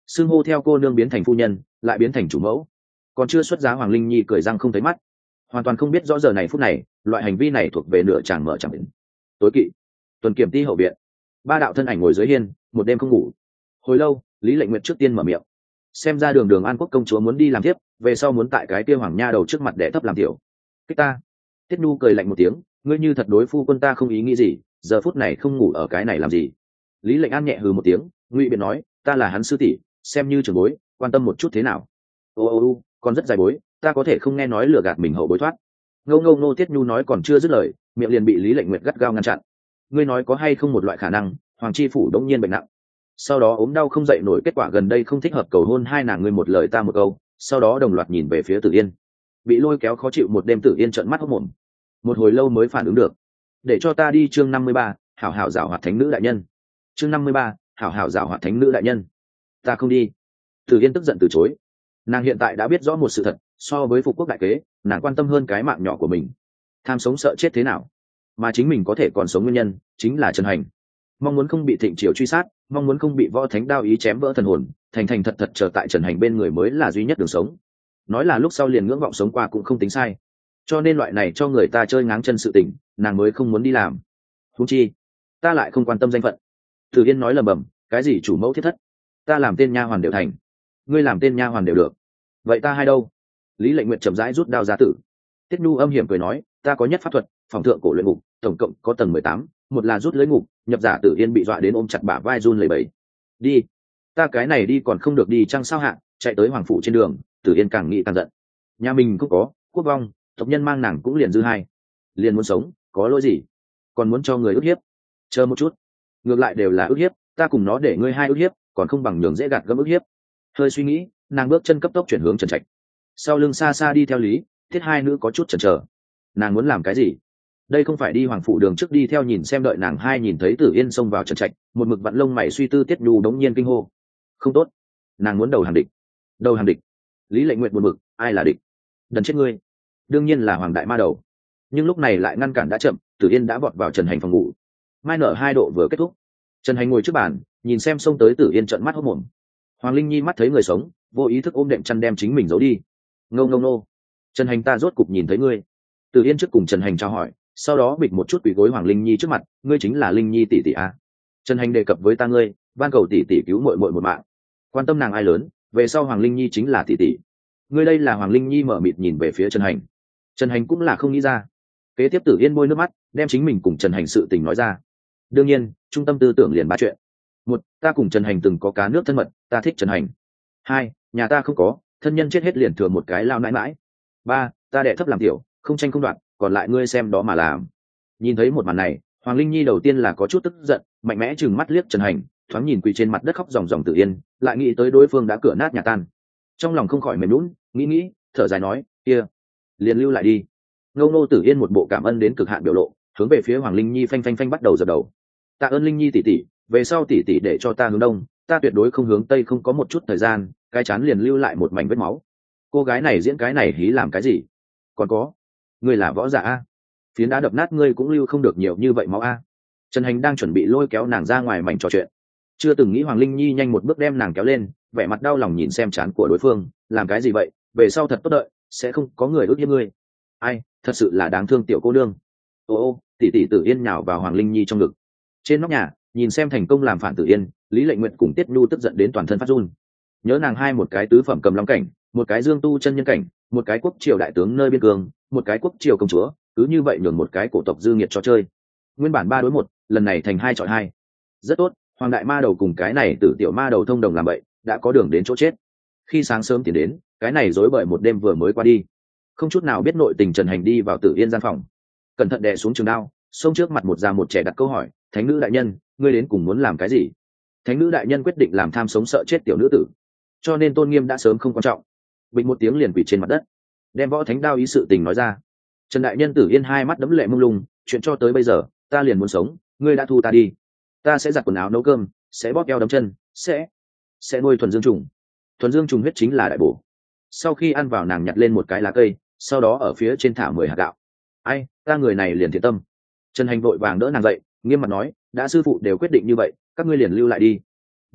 xưng hô theo cô nương biến thành phu nhân, lại biến thành chủ mẫu. Còn chưa xuất giá Hoàng Linh Nhi cười răng không thấy mắt, hoàn toàn không biết rõ giờ này phút này loại hành vi này thuộc về nửa chàng mở chẳng định. Tối kỵ tuần kiểm ti hậu viện, ba đạo thân ảnh ngồi dưới hiên, một đêm không ngủ. Hồi lâu, Lý Lệnh Nguyệt trước tiên mở miệng. Xem ra đường đường An Quốc công chúa muốn đi làm tiếp, về sau muốn tại cái kia hoàng nha đầu trước mặt đẻ thấp làm tiểu. Kích ta. Tiết Nhu cười lạnh một tiếng, ngươi như thật đối phu quân ta không ý nghĩ gì, giờ phút này không ngủ ở cái này làm gì? Lý Lệnh An nhẹ hừ một tiếng, ngụy biện nói, ta là hắn sư tỷ, xem như trưởng bối, quan tâm một chút thế nào? Ô ô ô, còn rất dài bối, ta có thể không nghe nói lừa gạt mình hậu bối thoát. Ngâu ngâu nô. Tiết Nhu nói còn chưa dứt lời, miệng liền bị Lý Lệnh Nguyệt gắt gao ngăn chặn. Ngươi nói có hay không một loại khả năng, hoàng chi phủ đống nhiên bệnh nặng, sau đó ốm đau không dậy nổi, kết quả gần đây không thích hợp cầu hôn hai nàng, ngươi một lời ta một câu, sau đó đồng loạt nhìn về phía Tử Yên. Bị lôi kéo khó chịu một đêm, Tử Yên trợn mắt hốc mồm, một hồi lâu mới phản ứng được. Để cho ta đi. Chương năm mươi ba, hảo hảo giảo hoạt thánh nữ đại nhân. Chương năm mươi ba, hảo hảo giảo hoạt thánh nữ đại nhân. Ta không đi. Tử Yên tức giận từ chối. Nàng hiện tại đã biết rõ một sự thật, so với phục quốc đại kế, nàng quan tâm hơn cái mạng nhỏ của mình. Tham sống sợ chết thế nào, mà chính mình có thể còn sống nguyên nhân chính là Trần Hành. Mong muốn không bị Thịnh Triều truy sát, mong muốn không bị Võ Thánh đao ý chém vỡ thần hồn, thành thành thật thật chờ tại Trần Hành bên người mới là duy nhất đường sống. Nói là lúc sau liền ngưỡng vọng sống qua cũng không tính sai. Cho nên loại này cho người ta chơi ngáng chân sự tình, nàng mới không muốn đi làm. Huống chi, ta lại không quan tâm danh phận. Tử Yên nói lầm bầm, cái gì chủ mẫu thiết thất, ta làm tên nha hoàn đều thành, ngươi làm tên nha hoàn đều được, vậy ta hai đâu? Lý Lệnh Nguyệt chậm rãi rút đao ra tử. Tiết Nhu âm hiểm cười nói, ta có nhất pháp thuật, phòng thượng cổ luyện ngục, tổng cộng có tầng mười tám, một là rút lưới ngục, nhập giả Tử Yên bị dọa đến ôm chặt bả vai run lẩy bẩy. Đi, ta cái này đi còn không được đi chăng sao hạ? Chạy tới hoàng phủ trên đường, Tử Yên càng nghĩ càng giận. Nhà mình cũng có quốc vong, tộc nhân mang nàng cũng liền dư hai, liền muốn sống, có lỗi gì? Còn muốn cho người ức hiếp? Chờ một chút, ngược lại đều là ức hiếp, ta cùng nó để ngươi hai ức hiếp, còn không bằng nhường dễ gạt gẫm ức hiếp. Hơi suy nghĩ, nàng bước chân cấp tốc chuyển hướng Trần Trạch. Sau lưng xa xa đi theo Lý Thiết hai nữ có chút chần chờ, nàng muốn làm cái gì? Đây không phải đi hoàng phủ đường trước đi theo nhìn xem, đợi nàng hai nhìn thấy Tử Yên xông vào Trần Trạch, một mực vặn lông mày suy tư Tiết Nhu đống nhiên kinh hô, không tốt, nàng muốn đầu hàng địch. Đầu hàng địch? Lý Lệnh Nguyệt buồn bực, ai là địch? Đần chết ngươi, đương nhiên là hoàng đại ma đầu. Nhưng lúc này lại ngăn cản đã chậm, Tử Yên đã vọt vào Trần Hành phòng ngủ. Mai nở hai độ vừa kết thúc, Trần Hành ngồi trước bàn nhìn xem xông tới Tử Yên, trợn mắt hốt mồm. Hoàng Linh Nhi mắt thấy người sống, vô ý thức ôm đệm chăn đem chính mình giấu đi. Ngông ngông nô. Trần Hành, ta rốt cục nhìn thấy ngươi. Tử Yên trước cùng Trần Hành chào hỏi, sau đó bịch một chút quỳ gối Hoàng Linh Nhi trước mặt, ngươi chính là Linh Nhi tỷ tỷ à? Trần Hành đề cập với ta ngươi, van cầu tỷ tỷ cứu muội muội một mạng. Quan tâm nàng ai lớn, về sau Hoàng Linh Nhi chính là tỷ tỷ. Ngươi đây là Hoàng Linh Nhi mở mịt nhìn về phía Trần Hành. Trần Hành cũng là không nghĩ ra. Kế tiếp Tử Yên bôi nước mắt, đem chính mình cùng Trần Hành sự tình nói ra. Đương nhiên, trung tâm tư tưởng liền ba chuyện. Một, ta cùng Trần Hành từng có cá nước thân mật, ta thích Trần Hành. Hai, nhà ta không có, thân nhân chết hết liền thừa một cái lao nãi mãi. Ba, ta đệ thấp làm tiểu, không tranh không đoạt, còn lại ngươi xem đó mà làm. Nhìn thấy một màn này, Hoàng Linh Nhi đầu tiên là có chút tức giận, mạnh mẽ chừng mắt liếc Trần Hành, thoáng nhìn quỳ trên mặt đất khóc ròng ròng Tử Yên, lại nghĩ tới đối phương đã cửa nát nhà tan, trong lòng không khỏi mềm nhũn, nghĩ nghĩ, thở dài nói, kia, liền lưu lại đi. Ngâu nô. Tử Yên một bộ cảm ơn đến cực hạn biểu lộ, hướng về phía Hoàng Linh Nhi phanh phanh phanh bắt đầu dập đầu. Tạ ơn Linh Nhi tỷ tỷ, về sau tỷ tỷ để cho ta hướng đông, ta tuyệt đối không hướng tây, không có một chút thời gian, cái chán liền lưu lại một mảnh vết máu. Cô gái này diễn cái này hí làm cái gì? Còn có, ngươi là võ giả a, phiến đá đập nát ngươi cũng lưu không được nhiều như vậy máu a. Trần Hành đang chuẩn bị lôi kéo nàng ra ngoài mảnh trò chuyện, chưa từng nghĩ Hoàng Linh Nhi nhanh một bước đem nàng kéo lên, vẻ mặt đau lòng nhìn xem trán của đối phương, làm cái gì vậy, về sau thật tốt đợi, sẽ không có người ước hiếp ngươi. Ai, thật sự là đáng thương tiểu cô nương. Ô ô, tỷ tỷ. Tử Yên nhào vào Hoàng Linh Nhi trong ngực. Trên nóc nhà, nhìn xem thành công làm phản Tử Yên, Lý Lệnh Nguyệt cùng Tiết Nhu tức giận đến toàn thân phát run. Nhớ nàng hai, một cái tứ phẩm cầm long cảnh, một cái dương tu chân nhân cảnh, một cái quốc triều đại tướng nơi biên cương, một cái quốc triều công chúa, cứ như vậy nhường một cái cổ tộc dư nghiệt cho chơi. Nguyên bản ba đối một, lần này thành hai chọi hai. Rất tốt, hoàng đại ma đầu cùng cái này tử tiểu ma đầu thông đồng làm vậy, đã có đường đến chỗ chết. Khi sáng sớm tiến đến, cái này rối bời một đêm vừa mới qua đi, không chút nào biết nội tình Trần Hành đi vào Tử Yên gian phòng, cẩn thận đè xuống trường đao, xông trước mặt một già một trẻ đặt câu hỏi, thánh nữ đại nhân, ngươi đến cùng muốn làm cái gì? Thánh nữ đại nhân quyết định làm tham sống sợ chết tiểu nữ tử, cho nên tôn nghiêm đã sớm không quan trọng. Bình một tiếng liền quỳ trên mặt đất, đem võ thánh đao ý sự tình nói ra. Trần đại nhân. Tử Yên hai mắt đẫm lệ mông lung, chuyện cho tới bây giờ, ta liền muốn sống, ngươi đã thu ta đi, ta sẽ giặt quần áo nấu cơm, sẽ bóp eo đấm chân, sẽ sẽ nuôi thuần dương trùng. Thuần dương trùng huyết chính là đại bổ. Sau khi ăn vào, nàng nhặt lên một cái lá cây, sau đó ở phía trên thả mười hạt gạo. Ai, ta người này liền thiện tâm. Trần Hành vội vàng đỡ nàng dậy, nghiêm mặt nói, đã sư phụ đều quyết định như vậy, các ngươi liền lưu lại đi.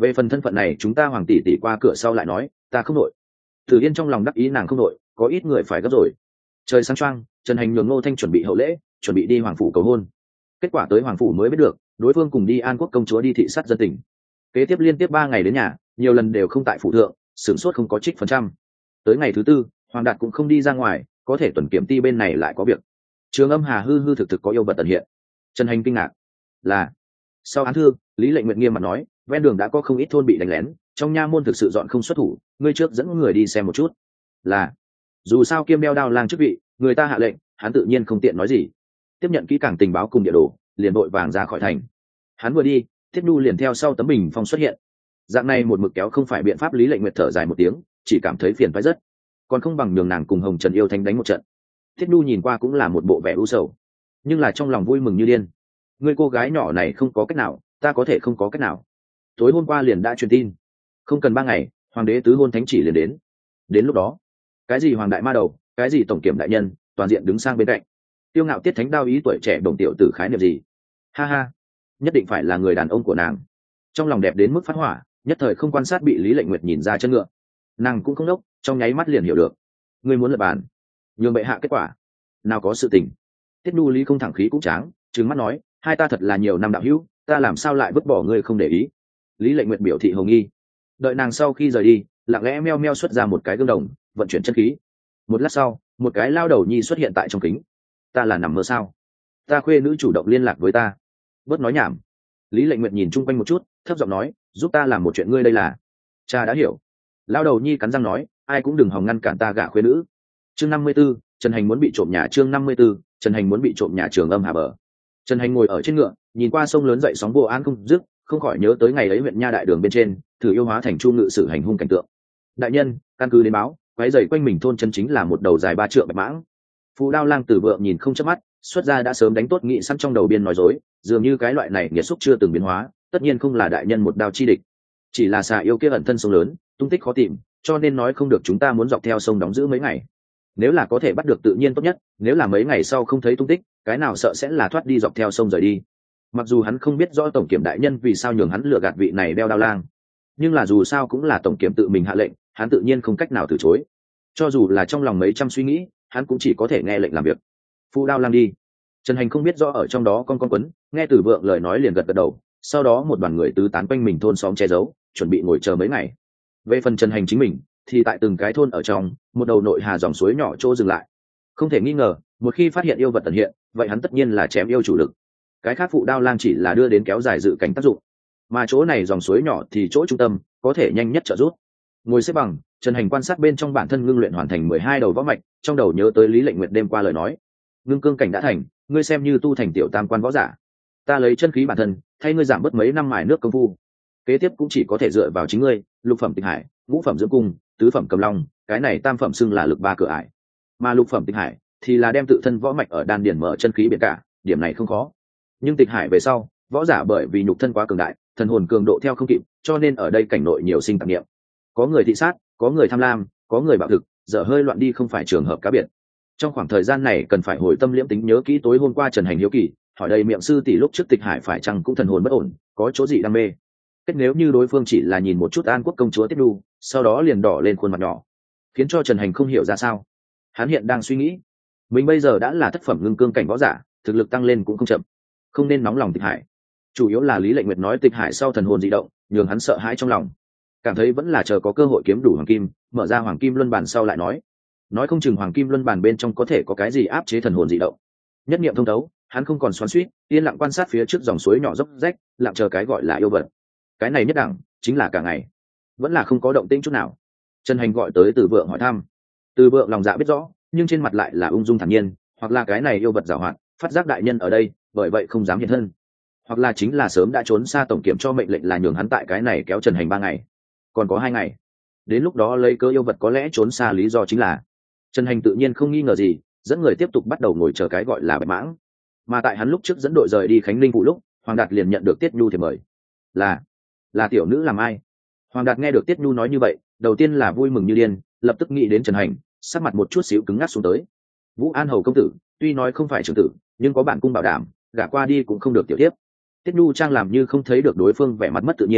về phần thân phận này chúng ta hoàng tỷ tỷ qua cửa sau lại nói, ta không nội. Tử Yên trong lòng đắc ý nàng không nội, có ít người phải gấp rồi. Trời sáng choang, Trần Hành nhường Ngô Thanh chuẩn bị hậu lễ, chuẩn bị đi hoàng phủ cầu hôn. Kết quả tới hoàng phủ mới biết được, đối phương cùng đi An Quốc công chúa đi thị sát dân tình. Kế tiếp liên tiếp ba ngày đến nhà, nhiều lần đều không tại phủ thượng, sửng sốt không có trích phần trăm. Tới ngày thứ tư, Hoàng Đạt cũng không đi ra ngoài, có thể tuần kiểm ti bên này lại có việc. Trường Âm Hà hư hư thực thực có yêu vật tận hiện. Trần Hành kinh ngạc, là sau án thư, Lý Lệnh Nguyệt nghiêm mặt nói, ven đường đã có không ít thôn bị đánh lén, trong nha môn thực sự dọn không xuất thủ, ngươi trước dẫn người đi xem một chút. Là, dù sao kiêm đeo đao lang chức vị, người ta hạ lệnh, hắn tự nhiên không tiện nói gì. Tiếp nhận kỹ càng tình báo cùng địa đồ, liền đội vàng ra khỏi thành. Hắn vừa đi, Thiết Nhu liền theo sau tấm bình phong xuất hiện. Dạng này một mực kéo không phải biện pháp. Lý Lệnh Nguyệt thở dài một tiếng, chỉ cảm thấy phiền phái rất, còn không bằng nhường nàng cùng Hồng Trần yêu thanh đánh một trận. Thiết Nhu nhìn qua cũng là một bộ vẻ u sầu, nhưng là trong lòng vui mừng như điên. Người cô gái nhỏ này không có cách nào, ta có thể không có cách nào. Tối hôm qua liền đã truyền tin, không cần ba ngày, hoàng đế tứ hôn thánh chỉ liền đến. Đến lúc đó, cái gì hoàng đại ma đầu, cái gì tổng kiểm đại nhân, toàn diện đứng sang bên cạnh. Tiêu Ngạo Tiết Thánh đao ý tuổi trẻ đồng tiểu tử khái niệm gì? Ha ha, nhất định phải là người đàn ông của nàng. Trong lòng đẹp đến mức phát hỏa, nhất thời không quan sát bị Lý Lệnh Nguyệt nhìn ra chân ngựa. Nàng cũng không đốc, trong nháy mắt liền hiểu được. Ngươi muốn lập bàn, nhường bệ hạ kết quả, nào có sự tình. Tiết Nhu Lý không thẳng khí cũng tráng, trừng mắt nói, hai ta thật là nhiều năm đạo hữu, ta làm sao lại vứt bỏ ngươi không để ý. Lý Lệnh Nguyệt biểu thị hồng nghi. Đợi nàng sau khi rời đi, lặng lẽ meo meo xuất ra một cái gương đồng, vận chuyển chân khí. Một lát sau, một cái lao đầu nhi xuất hiện tại trong kính. Ta là nằm mơ sao? Ta khuê nữ chủ động liên lạc với ta. Bớt nói nhảm. Lý Lệnh Nguyệt nhìn chung quanh một chút, thấp giọng nói, giúp ta làm một chuyện, ngươi đây là. Cha đã hiểu. Lao đầu nhi cắn răng nói, ai cũng đừng hòng ngăn cản ta gả khuê nữ. Chương năm mươi 54, Trần Hành muốn bị trộm nhà. Chương năm mươi 54, Trần Hành muốn bị trộm nhà. Trường Âm Hà bờ. Trần Hành ngồi ở trên ngựa, nhìn qua sông lớn dậy sóng vô an không dứt, không khỏi nhớ tới ngày ấy huyện nha đại đường bên trên, thử yêu hóa thành chu ngự sử hành hung cảnh tượng. Đại nhân, căn cứ đến báo, quái dày quanh mình thôn chân chính là một đầu dài ba trượng bạch mãng. Phù Đao Lang Tử Vượng nhìn không chớp mắt, xuất ra đã sớm đánh tốt nghị sẵn trong đầu biên nói dối, dường như cái loại này nghiệt xúc chưa từng biến hóa, tất nhiên không là đại nhân một đao chi địch, chỉ là xà yêu kia ẩn thân sông lớn, tung tích khó tìm, cho nên nói không được chúng ta muốn dọc theo sông đóng giữ mấy ngày. Nếu là có thể bắt được tự nhiên tốt nhất, nếu là mấy ngày sau không thấy tung tích, cái nào sợ sẽ là thoát đi dọc theo sông rời đi. Mặc dù hắn không biết rõ tổng kiểm đại nhân vì sao nhường hắn lừa gạt vị này đeo đao lang, nhưng là dù sao cũng là tổng kiểm tự mình hạ lệnh, hắn tự nhiên không cách nào từ chối. Cho dù là trong lòng mấy trăm suy nghĩ, hắn cũng chỉ có thể nghe lệnh làm việc. Phu Đao Lang đi. Trần Hành không biết rõ ở trong đó con con quấn, nghe Tử Vượng lời nói liền gật gật đầu, sau đó một đoàn người tứ tán quanh mình thôn xóm che giấu, chuẩn bị ngồi chờ mấy ngày. Về phần Trần Hành chính mình, thì tại từng cái thôn ở trong, một đầu nội hà dòng suối nhỏ chỗ dừng lại. Không thể nghi ngờ, một khi phát hiện yêu vật ẩn hiện, vậy hắn tất nhiên là chém yêu chủ lực. Cái khác Phụ Đao Lang chỉ là đưa đến kéo dài dự cảnh tác dụng, mà chỗ này dòng suối nhỏ thì chỗ trung tâm, có thể nhanh nhất trợ giúp. Ngồi xếp bằng, Trần Hành quan sát bên trong bản thân ngưng luyện hoàn thành mười hai đầu võ mạch, trong đầu nhớ tới Lý Lệnh Nguyệt đêm qua lời nói, ngưng cương cảnh đã thành, ngươi xem như tu thành tiểu tam quan võ giả, ta lấy chân khí bản thân thay ngươi giảm bớt mấy năm mài nước công phu, kế tiếp cũng chỉ có thể dựa vào chính ngươi. Lục phẩm Tịch Hải, ngũ phẩm Dưỡng Cung, tứ phẩm Cầm Long, cái này tam phẩm xưng là lực ba cửa ải, mà lục phẩm Tịch Hải thì là đem tự thân võ mạch ở đan điền mở chân khí biển cả, điểm này không khó. Nhưng Tịch Hải về sau, võ giả bởi vì nhục thân quá cường đại, thần hồn cường độ theo không kịp, cho nên ở đây cảnh nội nhiều sinh tạp niệm, có người thị sát, có người tham lam, có người bạo thực, dở hơi loạn đi không phải trường hợp cá biệt. Trong khoảng thời gian này cần phải hồi tâm liễm tính nhớ kỹ tối hôm qua Trần Hành hiếu kỳ hỏi đầy miệng sư tỷ lúc trước Tịch Hải phải chăng cũng thần hồn bất ổn, có chỗ gì đam mê. Kết nếu như đối phương chỉ là nhìn một chút An Quốc công chúa Tiết Nhu, sau đó liền đỏ lên khuôn mặt nhỏ, khiến cho Trần Hành không hiểu ra sao. Hắn hiện đang suy nghĩ, mình bây giờ đã là thất phẩm ngưng cương cảnh võ giả, thực lực tăng lên cũng không chậm, không nên nóng lòng Tịch Hải. Chủ yếu là Lý Lệnh Nguyệt nói Tịch Hải sau thần hồn dị động, nhường hắn sợ hãi trong lòng, cảm thấy vẫn là chờ có cơ hội kiếm đủ hoàng kim, mở ra hoàng kim luân bàn sau lại nói. Nói không chừng hoàng kim luân bàn bên trong có thể có cái gì áp chế thần hồn dị động. Nhất niệm thông thấu, hắn không còn xoắn xuýt, yên lặng quan sát phía trước dòng suối nhỏ dốc rách, lặng chờ cái gọi là yêu vật. Cái này nhất đẳng, chính là cả ngày vẫn là không có động tĩnh chút nào. Trần Hành gọi tới Từ Vượng hỏi thăm. Từ Vượng lòng dạ biết rõ, nhưng trên mặt lại là ung dung thản nhiên, hoặc là cái này yêu vật giàu hoạt, phát giác đại nhân ở đây, bởi vậy không dám hiện thân, hoặc là chính là sớm đã trốn xa tổng kiểm cho mệnh lệnh là nhường hắn tại cái này kéo Trần Hành ba ngày, còn có hai ngày. Đến lúc đó lấy cớ yêu vật có lẽ trốn xa lý do chính là Trần Hành tự nhiên không nghi ngờ gì, dẫn người tiếp tục bắt đầu ngồi chờ cái gọi là bạch mãng. Mà tại hắn lúc trước dẫn đội rời đi Khánh Linh vụ lúc, Hoàng Đạt liền nhận được Tiết Nhu thì mời. Là, là tiểu nữ làm ai? Hoàng Đạt nghe được Tiết Nhu nói như vậy, đầu tiên là vui mừng như điên, lập tức nghĩ đến Trần Hành, sắc mặt một chút xíu cứng ngắc xuống tới. Vũ An hầu công tử, tuy nói không phải trưởng tử, nhưng có bản cung bảo đảm, gả qua đi cũng không được tiểu thiếp. Tiết Nhu trang làm như không thấy được đối phương vẻ mặt mất tự nhiên,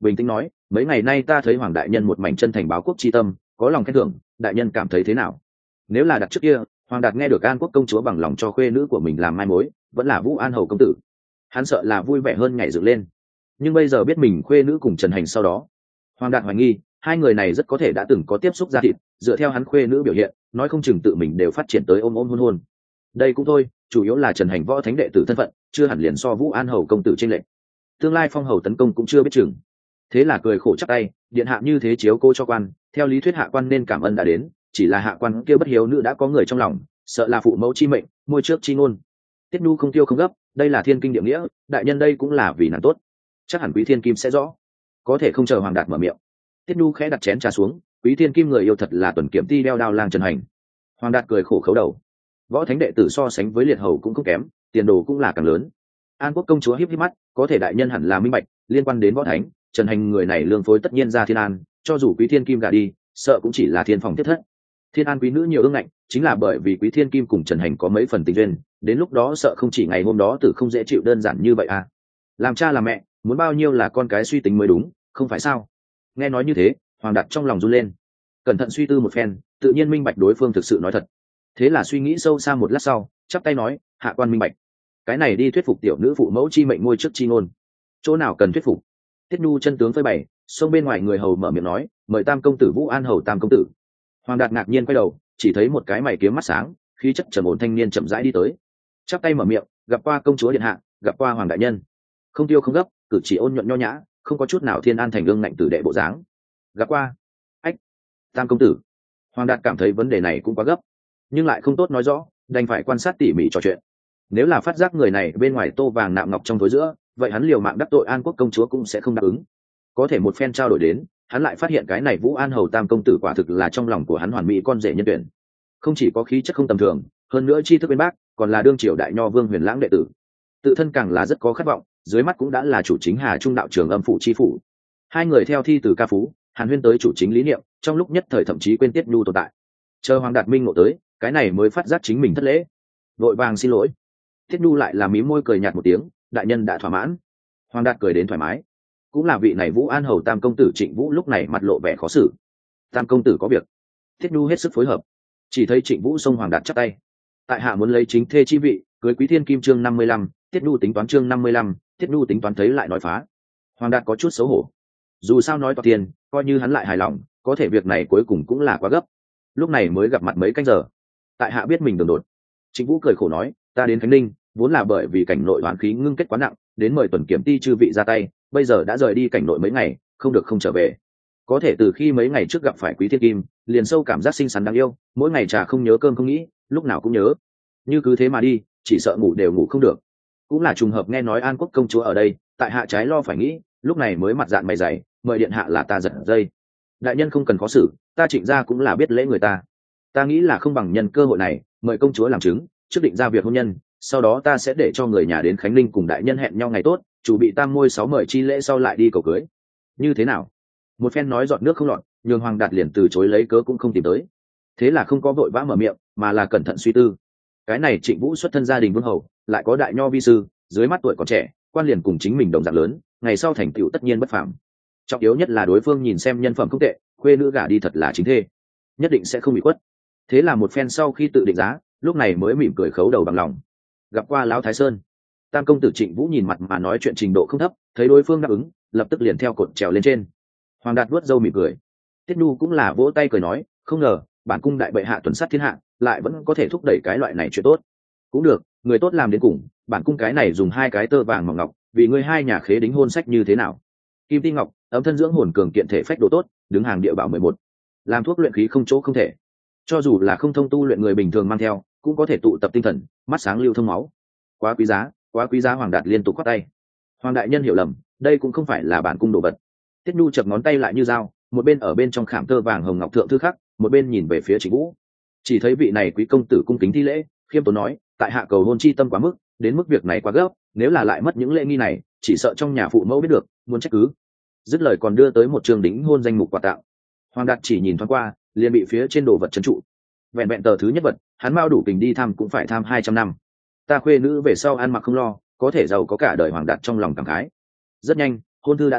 bình tĩnh nói, mấy ngày nay ta thấy hoàng đại nhân một mảnh chân thành báo quốc chi tâm, có lòng khen thưởng, đại nhân cảm thấy thế nào? Nếu là đặt trước kia, hoàng đạt nghe được an quốc công chúa bằng lòng cho khuê nữ của mình làm mai mối, vẫn là Vũ An hầu công tử, hắn sợ là vui vẻ hơn nhảy dựng lên. Nhưng bây giờ biết mình khuê nữ cùng Trần Hành sau đó, hoàng đạt hoài nghi hai người này rất có thể đã từng có tiếp xúc ra thịt, dựa theo hắn khuê nữ biểu hiện, nói không chừng tự mình đều phát triển tới ôm ôm hôn hôn. Đây cũng thôi, chủ yếu là Trần Hành võ thánh đệ tử thân phận, chưa hẳn liền so Vũ An hầu công tử trên lệnh. Tương lai phong hầu tấn công cũng chưa biết chừng. Thế là cười khổ chắc tay, điện hạ như thế chiếu cô cho quan, theo lý thuyết hạ quan nên cảm ơn đã đến, chỉ là hạ quan kia bất hiếu nữ đã có người trong lòng, sợ là phụ mẫu chi mệnh, môi trước chi ngôn. Tiết Nhu không tiêu không gấp, đây là thiên kinh địa nghĩa, đại nhân đây cũng là vì nàng tốt, chắc hẳn Quý Thiên Kim sẽ rõ. Có thể không chờ hoàng đạt mở miệng, Tiết Nhu khẽ đặt chén trà xuống, Quý Thiên Kim người yêu thật là tuần kiểm ti đeo đao lang Trần Hành. Hoàng đạt cười khổ khấu đầu, võ thánh đệ tử so sánh với liệt hầu cũng không kém, tiền đồ cũng là càng lớn. An quốc công chúa híp híp mắt, có thể đại nhân hẳn là minh bạch, liên quan đến võ thánh, Trần Hành người này lương phối tất nhiên ra Thiên An, cho dù Quý Thiên Kim gả đi, sợ cũng chỉ là thiên phòng thiết thất. Thiên An quý nữ nhiều ương ngạnh, chính là bởi vì Quý Thiên Kim cùng Trần Hành có mấy phần tình duyên, đến lúc đó sợ không chỉ ngày hôm đó tử không dễ chịu đơn giản như vậy à. Làm cha làm mẹ, muốn bao nhiêu là con cái suy tính mới đúng, không phải sao? Nghe nói như thế, hoàng đạt trong lòng run lên, cẩn thận suy tư một phen, tự nhiên minh bạch đối phương thực sự nói thật. Thế là suy nghĩ sâu xa một lát sau, chắp tay nói, hạ quan minh bạch. Cái này đi thuyết phục tiểu nữ phụ mẫu chi mệnh ngôi trước chi ngôn, chỗ nào cần thuyết phục. Tiết Nhu chân tướng phơi bày, xông bên ngoài người hầu mở miệng nói, mời tam công tử Vũ An hầu tam công tử. Hoàng đạt ngạc nhiên quay đầu, chỉ thấy một cái mày kiếm mắt sáng, khí chất trầm ổn thanh niên chậm rãi đi tới, chắp tay mở miệng, gặp qua công chúa điện hạ, gặp qua hoàng đại nhân. Không tiêu không gấp, cử chỉ ôn nhuận nho nhã, không có chút nào Thiên An thành gương ngạnh tử đệ bộ dáng. Gặp qua. Ách, tam công tử. Hoàng đạt cảm thấy vấn đề này cũng quá gấp, nhưng lại không tốt nói rõ, đành phải quan sát tỉ mỉ trò chuyện. Nếu là phát giác người này bên ngoài tô vàng nạm ngọc trong tối giữa, vậy hắn liều mạng đắc tội An quốc công chúa cũng sẽ không đáp ứng. Có thể một phen trao đổi đến, hắn lại phát hiện cái này Vũ An hầu tam công tử quả thực là trong lòng của hắn hoàn mỹ con rể nhân tuyển. Không chỉ có khí chất không tầm thường, hơn nữa tri thức bên bác, còn là đương triều đại nho vương huyền lãng đệ tử, tự thân càng là rất có khát vọng, dưới mắt cũng đã là chủ chính Hà Trung đạo trường âm phủ chi phủ. Hai người theo thi từ ca phú, hàn huyên tới chủ chính lý niệm, trong lúc nhất thời thậm chí quên Tiết Nhu tồn tại. Chờ hoàng đạt minh ngộ tới, cái này mới phát giác chính mình thất lễ, vội vàng xin lỗi. Tiết Nhu lại là mím môi cười nhạt một tiếng, đại nhân đã thỏa mãn. Hoàng đạt cười đến thoải mái. Cũng là vị này Vũ An hầu tam công tử Trịnh Vũ lúc này mặt lộ vẻ khó xử. Tam công tử có việc. Tiết Nhu hết sức phối hợp. Chỉ thấy Trịnh Vũ xông hoàng đạt chắp tay, tại hạ muốn lấy chính thê chi vị, cưới Quý Thiên Kim chương năm mươi lăm, Tiết Nhu tính toán chương năm mươi lăm, Tiết Nhu tính toán thấy lại nói phá. Hoàng đạt có chút xấu hổ, dù sao nói toạc tiền, coi như hắn lại hài lòng, có thể việc này cuối cùng cũng là quá gấp. Lúc này mới gặp mặt mấy canh giờ, tại hạ biết mình đường đột. Trịnh Vũ cười khổ nói, ta đến Khánh Ninh vốn là bởi vì cảnh nội hoán khí ngưng kết quá nặng, đến mời tuần kiểm ti chư vị ra tay, bây giờ đã rời đi cảnh nội mấy ngày, không được không trở về. Có thể từ khi mấy ngày trước gặp phải Quý Thiên Kim, liền sâu cảm giác xinh xắn đáng yêu, mỗi ngày trà không nhớ cơm không nghĩ, lúc nào cũng nhớ. Như cứ thế mà đi, chỉ sợ ngủ đều ngủ không được. Cũng là trùng hợp nghe nói An quốc công chúa ở đây, tại hạ trái lo phải nghĩ, lúc này mới mặt dạn mày dày, mời điện hạ là ta giật dây. Đại nhân không cần khó xử, ta Trịnh gia cũng là biết lễ người ta. Ta nghĩ là không bằng nhân cơ hội này, mời công chúa làm chứng, trước định ra việc hôn nhân, sau đó ta sẽ để cho người nhà đến Khánh Ninh cùng đại nhân hẹn nhau ngày tốt, chủ bị tam môi sáu mời chi lễ sau lại đi cầu cưới. Như thế nào? Một phen nói giọt nước không lọt, nhường hoàng đạt liền từ chối lấy cớ cũng không tìm tới. Thế là không có vội vã mở miệng, mà là cẩn thận suy tư. Cái này Trịnh Vũ xuất thân gia đình vương hầu, lại có đại nho vi sư, dưới mắt tuổi còn trẻ, quan liền cùng chính mình đồng dạng lớn, ngày sau thành tựu tất nhiên bất phàm. Trọng yếu nhất là đối phương nhìn xem nhân phẩm không tệ, khuê nữ gả đi thật là chính thê, nhất định sẽ không bị quất. Thế là một phen sau khi tự định giá, lúc này mới mỉm cười khấu đầu bằng lòng. Gặp qua lão Thái Sơn. Tam công tử Trịnh Vũ nhìn mặt mà nói chuyện trình độ không thấp, thấy đối phương đáp ứng, lập tức liền theo cột trèo lên trên. Hoàng đạt vuốt râu mỉm cười. Tiết Nhu cũng là vỗ tay cười nói, không ngờ bản cung đại bệ hạ tuần sát thiên hạ, lại vẫn có thể thúc đẩy cái loại này chuyện tốt. Cũng được, người tốt làm đến cùng, bản cung cái này dùng hai cái tơ vàng mỏng ngọc, vì ngươi hai nhà khế đính hôn sách như thế nào? Kim ti ngọc, ấm thân dưỡng hồn cường kiện thể phách độ tốt, đứng hàng địa bảo mười một. Làm thuốc luyện khí không chỗ không thể. Cho dù là không thông tu luyện người bình thường mang theo, cũng có thể tụ tập tinh thần, mắt sáng lưu thông máu. Quá quý giá, quá quý giá. Hoàng đạt liên tục khoát tay. Hoàng đại nhân hiểu lầm, đây cũng không phải là bản cung đồ vật. Tiết Nhu chập ngón tay lại như dao, một bên ở bên trong khảm tơ vàng hồng ngọc thượng thư khắc, một bên nhìn về phía Trịnh Vũ. Chỉ thấy vị này quý công tử cung kính thi lễ, khiêm tốn nói, tại hạ cầu hôn chi tâm quá mức, đến mức việc này quá gấp, nếu là lại mất những lễ nghi này, chỉ sợ trong nhà phụ mẫu biết được, muốn trách cứ. Dứt lời còn đưa tới một trường đính hôn danh mục quà tặng. Hoàng đạt chỉ nhìn thoáng qua, liền bị phía trên đồ vật trấn trụ. Vẹn vẹn tờ thứ nhất vật, hắn mau đủ tình đi tham cũng phải tham hai trăm năm. Ta khuê nữ về sau ăn mặc không lo, có thể giàu có cả đời. Hoàng đạt trong lòng cảm khái. Rất nhanh, hôn thư đã thành,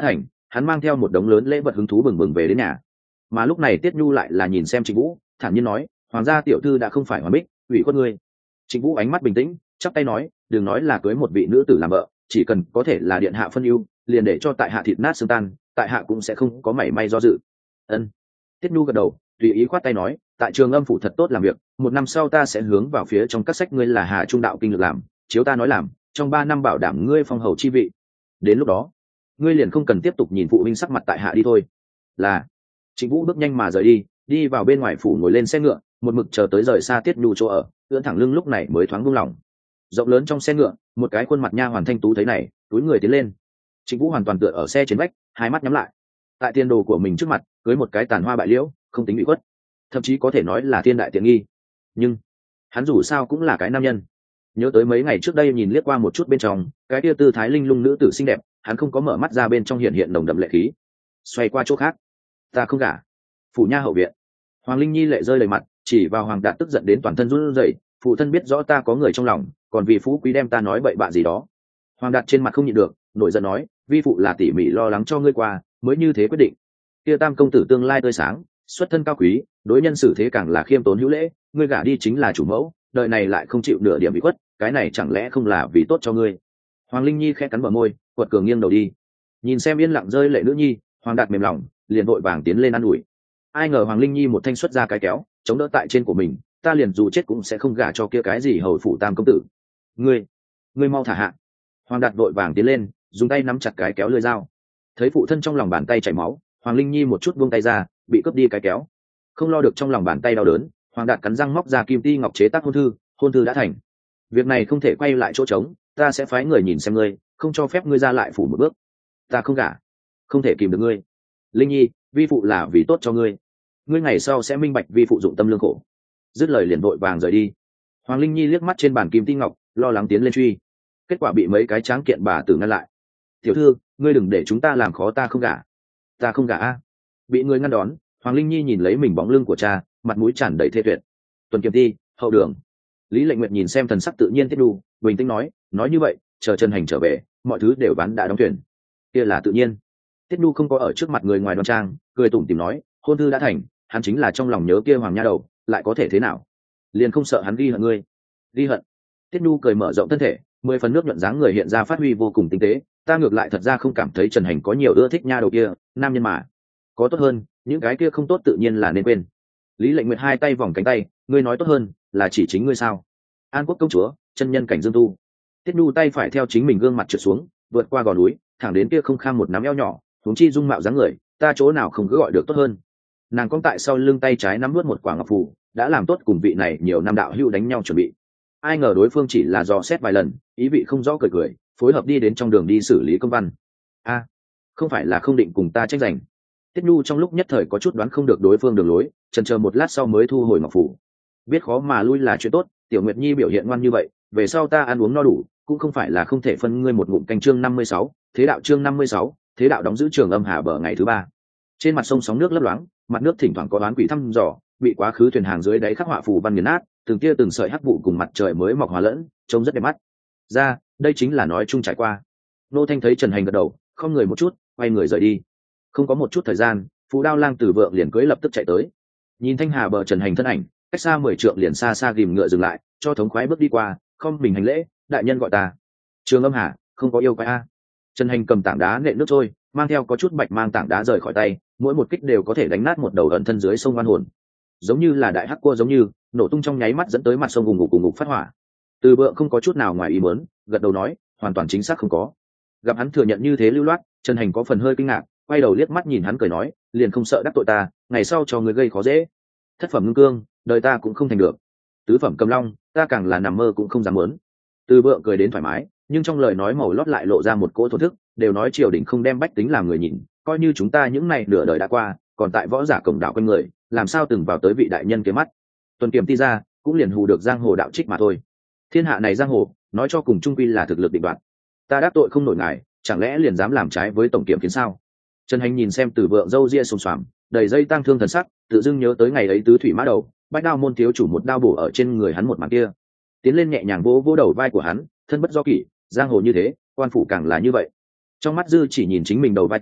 hắn mang theo một đống lớn lễ vật hứng thú bừng bừng về đến nhà. Mà lúc này Tiết Nhu lại là nhìn xem Trịnh Vũ, thản nhiên nói, hoàng gia tiểu thư đã không phải Hoàng Bích, ủy khuất ngươi. Trịnh Vũ ánh mắt bình tĩnh, chắp tay nói, đừng nói là cưới một vị nữ tử làm vợ, chỉ cần có thể là điện hạ phân ưu, liền để cho tại hạ thịt nát xương tan, tại hạ cũng sẽ không có mảy may do dự. Ân. Tiết Nhu gật đầu, tùy ý khoát tay nói, tại Trường Âm phủ thật tốt làm việc, một năm sau ta sẽ hướng vào phía trong các sách ngươi là Hà Trung đạo kinh lực làm, chiếu ta nói làm, trong ba năm bảo đảm ngươi phong hầu chi vị. Đến lúc đó, ngươi liền không cần tiếp tục nhìn phụ huynh sắc mặt tại hạ đi thôi. Là. Trịnh Vũ bước nhanh mà rời đi, đi vào bên ngoài phủ ngồi lên xe ngựa, một mực chờ tới rời xa Tiết Nhu chỗ ở, ưỡn thẳng lưng lúc này mới thoáng buông lỏng. Rộng lớn trong xe ngựa, một cái khuôn mặt nha hoàn thanh tú thấy này, túi người tiến lên. Trịnh Vũ hoàn toàn tựa ở xe trên vách, hai mắt nhắm lại. Tại tiền đồ của mình trước mặt, cưới một cái tàn hoa bại liễu, không tính bị khuất, thậm chí có thể nói là thiên đại tiện nghi. Nhưng hắn dù sao cũng là cái nam nhân. Nhớ tới mấy ngày trước đây nhìn liếc qua một chút bên trong, cái kia tư thái linh lung nữ tử xinh đẹp, hắn không có mở mắt ra bên trong hiện hiện nồng đậm lệ khí. Xoay qua chỗ khác, ta không gả. Phủ nha hậu viện, Hoàng Linh Nhi lệ rơi đầy mặt, chỉ vào Hoàng Đạt tức giận đến toàn thân run rẩy. Phụ thân biết rõ ta có người trong lòng, còn vì phú quý đem ta nói bậy bạ gì đó. Hoàng Đạt trên mặt không nhịn được, nổi giận nói, vi phụ là tỉ mỉ lo lắng cho ngươi qua, mới như thế quyết định. Kia tam công tử tương lai tươi sáng, xuất thân cao quý, đối nhân xử thế càng là khiêm tốn hữu lễ, ngươi gả đi chính là chủ mẫu, đời này lại không chịu nửa điểm bị khuất, cái này chẳng lẽ không là vì tốt cho ngươi? Hoàng Linh Nhi khẽ cắn bờ môi, quật cường nghiêng đầu đi, nhìn xem yên lặng rơi lệ nữ nhi, Hoàng Đạt mềm lòng, liền vội vàng tiến lên ă n ủi. Ai ngờ Hoàng Linh Nhi một thanh xuất ra cái kéo, chống đỡ tại trên của mình, ta liền dù chết cũng sẽ không gả cho kia cái gì hầu phủ tam công tử. Ngươi, ngươi mau thả hạ. Hoàng Đạt vội vàng tiến lên, dùng tay nắm chặt cái kéo lưỡi dao. Thấy phụ thân trong lòng bàn tay chảy máu, Hoàng Linh Nhi một chút buông tay ra, bị cướp đi cái kéo. Không lo được trong lòng bàn tay đau đớn, Hoàng Đạt cắn răng móc ra kim ti ngọc chế tác hôn thư, hôn thư đã thành. Việc này không thể quay lại chỗ trống, ta sẽ phái người nhìn xem ngươi, không cho phép ngươi ra lại phủ một bước. Ta không gả, không thể kìm được ngươi. Linh Nhi, vi phụ là vì tốt cho ngươi, ngươi ngày sau sẽ minh bạch vi phụ dụng tâm lương khổ. Dứt lời liền vội vàng rời đi. Hoàng Linh Nhi liếc mắt trên bàn kim ti ngọc, lo lắng tiến lên truy, kết quả bị mấy cái tráng kiện bà tử ngăn lại. Tiểu thư, ngươi đừng để chúng ta làm khó ta không gả. Ta không gả a. Bị người ngăn đón, Hoàng Linh Nhi nhìn lấy mình bóng lưng của cha, mặt mũi tràn đầy thê tuyệt. Tuần Kiệm Ti, hậu đường. Lý Lệnh Nguyệt nhìn xem thần sắc tự nhiên Tiết Nhu, bình tĩnh nói, nói như vậy, chờ Trần Hành trở về, mọi thứ đều bán đã đóng thuyền. Kia là tự nhiên. Tiết Nhu không có ở trước mặt người ngoài đoan trang, cười tủm tỉm nói, hôn thư đã thành, hắn chính là trong lòng nhớ kia hoàng nha đầu, lại có thể thế nào? Liền không sợ hắn ghi hận ngươi. Ghi hận? Tiết Nhu cười mở rộng thân thể, mười phần nước nhuận dáng người hiện ra phát huy vô cùng tinh tế, ta ngược lại thật ra không cảm thấy Trần Hành có nhiều ưa thích nha đầu kia, nam nhân mà. Có tốt hơn, những cái kia không tốt tự nhiên là nên quên. Lý Lệnh Nguyệt hai tay vòng cánh tay, ngươi nói tốt hơn, là chỉ chính ngươi sao? An Quốc công chúa, chân nhân cảnh Dương Tu. Tiết Nhu tay phải theo chính mình gương mặt trượt xuống, vượt qua gò núi, thẳng đến kia không kham một nắm eo nhỏ, huống chi dung mạo dáng người, ta chỗ nào không cứ gọi được tốt hơn. Nàng cong tại sau lưng tay trái nắm nuốt một quả ngọc phù, đã làm tốt cùng vị này nhiều năm đạo hữu đánh nhau chuẩn bị. Ai ngờ đối phương chỉ là dò xét vài lần, ý vị không rõ cười cười, phối hợp đi đến trong đường đi xử lý công văn. A, không phải là không định cùng ta tranh giành. Tiết Nhu trong lúc nhất thời có chút đoán không được đối phương đường lối, chần chờ một lát sau mới thu hồi ngọc phù. Biết khó mà lui là chuyện tốt, Tiểu Nguyệt Nhi biểu hiện ngoan như vậy, về sau ta ăn uống no đủ, cũng không phải là không thể phân ngươi một ngụm canh. Chương năm mươi sáu, thế đạo. Chương năm mươi sáu, thế đạo. Đóng giữ Trường Âm Hà bờ ngày thứ ba. Trên mặt sông sóng nước lấp loáng, mặt nước thỉnh thoảng có đoán quỷ thăm dò, bị quá khứ thuyền hàng dưới đáy khắc họa phù văn nghiền nát, từng tia từng sợi hắc vụ cùng mặt trời mới mọc hòa lẫn, trông rất đẹp mắt. Ra, đây chính là nói chung trải qua. Nô Thanh thấy Trần Hành gật đầu, không người một chút, quay người rời đi. Không có một chút thời gian, Phú Đao Lang Tử Vượng liền cưỡi lập tức chạy tới. Nhìn thanh hà bờ Trần Hành thân ảnh, cách xa mười trượng liền xa xa ghìm ngựa dừng lại, cho thống khoái bước đi qua, không mình hành lễ, đại nhân gọi ta. Trường Âm Hà, không có yêu quái a. Trần Hành cầm tảng đá nện nước trôi, mang theo có chút bạch mang tảng đá rời khỏi tay, mỗi một kích đều có thể đánh nát một đầu ẩn thân dưới sông oan hồn, giống như là đại hắc cua giống như nổ tung trong nháy mắt dẫn tới mặt sông gùng ngục cùng ngục phát hỏa. Từ Vượng không có chút nào ngoài ý muốn, gật đầu nói, hoàn toàn chính xác không có. Gặp hắn thừa nhận như thế lưu loát, Trần Hành có phần hơi kinh ngạc, quay đầu liếc mắt nhìn hắn cười nói, liền không sợ đắc tội ta, ngày sau cho người gây khó dễ. Thất phẩm ngưng cương, đời ta cũng không thành được. Tứ phẩm cầm long, ta càng là nằm mơ cũng không dám muốn. Từ Vượng cười đến thoải mái, nhưng trong lời nói màu lót lại lộ ra một cỗ thổ thức, đều nói triều đình không đem bách tính làm người nhìn, coi như chúng ta những này nửa đời đã qua, còn tại võ giả cổng đạo quanh người, làm sao từng vào tới vị đại nhân kế mắt. Tuần Kiệm Ti ra, cũng liền hù được giang hồ đạo trích mà thôi. Thiên hạ này giang hồ, nói cho cùng trung quy là thực lực định đoạt. Ta đắc tội không nổi ngài, chẳng lẽ liền dám làm trái với tổng kiểm kiến sao? Trần Hành nhìn xem Từ Vượng râu ria xồm xoàm, đầy dây tang thương thần sắc, tự dưng nhớ tới ngày ấy tứ thủy mã đầu, bách đao môn thiếu chủ một đao bổ ở trên người hắn một màn kia, tiến lên nhẹ nhàng vỗ vỗ đầu vai của hắn, thân bất do kỷ, giang hồ như thế, quan phủ càng là như vậy. Trong mắt dư chỉ nhìn chính mình đầu vai tay,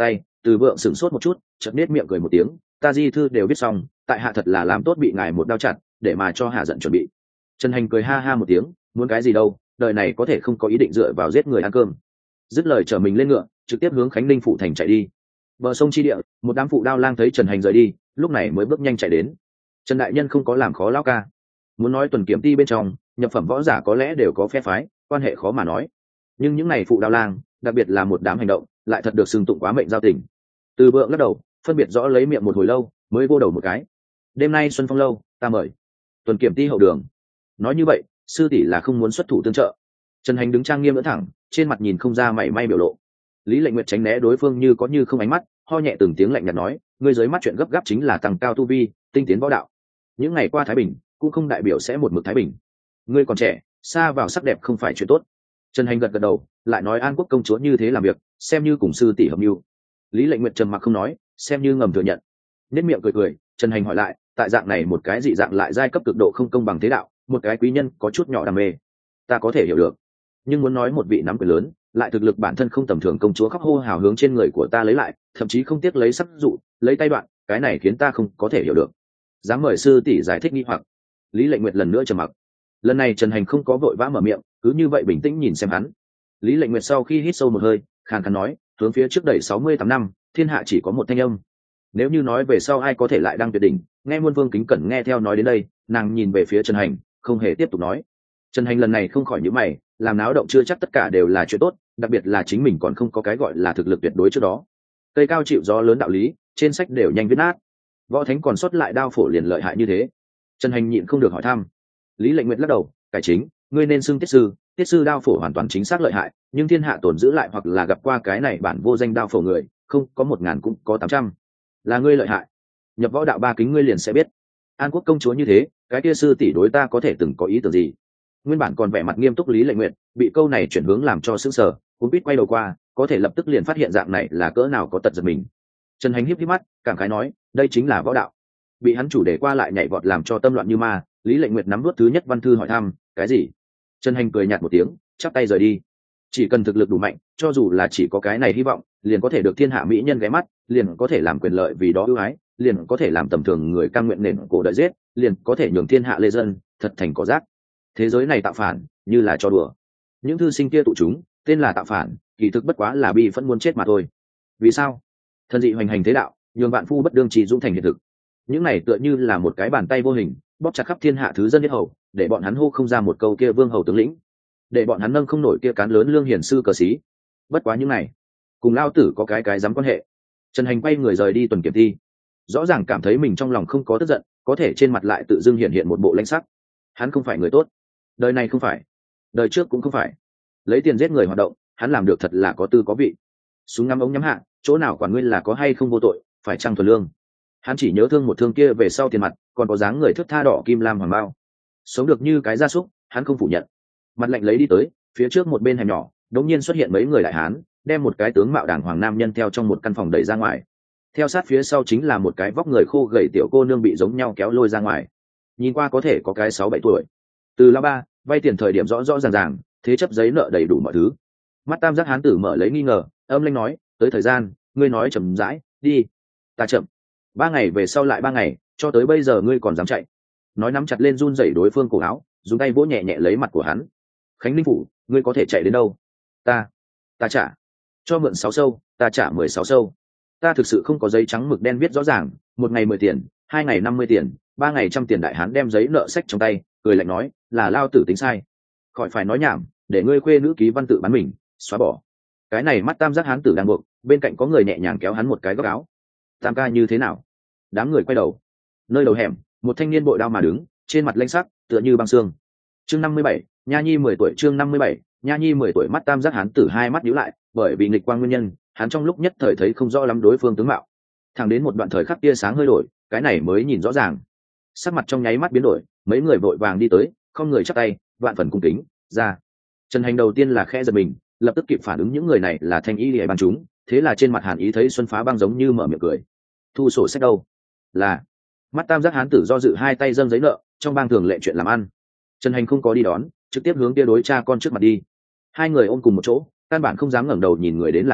Từ Vượng sửng sốt một chút, chợt nết miệng cười một tiếng, ta di thư đều viết xong, tại hạ thật là làm tốt bị ngài một đao chặt, để mà cho hạ giận chuẩn bị. Trần Hành cười ha ha một tiếng, muốn cái gì đâu, đời này có thể không có ý định dựa vào giết người ăn cơm. Dứt lời trở mình lên ngựa, trực tiếp hướng Khánh Ninh phủ thành chạy đi. Bờ sông chi địa, một đám phụ đao lang thấy Trần Hành rời đi, lúc này mới bước nhanh chạy đến. Trần đại nhân không có làm khó lão ca. Muốn nói tuần kiểm ti bên trong, nhập phẩm võ giả có lẽ đều có phe phái, quan hệ khó mà nói. Nhưng những này phụ đao lang, đặc biệt là một đám hành động, lại thật được xưng tụng quá mệnh giao tình. Từ Vượng lắc đầu, phân biệt rõ lấy miệng một hồi lâu, mới vô đầu một cái. Đêm nay Xuân Phong lâu, ta mời. Tuần kiểm ti hậu đường. Nói như vậy, sư tỷ là không muốn xuất thủ tương trợ. Trần Hành đứng trang nghiêm đỡ thẳng, trên mặt nhìn không ra mảy may biểu lộ. Lý Lệnh Nguyệt tránh né đối phương như có như không ánh mắt, ho nhẹ từng tiếng lạnh nhạt nói, ngươi dưới mắt chuyện gấp gáp chính là tăng cao tu vi, tinh tiến võ đạo. Những ngày qua thái bình, cũng không đại biểu sẽ một mực thái bình. Ngươi còn trẻ, xa vào sắc đẹp không phải chuyện tốt. Trần Hành gật gật đầu, lại nói An Quốc công chúa như thế làm việc, xem như cùng sư tỷ hợp mưu. Lý Lệnh Nguyệt trầm mặc không nói, xem như ngầm thừa nhận. Nét miệng cười cười, Trần Hành hỏi lại, tại dạng này một cái dị dạng lại giai cấp cực độ không công bằng thế đạo, một cái quý nhân có chút nhỏ đam mê, ta có thể hiểu được. Nhưng muốn nói một vị nắm quyền lớn, lại thực lực bản thân không tầm thường công chúa khóc hô hào hướng trên người của ta lấy lại, thậm chí không tiếc lấy sắc dụ, lấy tay đoạn, cái này khiến ta không có thể hiểu được. Dám mời sư tỷ giải thích nghi hoặc. Lý Lệnh Nguyệt lần nữa trầm mặc. Lần này Trần Hành không có vội vã mở miệng, cứ như vậy bình tĩnh nhìn xem hắn. Lý Lệnh Nguyệt sau khi hít sâu một hơi, khàn khàn nói, hướng phía trước đẩy sáu mươi tám năm, thiên hạ chỉ có một thanh âm. Nếu như nói về sau ai có thể lại đăng tuyệt đỉnh, nghe Muôn Vương kính cẩn nghe theo nói đến đây, nàng nhìn về phía Trần Hành, không hề tiếp tục nói. Trần Hành lần này không khỏi nhíu mày, làm náo động chưa chắc tất cả đều là chuyện tốt, đặc biệt là chính mình còn không có cái gọi là thực lực tuyệt đối trước đó. Cây cao chịu gió lớn đạo lý, trên sách đều nhanh viết nát. Võ thánh còn sót lại đao phổ liền lợi hại như thế. Trần Hành nhịn không được hỏi thăm. Lý Lệnh Nguyệt lắc đầu, cải chính, ngươi nên xưng tiết sư, tiết sư đao phổ hoàn toàn chính xác lợi hại, nhưng thiên hạ tồn giữ lại hoặc là gặp qua cái này bản vô danh đao phổ người, không có một ngàn cũng có tám trăm. Là ngươi lợi hại. Nhập võ đạo ba kính ngươi liền sẽ biết. An Quốc công chúa như thế, cái kia sư tỷ đối ta có thể từng có ý tưởng gì? Nguyên bản còn vẻ mặt nghiêm túc Lý Lệnh Nguyệt, bị câu này chuyển hướng làm cho sững sờ, cũng biết quay đầu qua, có thể lập tức liền phát hiện dạng này là cỡ nào có tật giật mình. Trần Hành híp híp mắt, cảm khái nói, đây chính là võ đạo. Bị hắn chủ đề qua lại nhảy vọt làm cho tâm loạn như ma, Lý Lệnh Nguyệt nắm nuốt thứ nhất văn thư hỏi thăm, cái gì? Trần Hành cười nhạt một tiếng, chắp tay rời đi. Chỉ cần thực lực đủ mạnh, cho dù là chỉ có cái này hy vọng, liền có thể được thiên hạ mỹ nhân ghé mắt, liền có thể làm quyền lợi vì đó ưu ái, liền có thể làm tầm thường người cam nguyện nền cổ đợi giết, liền có thể nhường thiên hạ lê dân thật thành có rác. Thế giới này tạo phản, như là cho đùa. Những thư sinh kia tụ chúng, tên là tạo phản, kỳ thực bất quá là bi phẫn muốn chết mà thôi. Vì sao? Thần dị hoành hành thế đạo, nhường vạn phu bất đương trì dũng thành hiện thực. Những này tựa như là một cái bàn tay vô hình, bóp chặt khắp thiên hạ thứ dân biết hầu, để bọn hắn hô không ra một câu kia vương hầu tướng lĩnh, để bọn hắn nâng không nổi kia cán lớn lương hiển sư cờ sĩ. Bất quá những này, cùng lao tử có cái cái dám quan hệ. Trần Hành quay người rời đi tuần kiểm thi, rõ ràng cảm thấy mình trong lòng không có tức giận, có thể trên mặt lại tự dưng hiện hiện một bộ lãnh sắc. Hắn không phải người tốt, đời này không phải, đời trước cũng không phải. Lấy tiền giết người hoạt động, hắn làm được thật là có tư có vị. Súng ngắm ống nhắm hạ, chỗ nào quản ngươi là có hay không vô tội, phải chăng thuần lương. Hắn chỉ nhớ thương một thương kia về sau tiền mặt, còn có dáng người thước tha đỏ kim lam hoàng bao. Sống được như cái gia súc, hắn không phủ nhận. Mặt lạnh lấy đi tới, phía trước một bên hẻm nhỏ, đống nhiên xuất hiện mấy người đại hán, đem một cái tướng mạo đàng hoàng nam nhân theo trong một căn phòng đẩy ra ngoài. Theo sát phía sau chính là một cái vóc người khô gầy tiểu cô nương bị giống nhau kéo lôi ra ngoài. Nhìn qua có thể có cái sáu bảy tuổi. Từ lão ba, vay tiền thời điểm rõ rõ ràng ràng, thế chấp giấy nợ đầy đủ mọi thứ. Mắt tam giác hán tử mở lấy nghi ngờ, âm lãnh nói, tới thời gian, ngươi nói chậm rãi, đi. Ta chậm. Ba ngày về sau lại ba ngày, cho tới bây giờ ngươi còn dám chạy. Nói nắm chặt lên run rẩy đối phương cổ áo, dùng tay vỗ nhẹ nhẹ lấy mặt của hắn. Khánh Ninh phủ, ngươi có thể chạy đến đâu? Ta, ta trả. Cho mượn sáu sâu, ta trả mười sáu sâu. Ta thực sự không có giấy trắng mực đen viết rõ ràng, một ngày mười tiền, hai ngày năm mươi tiền, ba ngày trăm tiền. Đại hán đem giấy nợ sách trong tay, cười lạnh nói, là lao tử tính sai. Khỏi phải nói nhảm, để ngươi khuê nữ ký văn tự bán mình, xóa bỏ. Cái này mắt tam giác hán tử đang buộc, bên cạnh có người nhẹ nhàng kéo hắn một cái góc áo. Tam ca như thế nào? Đám người quay đầu. Nơi đầu hẻm, một thanh niên bội đao mà đứng, trên mặt lanh sắc, tựa như băng xương. Chương năm mươi bảy, Nha Nhi mười tuổi. Chương năm mươi bảy, Nha Nhi mười tuổi. Mắt tam giác hán tử hai mắt nhíu lại, bởi vì nghịch quang nguyên nhân, hắn trong lúc nhất thời thấy không rõ lắm đối phương tướng mạo. Thẳng đến một đoạn thời khắc tia sáng hơi đổi, cái này mới nhìn rõ ràng. Sắc mặt trong nháy mắt biến đổi, mấy người vội vàng đi tới, không người chắp tay, vạn phần cung kính, ra. Trần Hành đầu tiên là khẽ giật mình, lập tức kịp phản ứng những người này là thanh y liễu ban chúng, thế là trên mặt Hàn Ý thấy Xuân Phá Băng giống như mở miệng cười. Thu sổ sách đâu? Là. Mắt tam giác hán tử do dự hai tay dâng giấy nợ, trong bang thường lệ chuyện làm ăn. Trần Hành không có đi đón, trực tiếp hướng kia đối cha con trước mặt đi. Hai người ôm cùng một chỗ, căn bản không dám ngẩng đầu nhìn người đến là ai,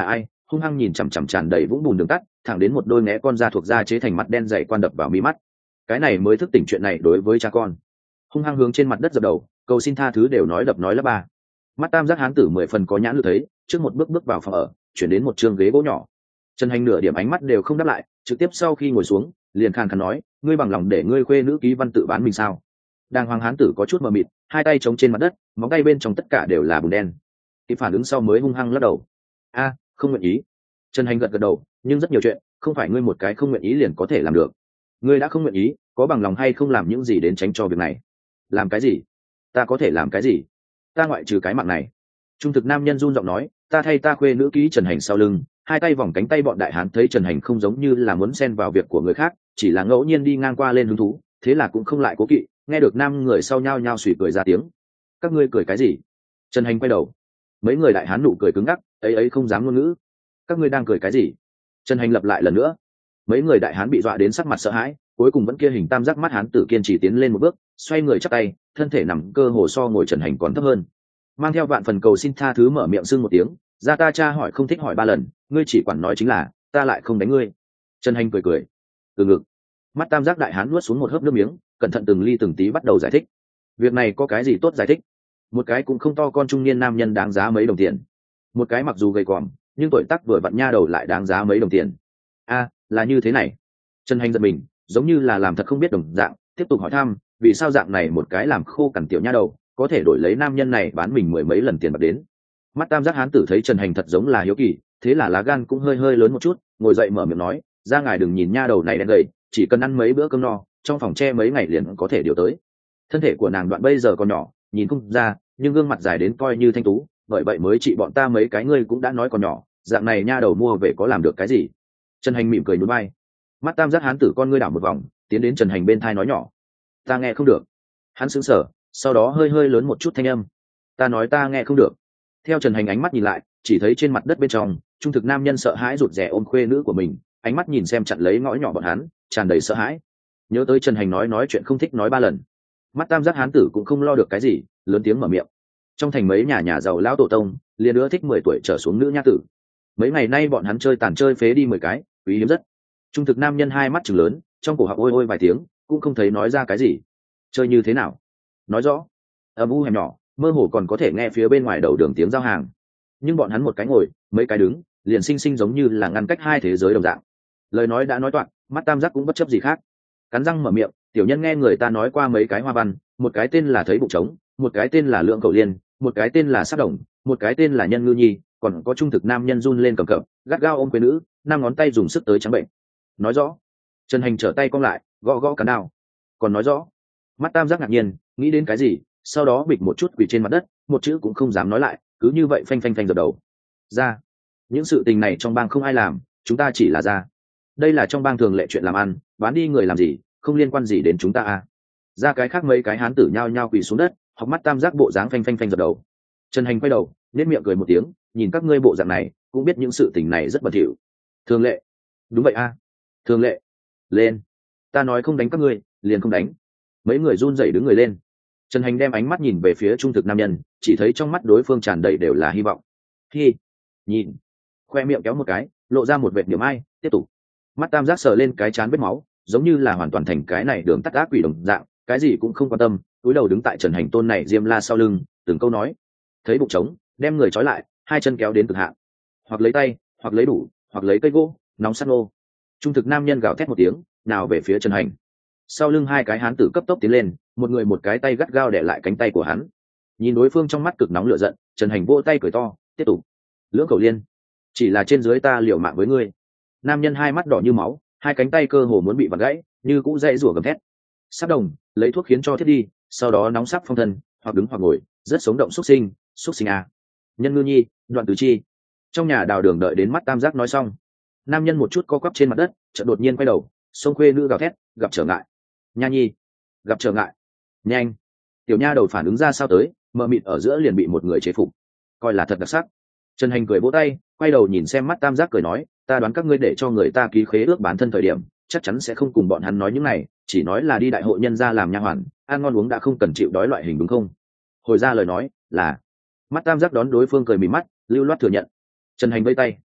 hung hăng nhìn chằm chằm tràn đầy vũng bùn đường tắt, thẳng đến một đôi ngẽ con da thuộc da chế thành mặt đen dày quan đập vào mí mắt. Cái này mới thức tỉnh chuyện này đối với cha con. Hung hăng hướng trên mặt đất dập đầu, cầu xin tha thứ đều nói đập nói lắp ba. Mắt tam giác hán tử mười phần có nhãn lực thấy, trước một bước bước vào phòng ở, chuyển đến một trường ghế gỗ nhỏ. Trần Hành nửa điểm ánh mắt đều không đáp lại, trực tiếp sau khi ngồi xuống, liền khàn khàn nói, ngươi bằng lòng để ngươi khuê nữ ký văn tự bán mình sao? Đàng hoàng hán tử có chút mờ mịt, hai tay chống trên mặt đất, móng tay bên trong tất cả đều là bùn đen. Kịp phản ứng sau mới hung hăng lắc đầu. A, không nguyện ý. Trần Hành gật gật đầu, nhưng rất nhiều chuyện, không phải ngươi một cái không nguyện ý liền có thể làm được. Ngươi đã không nguyện ý, có bằng lòng hay không làm những gì đến tránh cho việc này? Làm cái gì? Ta có thể làm cái gì? Ta ngoại trừ cái mạng này. Trung thực nam nhân run giọng nói, ta thay ta khuê nữ ký Trần Hành sau lưng, hai tay vòng cánh tay bọn đại hán thấy Trần Hành không giống như là muốn xen vào việc của người khác, chỉ là ngẫu nhiên đi ngang qua lên hứng thú, thế là cũng không lại cố kỵ, nghe được nam người sau nhao nhao suy cười ra tiếng. Các ngươi cười cái gì? Trần Hành quay đầu. Mấy người đại hán nụ cười cứng ngắc, ấy ấy không dám ngôn ngữ. Các ngươi đang cười cái gì? Trần Hành lặp lại lần nữa. Mấy người đại hán bị dọa đến sắc mặt sợ hãi, cuối cùng vẫn kia hình tam giác mắt hán tử kiên trì tiến lên một bước, xoay người chắp tay, thân thể nằm cơ hồ so ngồi Trần Hành còn thấp hơn. Mang theo vạn phần cầu xin tha thứ mở miệng sưng một tiếng, ra ta cha hỏi không thích hỏi ba lần, ngươi chỉ quản nói chính là, ta lại không đánh ngươi. Trần Hành cười cười. Từ ngực. Mắt tam giác đại hán nuốt xuống một hớp nước miếng, cẩn thận từng ly từng tí bắt đầu giải thích. Việc này có cái gì tốt giải thích? Một cái cũng không to con trung niên nam nhân đáng giá mấy đồng tiền. Một cái mặc dù gầy còm, nhưng tuổi tác vừa vặn nha đầu lại đáng giá mấy đồng tiền. A, là như thế này. Trần Hành giật mình, giống như là làm thật không biết đồng dạng, tiếp tục hỏi thăm, vì sao dạng này một cái làm khô cằn tiểu nha đầu, có thể đổi lấy nam nhân này bán mình mười mấy lần tiền bạc đến. Mắt tam giác hán tử thấy Trần Hành thật giống là hiếu kỳ, thế là lá gan cũng hơi hơi lớn một chút, ngồi dậy mở miệng nói, ra ngài đừng nhìn nha đầu này đen gầy, chỉ cần ăn mấy bữa cơm no, trong phòng tre mấy ngày liền có thể điều tới. Thân thể của nàng đoạn bây giờ còn nhỏ, nhìn không ra, nhưng gương mặt dài đến coi như thanh tú, bởi vậy mới chị bọn ta mấy cái ngươi cũng đã nói còn nhỏ, dạng này nha đầu mua về có làm được cái gì? Trần Hành mỉm cười nhún vai. Mắt tam giác hán tử con ngươi đảo một vòng, tiến đến Trần Hành bên thai nói nhỏ, ta nghe không được. Hắn sững sờ, sau đó hơi hơi lớn một chút thanh âm, ta nói ta nghe không được. Theo Trần Hành ánh mắt nhìn lại, chỉ thấy trên mặt đất bên trong, trung thực nam nhân sợ hãi rụt rè ôm khuê nữ của mình, ánh mắt nhìn xem chặn lấy ngõ nhỏ bọn hắn, tràn đầy sợ hãi. Nhớ tới Trần Hành nói nói chuyện không thích nói ba lần, mắt tam giác hán tử cũng không lo được cái gì, lớn tiếng mở miệng. Trong thành mấy nhà nhà giàu lão tổ tông, liền đứa thích mười tuổi trở xuống nữ nha tử. Mấy ngày nay bọn hắn chơi tàn chơi phế đi mười cái, quý hiếm rất. Trung thực nam nhân hai mắt trừng lớn, trong cổ họng ôi ôi vài tiếng, cũng không thấy nói ra cái gì. Chơi như thế nào? Nói rõ. Âm u hẻm nhỏ, mơ hồ còn có thể nghe phía bên ngoài đầu đường tiếng giao hàng. Nhưng bọn hắn một cái ngồi, mấy cái đứng, liền sinh sinh giống như là ngăn cách hai thế giới đồng dạng. Lời nói đã nói toạc, mắt tam giác cũng bất chấp gì khác. Cắn răng mở miệng, tiểu nhân nghe người ta nói qua mấy cái hoa văn, một cái tên là thấy bụng trống, một cái tên là lượng cầu liên, một cái tên là sắc đồng, một cái tên là nhân ngư nhi, còn có trung thực nam nhân run lên cầm cập, gắt gao ôm quê nữ, năm ngón tay dùng sức tới trắng bệnh. Nói rõ. Trần Hành trở tay cong lại, gõ gõ cán đao. Còn nói rõ. Mắt tam giác ngạc nhiên, nghĩ đến cái gì, sau đó bịch một chút quỳ trên mặt đất, một chữ cũng không dám nói lại, cứ như vậy phanh phanh phanh dập đầu. Ra. Những sự tình này trong bang không ai làm, chúng ta chỉ là ra. Đây là trong bang thường lệ chuyện làm ăn, bán đi người làm gì, không liên quan gì đến chúng ta à. Ra cái khác mấy cái hán tử nhao nhao quỳ xuống đất, học mắt tam giác bộ dáng phanh phanh phanh dập đầu. Trần Hành quay đầu, nét miệng cười một tiếng, nhìn các ngươi bộ dạng này, cũng biết những sự tình này rất bẩn thỉu. Thường lệ. Đúng vậy a. À. Thường lệ. Lên. Ta nói không đánh các ngươi, liền không đánh. Mấy người run rẩy đứng người lên. Trần Hành đem ánh mắt nhìn về phía trung thực nam nhân, chỉ thấy trong mắt đối phương tràn đầy đều là hy vọng. Hi. Nhìn. Khoe miệng kéo một cái, lộ ra một vệt niềm ai, tiếp tục. Mắt tam giác sờ lên cái chán vết máu, giống như là hoàn toàn thành cái này đường tắt ác quỷ đồng dạng, cái gì cũng không quan tâm, cúi đầu đứng tại Trần Hành tôn này diêm la sau lưng, từng câu nói. Thấy bụng trống, đem người trói lại, hai chân kéo đến cực hạn, hoặc lấy tay, hoặc lấy đủ, hoặc lấy cây gỗ, nóng sắt nô. Trung thực nam nhân gào thét một tiếng, nào về phía Trần Hành. Sau lưng hai cái hán tử cấp tốc tiến lên, một người một cái tay gắt gao để lại cánh tay của hắn. Nhìn đối phương trong mắt cực nóng lửa giận, Trần Hành vỗ tay cười to, tiếp tục. Lưỡng cầu liên, chỉ là trên dưới ta liều mạng với ngươi. Nam nhân hai mắt đỏ như máu, hai cánh tay cơ hồ muốn bị vặn gãy, như cũ dãy rủa gầm thét. Sắp đồng, lấy thuốc khiến cho thiết đi, sau đó nóng sắc phong thân, hoặc đứng hoặc ngồi, rất sống động xuất sinh, xuất sinh à. Nhân ngư nhi, đoạn tứ chi. Trong nhà đào đường đợi đến mắt tam giác nói xong, nam nhân một chút co quắp trên mặt đất, chợt đột nhiên quay đầu, xông khuê nữ gào thét, gặp trở ngại. Nha nhi, gặp trở ngại. Nhanh. Tiểu nha đầu phản ứng ra sao tới, mờ mịt ở giữa liền bị một người chế phục, coi là thật đặc sắc. Trần Hành cười vỗ tay, quay đầu nhìn xem mắt tam giác cười nói, ta đoán các ngươi để cho người ta ký khế ước bán thân thời điểm, chắc chắn sẽ không cùng bọn hắn nói những này, chỉ nói là đi đại hội nhân gia làm nha hoàn, ăn ngon uống đã không cần chịu đói loại hình đúng không? Hồi ra lời nói là. Mắt tam giác đón đối phương cười mỉm mắt, lưu loát thừa nhận. Trần Hành vây tay.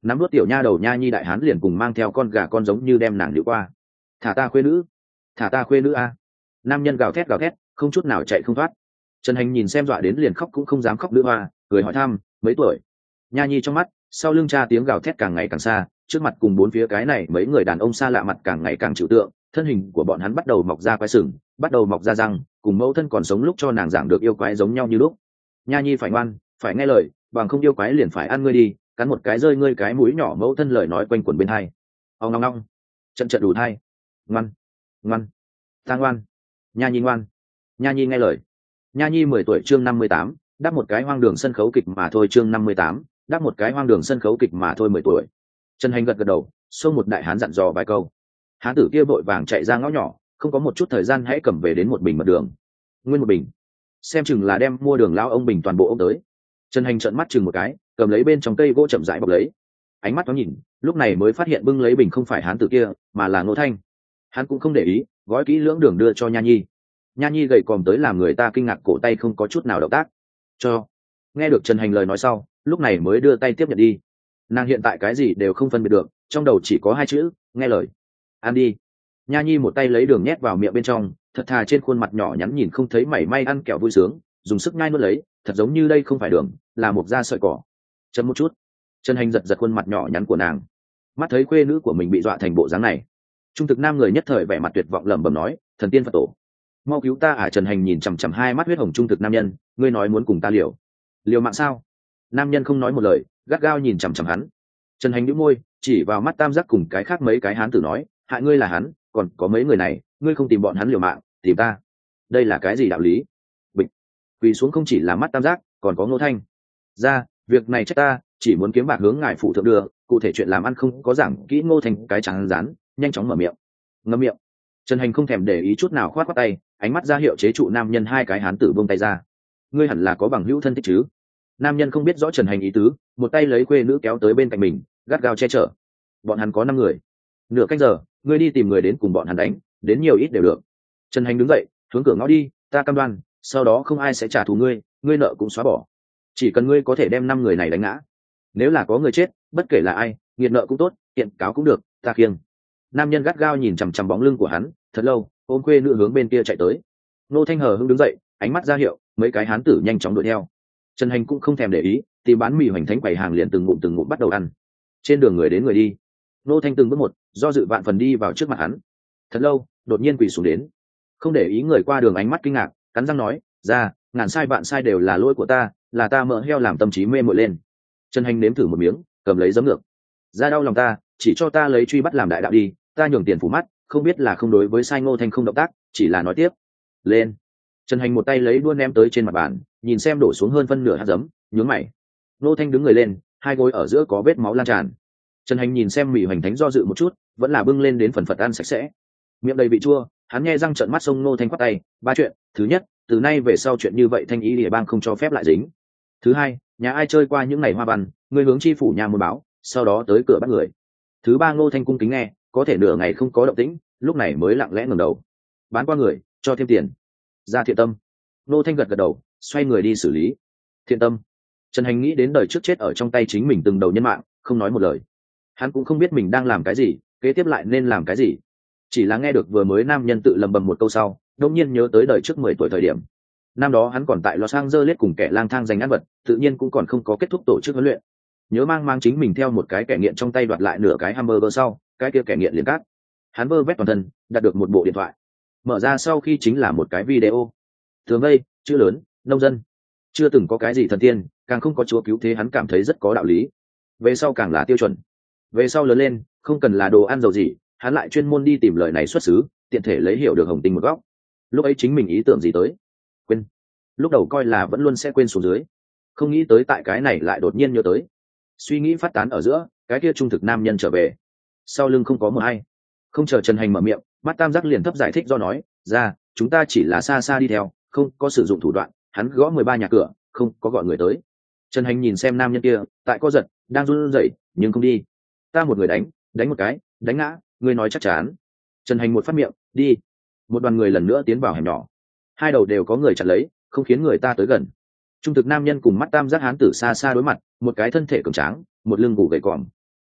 nắm vớt tiểu nha đầu nha nhi đại hán liền cùng mang theo con gà con giống như đem nàng điệu qua. Thả ta khuê nữ, thả ta khuê nữ a. Nam nhân gào thét gào thét, không chút nào chạy không thoát. Trần Hành nhìn xem dọa đến liền khóc cũng không dám khóc nữa hoa, cười hỏi thăm mấy tuổi. Nha nhi trong mắt sau lưng cha tiếng gào thét càng ngày càng xa, trước mặt cùng bốn phía cái này mấy người đàn ông xa lạ mặt càng ngày càng trừu tượng, thân hình của bọn hắn bắt đầu mọc ra quái sừng, bắt đầu mọc ra răng, cùng mẫu thân còn sống lúc cho nàng giảng được yêu quái giống nhau như lúc. Nha nhi phải ngoan, phải nghe lời, bằng không yêu quái liền phải ăn ngươi đi, cắn một cái rơi ngươi cái mũi nhỏ. Mẫu thân lời nói quanh quẩn bên hai. Ông ngong ngong, trận trận đủ thai. Ngoan, ngoan, ta ngoan. Nha nhi ngoan. Nha nhi nghe lời. Nha nhi mười tuổi chương năm mươi tám, đáp một cái hoang đường sân khấu kịch mà thôi chương năm mươi tám, đáp một cái hoang đường sân khấu kịch mà thôi mười tuổi. Trần Hành gật gật đầu, xông một đại hán dặn dò vài câu. Hán tử kia vội vàng chạy ra ngõ nhỏ, không có một chút thời gian hãy cầm về đến một bình mật đường. Nguyên một bình, xem chừng là đem mua đường lao ông bình toàn bộ ông tới. Trần Hành trợn mắt chừng một cái, cầm lấy bên trong cây gỗ chậm rãi bọc lấy. Ánh mắt thoáng nhìn, lúc này mới phát hiện bưng lấy bình không phải hán tử kia, mà là Ngô Thanh. Hắn cũng không để ý, gói kỹ lưỡng đường đưa cho Nha Nhi. Nha Nhi gầy còm tới làm người ta kinh ngạc, cổ tay không có chút nào động tác. Cho. Nghe được Trần Hành lời nói sau, lúc này mới đưa tay tiếp nhận đi. Nàng hiện tại cái gì đều không phân biệt được, trong đầu chỉ có hai chữ nghe lời. Ăn đi. Nha Nhi một tay lấy đường nhét vào miệng bên trong, thật thà trên khuôn mặt nhỏ nhắn nhìn không thấy mảy may ăn kẹo vui sướng, dùng sức nhai nuốt lấy, thật giống như đây không phải đường, là một da sợi cỏ. Chấm một chút. Trần Hành giật giật khuôn mặt nhỏ nhắn của nàng, mắt thấy khuê nữ của mình bị dọa thành bộ dáng này, trung thực nam người nhất thời vẻ mặt tuyệt vọng lẩm bẩm nói, thần tiên Phật tổ, mau cứu ta à. Trần Hành nhìn chằm chằm hai mắt huyết hồng trung thực nam nhân, ngươi nói muốn cùng ta liều liều mạng sao? Nam nhân không nói một lời, gắt gao nhìn chằm chằm hắn. Trần Hành nhíu môi, chỉ vào mắt tam giác cùng cái khác mấy cái hán tử nói, hại ngươi là hắn, còn có mấy người này, ngươi không tìm bọn hắn liều mạng, tìm ta. Đây là cái gì đạo lý? Bịch. Quỳ xuống không chỉ là mắt tam giác, còn có Ngô Thanh. Ra, việc này trách ta, chỉ muốn kiếm bạc hướng ngài phụ thượng đưa, cụ thể chuyện làm ăn không có giảng kỹ. Ngô Thanh cái trắng rán, nhanh chóng mở miệng. Ngậm miệng. Trần Hành không thèm để ý chút nào, khoát khoát tay, ánh mắt ra hiệu chế trụ nam nhân. Hai cái hán tử buông tay ra. Ngươi hẳn là có bằng hữu thân thích chứ? Nam nhân không biết rõ Trần Hành ý tứ, một tay lấy quê nữ kéo tới bên cạnh mình, gắt gao che chở. Bọn hắn có năm người. Nửa canh giờ, ngươi đi tìm người đến cùng bọn hắn đánh, đến nhiều ít đều được. Trần Hành đứng dậy, hướng cửa ngõ đi, ta cam đoan, sau đó không ai sẽ trả thù ngươi, ngươi nợ cũng xóa bỏ. Chỉ cần ngươi có thể đem năm người này đánh ngã. Nếu là có người chết, bất kể là ai, nghiệt nợ cũng tốt, kiện cáo cũng được, ta khiêng. Nam nhân gắt gao nhìn chằm chằm bóng lưng của hắn, thật lâu, ôm quê nữ hướng bên kia chạy tới. Nô Thanh hờ hững đứng dậy, ánh mắt ra hiệu, mấy cái hán tử nhanh chóng đuổi theo. Trần Hành cũng không thèm để ý, tìm bán mì hoành thánh quầy hàng liền từng ngụm từng ngụm bắt đầu ăn. Trên đường người đến người đi, Nô Thanh từng bước một, do dự vạn phần đi vào trước mặt hắn. Thật lâu, đột nhiên quỳ xuống đến, không để ý người qua đường ánh mắt kinh ngạc, cắn răng nói, ra, ngàn sai vạn sai đều là lỗi của ta, là ta mỡ heo làm tâm trí mê muội lên. Trần Hành nếm thử một miếng, cầm lấy giấm ngược, ra đau lòng ta, chỉ cho ta lấy truy bắt làm đại đạo đi, ta nhường tiền phủ mắt, không biết là không đối với sai. Ngô Thanh không động tác, chỉ là nói tiếp, lên. Trần Hành một tay lấy đua ném tới trên mặt bàn, nhìn xem đổ xuống hơn phân nửa hạt giấm, nhướng mày. Ngô Thanh đứng người lên, hai gối ở giữa có vết máu lan tràn. Trần Hành nhìn xem mì hoành thánh do dự một chút, vẫn là bưng lên đến phần phật ăn sạch sẽ, miệng đầy vị chua. Hắn nghe răng trợn mắt xông Ngô Thanh quát tay, ba chuyện. Thứ nhất, từ nay về sau chuyện như vậy Thanh ý địa bang không cho phép lại dính. Thứ hai, nhà ai chơi qua những ngày hoa văn, người hướng chi phủ nhà môn báo, sau đó tới cửa bắt người. Thứ ba. Ngô Thanh cung kính nghe, có thể nửa ngày không có động tĩnh, lúc này mới lặng lẽ ngẩng đầu. Bán qua người, cho thêm tiền. Ra thiện tâm. Ngô Thanh gật gật đầu, xoay người đi xử lý. Thiện tâm. Trần Hành nghĩ đến đời trước chết ở trong tay chính mình từng đầu nhân mạng, không nói một lời. Hắn cũng không biết mình đang làm cái gì, kế tiếp lại nên làm cái gì. Chỉ là nghe được vừa mới nam nhân tự lầm bầm một câu sau, đột nhiên nhớ tới đời trước mười tuổi thời điểm. Năm đó hắn còn tại Los Angeles cùng kẻ lang thang giành ăn vật, tự nhiên cũng còn không có kết thúc tổ chức huấn luyện. Nhớ mang mang chính mình theo một cái kẻ nghiện trong tay đoạt lại nửa cái hamburger sau, cái kia kẻ nghiện liền cắt. Hắn vơ vét toàn thân, đạt được một bộ điện thoại. Mở ra sau khi chính là một cái video. Thường vây, chữ lớn, nông dân. Chưa từng có cái gì thần tiên, càng không có chúa cứu thế, hắn cảm thấy rất có đạo lý. Về sau càng là tiêu chuẩn. Về sau lớn lên, không cần là đồ ăn giàu gì, hắn lại chuyên môn đi tìm lời này xuất xứ, tiện thể lấy hiểu được hồng tinh một góc. Lúc ấy chính mình ý tưởng gì tới? Quên. Lúc đầu coi là vẫn luôn sẽ quên xuống dưới, không nghĩ tới tại cái này lại đột nhiên nhớ tới. Suy nghĩ phát tán ở giữa, cái kia trung thực nam nhân trở về. Sau lưng không có một ai. Không chờ Trần Hành mở miệng, mắt tam giác liền thấp giải thích do nói, ra, chúng ta chỉ là xa xa đi theo, không có sử dụng thủ đoạn. Hắn gõ mười ba nhà cửa, không có gọi người tới. Trần Hành nhìn xem nam nhân kia, tại co giật, đang run rẩy, nhưng không đi. Ta một người đánh, đánh một cái, đánh ngã, ngươi nói chắc chắn. Trần Hành một phát miệng, đi. Một đoàn người lần nữa tiến vào hẻm nhỏ, hai đầu đều có người chặn lấy, không khiến người ta tới gần. Trung thực nam nhân cùng mắt tam giác hán tử xa xa đối mặt, một cái thân thể cường tráng, một lưng gù gầy còm.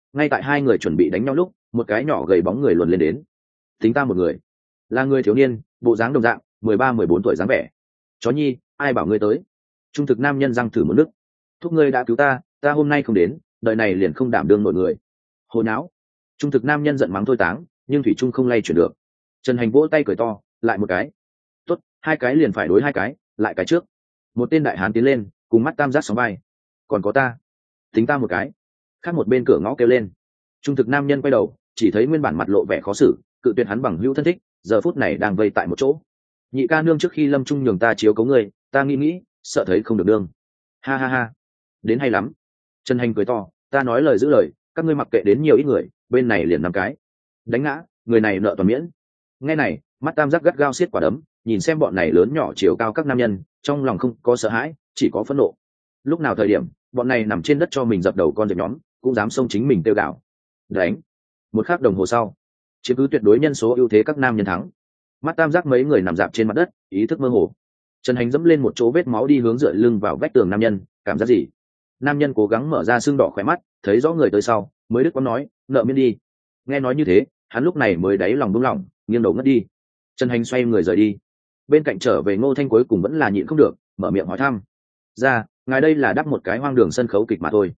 ngay tại hai người chuẩn bị đánh nhau lúc một cái nhỏ gầy bóng người luồn lên đến. Tính ta một người, là người thiếu niên, bộ dáng đồng dạng, mười ba mười bốn tuổi dáng vẻ. Chó nhi, ai bảo ngươi tới? Trung thực nam nhân răng thử một nước. Thúc ngươi đã cứu ta, ta hôm nay không đến, đời này liền không đảm đương nổi người. Hồ não. Trung thực nam nhân giận mắng thôi táng, nhưng thủy trung không lay chuyển được. Trần Hành vỗ tay cười to, lại một cái. Tốt, hai cái liền phải đối hai cái, lại cái trước. Một tên đại hán tiến lên, cùng mắt tam giác sóng vai. Còn có ta, tính ta một cái. Khác một bên cửa ngõ kêu lên. Trung thực nam nhân quay đầu, chỉ thấy nguyên bản mặt lộ vẻ khó xử, cự tuyệt hắn bằng hữu thân thích, giờ phút này đang vây tại một chỗ. Nhị ca nương trước khi lâm trung nhường ta chiếu cấu người, ta nghĩ nghĩ, sợ thấy không được nương. Ha ha ha, đến hay lắm. Trần Hành cười to, ta nói lời giữ lời, các ngươi mặc kệ đến nhiều ít người, bên này liền năm cái. Đánh ngã, người này nợ toàn miễn. Nghe này, mắt tam giác gắt gao siết quả đấm, nhìn xem bọn này lớn nhỏ chiều cao các nam nhân, trong lòng không có sợ hãi, chỉ có phẫn nộ. Lúc nào thời điểm, bọn này nằm trên đất cho mình dập đầu con dẹp nhóm, cũng dám xông chính mình tiêu gạo. Đánh. Một khắc đồng hồ sau, chiếm cứ tuyệt đối nhân số ưu thế các nam nhân thắng. Mắt tam giác mấy người nằm dạp trên mặt đất, ý thức mơ hồ. Trần Hành dẫm lên một chỗ vết máu đi hướng dựa lưng vào vách tường nam nhân, cảm giác gì? Nam nhân cố gắng mở ra xương đỏ khỏe mắt, thấy rõ người tới sau, mới đứt quãng nói, nợ miễn đi. Nghe nói như thế, hắn lúc này mới đáy lòng buông lỏng, nghiêng đầu ngất đi. Trần Hành xoay người rời đi. Bên cạnh trở về Ngô Thanh cuối cùng vẫn là nhịn không được, mở miệng hỏi thăm. Ra, ngài đây là đắp một cái hoang đường sân khấu kịch mà thôi.